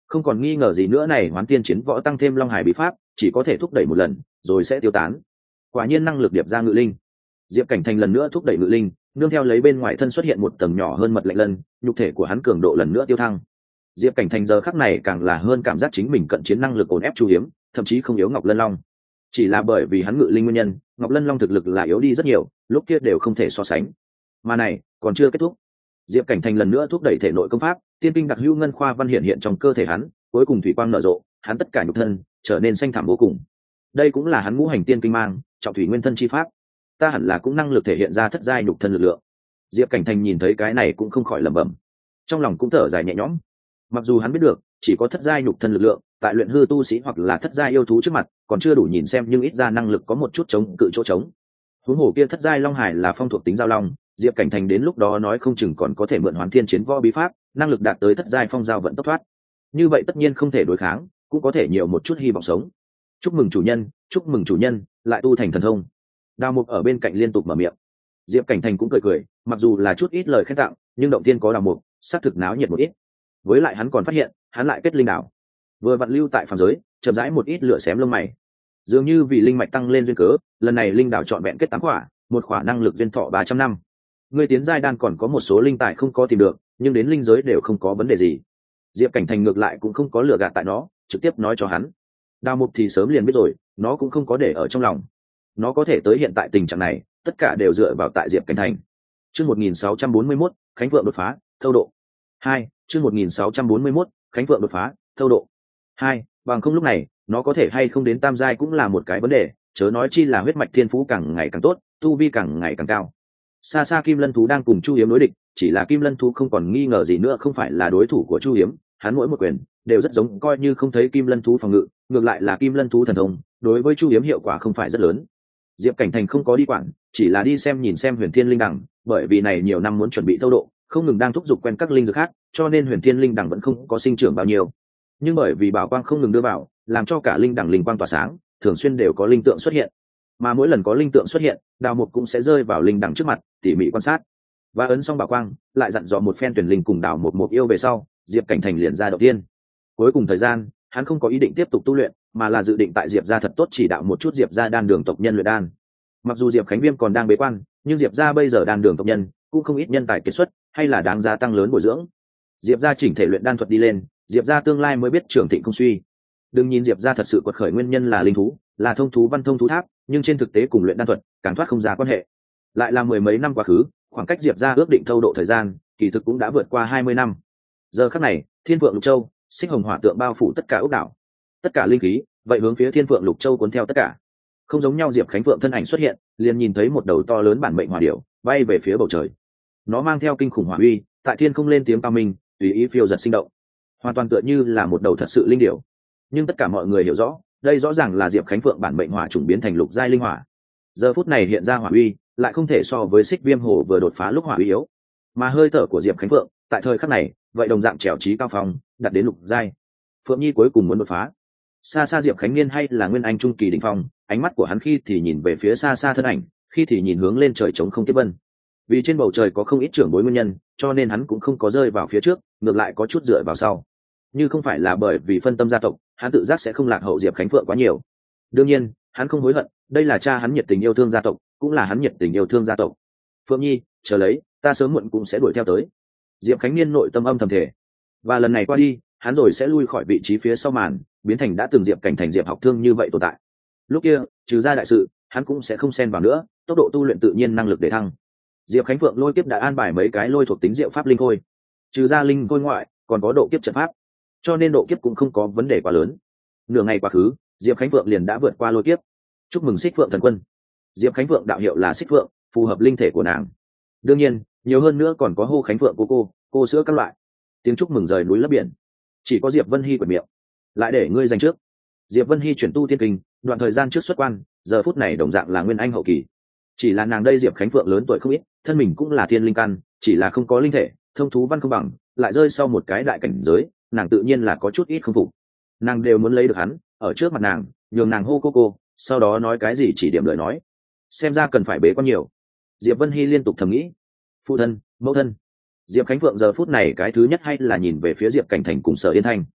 không còn nghi ngờ gì nữa này hoán tiên chiến võ tăng thêm long hải bí pháp chỉ có thể thúc đẩy một lần rồi sẽ tiêu tán. Quả nhiên năng lực điệp ra ngự linh. Diệp Cảnh Thành lần nữa thúc đẩy ngự linh, nương theo lấy bên ngoài thân xuất hiện một tầng nhỏ hơn mật lệnh lân, nhục thể của hắn cường độ lần nữa tiêu thăng. Diệp Cảnh Thành giờ khắc này càng là hơn cảm giác chính mình cận chiến năng lực ổn ép Chu Hiếm, thậm chí không yếu Ngọc Lân Long. Chỉ là bởi vì hắn ngự linh nguyên nhân, Ngọc Lân Long thực lực là yếu đi rất nhiều, lúc kia đều không thể so sánh. Mà này còn chưa kết thúc. Diệp Cảnh Thành lần nữa thúc đẩy thể nội công pháp, tiên kinh đặc hữu ngân khoa văn hiện hiện trong cơ thể hắn, cuối cùng thủy quang nở rộ, hắn tất cả nhục thân trở nên xanh thẳm vô cùng. Đây cũng là hắn ngũ hành tiên kinh mang, trọng thủy nguyên thân chi pháp. Ta hẳn là cũng năng lực thể hiện ra thất giai nhục thân lực lượng. Diệp Cảnh Thành nhìn thấy cái này cũng không khỏi lẩm bẩm, trong lòng cũng thở dài nhẹ nhõm. Mặc dù hắn biết được chỉ có thất giai nhục thân lực lượng tại luyện hư tu sĩ hoặc là thất giai yêu thú trước mặt còn chưa đủ nhìn xem, nhưng ít ra năng lực có một chút chống cự chỗ trống. Huống hồ kia thất giai long hải là phong thuộc tính giao long, Diệp Cảnh Thành đến lúc đó nói không chừng còn có thể mượn hoán thiên chiến võ bí pháp, năng lực đạt tới thất giai phong giao vận tốc thoát. Như vậy tất nhiên không thể đối kháng, cũng có thể nhiều một chút hy vọng sống. Chúc mừng chủ nhân, chúc mừng chủ nhân, lại tu thành thần thông. Đào Mục ở bên cạnh liên tục mở miệng. Diệp Cảnh Thành cũng cười cười, mặc dù là chút ít lời khen tặng, nhưng động tiên có Đào Mục, xác thực náo nhiệt một ít. Với lại hắn còn phát hiện, hắn lại kết linh đảo, vừa vặn lưu tại phàm giới, chậm rãi một ít lửa xém lông mày. Dường như vì linh mạch tăng lên duyên cớ, lần này linh đảo chọn vẹn kết tám quả, một quả năng lực duyên thọ ba trăm năm. Người tiến giai đan còn có một số linh tài không có tìm được, nhưng đến linh giới đều không có vấn đề gì. Diệp Cảnh Thành ngược lại cũng không có lừa gạt tại nó, trực tiếp nói cho hắn. Đào Mục thì sớm liền biết rồi, nó cũng không có để ở trong lòng. Nó có thể tới hiện tại tình trạng này, tất cả đều dựa vào tại Diệp Cảnh Thành. Chương một nghìn sáu trăm bốn mươi mốt, Khánh Vượng đột phá, thâu độ. hai, chương một nghìn sáu trăm bốn mươi mốt, Khánh Vượng đột phá, thâu độ. hai, bằng không lúc này, nó có thể hay không đến tam giai cũng là một cái vấn đề, chớ nói chi là huyết mạch thiên phú càng ngày càng tốt, tu vi càng ngày càng cao. Xa xa Kim Lân thú đang cùng Chu Hiếm đối địch, chỉ là Kim Lân thú không còn nghi ngờ gì nữa không phải là đối thủ của Chu Hiếm, hắn mỗi một quyền đều rất giống, coi như không thấy Kim Lân thú phòng ngự, ngược lại là Kim Lân thú thần thông, đối với Chu Hiếm hiệu quả không phải rất lớn. Diệp Cảnh Thành không có đi quản, chỉ là đi xem nhìn xem Huyền Thiên Linh Đằng, bởi vì này nhiều năm muốn chuẩn bị thâu độ, không ngừng đang thúc giục quen các linh dược khác, cho nên Huyền Thiên Linh Đằng vẫn không có sinh trưởng bao nhiêu. Nhưng bởi vì bảo quang không ngừng đưa vào, làm cho cả linh đằng linh quang tỏa sáng, thường xuyên đều có linh tượng xuất hiện. Mà mỗi lần có linh tượng xuất hiện, Đào Mục cũng sẽ rơi vào linh đằng trước mặt, tỉ mỉ quan sát. Và ấn xong bảo quang, lại dặn dò một phen tuyển linh cùng Đào Mục một yêu về sau, Diệp Cảnh Thành liền ra đầu tiên. Cuối cùng thời gian, hắn không có ý định tiếp tục tu luyện, mà là dự định tại Diệp gia thật tốt chỉ đạo một chút Diệp gia đan đường tộc nhân luyện đan. Mặc dù Diệp Khánh Viêm còn đang bế quan, nhưng Diệp gia bây giờ đan đường tộc nhân cũng không ít nhân tài kiệt xuất, hay là đáng giá tăng lớn bồi dưỡng. Diệp gia chỉnh thể luyện đan thuật đi lên, Diệp gia tương lai mới biết trưởng thịnh không suy. Đừng nhìn Diệp gia thật sự quật khởi nguyên nhân là linh thú, là thông thú văn thông thú tháp, nhưng trên thực tế cùng luyện đan thuật càng thoát không ra quan hệ. Lại là mười mấy năm quá khứ, khoảng cách Diệp gia ước định thâu độ thời gian, kỳ thực cũng đã vượt qua hai mươi năm. Giờ khắc này, Thiên Phượng Lục Châu, xích hồng hỏa tượng bao phủ tất cả ốc đảo, tất cả linh khí vậy hướng phía Thiên Phượng Lục Châu cuốn theo tất cả. Không giống nhau, Diệp Khánh Phượng thân ảnh xuất hiện, liền nhìn thấy một đầu to lớn bản mệnh hỏa điểu bay về phía bầu trời. Nó mang theo kinh khủng hỏa uy, tại thiên không lên tiếng cao minh, tùy ý phiêu giật sinh động, hoàn toàn tựa như là một đầu thật sự linh điểu. Nhưng tất cả mọi người hiểu rõ, đây rõ ràng là Diệp Khánh Phượng bản mệnh hỏa trùng biến thành lục giai linh hỏa. Giờ phút này hiện ra hỏa uy, lại không thể so với Xích Viêm Hổ vừa đột phá lúc hỏa uy yếu, mà hơi thở của Diệp Khánh Phượng tại thời khắc này, vậy đồng dạng trèo trí cao phong, đạt đến lục giai. Phượng Nhi cuối cùng muốn đột phá. Xa xa Diệp Khánh Niên hay là nguyên anh trung kỳ đỉnh phong, ánh mắt của hắn khi thì nhìn về phía xa xa thân ảnh, khi thì nhìn hướng lên trời trống không tiếp vân. Vì trên bầu trời có không ít trưởng bối nguyên nhân, cho nên hắn cũng không có rơi vào phía trước, ngược lại có chút dựa vào sau. Như không phải là bởi vì phân tâm gia tộc, hắn tự giác sẽ không lạc hậu Diệp Khánh Phượng quá nhiều. Đương nhiên, hắn không hối hận, đây là cha hắn nhiệt tình yêu thương gia tộc, cũng là hắn nhiệt tình yêu thương gia tộc. Phượng Nhi, chờ lấy, ta sớm muộn cũng sẽ đuổi theo tới. Diệp Khánh Niên nội tâm âm thầm thể, và lần này qua đi, hắn rồi sẽ lui khỏi vị trí phía sau màn, biến thành đã từng Diệp Cảnh Thành Diệp học thương như vậy tồn tại. Lúc kia, trừ ra đại sự, hắn cũng sẽ không xen vào nữa, tốc độ tu luyện tự nhiên năng lực để thăng. Diệp Khánh Phượng lôi kiếp đã an bài mấy cái lôi thuộc tính diệu pháp linh khôi, trừ ra linh khôi ngoại, còn có độ kiếp trận pháp, cho nên độ kiếp cũng không có vấn đề quá lớn. Nửa ngày quá khứ, Diệp Khánh Phượng liền đã vượt qua lôi kiếp. Chúc mừng Xích Phượng thần quân. Diệp Khánh Phượng đạo hiệu là Xích Phượng, phù hợp linh thể của nàng. Đương nhiên, nhiều hơn nữa còn có hô Khánh Phượng cô cô, cô sữa các loại. Tiếng chúc mừng rời núi lấp biển. Chỉ có Diệp Vân Hy quyệt miệng. Lại để ngươi giành trước. Diệp Vân Hy chuyển tu tiên kinh, đoạn thời gian trước xuất quan, giờ phút này đồng dạng là nguyên anh hậu kỳ. Chỉ là nàng đây Diệp Khánh Phượng lớn tuổi không ít, thân mình cũng là thiên linh căn, chỉ là không có linh thể, thông thú văn không bằng, lại rơi sau một cái đại cảnh giới, nàng tự nhiên là có chút ít không phục. Nàng đều muốn lấy được hắn, ở trước mặt nàng, nhường nàng hô cô cô, sau đó nói cái gì chỉ điểm lời nói. Xem ra cần phải bế quan nhiều. Diệp Vân Hy liên tục thầm nghĩ. Phụ thân, mẫu thân. Diệp Khánh Phượng giờ phút này cái thứ nhất hay là nhìn về phía Diệp Cảnh Thành cùng Sở Yên Thanh.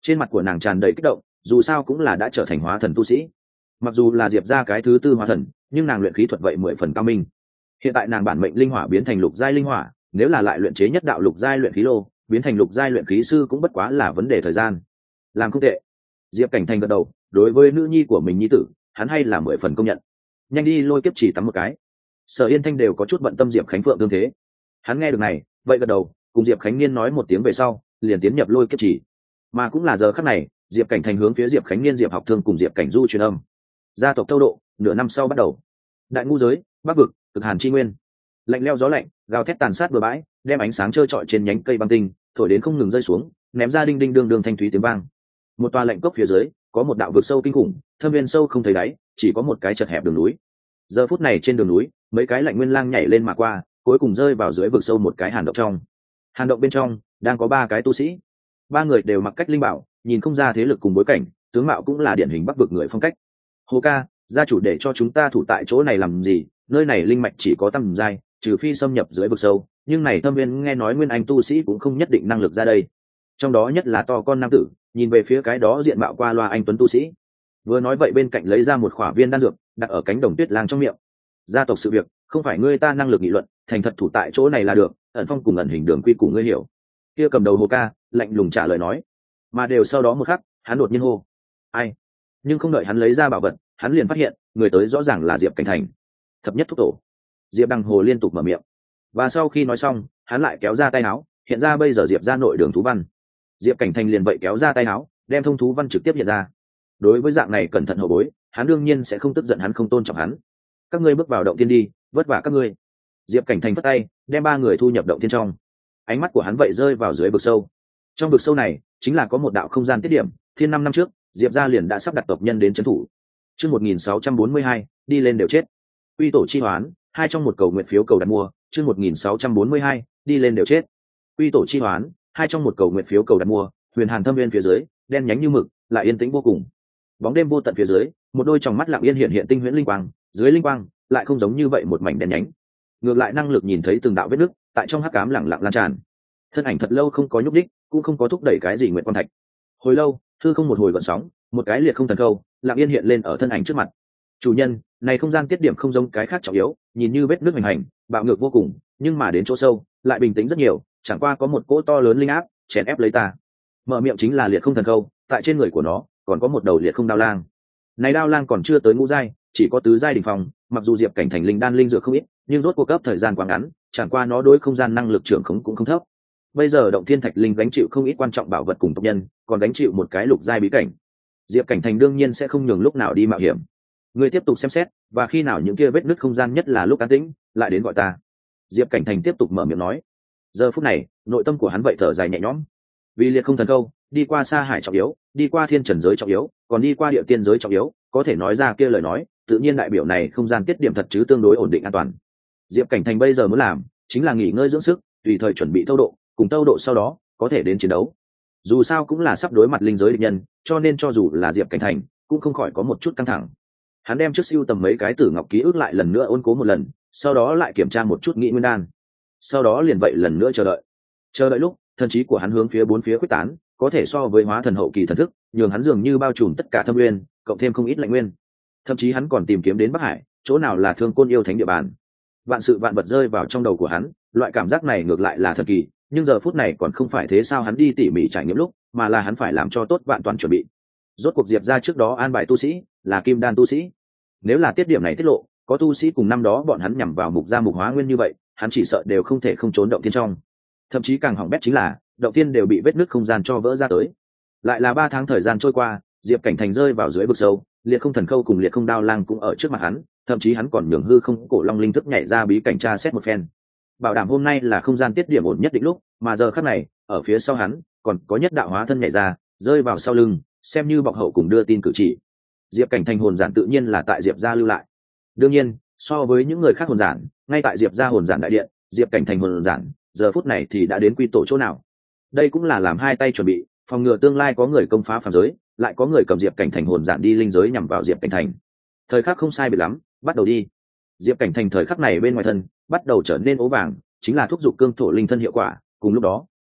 Trên mặt của nàng tràn đầy kích động, dù sao cũng là đã trở thành hóa thần tu sĩ. Mặc dù là diệp ra cái thứ tư hóa thần, nhưng nàng luyện khí thuật vậy mười phần cao minh. Hiện tại nàng bản mệnh linh hỏa biến thành lục giai linh hỏa, nếu là lại luyện chế nhất đạo lục giai luyện khí lô, biến thành lục giai luyện khí sư cũng bất quá là vấn đề thời gian. Làm không tệ. Diệp Cảnh Thành gật đầu, đối với nữ nhi của mình nhi tử, hắn hay là mười phần công nhận. Nhanh đi lôi kiếp chỉ tắm một cái. Sở Yên Thanh đều có chút bận tâm Diệp Khánh Phượng tương thế. Hắn nghe được này, vậy gật đầu, cùng Diệp Khánh Niên nói một tiếng về sau, liền tiến nhập lôi kiếp chỉ. Mà cũng là giờ khắc này, Diệp Cảnh Thành hướng phía Diệp Khánh Niên, Diệp Học Thương cùng Diệp Cảnh Du truyền âm. Gia tộc Tâu Độ, nửa năm sau bắt đầu. Đại ngu giới, Bắc vực, cực hàn chi nguyên. Lạnh leo gió lạnh, gào thét tàn sát bừa bãi, đem ánh sáng trơ trọi trên nhánh cây băng tinh, thổi đến không ngừng rơi xuống, ném ra đinh đinh đương đương thanh thúy tiếng vang. Một tòa lạnh cốc phía dưới, có một đạo vực sâu kinh khủng, thâm viên sâu không thấy đáy, chỉ có một cái chật hẹp đường núi. Giờ phút này trên đường núi, mấy cái lạnh nguyên lang nhảy lên mà qua, cuối cùng rơi vào dưới vực sâu một cái hàn động trong. Hàn động bên trong đang có ba cái tu sĩ, ba người đều mặc cách linh bảo, nhìn không ra thế lực cùng bối cảnh, tướng mạo cũng là điển hình Bắc vực người phong cách. Hồ ca, gia chủ để cho chúng ta thủ tại chỗ này làm gì? Nơi này linh mạch chỉ có tầm giai, trừ phi xâm nhập dưới vực sâu, nhưng này thâm viên nghe nói nguyên anh tu sĩ cũng không nhất định năng lực ra đây. Trong đó nhất là to con nam tử, nhìn về phía cái đó diện mạo qua loa anh tuấn tu sĩ, vừa nói vậy bên cạnh lấy ra một khỏa viên đan dược, đặt ở cánh đồng tuyết lang trong miệng. Gia tộc sự việc không phải ngươi ta năng lực nghị luận, thành thật thủ tại chỗ này là được. Ẩn phong cùng ẩn hình đường quy củ ngươi hiểu. Kia cầm đầu Hồ ca lạnh lùng trả lời nói, mà đều sau đó một khắc, hắn đột nhiên hô, ai? Nhưng không đợi hắn lấy ra bảo vật, hắn liền phát hiện người tới rõ ràng là Diệp Cảnh Thành, thập nhất thúc tổ. Diệp Đằng Hồ liên tục mở miệng, và sau khi nói xong, hắn lại kéo ra tay áo, hiện ra bây giờ Diệp ra nội đường thú văn. Diệp Cảnh Thành liền vậy kéo ra tay áo, đem thông thú văn trực tiếp hiện ra. Đối với dạng này cẩn thận hậu bối, hắn đương nhiên sẽ không tức giận hắn không tôn trọng hắn. Các ngươi bước vào động tiên đi, vất vả các ngươi. Diệp Cảnh Thành phất tay, đem ba người thu nhập động tiên trong. Ánh mắt của hắn vậy rơi vào dưới vực sâu. Trong vực sâu này chính là có một đạo không gian tiết điểm, thiên năm năm trước Diệp gia liền đã sắp đặt tộc nhân đến trấn thủ. Chương một nghìn sáu trăm bốn mươi hai, đi lên đều chết. Quy tổ chi hoán, hai trong một cầu nguyện phiếu cầu đặt mua. Chương một nghìn sáu trăm bốn mươi hai, đi lên đều chết. Quy tổ chi hoán, hai trong một cầu nguyện phiếu cầu đặt mua. Huyền Hàn thâm viên phía dưới, đen nhánh như mực, lại yên tĩnh vô cùng. Bóng đêm vô tận phía dưới, một đôi tròng mắt lặng yên hiện hiện tinh huyễn linh quang, dưới linh quang lại không giống như vậy một mảnh đen nhánh, ngược lại năng lực nhìn thấy từng đạo vết nứt tại trong hắc ám lặng lặng lan tràn. Thân ảnh thật lâu không có nhúc đích, cũng không có thúc đẩy cái gì nguyện quan thạch. Hồi lâu, hư không một hồi gợn sóng, một cái liệt không thần câu lặng yên hiện lên ở thân ảnh trước mặt. Chủ nhân, này không gian tiết điểm không giống cái khác trọng yếu, nhìn như vết nứt hoành hành, bạo ngược vô cùng, nhưng mà đến chỗ sâu lại bình tĩnh rất nhiều, chẳng qua có một cỗ to lớn linh áp chèn ép lấy ta. Mở miệng chính là liệt không thần câu, tại trên người của nó còn có một đầu liệt không đao lang. Này đao lang còn chưa tới ngũ giai, chỉ có tứ giai đỉnh phong, mặc dù Diệp Cảnh Thành linh đan linh dược không ít, nhưng rốt cuộc cấp thời gian quá ngắn, chẳng qua nó đối không gian năng lực trưởng khống cũng không thấp. Bây giờ động thiên thạch linh gánh chịu không ít quan trọng bảo vật cùng tộc nhân, còn gánh chịu một cái lục giai bí cảnh. Diệp Cảnh Thành đương nhiên sẽ không nhường lúc nào đi mạo hiểm. Ngươi tiếp tục xem xét, và khi nào những kia vết nứt không gian nhất là lúc an tĩnh, lại đến gọi ta. Diệp Cảnh Thành tiếp tục mở miệng nói. Giờ phút này, nội tâm của hắn vậy thở dài nhẹ nhõm. Vì liệt không thần câu, đi qua sa hải trọng yếu, đi qua thiên trần giới trọng yếu, còn đi qua địa tiên giới trọng yếu, có thể nói ra kia lời nói, tự nhiên đại biểu này không gian tiết điểm thật chứ tương đối ổn định an toàn. Diệp Cảnh Thành bây giờ muốn làm chính là nghỉ ngơi dưỡng sức, tùy thời chuẩn bị tâu độ, cùng tâu độ sau đó có thể đến chiến đấu. Dù sao cũng là sắp đối mặt linh giới địch nhân, cho nên cho dù là Diệp Cảnh Thành cũng không khỏi có một chút căng thẳng. Hắn đem trước siêu tầm mấy cái tử ngọc ký ức lại lần nữa ôn cố một lần, sau đó lại kiểm tra một chút nghị nguyên đan, sau đó liền vậy lần nữa chờ đợi. Chờ đợi lúc thần trí của hắn hướng phía bốn phía quyết tán, có thể so với hóa thần hậu kỳ thần thức, nhường hắn dường như bao trùm tất cả thâm nguyên, cộng thêm không ít lạnh nguyên. Thậm chí hắn còn tìm kiếm đến Bắc Hải, chỗ nào là Thương Côn yêu thánh địa bàn. Vạn sự vạn vật rơi vào trong đầu của hắn, loại cảm giác này ngược lại là thần kỳ, nhưng giờ phút này còn không phải thế sao hắn đi tỉ mỉ trải nghiệm lúc, mà là hắn phải làm cho tốt vạn toàn chuẩn bị. Rốt cuộc Diệp ra trước đó an bài tu sĩ là kim đan tu sĩ, nếu là tiết điểm này tiết lộ, có tu sĩ cùng năm đó bọn hắn nhằm vào mục gia mục hóa nguyên như vậy, hắn chỉ sợ đều không thể không trốn động thiên trong. Thậm chí càng hỏng bét chính là động thiên đều bị vết nứt không gian cho vỡ ra tới. Lại là ba tháng thời gian trôi qua, Diệp Cảnh Thành rơi vào dưới vực sâu, liệt không thần khâu cùng liệt không đao lang cũng ở trước mặt hắn, thậm chí hắn còn nhường hư không cổ long linh thức nhảy ra bí cảnh tra xét một phen, bảo đảm hôm nay là không gian tiết điểm ổn nhất định lúc. Mà giờ khắc này ở phía sau hắn còn có nhất đạo hóa thân nhảy ra, rơi vào sau lưng, xem như bọc hậu cùng đưa tin cử chỉ. Diệp Cảnh Thành hồn giản tự nhiên là tại Diệp gia lưu lại. Đương nhiên so với những người khác hồn giản, ngay tại Diệp gia hồn giản đại điện, Diệp Cảnh Thành hồn giản giờ phút này thì đã đến quy tổ chỗ nào. Đây cũng là làm hai tay chuẩn bị, phòng ngừa tương lai có người công phá phàm giới, lại có người cầm Diệp Cảnh Thành hồn giản đi linh giới nhằm vào Diệp Cảnh Thành. Thời khắc không sai biệt lắm, bắt đầu đi. Diệp Cảnh Thành thời khắc này bên ngoài thân bắt đầu trở nên ố vàng, chính là thúc giục cương thổ linh thân hiệu quả. Cùng lúc đó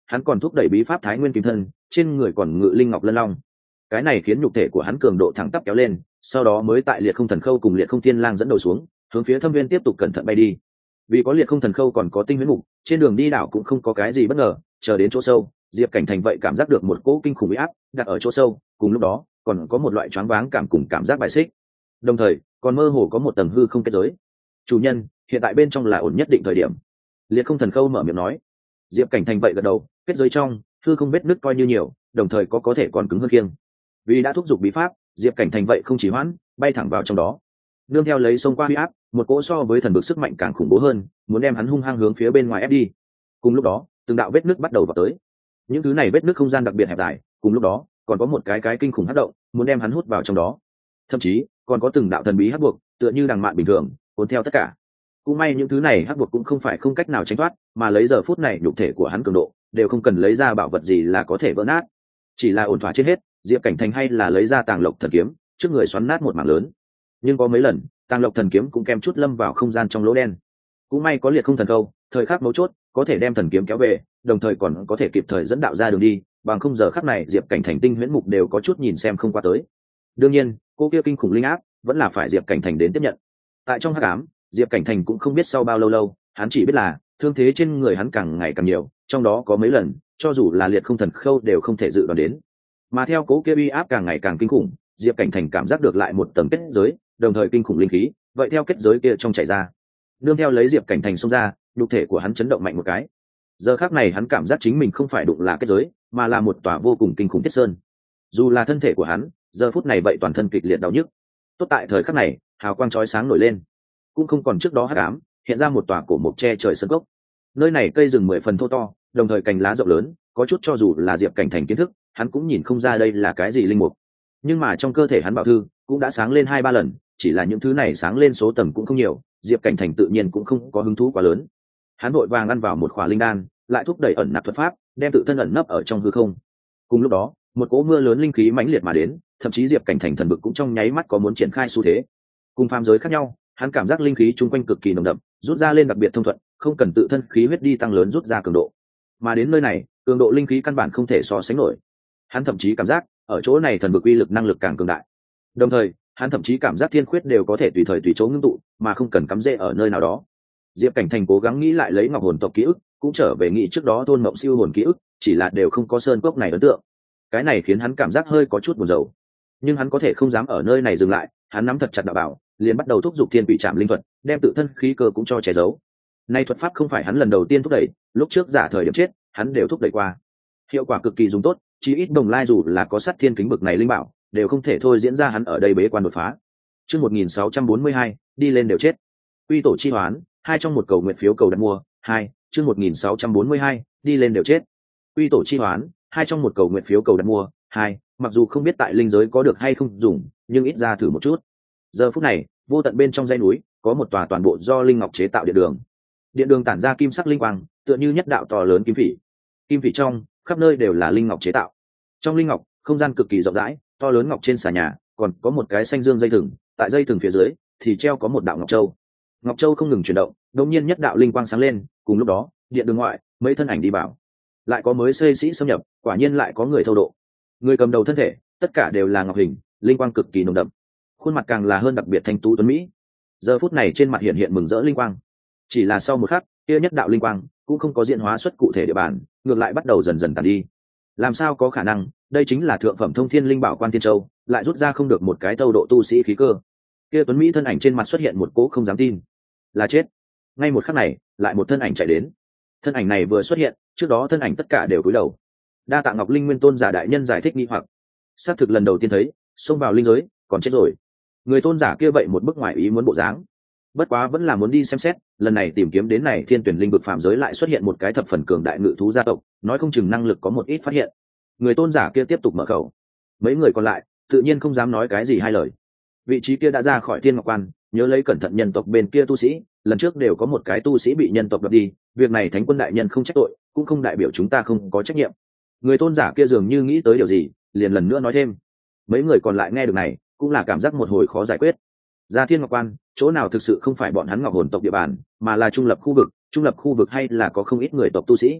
hắn còn thúc đẩy bí pháp thái nguyên kim thân, trên người còn ngự linh ngọc lân long. Cái này khiến nhục thể của hắn cường độ thẳng tắp kéo lên, sau đó mới tại liệt không thần khâu cùng liệt không thiên lang dẫn đầu xuống, hướng phía thâm viên tiếp tục cẩn thận bay đi. Vì có liệt không thần khâu còn có tinh huyết mục, trên đường đi đảo cũng không có cái gì bất ngờ. Chờ đến chỗ sâu, Diệp Cảnh Thành vậy cảm giác được một cỗ kinh khủng uy áp đặt ở chỗ sâu, cùng lúc đó còn có một loại choáng váng cảm cùng cảm giác bài xích, đồng thời còn mơ hồ có một tầng hư không kết giới. Chủ nhân, hiện tại bên trong là ổn nhất định thời điểm. Liệt không thần khâu mở miệng nói. Diệp Cảnh Thành vậy gật đầu, kết giới trong hư không vết nứt coi như nhiều, đồng thời có có thể còn cứng hơn kiêng. Vì đã thúc giục bí pháp, Diệp Cảnh Thành vậy không chỉ hoãn, bay thẳng vào trong đó. Nương theo lấy xông qua uy áp, một cỗ so với thần vực sức mạnh càng khủng bố hơn, muốn đem hắn hung hăng hướng phía bên ngoài ép đi. Cùng lúc đó, từng đạo vết nứt bắt đầu vào tới. Những thứ này vết nứt không gian đặc biệt hẹp dài, cùng lúc đó còn có một cái cái kinh khủng hắc động, muốn đem hắn hút vào trong đó. Thậm chí còn có từng đạo thần bí hắc buộc, tựa như đằng mạn bình thường, cuốn theo tất cả. Cũng may những thứ này hắc buộc cũng không phải không cách nào tránh thoát, mà lấy giờ phút này nhục thể của hắn cường độ, đều không cần lấy ra bảo vật gì là có thể vỡ nát. Chỉ là ổn thỏa trên hết, Diệp Cảnh Thành hay là lấy ra Tàng Lộc thần kiếm, trước người xoắn nát một mảng lớn. Nhưng có mấy lần, Tàng Lộc thần kiếm cũng kem chút lâm vào không gian trong lỗ đen. Cũng may có liệt không thần câu, thời khắc mấu chốt có thể đem thần kiếm kéo về, đồng thời còn có thể kịp thời dẫn đạo ra đường đi, bằng không giờ khắc này Diệp Cảnh Thành tinh huyễn mục đều có chút nhìn xem không qua tới. Đương nhiên, cô kia kinh khủng linh áp vẫn là phải Diệp Cảnh Thành đến tiếp nhận. Tại trong hắc ám, Diệp Cảnh Thành cũng không biết sau bao lâu lâu, hắn chỉ biết là thương thế trên người hắn càng ngày càng nhiều, trong đó có mấy lần cho dù là liệt không thần khâu đều không thể dự đoán đến. Mà theo cố kia uy áp càng ngày càng kinh khủng, Diệp Cảnh Thành cảm giác được lại một tầng kết giới, đồng thời kinh khủng linh khí vậy theo kết giới kia trong chảy ra. Nương theo lấy Diệp Cảnh Thành xông ra, nhục thể của hắn chấn động mạnh một cái. Giờ khắc này hắn cảm giác chính mình không phải đụng là kết giới, mà là một tòa vô cùng kinh khủng thiết sơn. Dù là thân thể của hắn giờ phút này vậy toàn thân kịch liệt đau nhức. Tốt tại thời khắc này, hào quang chói sáng nổi lên, cũng không còn trước đó hắc ám, hiện ra một tòa cổ mộc che trời sơn cốc. Nơi này cây rừng mười phần thô to, đồng thời cành lá rộng lớn, có chút cho dù là Diệp Cảnh Thành kiến thức, hắn cũng nhìn không ra đây là cái gì linh mục. Nhưng mà trong cơ thể hắn bảo thư cũng đã sáng lên hai ba lần, chỉ là những thứ này sáng lên số tầng cũng không nhiều, Diệp Cảnh Thành tự nhiên cũng không có hứng thú quá lớn. Hắn vội vàng ăn vào một khỏa linh đan, lại thúc đẩy ẩn nạp thuật pháp, đem tự thân ẩn nấp ở trong hư không. Cùng lúc đó, một cỗ mưa lớn linh khí mãnh liệt mà đến, thậm chí Diệp Cảnh Thành thần vực cũng trong nháy mắt có muốn triển khai xu thế. Cùng phàm giới khác nhau, hắn cảm giác linh khí chung quanh cực kỳ nồng đậm, rút ra lên đặc biệt thông thuận, không cần tự thân khí huyết đi tăng lớn rút ra cường độ. Mà đến nơi này, cường độ linh khí căn bản không thể so sánh nổi. Hắn thậm chí cảm giác ở chỗ này thần vực uy lực năng lực càng cường đại. Đồng thời, hắn thậm chí cảm giác thiên khuyết đều có thể tùy thời tùy chỗ ngưng tụ, mà không cần cắm rễ ở nơi nào đó. Diệp Cảnh Thành cố gắng nghĩ lại lấy ngọc hồn tộc ký ức, cũng trở về nghĩ trước đó thôn mộng siêu hồn ký ức, chỉ là đều không có sơn cốc này ấn tượng. Cái này khiến hắn cảm giác hơi có chút buồn rầu. Nhưng hắn có thể không dám ở nơi này dừng lại, hắn nắm thật chặt đạo bảo, liền bắt đầu thúc giục thiên quỷ trảm linh thuật, đem tự thân khí cơ cũng cho che giấu. Nay thuật pháp không phải hắn lần đầu tiên thúc đẩy, lúc trước giả thời điểm chết, hắn đều thúc đẩy qua. Hiệu quả cực kỳ dùng tốt, chí ít đồng lai dù là có sát thiên kính bực này linh bảo, đều không thể thôi diễn ra hắn ở đây bế quan đột phá. Chương một nghìn sáu trăm bốn mươi hai, đi lên đều chết. Quy tổ chi hoán, hai trong một cầu nguyện phiếu cầu đặt mua, hai, chương một nghìn sáu trăm bốn mươi hai, đi lên đều chết. Quy tổ chi hoán, hai trong một cầu nguyện phiếu cầu đặt mua, hai, mặc dù không biết tại linh giới có được hay không dùng, nhưng ít ra thử một chút. Giờ phút này, vô tận bên trong dãy núi, có một tòa toàn bộ do linh ngọc chế tạo điện đường. Điện đường tản ra kim sắc linh quang, tựa như nhất đạo to lớn kim phỉ. Kim phỉ trong, khắp nơi đều là linh ngọc chế tạo. Trong linh ngọc, không gian cực kỳ rộng rãi, to lớn ngọc trên xà nhà, còn có một cái xanh dương dây thừng, tại dây thừng phía dưới thì treo có một đạo ngọc châu. Ngọc châu không ngừng chuyển động, đột nhiên nhất đạo linh quang sáng lên, cùng lúc đó, điện đường ngoại, mấy thân ảnh đi vào. Lại có mới xây sĩ xâm nhập, quả nhiên lại có người thâu độ. Người cầm đầu thân thể, tất cả đều là ngọc hình, linh quang cực kỳ nồng đậm. Khuôn mặt càng là hơn đặc biệt thanh tú tuấn mỹ. Giờ phút này trên mặt hiện hiện mừng rỡ linh quang. Chỉ là sau một khắc, kia nhất đạo linh quang cũng không có diễn hóa xuất cụ thể địa bàn, ngược lại bắt đầu dần dần tàn đi. Làm sao có khả năng, đây chính là thượng phẩm thông thiên linh bảo Quan Thiên Châu, lại rút ra không được một cái tâu độ tu sĩ khí cơ. Kia tuấn mỹ thân ảnh trên mặt xuất hiện một cỗ không dám tin, là chết. Ngay một khắc này, lại một thân ảnh chạy đến. Thân ảnh này vừa xuất hiện, trước đó thân ảnh tất cả đều cúi đầu. Đa tạ Ngọc Linh Nguyên Tôn giả đại nhân giải thích nghi hoặc. Xác thực lần đầu tiên thấy, xông vào linh giới, còn chết rồi. Người tôn giả kia vậy một bức ngoài ý muốn bộ dáng. Bất quá vẫn là muốn đi xem xét, lần này tìm kiếm đến này thiên tuyển linh vực phạm giới lại xuất hiện một cái thập phần cường đại ngự thú gia tộc, nói không chừng năng lực có một ít phát hiện. Người tôn giả kia tiếp tục mở khẩu. Mấy người còn lại tự nhiên không dám nói cái gì hai lời. Vị trí kia đã ra khỏi thiên ngọc quan, nhớ lấy cẩn thận nhân tộc bên kia tu sĩ, lần trước đều có một cái tu sĩ bị nhân tộc đập đi, việc này thánh quân đại nhân không trách tội, cũng không đại biểu chúng ta không có trách nhiệm. Người tôn giả kia dường như nghĩ tới điều gì, liền lần nữa nói thêm. Mấy người còn lại nghe được này, cũng là cảm giác một hồi khó giải quyết. Ra thiên ngọc quan, chỗ nào thực sự không phải bọn hắn ngọc hồn tộc địa bàn, mà là trung lập khu vực, trung lập khu vực hay là có không ít người tộc tu sĩ.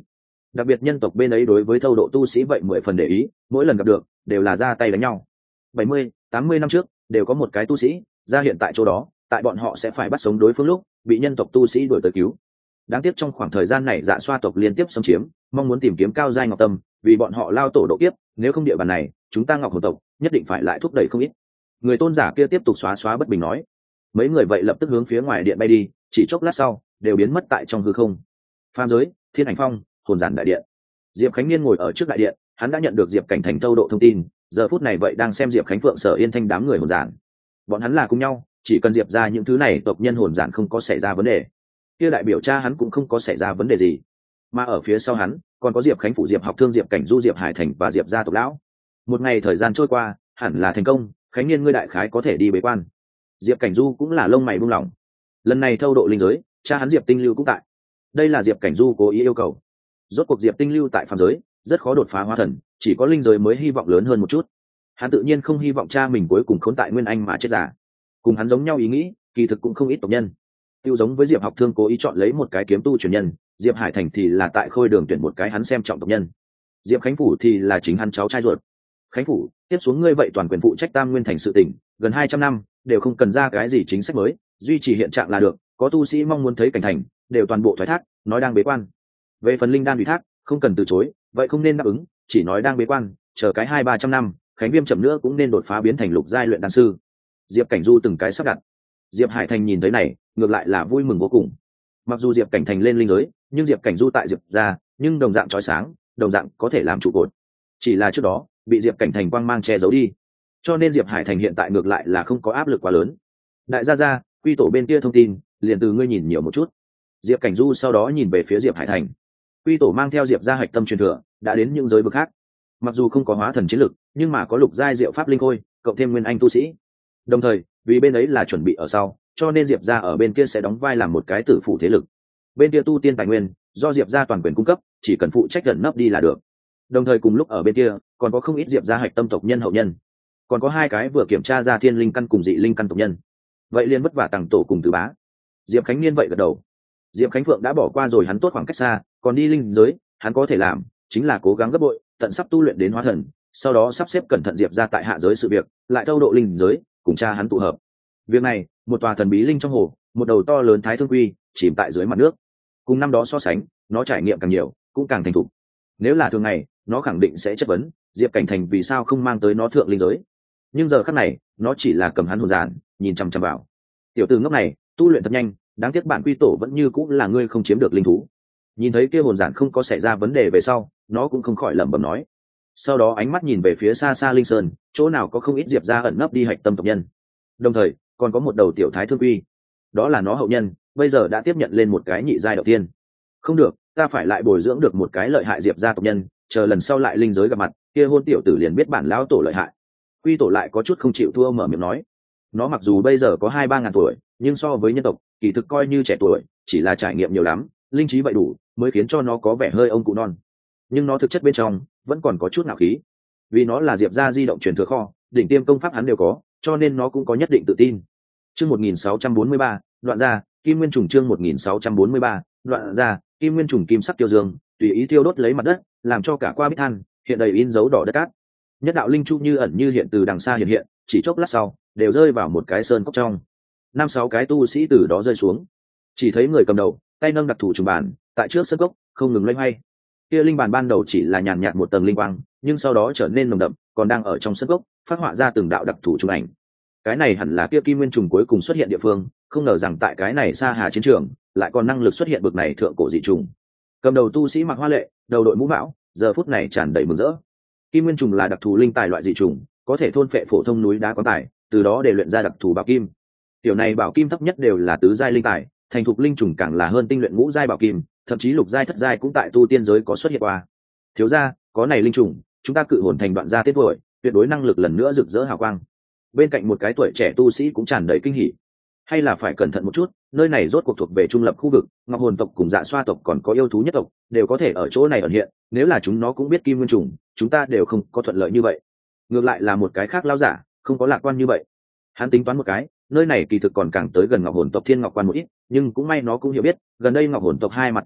Đặc biệt nhân tộc bên ấy đối với thâu độ tu sĩ vậy mười phần để ý, mỗi lần gặp được đều là ra tay đánh nhau. bảy mươi, tám mươi năm trước đều có một cái tu sĩ ra hiện tại chỗ đó, tại bọn họ sẽ phải bắt sống đối phương lúc bị nhân tộc tu sĩ đuổi tới cứu. Đáng tiếc trong khoảng thời gian này Dạ Xoa tộc liên tiếp xâm chiếm, mong muốn tìm kiếm cao giai ngọc tâm, vì bọn họ lao tổ độ kiếp, nếu không địa bàn này chúng ta ngọc hồn tộc nhất định phải lại thúc đẩy không ít. Người tôn giả kia tiếp tục xóa xóa bất bình nói. Mấy người vậy lập tức hướng phía ngoài điện bay đi, chỉ chốc lát sau đều biến mất tại trong hư không. Phàm giới, Thiên Ảnh Phong, hồn giản đại điện. Diệp Khánh Niên ngồi ở trước đại điện, hắn đã nhận được Diệp Cảnh Thành thâu độ thông tin, giờ phút này vậy đang xem Diệp Khánh Phượng Sở Yên Thanh đám người hồn giản. Bọn hắn là cùng nhau, chỉ cần Diệp ra những thứ này tộc nhân hồn giản không có xảy ra vấn đề, kia đại biểu cha hắn cũng không có xảy ra vấn đề gì. Mà ở phía sau hắn còn có Diệp Khánh phụ Diệp Học Thương, Diệp Cảnh Du, Diệp Hải Thành và Diệp gia tộc lão. Một ngày thời gian trôi qua, hẳn là thành công, Khánh Niên ngươi đại khái có thể đi bế quan. Diệp Cảnh Du cũng là lông mày buông lỏng. Lần này thâu độ linh giới, cha hắn Diệp Tinh Lưu cũng tại. Đây là Diệp Cảnh Du cố ý yêu cầu. Rốt cuộc Diệp Tinh Lưu tại phàm giới rất khó đột phá hóa thần, chỉ có linh giới mới hy vọng lớn hơn một chút. Hắn tự nhiên không hy vọng cha mình cuối cùng khốn tại Nguyên Anh mà chết giả. Cùng hắn giống nhau ý nghĩ, kỳ thực cũng không ít tộc nhân. Tiêu giống với Diệp Học Thương cố ý chọn lấy một cái kiếm tu truyền nhân, Diệp Hải Thành thì là tại Khôi Đường tuyển một cái hắn xem trọng tộc nhân. Diệp Khánh Phủ thì là chính hắn cháu trai ruột. Khánh Phủ, tiếp xuống ngươi vậy toàn quyền phụ trách Tam Nguyên Thành sự tỉnh, gần hai trăm năm đều không cần ra cái gì chính sách mới, duy trì hiện trạng là được. Có tu sĩ mong muốn thấy cảnh thành, đều toàn bộ thoái thác, nói đang bế quan. Về phần linh đan ủy thác, không cần từ chối, vậy không nên đáp ứng, chỉ nói đang bế quan, chờ cái hai ba trăm năm, Khánh Viêm chậm nữa cũng nên đột phá biến thành lục giai luyện đan sư. Diệp Cảnh Du từng cái sắp đặt. Diệp Hải Thành nhìn thấy này, ngược lại là vui mừng vô cùng. Mặc dù Diệp Cảnh Thành lên linh giới, nhưng Diệp Cảnh Du tại Diệp gia, nhưng đồng dạng chói sáng, đồng dạng có thể làm trụ cột. Chỉ là trước đó bị Diệp Cảnh Thành quang mang che giấu đi, cho nên Diệp Hải Thành hiện tại ngược lại là không có áp lực quá lớn. Đại gia gia, quy tổ bên kia thông tin, liền từ ngươi nhìn nhiều một chút. Diệp Cảnh Du sau đó nhìn về phía Diệp Hải Thành. Quy tổ mang theo Diệp gia hạch tâm truyền thừa, đã đến những giới vực khác. Mặc dù không có hóa thần chiến lực, nhưng mà có lục giai diệu pháp linh khôi, cộng thêm nguyên anh tu sĩ. Đồng thời, vì bên ấy là chuẩn bị ở sau, cho nên Diệp gia ở bên kia sẽ đóng vai làm một cái tử phụ thế lực. Bên kia tu tiên tài nguyên, do Diệp gia toàn quyền cung cấp, chỉ cần phụ trách gần nấp đi là được. Đồng thời cùng lúc ở bên kia, còn có không ít Diệp gia hạch tâm tộc nhân hậu nhân. Còn có hai cái vừa kiểm tra ra thiên linh căn cùng dị linh căn tộc nhân. Vậy liền vất vả tặng tổ cùng tứ bá. Diệp Khánh Niên vậy gật đầu. Diệp Khánh Phượng đã bỏ qua rồi hắn tốt khoảng cách xa, còn đi linh giới, hắn có thể làm chính là cố gắng gấp bội, tận sắp tu luyện đến hóa thần, sau đó sắp xếp cẩn thận Diệp gia tại hạ giới sự việc, lại thâu độ linh giới, cùng cha hắn tụ hợp. Việc này, một tòa thần bí linh trong hồ, một đầu to lớn thái thương quy chìm tại dưới mặt nước. Cùng năm đó so sánh, nó trải nghiệm càng nhiều, cũng càng thành thục. Nếu là thường ngày, nó khẳng định sẽ chất vấn Diệp Cảnh Thành vì sao không mang tới nó thượng linh giới. Nhưng giờ khắc này, nó chỉ là cầm hắn hồn giản, nhìn chằm chằm vào. Tiểu tử ngốc này, tu luyện thật nhanh, đáng tiếc bản quy tổ vẫn như cũng là ngươi không chiếm được linh thú. Nhìn thấy kia hồn giản không có xảy ra vấn đề về sau, nó cũng không khỏi lẩm bẩm nói. Sau đó ánh mắt nhìn về phía xa xa linh sơn, chỗ nào có không ít Diệp gia ẩn nấp đi hạch tâm tộc nhân. Đồng thời, còn có một đầu tiểu thái thương quy, đó là nó hậu nhân, bây giờ đã tiếp nhận lên một cái nhị giai đầu tiên. Không được, ta phải lại bồi dưỡng được một cái lợi hại Diệp gia tộc nhân, chờ lần sau lại linh giới gặp mặt, kia hôn tiểu tử liền biết bản lão tổ lợi hại. Quy tổ lại có chút không chịu thua mở miệng nói. Nó mặc dù bây giờ có hai ba ngàn tuổi, nhưng so với nhân tộc, kỳ thực coi như trẻ tuổi, chỉ là trải nghiệm nhiều lắm, linh trí vậy đủ, mới khiến cho nó có vẻ hơi ông cụ non. Nhưng nó thực chất bên trong vẫn còn có chút ngạo khí, vì nó là Diệp gia di động truyền thừa kho, đỉnh tiêm công pháp hắn đều có, cho nên nó cũng có nhất định tự tin. Chương một nghìn sáu trăm bốn mươi ba, đoạn ra, Kim Nguyên trùng chương một nghìn sáu trăm bốn mươi ba, đoạn ra, Kim Nguyên trùng kim sắc tiêu dương, tùy ý thiêu đốt lấy mặt đất, làm cho cả qua bích than hiện đầy in dấu đỏ đất cát. Nhất đạo linh chu như ẩn như hiện từ đằng xa hiện hiện, chỉ chốc lát sau, đều rơi vào một cái sơn cốc trong. Năm sáu cái tu sĩ từ đó rơi xuống, chỉ thấy người cầm đầu, tay nâng đặc thủ trùng bản, tại trước sơn cốc, không ngừng loay hoay. Kia linh bàn ban đầu chỉ là nhàn nhạt một tầng linh quang, nhưng sau đó trở nên nồng đậm, còn đang ở trong sơn cốc, phát họa ra từng đạo đặc thủ trùng ảnh. Cái này hẳn là kia Kim Nguyên trùng cuối cùng xuất hiện địa phương, không ngờ rằng tại cái này xa hà chiến trường, lại còn năng lực xuất hiện bực này thượng cổ dị trùng. Cầm đầu tu sĩ mặc hoa lệ, đầu đội mũ mão, giờ phút này tràn đầy mừng rỡ. Kim Nguyên trùng là đặc thù linh tài loại dị trùng, có thể thôn phệ phổ thông núi đá có tài, từ đó để luyện ra đặc thù bảo kim. Tiểu này bảo kim thấp nhất đều là tứ giai linh tài, thành thục linh trùng càng là hơn tinh luyện ngũ giai bảo kim, thậm chí lục giai thất giai cũng tại tu tiên giới có xuất hiện qua. Thiếu gia, có này linh trùng, chúng ta cự hồn thành đoạn gia tiết tuổi, tuyệt đối năng lực lần nữa rực rỡ hào quang. Bên cạnh một cái tuổi trẻ tu sĩ cũng tràn đầy kinh hỉ. Hay là phải cẩn thận một chút, nơi này rốt cuộc thuộc về trung lập khu vực, ngọc hồn tộc cùng dạ xoa tộc còn có yêu thú nhất tộc đều có thể ở chỗ này ẩn hiện, nếu là chúng nó cũng biết Kim Nguyên trùng, chúng ta đều không có thuận lợi như vậy. Ngược lại là một cái khác lao giả, không có lạc quan như vậy. Hắn tính toán một cái, nơi này kỳ thực còn càng tới gần ngọc hồn tộc Thiên Ngọc Quan một ít, nhưng cũng may nó cũng hiểu biết, gần đây ngọc hồn tộc hai mặt thù địch,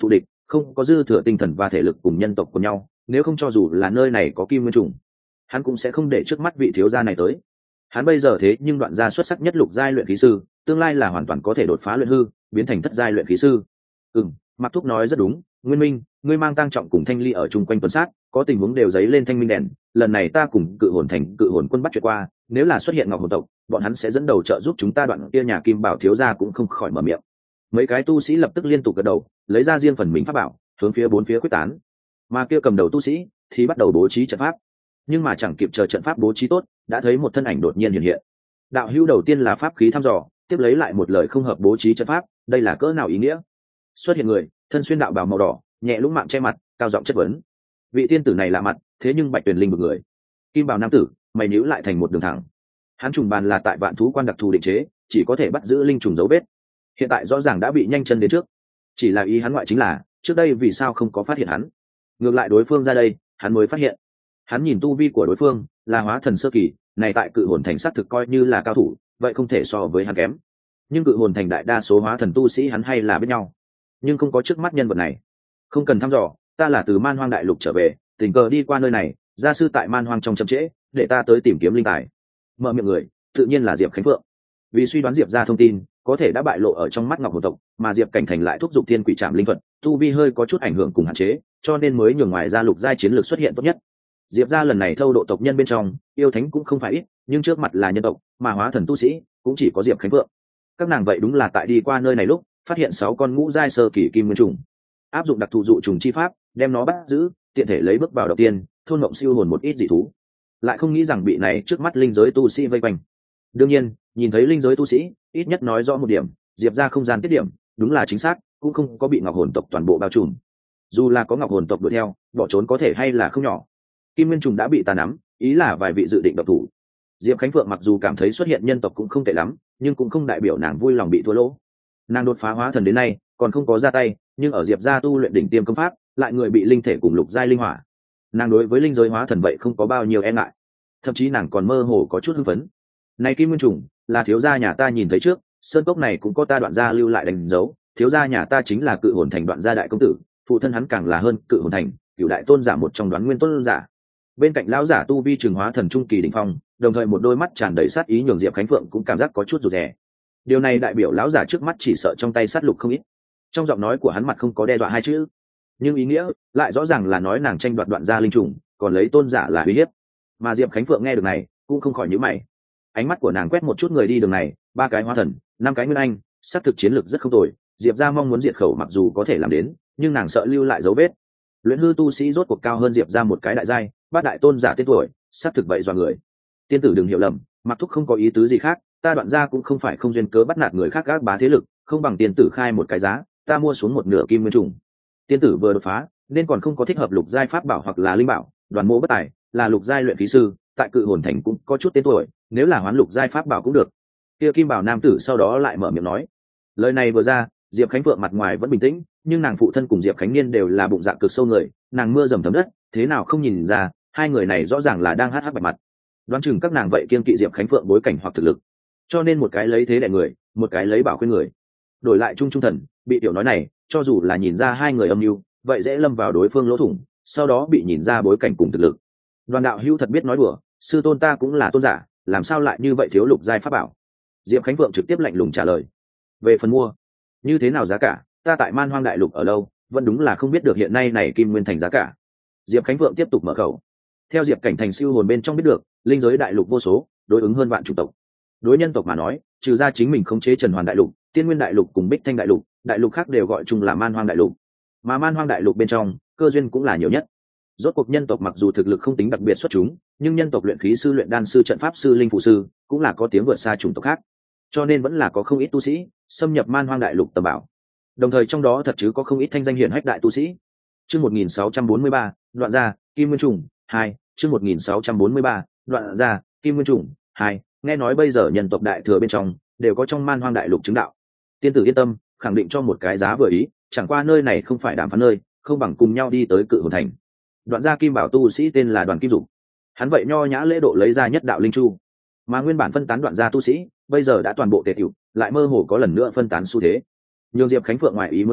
không có dư thừa tinh thần và thể lực cùng nhân tộc của nhau, nếu không cho dù là nơi này có kim nguyên trùng, hắn cũng sẽ không để trước mắt vị thiếu gia này tới. Hắn bây giờ thế nhưng Đoạn gia xuất sắc nhất lục giai luyện khí sư, tương lai là hoàn toàn có thể đột phá luyện hư, biến thành thất giai luyện khí sư. Ừm, Mạc Thúc nói rất đúng, Nguyên Minh, ngươi mang Tăng Trọng cùng Thanh Ly ở chung quanh tuần sát, có tình huống đều giấy lên thanh minh đèn, lần này ta cùng Cự Hồn Thành Cự Hồn Quân bắt chuyện qua, nếu là xuất hiện Ngọc Hồn tộc, bọn hắn sẽ dẫn đầu trợ giúp chúng ta. Đoạn kia nhà Kim Bảo thiếu gia cũng không khỏi mở miệng. Mấy cái tu sĩ lập tức liên tục gật đầu, lấy ra riêng phần mình pháp bảo, hướng phía bốn phía quyết tán. Mà kia cầm đầu tu sĩ thì bắt đầu bố trí trận pháp. Nhưng mà chẳng kịp chờ trận pháp bố trí tốt, đã thấy một thân ảnh đột nhiên hiện hiện. Đạo hữu đầu tiên là pháp khí thăm dò, tiếp lấy lại một lời không hợp bố trí trận pháp, đây là cỡ nào ý nghĩa? Xuất hiện người, thân xuyên đạo bào màu đỏ, nhẹ lũng mạng che mặt, cao giọng chất vấn. Vị tiên tử này lạ mặt, thế nhưng Bạch Tuyền Linh một người. Kim bào nam tử, mày nhíu lại thành một đường thẳng. Hắn trùng bàn là tại Vạn Thú Quan đặc thù định chế, chỉ có thể bắt giữ linh trùng dấu vết. Hiện tại rõ ràng đã bị nhanh chân đến trước. Chỉ là ý hắn ngoại chính là, trước đây vì sao không có phát hiện hắn? Ngược lại đối phương ra đây, hắn mới phát hiện. Hắn nhìn tu vi của đối phương, là hóa thần sơ kỳ, này tại Cự Hồn Thành xác thực coi như là cao thủ, vậy không thể so với hắn kém. Nhưng Cự Hồn Thành đại đa số hóa thần tu sĩ hắn hay là biết nhau, nhưng không có trước mắt nhân vật này. Không cần thăm dò, ta là từ Man Hoang đại lục trở về, tình cờ đi qua nơi này, gia sư tại Man Hoang trong chậm trễ, để ta tới tìm kiếm linh tài. Mở miệng người, tự nhiên là Diệp Khánh Phượng. Vì suy đoán Diệp ra thông tin, có thể đã bại lộ ở trong mắt Ngọc Hồn tộc, mà Diệp Cảnh Thành lại thúc giục Thiên Quỷ Trảm linh thuật, tu vi hơi có chút ảnh hưởng cùng hạn chế, cho nên mới nhường ngoài ra lục giai chiến lược xuất hiện tốt nhất. Diệp ra lần này thâu độ tộc nhân bên trong, yêu thánh cũng không phải ít, nhưng trước mặt là nhân tộc, mà hóa thần tu sĩ cũng chỉ có Diệp Khánh Phượng. Các nàng vậy đúng là tại đi qua nơi này lúc, phát hiện sáu con ngũ giai sơ kỳ kim nguyên trùng, áp dụng đặc thù dụ trùng chi pháp, đem nó bắt giữ, tiện thể lấy bước vào đầu tiên, thôn mộng siêu hồn một ít dị thú. Lại không nghĩ rằng bị này trước mắt linh giới tu sĩ vây quanh. Đương nhiên, nhìn thấy linh giới tu sĩ, ít nhất nói rõ một điểm, Diệp ra không gian tiết điểm, đúng là chính xác, cũng không có bị Ngọc Hồn tộc toàn bộ bao trùm. Dù là có Ngọc Hồn tộc đuổi theo, bỏ trốn có thể hay là không nhỏ. Kim nguyên trùng đã bị ta nắm, ý là vài vị dự định độc thủ. Diệp Khánh Phượng mặc dù cảm thấy xuất hiện nhân tộc cũng không tệ lắm, nhưng cũng không đại biểu nàng vui lòng bị thua lỗ. Nàng đột phá hóa thần đến nay, còn không có ra tay, nhưng ở Diệp gia tu luyện đỉnh tiêm công pháp, lại người bị linh thể cùng lục giai linh hỏa. Nàng đối với linh giới hóa thần vậy không có bao nhiêu e ngại, thậm chí nàng còn mơ hồ có chút hưng phấn. Này kim nguyên trùng, là thiếu gia nhà ta nhìn thấy trước, sơn cốc này cũng có ta Đoạn gia lưu lại đánh dấu, thiếu gia nhà ta chính là Cự Hồn Thành Đoạn gia đại công tử, phụ thân hắn càng là hơn Cự Hồn Thành cửu đại tôn giả một trong Đoán Nguyên tôn giả. Bên cạnh lão giả tu vi trường hóa thần trung kỳ đỉnh phong, đồng thời một đôi mắt tràn đầy sát ý nhường Diệp Khánh Phượng cũng cảm giác có chút rụt rè. Điều này đại biểu lão giả trước mắt chỉ sợ trong tay sát lục không ít. Trong giọng nói của hắn mặt không có đe dọa hai chữ, nhưng ý nghĩa lại rõ ràng là nói nàng tranh đoạt Đoạn gia linh trùng, còn lấy tôn giả là uy hiếp. Mà Diệp Khánh Phượng nghe được này, cũng không khỏi nhíu mày. Ánh mắt của nàng quét một chút người đi đường này, ba cái hóa thần, năm cái nguyên anh, sát thực chiến lược rất không tồi. Diệp gia mong muốn diệt khẩu mặc dù có thể làm đến, nhưng nàng sợ lưu lại dấu vết. Luyện hư tu sĩ rốt cuộc cao hơn Diệp gia một cái đại giai, bát đại tôn giả tên tuổi, sát thực vậy dọa người. Tiên tử đừng hiểu lầm, Mặc Thúc không có ý tứ gì khác, ta Đoạn gia cũng không phải không duyên cớ bắt nạt người khác gác bá thế lực, không bằng tiên tử khai một cái giá, ta mua xuống một nửa kim nguyên trùng. Tiên tử vừa đột phá, nên còn không có thích hợp lục giai pháp bảo hoặc là linh bảo, Đoàn Mộ bất tài, là lục giai luyện khí sư, tại Cự Hồn Thành cũng có chút tên tuổi, nếu là hoán lục giai pháp bảo cũng được. Kia kim bảo nam tử sau đó lại mở miệng nói. Lời này vừa ra, Diệp Khánh Phượng mặt ngoài vẫn bình tĩnh, nhưng nàng phụ thân cùng Diệp Khánh Niên đều là bụng dạ cực sâu người, nàng mưa dầm thấm đất, thế nào không nhìn ra, hai người này rõ ràng là đang hát hát bạch mặt. Đoán chừng các nàng vậy kiên kỵ Diệp Khánh Phượng bối cảnh hoặc thực lực, cho nên một cái lấy thế đè người, một cái lấy bảo khuyên người. Đổi lại Trung Trung Thần, bị tiểu nói này, cho dù là nhìn ra hai người âm mưu, vậy dễ lâm vào đối phương lỗ thủng, sau đó bị nhìn ra bối cảnh cùng thực lực. Đoàn đạo hữu thật biết nói đùa, sư tôn ta cũng là tôn giả, làm sao lại như vậy thiếu lục giai pháp bảo? Diệp Khánh Phượng trực tiếp lạnh lùng trả lời. Về phần mua, như thế nào giá cả, ta tại Man Hoang đại lục ở lâu, vẫn đúng là không biết được hiện nay này Kim Nguyên Thành giá cả. Diệp Khánh Phượng tiếp tục mở khẩu. Theo Diệp Cảnh Thành siêu hồn bên trong biết được, linh giới đại lục vô số, đối ứng hơn vạn chủng tộc. Đối nhân tộc mà nói, trừ ra chính mình khống chế Trần Hoàn đại lục, Tiên Nguyên đại lục cùng Bích Thanh đại lục, đại lục khác đều gọi chung là Man Hoang đại lục. Mà Man Hoang đại lục bên trong, cơ duyên cũng là nhiều nhất. Rốt cuộc nhân tộc mặc dù thực lực không tính đặc biệt xuất chúng, nhưng nhân tộc luyện khí sư, luyện đan sư, trận pháp sư, linh phụ sư cũng là có tiếng vượt xa chủng tộc khác, cho nên vẫn là có không ít tu sĩ xâm nhập Man Hoang đại lục tầm bảo. Đồng thời trong đó thật chứ có không ít thanh danh hiển hách đại tu sĩ. Chương một nghìn sáu trăm bốn mươi ba, Đoạn gia, Kim Nguyên Trùng hai. Chương một nghìn sáu trăm bốn mươi ba, Đoạn gia, Kim Nguyên Trùng hai. Nghe nói bây giờ nhân tộc đại thừa bên trong đều có trong Man Hoang đại lục chứng đạo. Tiên tử yên tâm, khẳng định cho một cái giá vừa ý, chẳng qua nơi này không phải đàm phán nơi, không bằng cùng nhau đi tới Cự Hồn Thành. Đoạn gia kim bảo tu sĩ tên là Đoàn Kim Dục, hắn vậy nho nhã lễ độ lấy ra nhất đạo linh chu, mà nguyên bản phân tán đoạn gia tu sĩ bây giờ đã toàn bộ tề tiểu, lại mơ hồ có lần nữa phân tán xu thế. Nhưng Diệp Khánh Phượng ngoại ý muốn là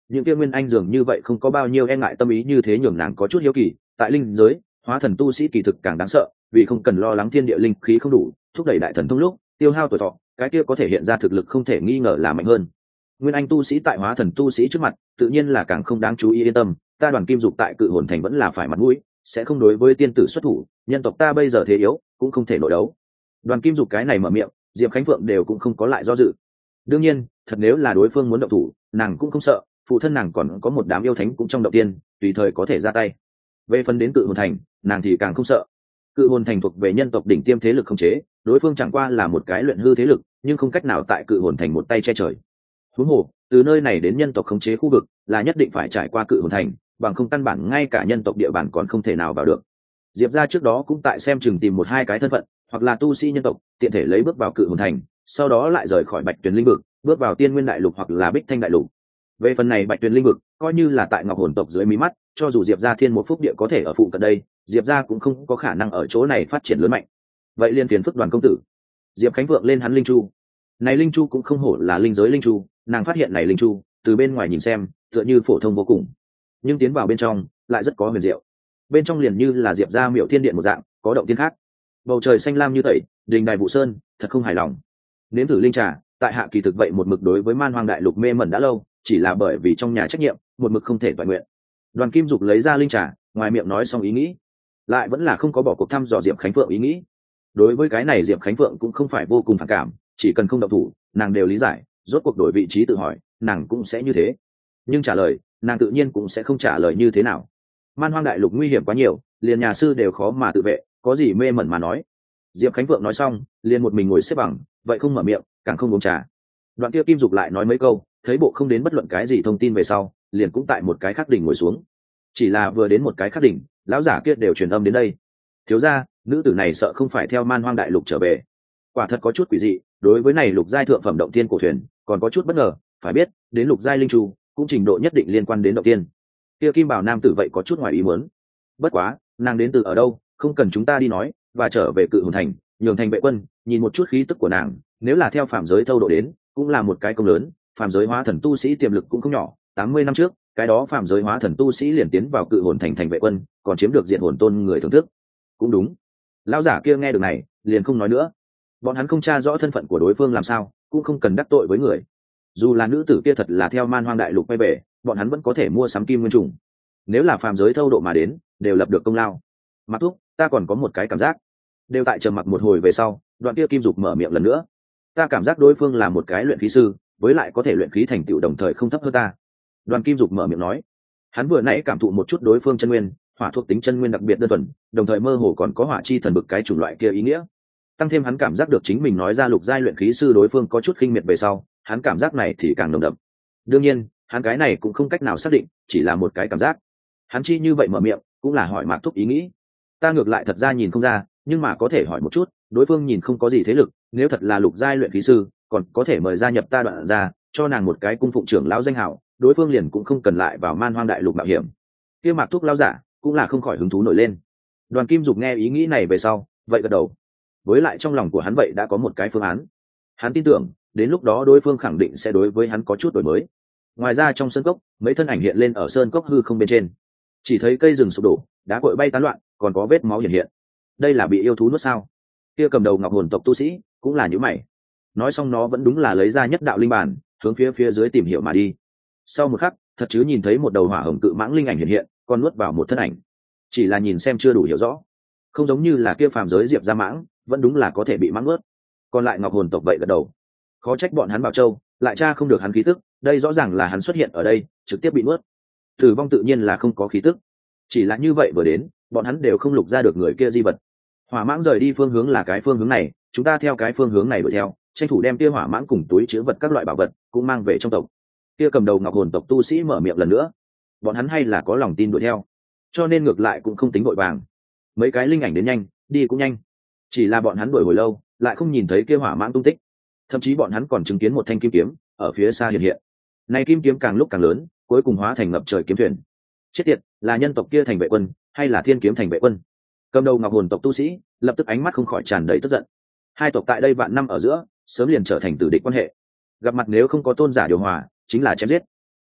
những kia nguyên anh dường như vậy không có bao nhiêu e ngại tâm ý như thế nhường nàng có chút hiếu kỳ. Tại linh giới, hóa thần tu sĩ kỳ thực càng đáng sợ, vì không cần lo lắng thiên địa linh khí không đủ thúc đẩy đại thần thông lúc tiêu hao tuổi thọ, cái kia có thể hiện ra thực lực không thể nghi ngờ là mạnh hơn. Nguyên anh tu sĩ tại hóa thần tu sĩ trước mặt tự nhiên là càng không đáng chú ý. Yên tâm, ta Đoàn Kim Dục tại Cự Hồn Thành vẫn là phải mặt mũi, sẽ không đối với tiên tử xuất thủ. Nhân tộc ta bây giờ thế yếu, cũng không thể nội đấu. Đoàn Kim Dục cái này mở miệng, Diệp Khánh Phượng đều cũng không có lại do dự. Đương nhiên, thật nếu là đối phương muốn động thủ, nàng cũng không sợ, phụ thân nàng còn có một đám yêu thánh cũng trong động tiên, tùy thời có thể ra tay. Về phần đến Cự Hồn Thành, nàng thì càng không sợ. Cự Hồn Thành thuộc về nhân tộc đỉnh tiêm thế lực khống chế, đối phương chẳng qua là một cái luyện hư thế lực, nhưng không cách nào tại Cự Hồn Thành một tay che trời. Huống hồ, từ nơi này đến nhân tộc khống chế khu vực là nhất định phải trải qua Cự Hồn Thành, bằng không căn bản ngay cả nhân tộc địa bàn còn không thể nào vào được. Diệp gia trước đó cũng tại xem chừng tìm một hai cái thân phận, hoặc là tu sĩ nhân tộc, tiện thể lấy bước vào Cự Hồn Thành, sau đó lại rời khỏi Bạch Tuyền linh vực, bước vào Tiên Nguyên đại lục hoặc là Bích Thanh đại lục. Về phần này Bạch Tuyền linh vực, coi như là tại Ngọc Hồn tộc dưới mí mắt, cho dù Diệp gia thiên một phúc địa có thể ở phụ cận đây, Diệp gia cũng không có khả năng ở chỗ này phát triển lớn mạnh. Vậy liên phiền phức Đoàn công tử. Diệp Khánh Vượng lên hắn linh chu. Này linh chu cũng không hổ là linh giới linh chu, nàng phát hiện này linh chu, từ bên ngoài nhìn xem, tựa như phổ thông vô cùng, nhưng tiến vào bên trong lại rất có huyền diệu. Bên trong liền như là Diệp gia Miệu Thiên Điện một dạng, có động tiên khác. Bầu trời xanh lam như tẩy, đình đài vụ sơn, thật không hài lòng. Nếm thử linh trà, tại hạ kỳ thực vậy một mực đối với Man Hoang đại lục mê mẩn đã lâu, chỉ là bởi vì trong nhà trách nhiệm, một mực không thể toàn nguyện. Đoàn Kim Dục lấy ra linh trà, ngoài miệng nói xong ý nghĩ, lại vẫn là không có bỏ cuộc thăm dò Diệp Khánh Phượng ý nghĩ. Đối với cái này Diệp Khánh Phượng cũng không phải vô cùng phản cảm, chỉ cần không động thủ, nàng đều lý giải, rốt cuộc đổi vị trí tự hỏi, nàng cũng sẽ như thế. Nhưng trả lời, nàng tự nhiên cũng sẽ không trả lời như thế nào. Man Hoang đại lục nguy hiểm quá nhiều, liền nhà sư đều khó mà tự vệ, có gì mê mẩn mà nói. Diệp Khánh Phượng nói xong, liền một mình ngồi xếp bằng, vậy không mở miệng, càng không uống trà. Đoạn kia Kim Dục lại nói mấy câu, thấy bộ không đến bất luận cái gì thông tin về sau, liền cũng tại một cái khác đỉnh ngồi xuống. Chỉ là vừa đến một cái khác đỉnh, lão giả kia đều truyền âm đến đây. Thiếu gia, nữ tử này sợ không phải theo Man Hoang đại lục trở về. Quả thật có chút quỷ dị, đối với này lục giai thượng phẩm động tiên cổ thuyền, còn có chút bất ngờ, phải biết, đến lục giai linh chu, cũng trình độ nhất định liên quan đến động tiên. Kia Kim Bảo nam tử vậy có chút ngoài ý muốn. Bất quá, nàng đến từ ở đâu, không cần chúng ta đi nói, và trở về Cự Hồn Thành, nhường thành vệ quân, nhìn một chút khí tức của nàng, nếu là theo phàm giới thâu độ đến, cũng là một cái công lớn, phàm giới hóa thần tu sĩ tiềm lực cũng không nhỏ, tám mươi năm trước, cái đó phàm giới hóa thần tu sĩ liền tiến vào Cự Hồn Thành thành vệ quân, còn chiếm được diện hồn tôn người thưởng thức. Cũng đúng. Lão giả kia nghe được này, liền không nói nữa. Bọn hắn không tra rõ thân phận của đối phương làm sao, cũng không cần đắc tội với người. Dù là nữ tử kia thật là theo Man Hoang đại lục quay về, bọn hắn vẫn có thể mua sắm kim nguyên trùng. Nếu là phàm giới thâu độ mà đến, đều lập được công lao. Mặc Thúc, ta còn có một cái cảm giác. Đều tại trầm mặc một hồi về sau, Đoạn kia Kim Dục mở miệng lần nữa. Ta cảm giác đối phương là một cái luyện khí sư, với lại có thể luyện khí thành tựu đồng thời không thấp hơn ta. Đoàn Kim Dục mở miệng nói. Hắn vừa nãy cảm thụ một chút đối phương chân nguyên, hỏa thuộc tính chân nguyên đặc biệt đơn thuần, đồng thời mơ hồ còn có hỏa chi thần bực cái chủng loại kia ý nghĩa. Tăng thêm hắn cảm giác được chính mình nói ra lục giai luyện khí sư đối phương có chút khinh miệt về sau, hắn cảm giác này thì càng nồng đậm. Đương nhiên, hắn cái này cũng không cách nào xác định, chỉ là một cái cảm giác. Hắn chi như vậy mở miệng, cũng là hỏi Mạc Thúc ý nghĩ. Ta ngược lại thật ra nhìn không ra, nhưng mà có thể hỏi một chút, đối phương nhìn không có gì thế lực, nếu thật là lục giai luyện khí sư, còn có thể mời gia nhập ta Đoạn ra, cho nàng một cái cung phụng trưởng lão danh hào, đối phương liền cũng không cần lại vào Man Hoang đại lục mạo hiểm. Kia Mạc Thúc lão giả, cũng là không khỏi hứng thú nổi lên. Đoàn Kim Dục nghe ý nghĩ này về sau, vậy gật đầu. Với lại trong lòng của hắn vậy đã có một cái phương án. Hắn tin tưởng, đến lúc đó đối phương khẳng định sẽ đối với hắn có chút đổi mới. Ngoài ra trong sơn cốc, mấy thân ảnh hiện lên ở sơn cốc hư không bên trên. Chỉ thấy cây rừng sụp đổ, đá cội bay tán loạn, còn có vết máu hiện hiện. Đây là bị yêu thú nuốt sao? Kia cầm đầu Ngọc Hồn tộc tu sĩ, cũng là như mày. Nói xong nó vẫn đúng là lấy ra nhất đạo linh bản, hướng phía phía dưới tìm hiểu mà đi. Sau một khắc, thật chứ nhìn thấy một đầu hỏa hồng cự mãng linh ảnh hiện hiện, còn nuốt vào một thân ảnh. Chỉ là nhìn xem chưa đủ hiểu rõ, không giống như là kia phàm giới diệp ra mãng, vẫn đúng là có thể bị mãng nuốt. Còn lại Ngọc Hồn tộc vậy gật đầu. Khó trách bọn hắn Bảo Châu lại tra không được hắn khí tức, đây rõ ràng là hắn xuất hiện ở đây, trực tiếp bị nuốt. Tử vong tự nhiên là không có khí tức, chỉ là như vậy vừa đến, bọn hắn đều không lục ra được người kia di vật. Hỏa mãng rời đi phương hướng là cái phương hướng này, chúng ta theo cái phương hướng này đuổi theo, tranh thủ đem kia hỏa mãng cùng túi chứa vật các loại bảo vật cũng mang về trong tộc. Kia cầm đầu Ngọc Hồn tộc tu sĩ mở miệng lần nữa. Bọn hắn hay là có lòng tin đuổi theo, cho nên ngược lại cũng không tính vội vàng. Mấy cái linh ảnh đến nhanh, đi cũng nhanh. Chỉ là bọn hắn đuổi hồi lâu, lại không nhìn thấy kia hỏa mãng tung tích. Thậm chí bọn hắn còn chứng kiến một thanh kim kiếm ở phía xa hiện hiện. Này kim kiếm càng lúc càng lớn, cuối cùng hóa thành ngập trời kiếm thuyền. Chết tiệt, là nhân tộc kia thành vệ quân, hay là thiên kiếm thành vệ quân? Cầm đầu Ngọc Hồn tộc tu sĩ, lập tức ánh mắt không khỏi tràn đầy tức giận. Hai tộc tại đây vạn năm ở giữa, sớm liền trở thành tử địch quan hệ. Gặp mặt nếu không có tôn giả điều hòa, chính là chém giết.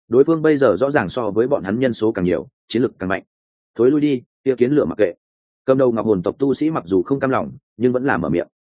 đối phương bây giờ rõ ràng so với bọn hắn nhân số càng nhiều, chiến lực càng mạnh. Thối lui đi, kia kiến lửa mặc kệ. Cầm đầu ngọc hồn tộc tu sĩ mặc dù không cam lòng, nhưng vẫn là mở miệng.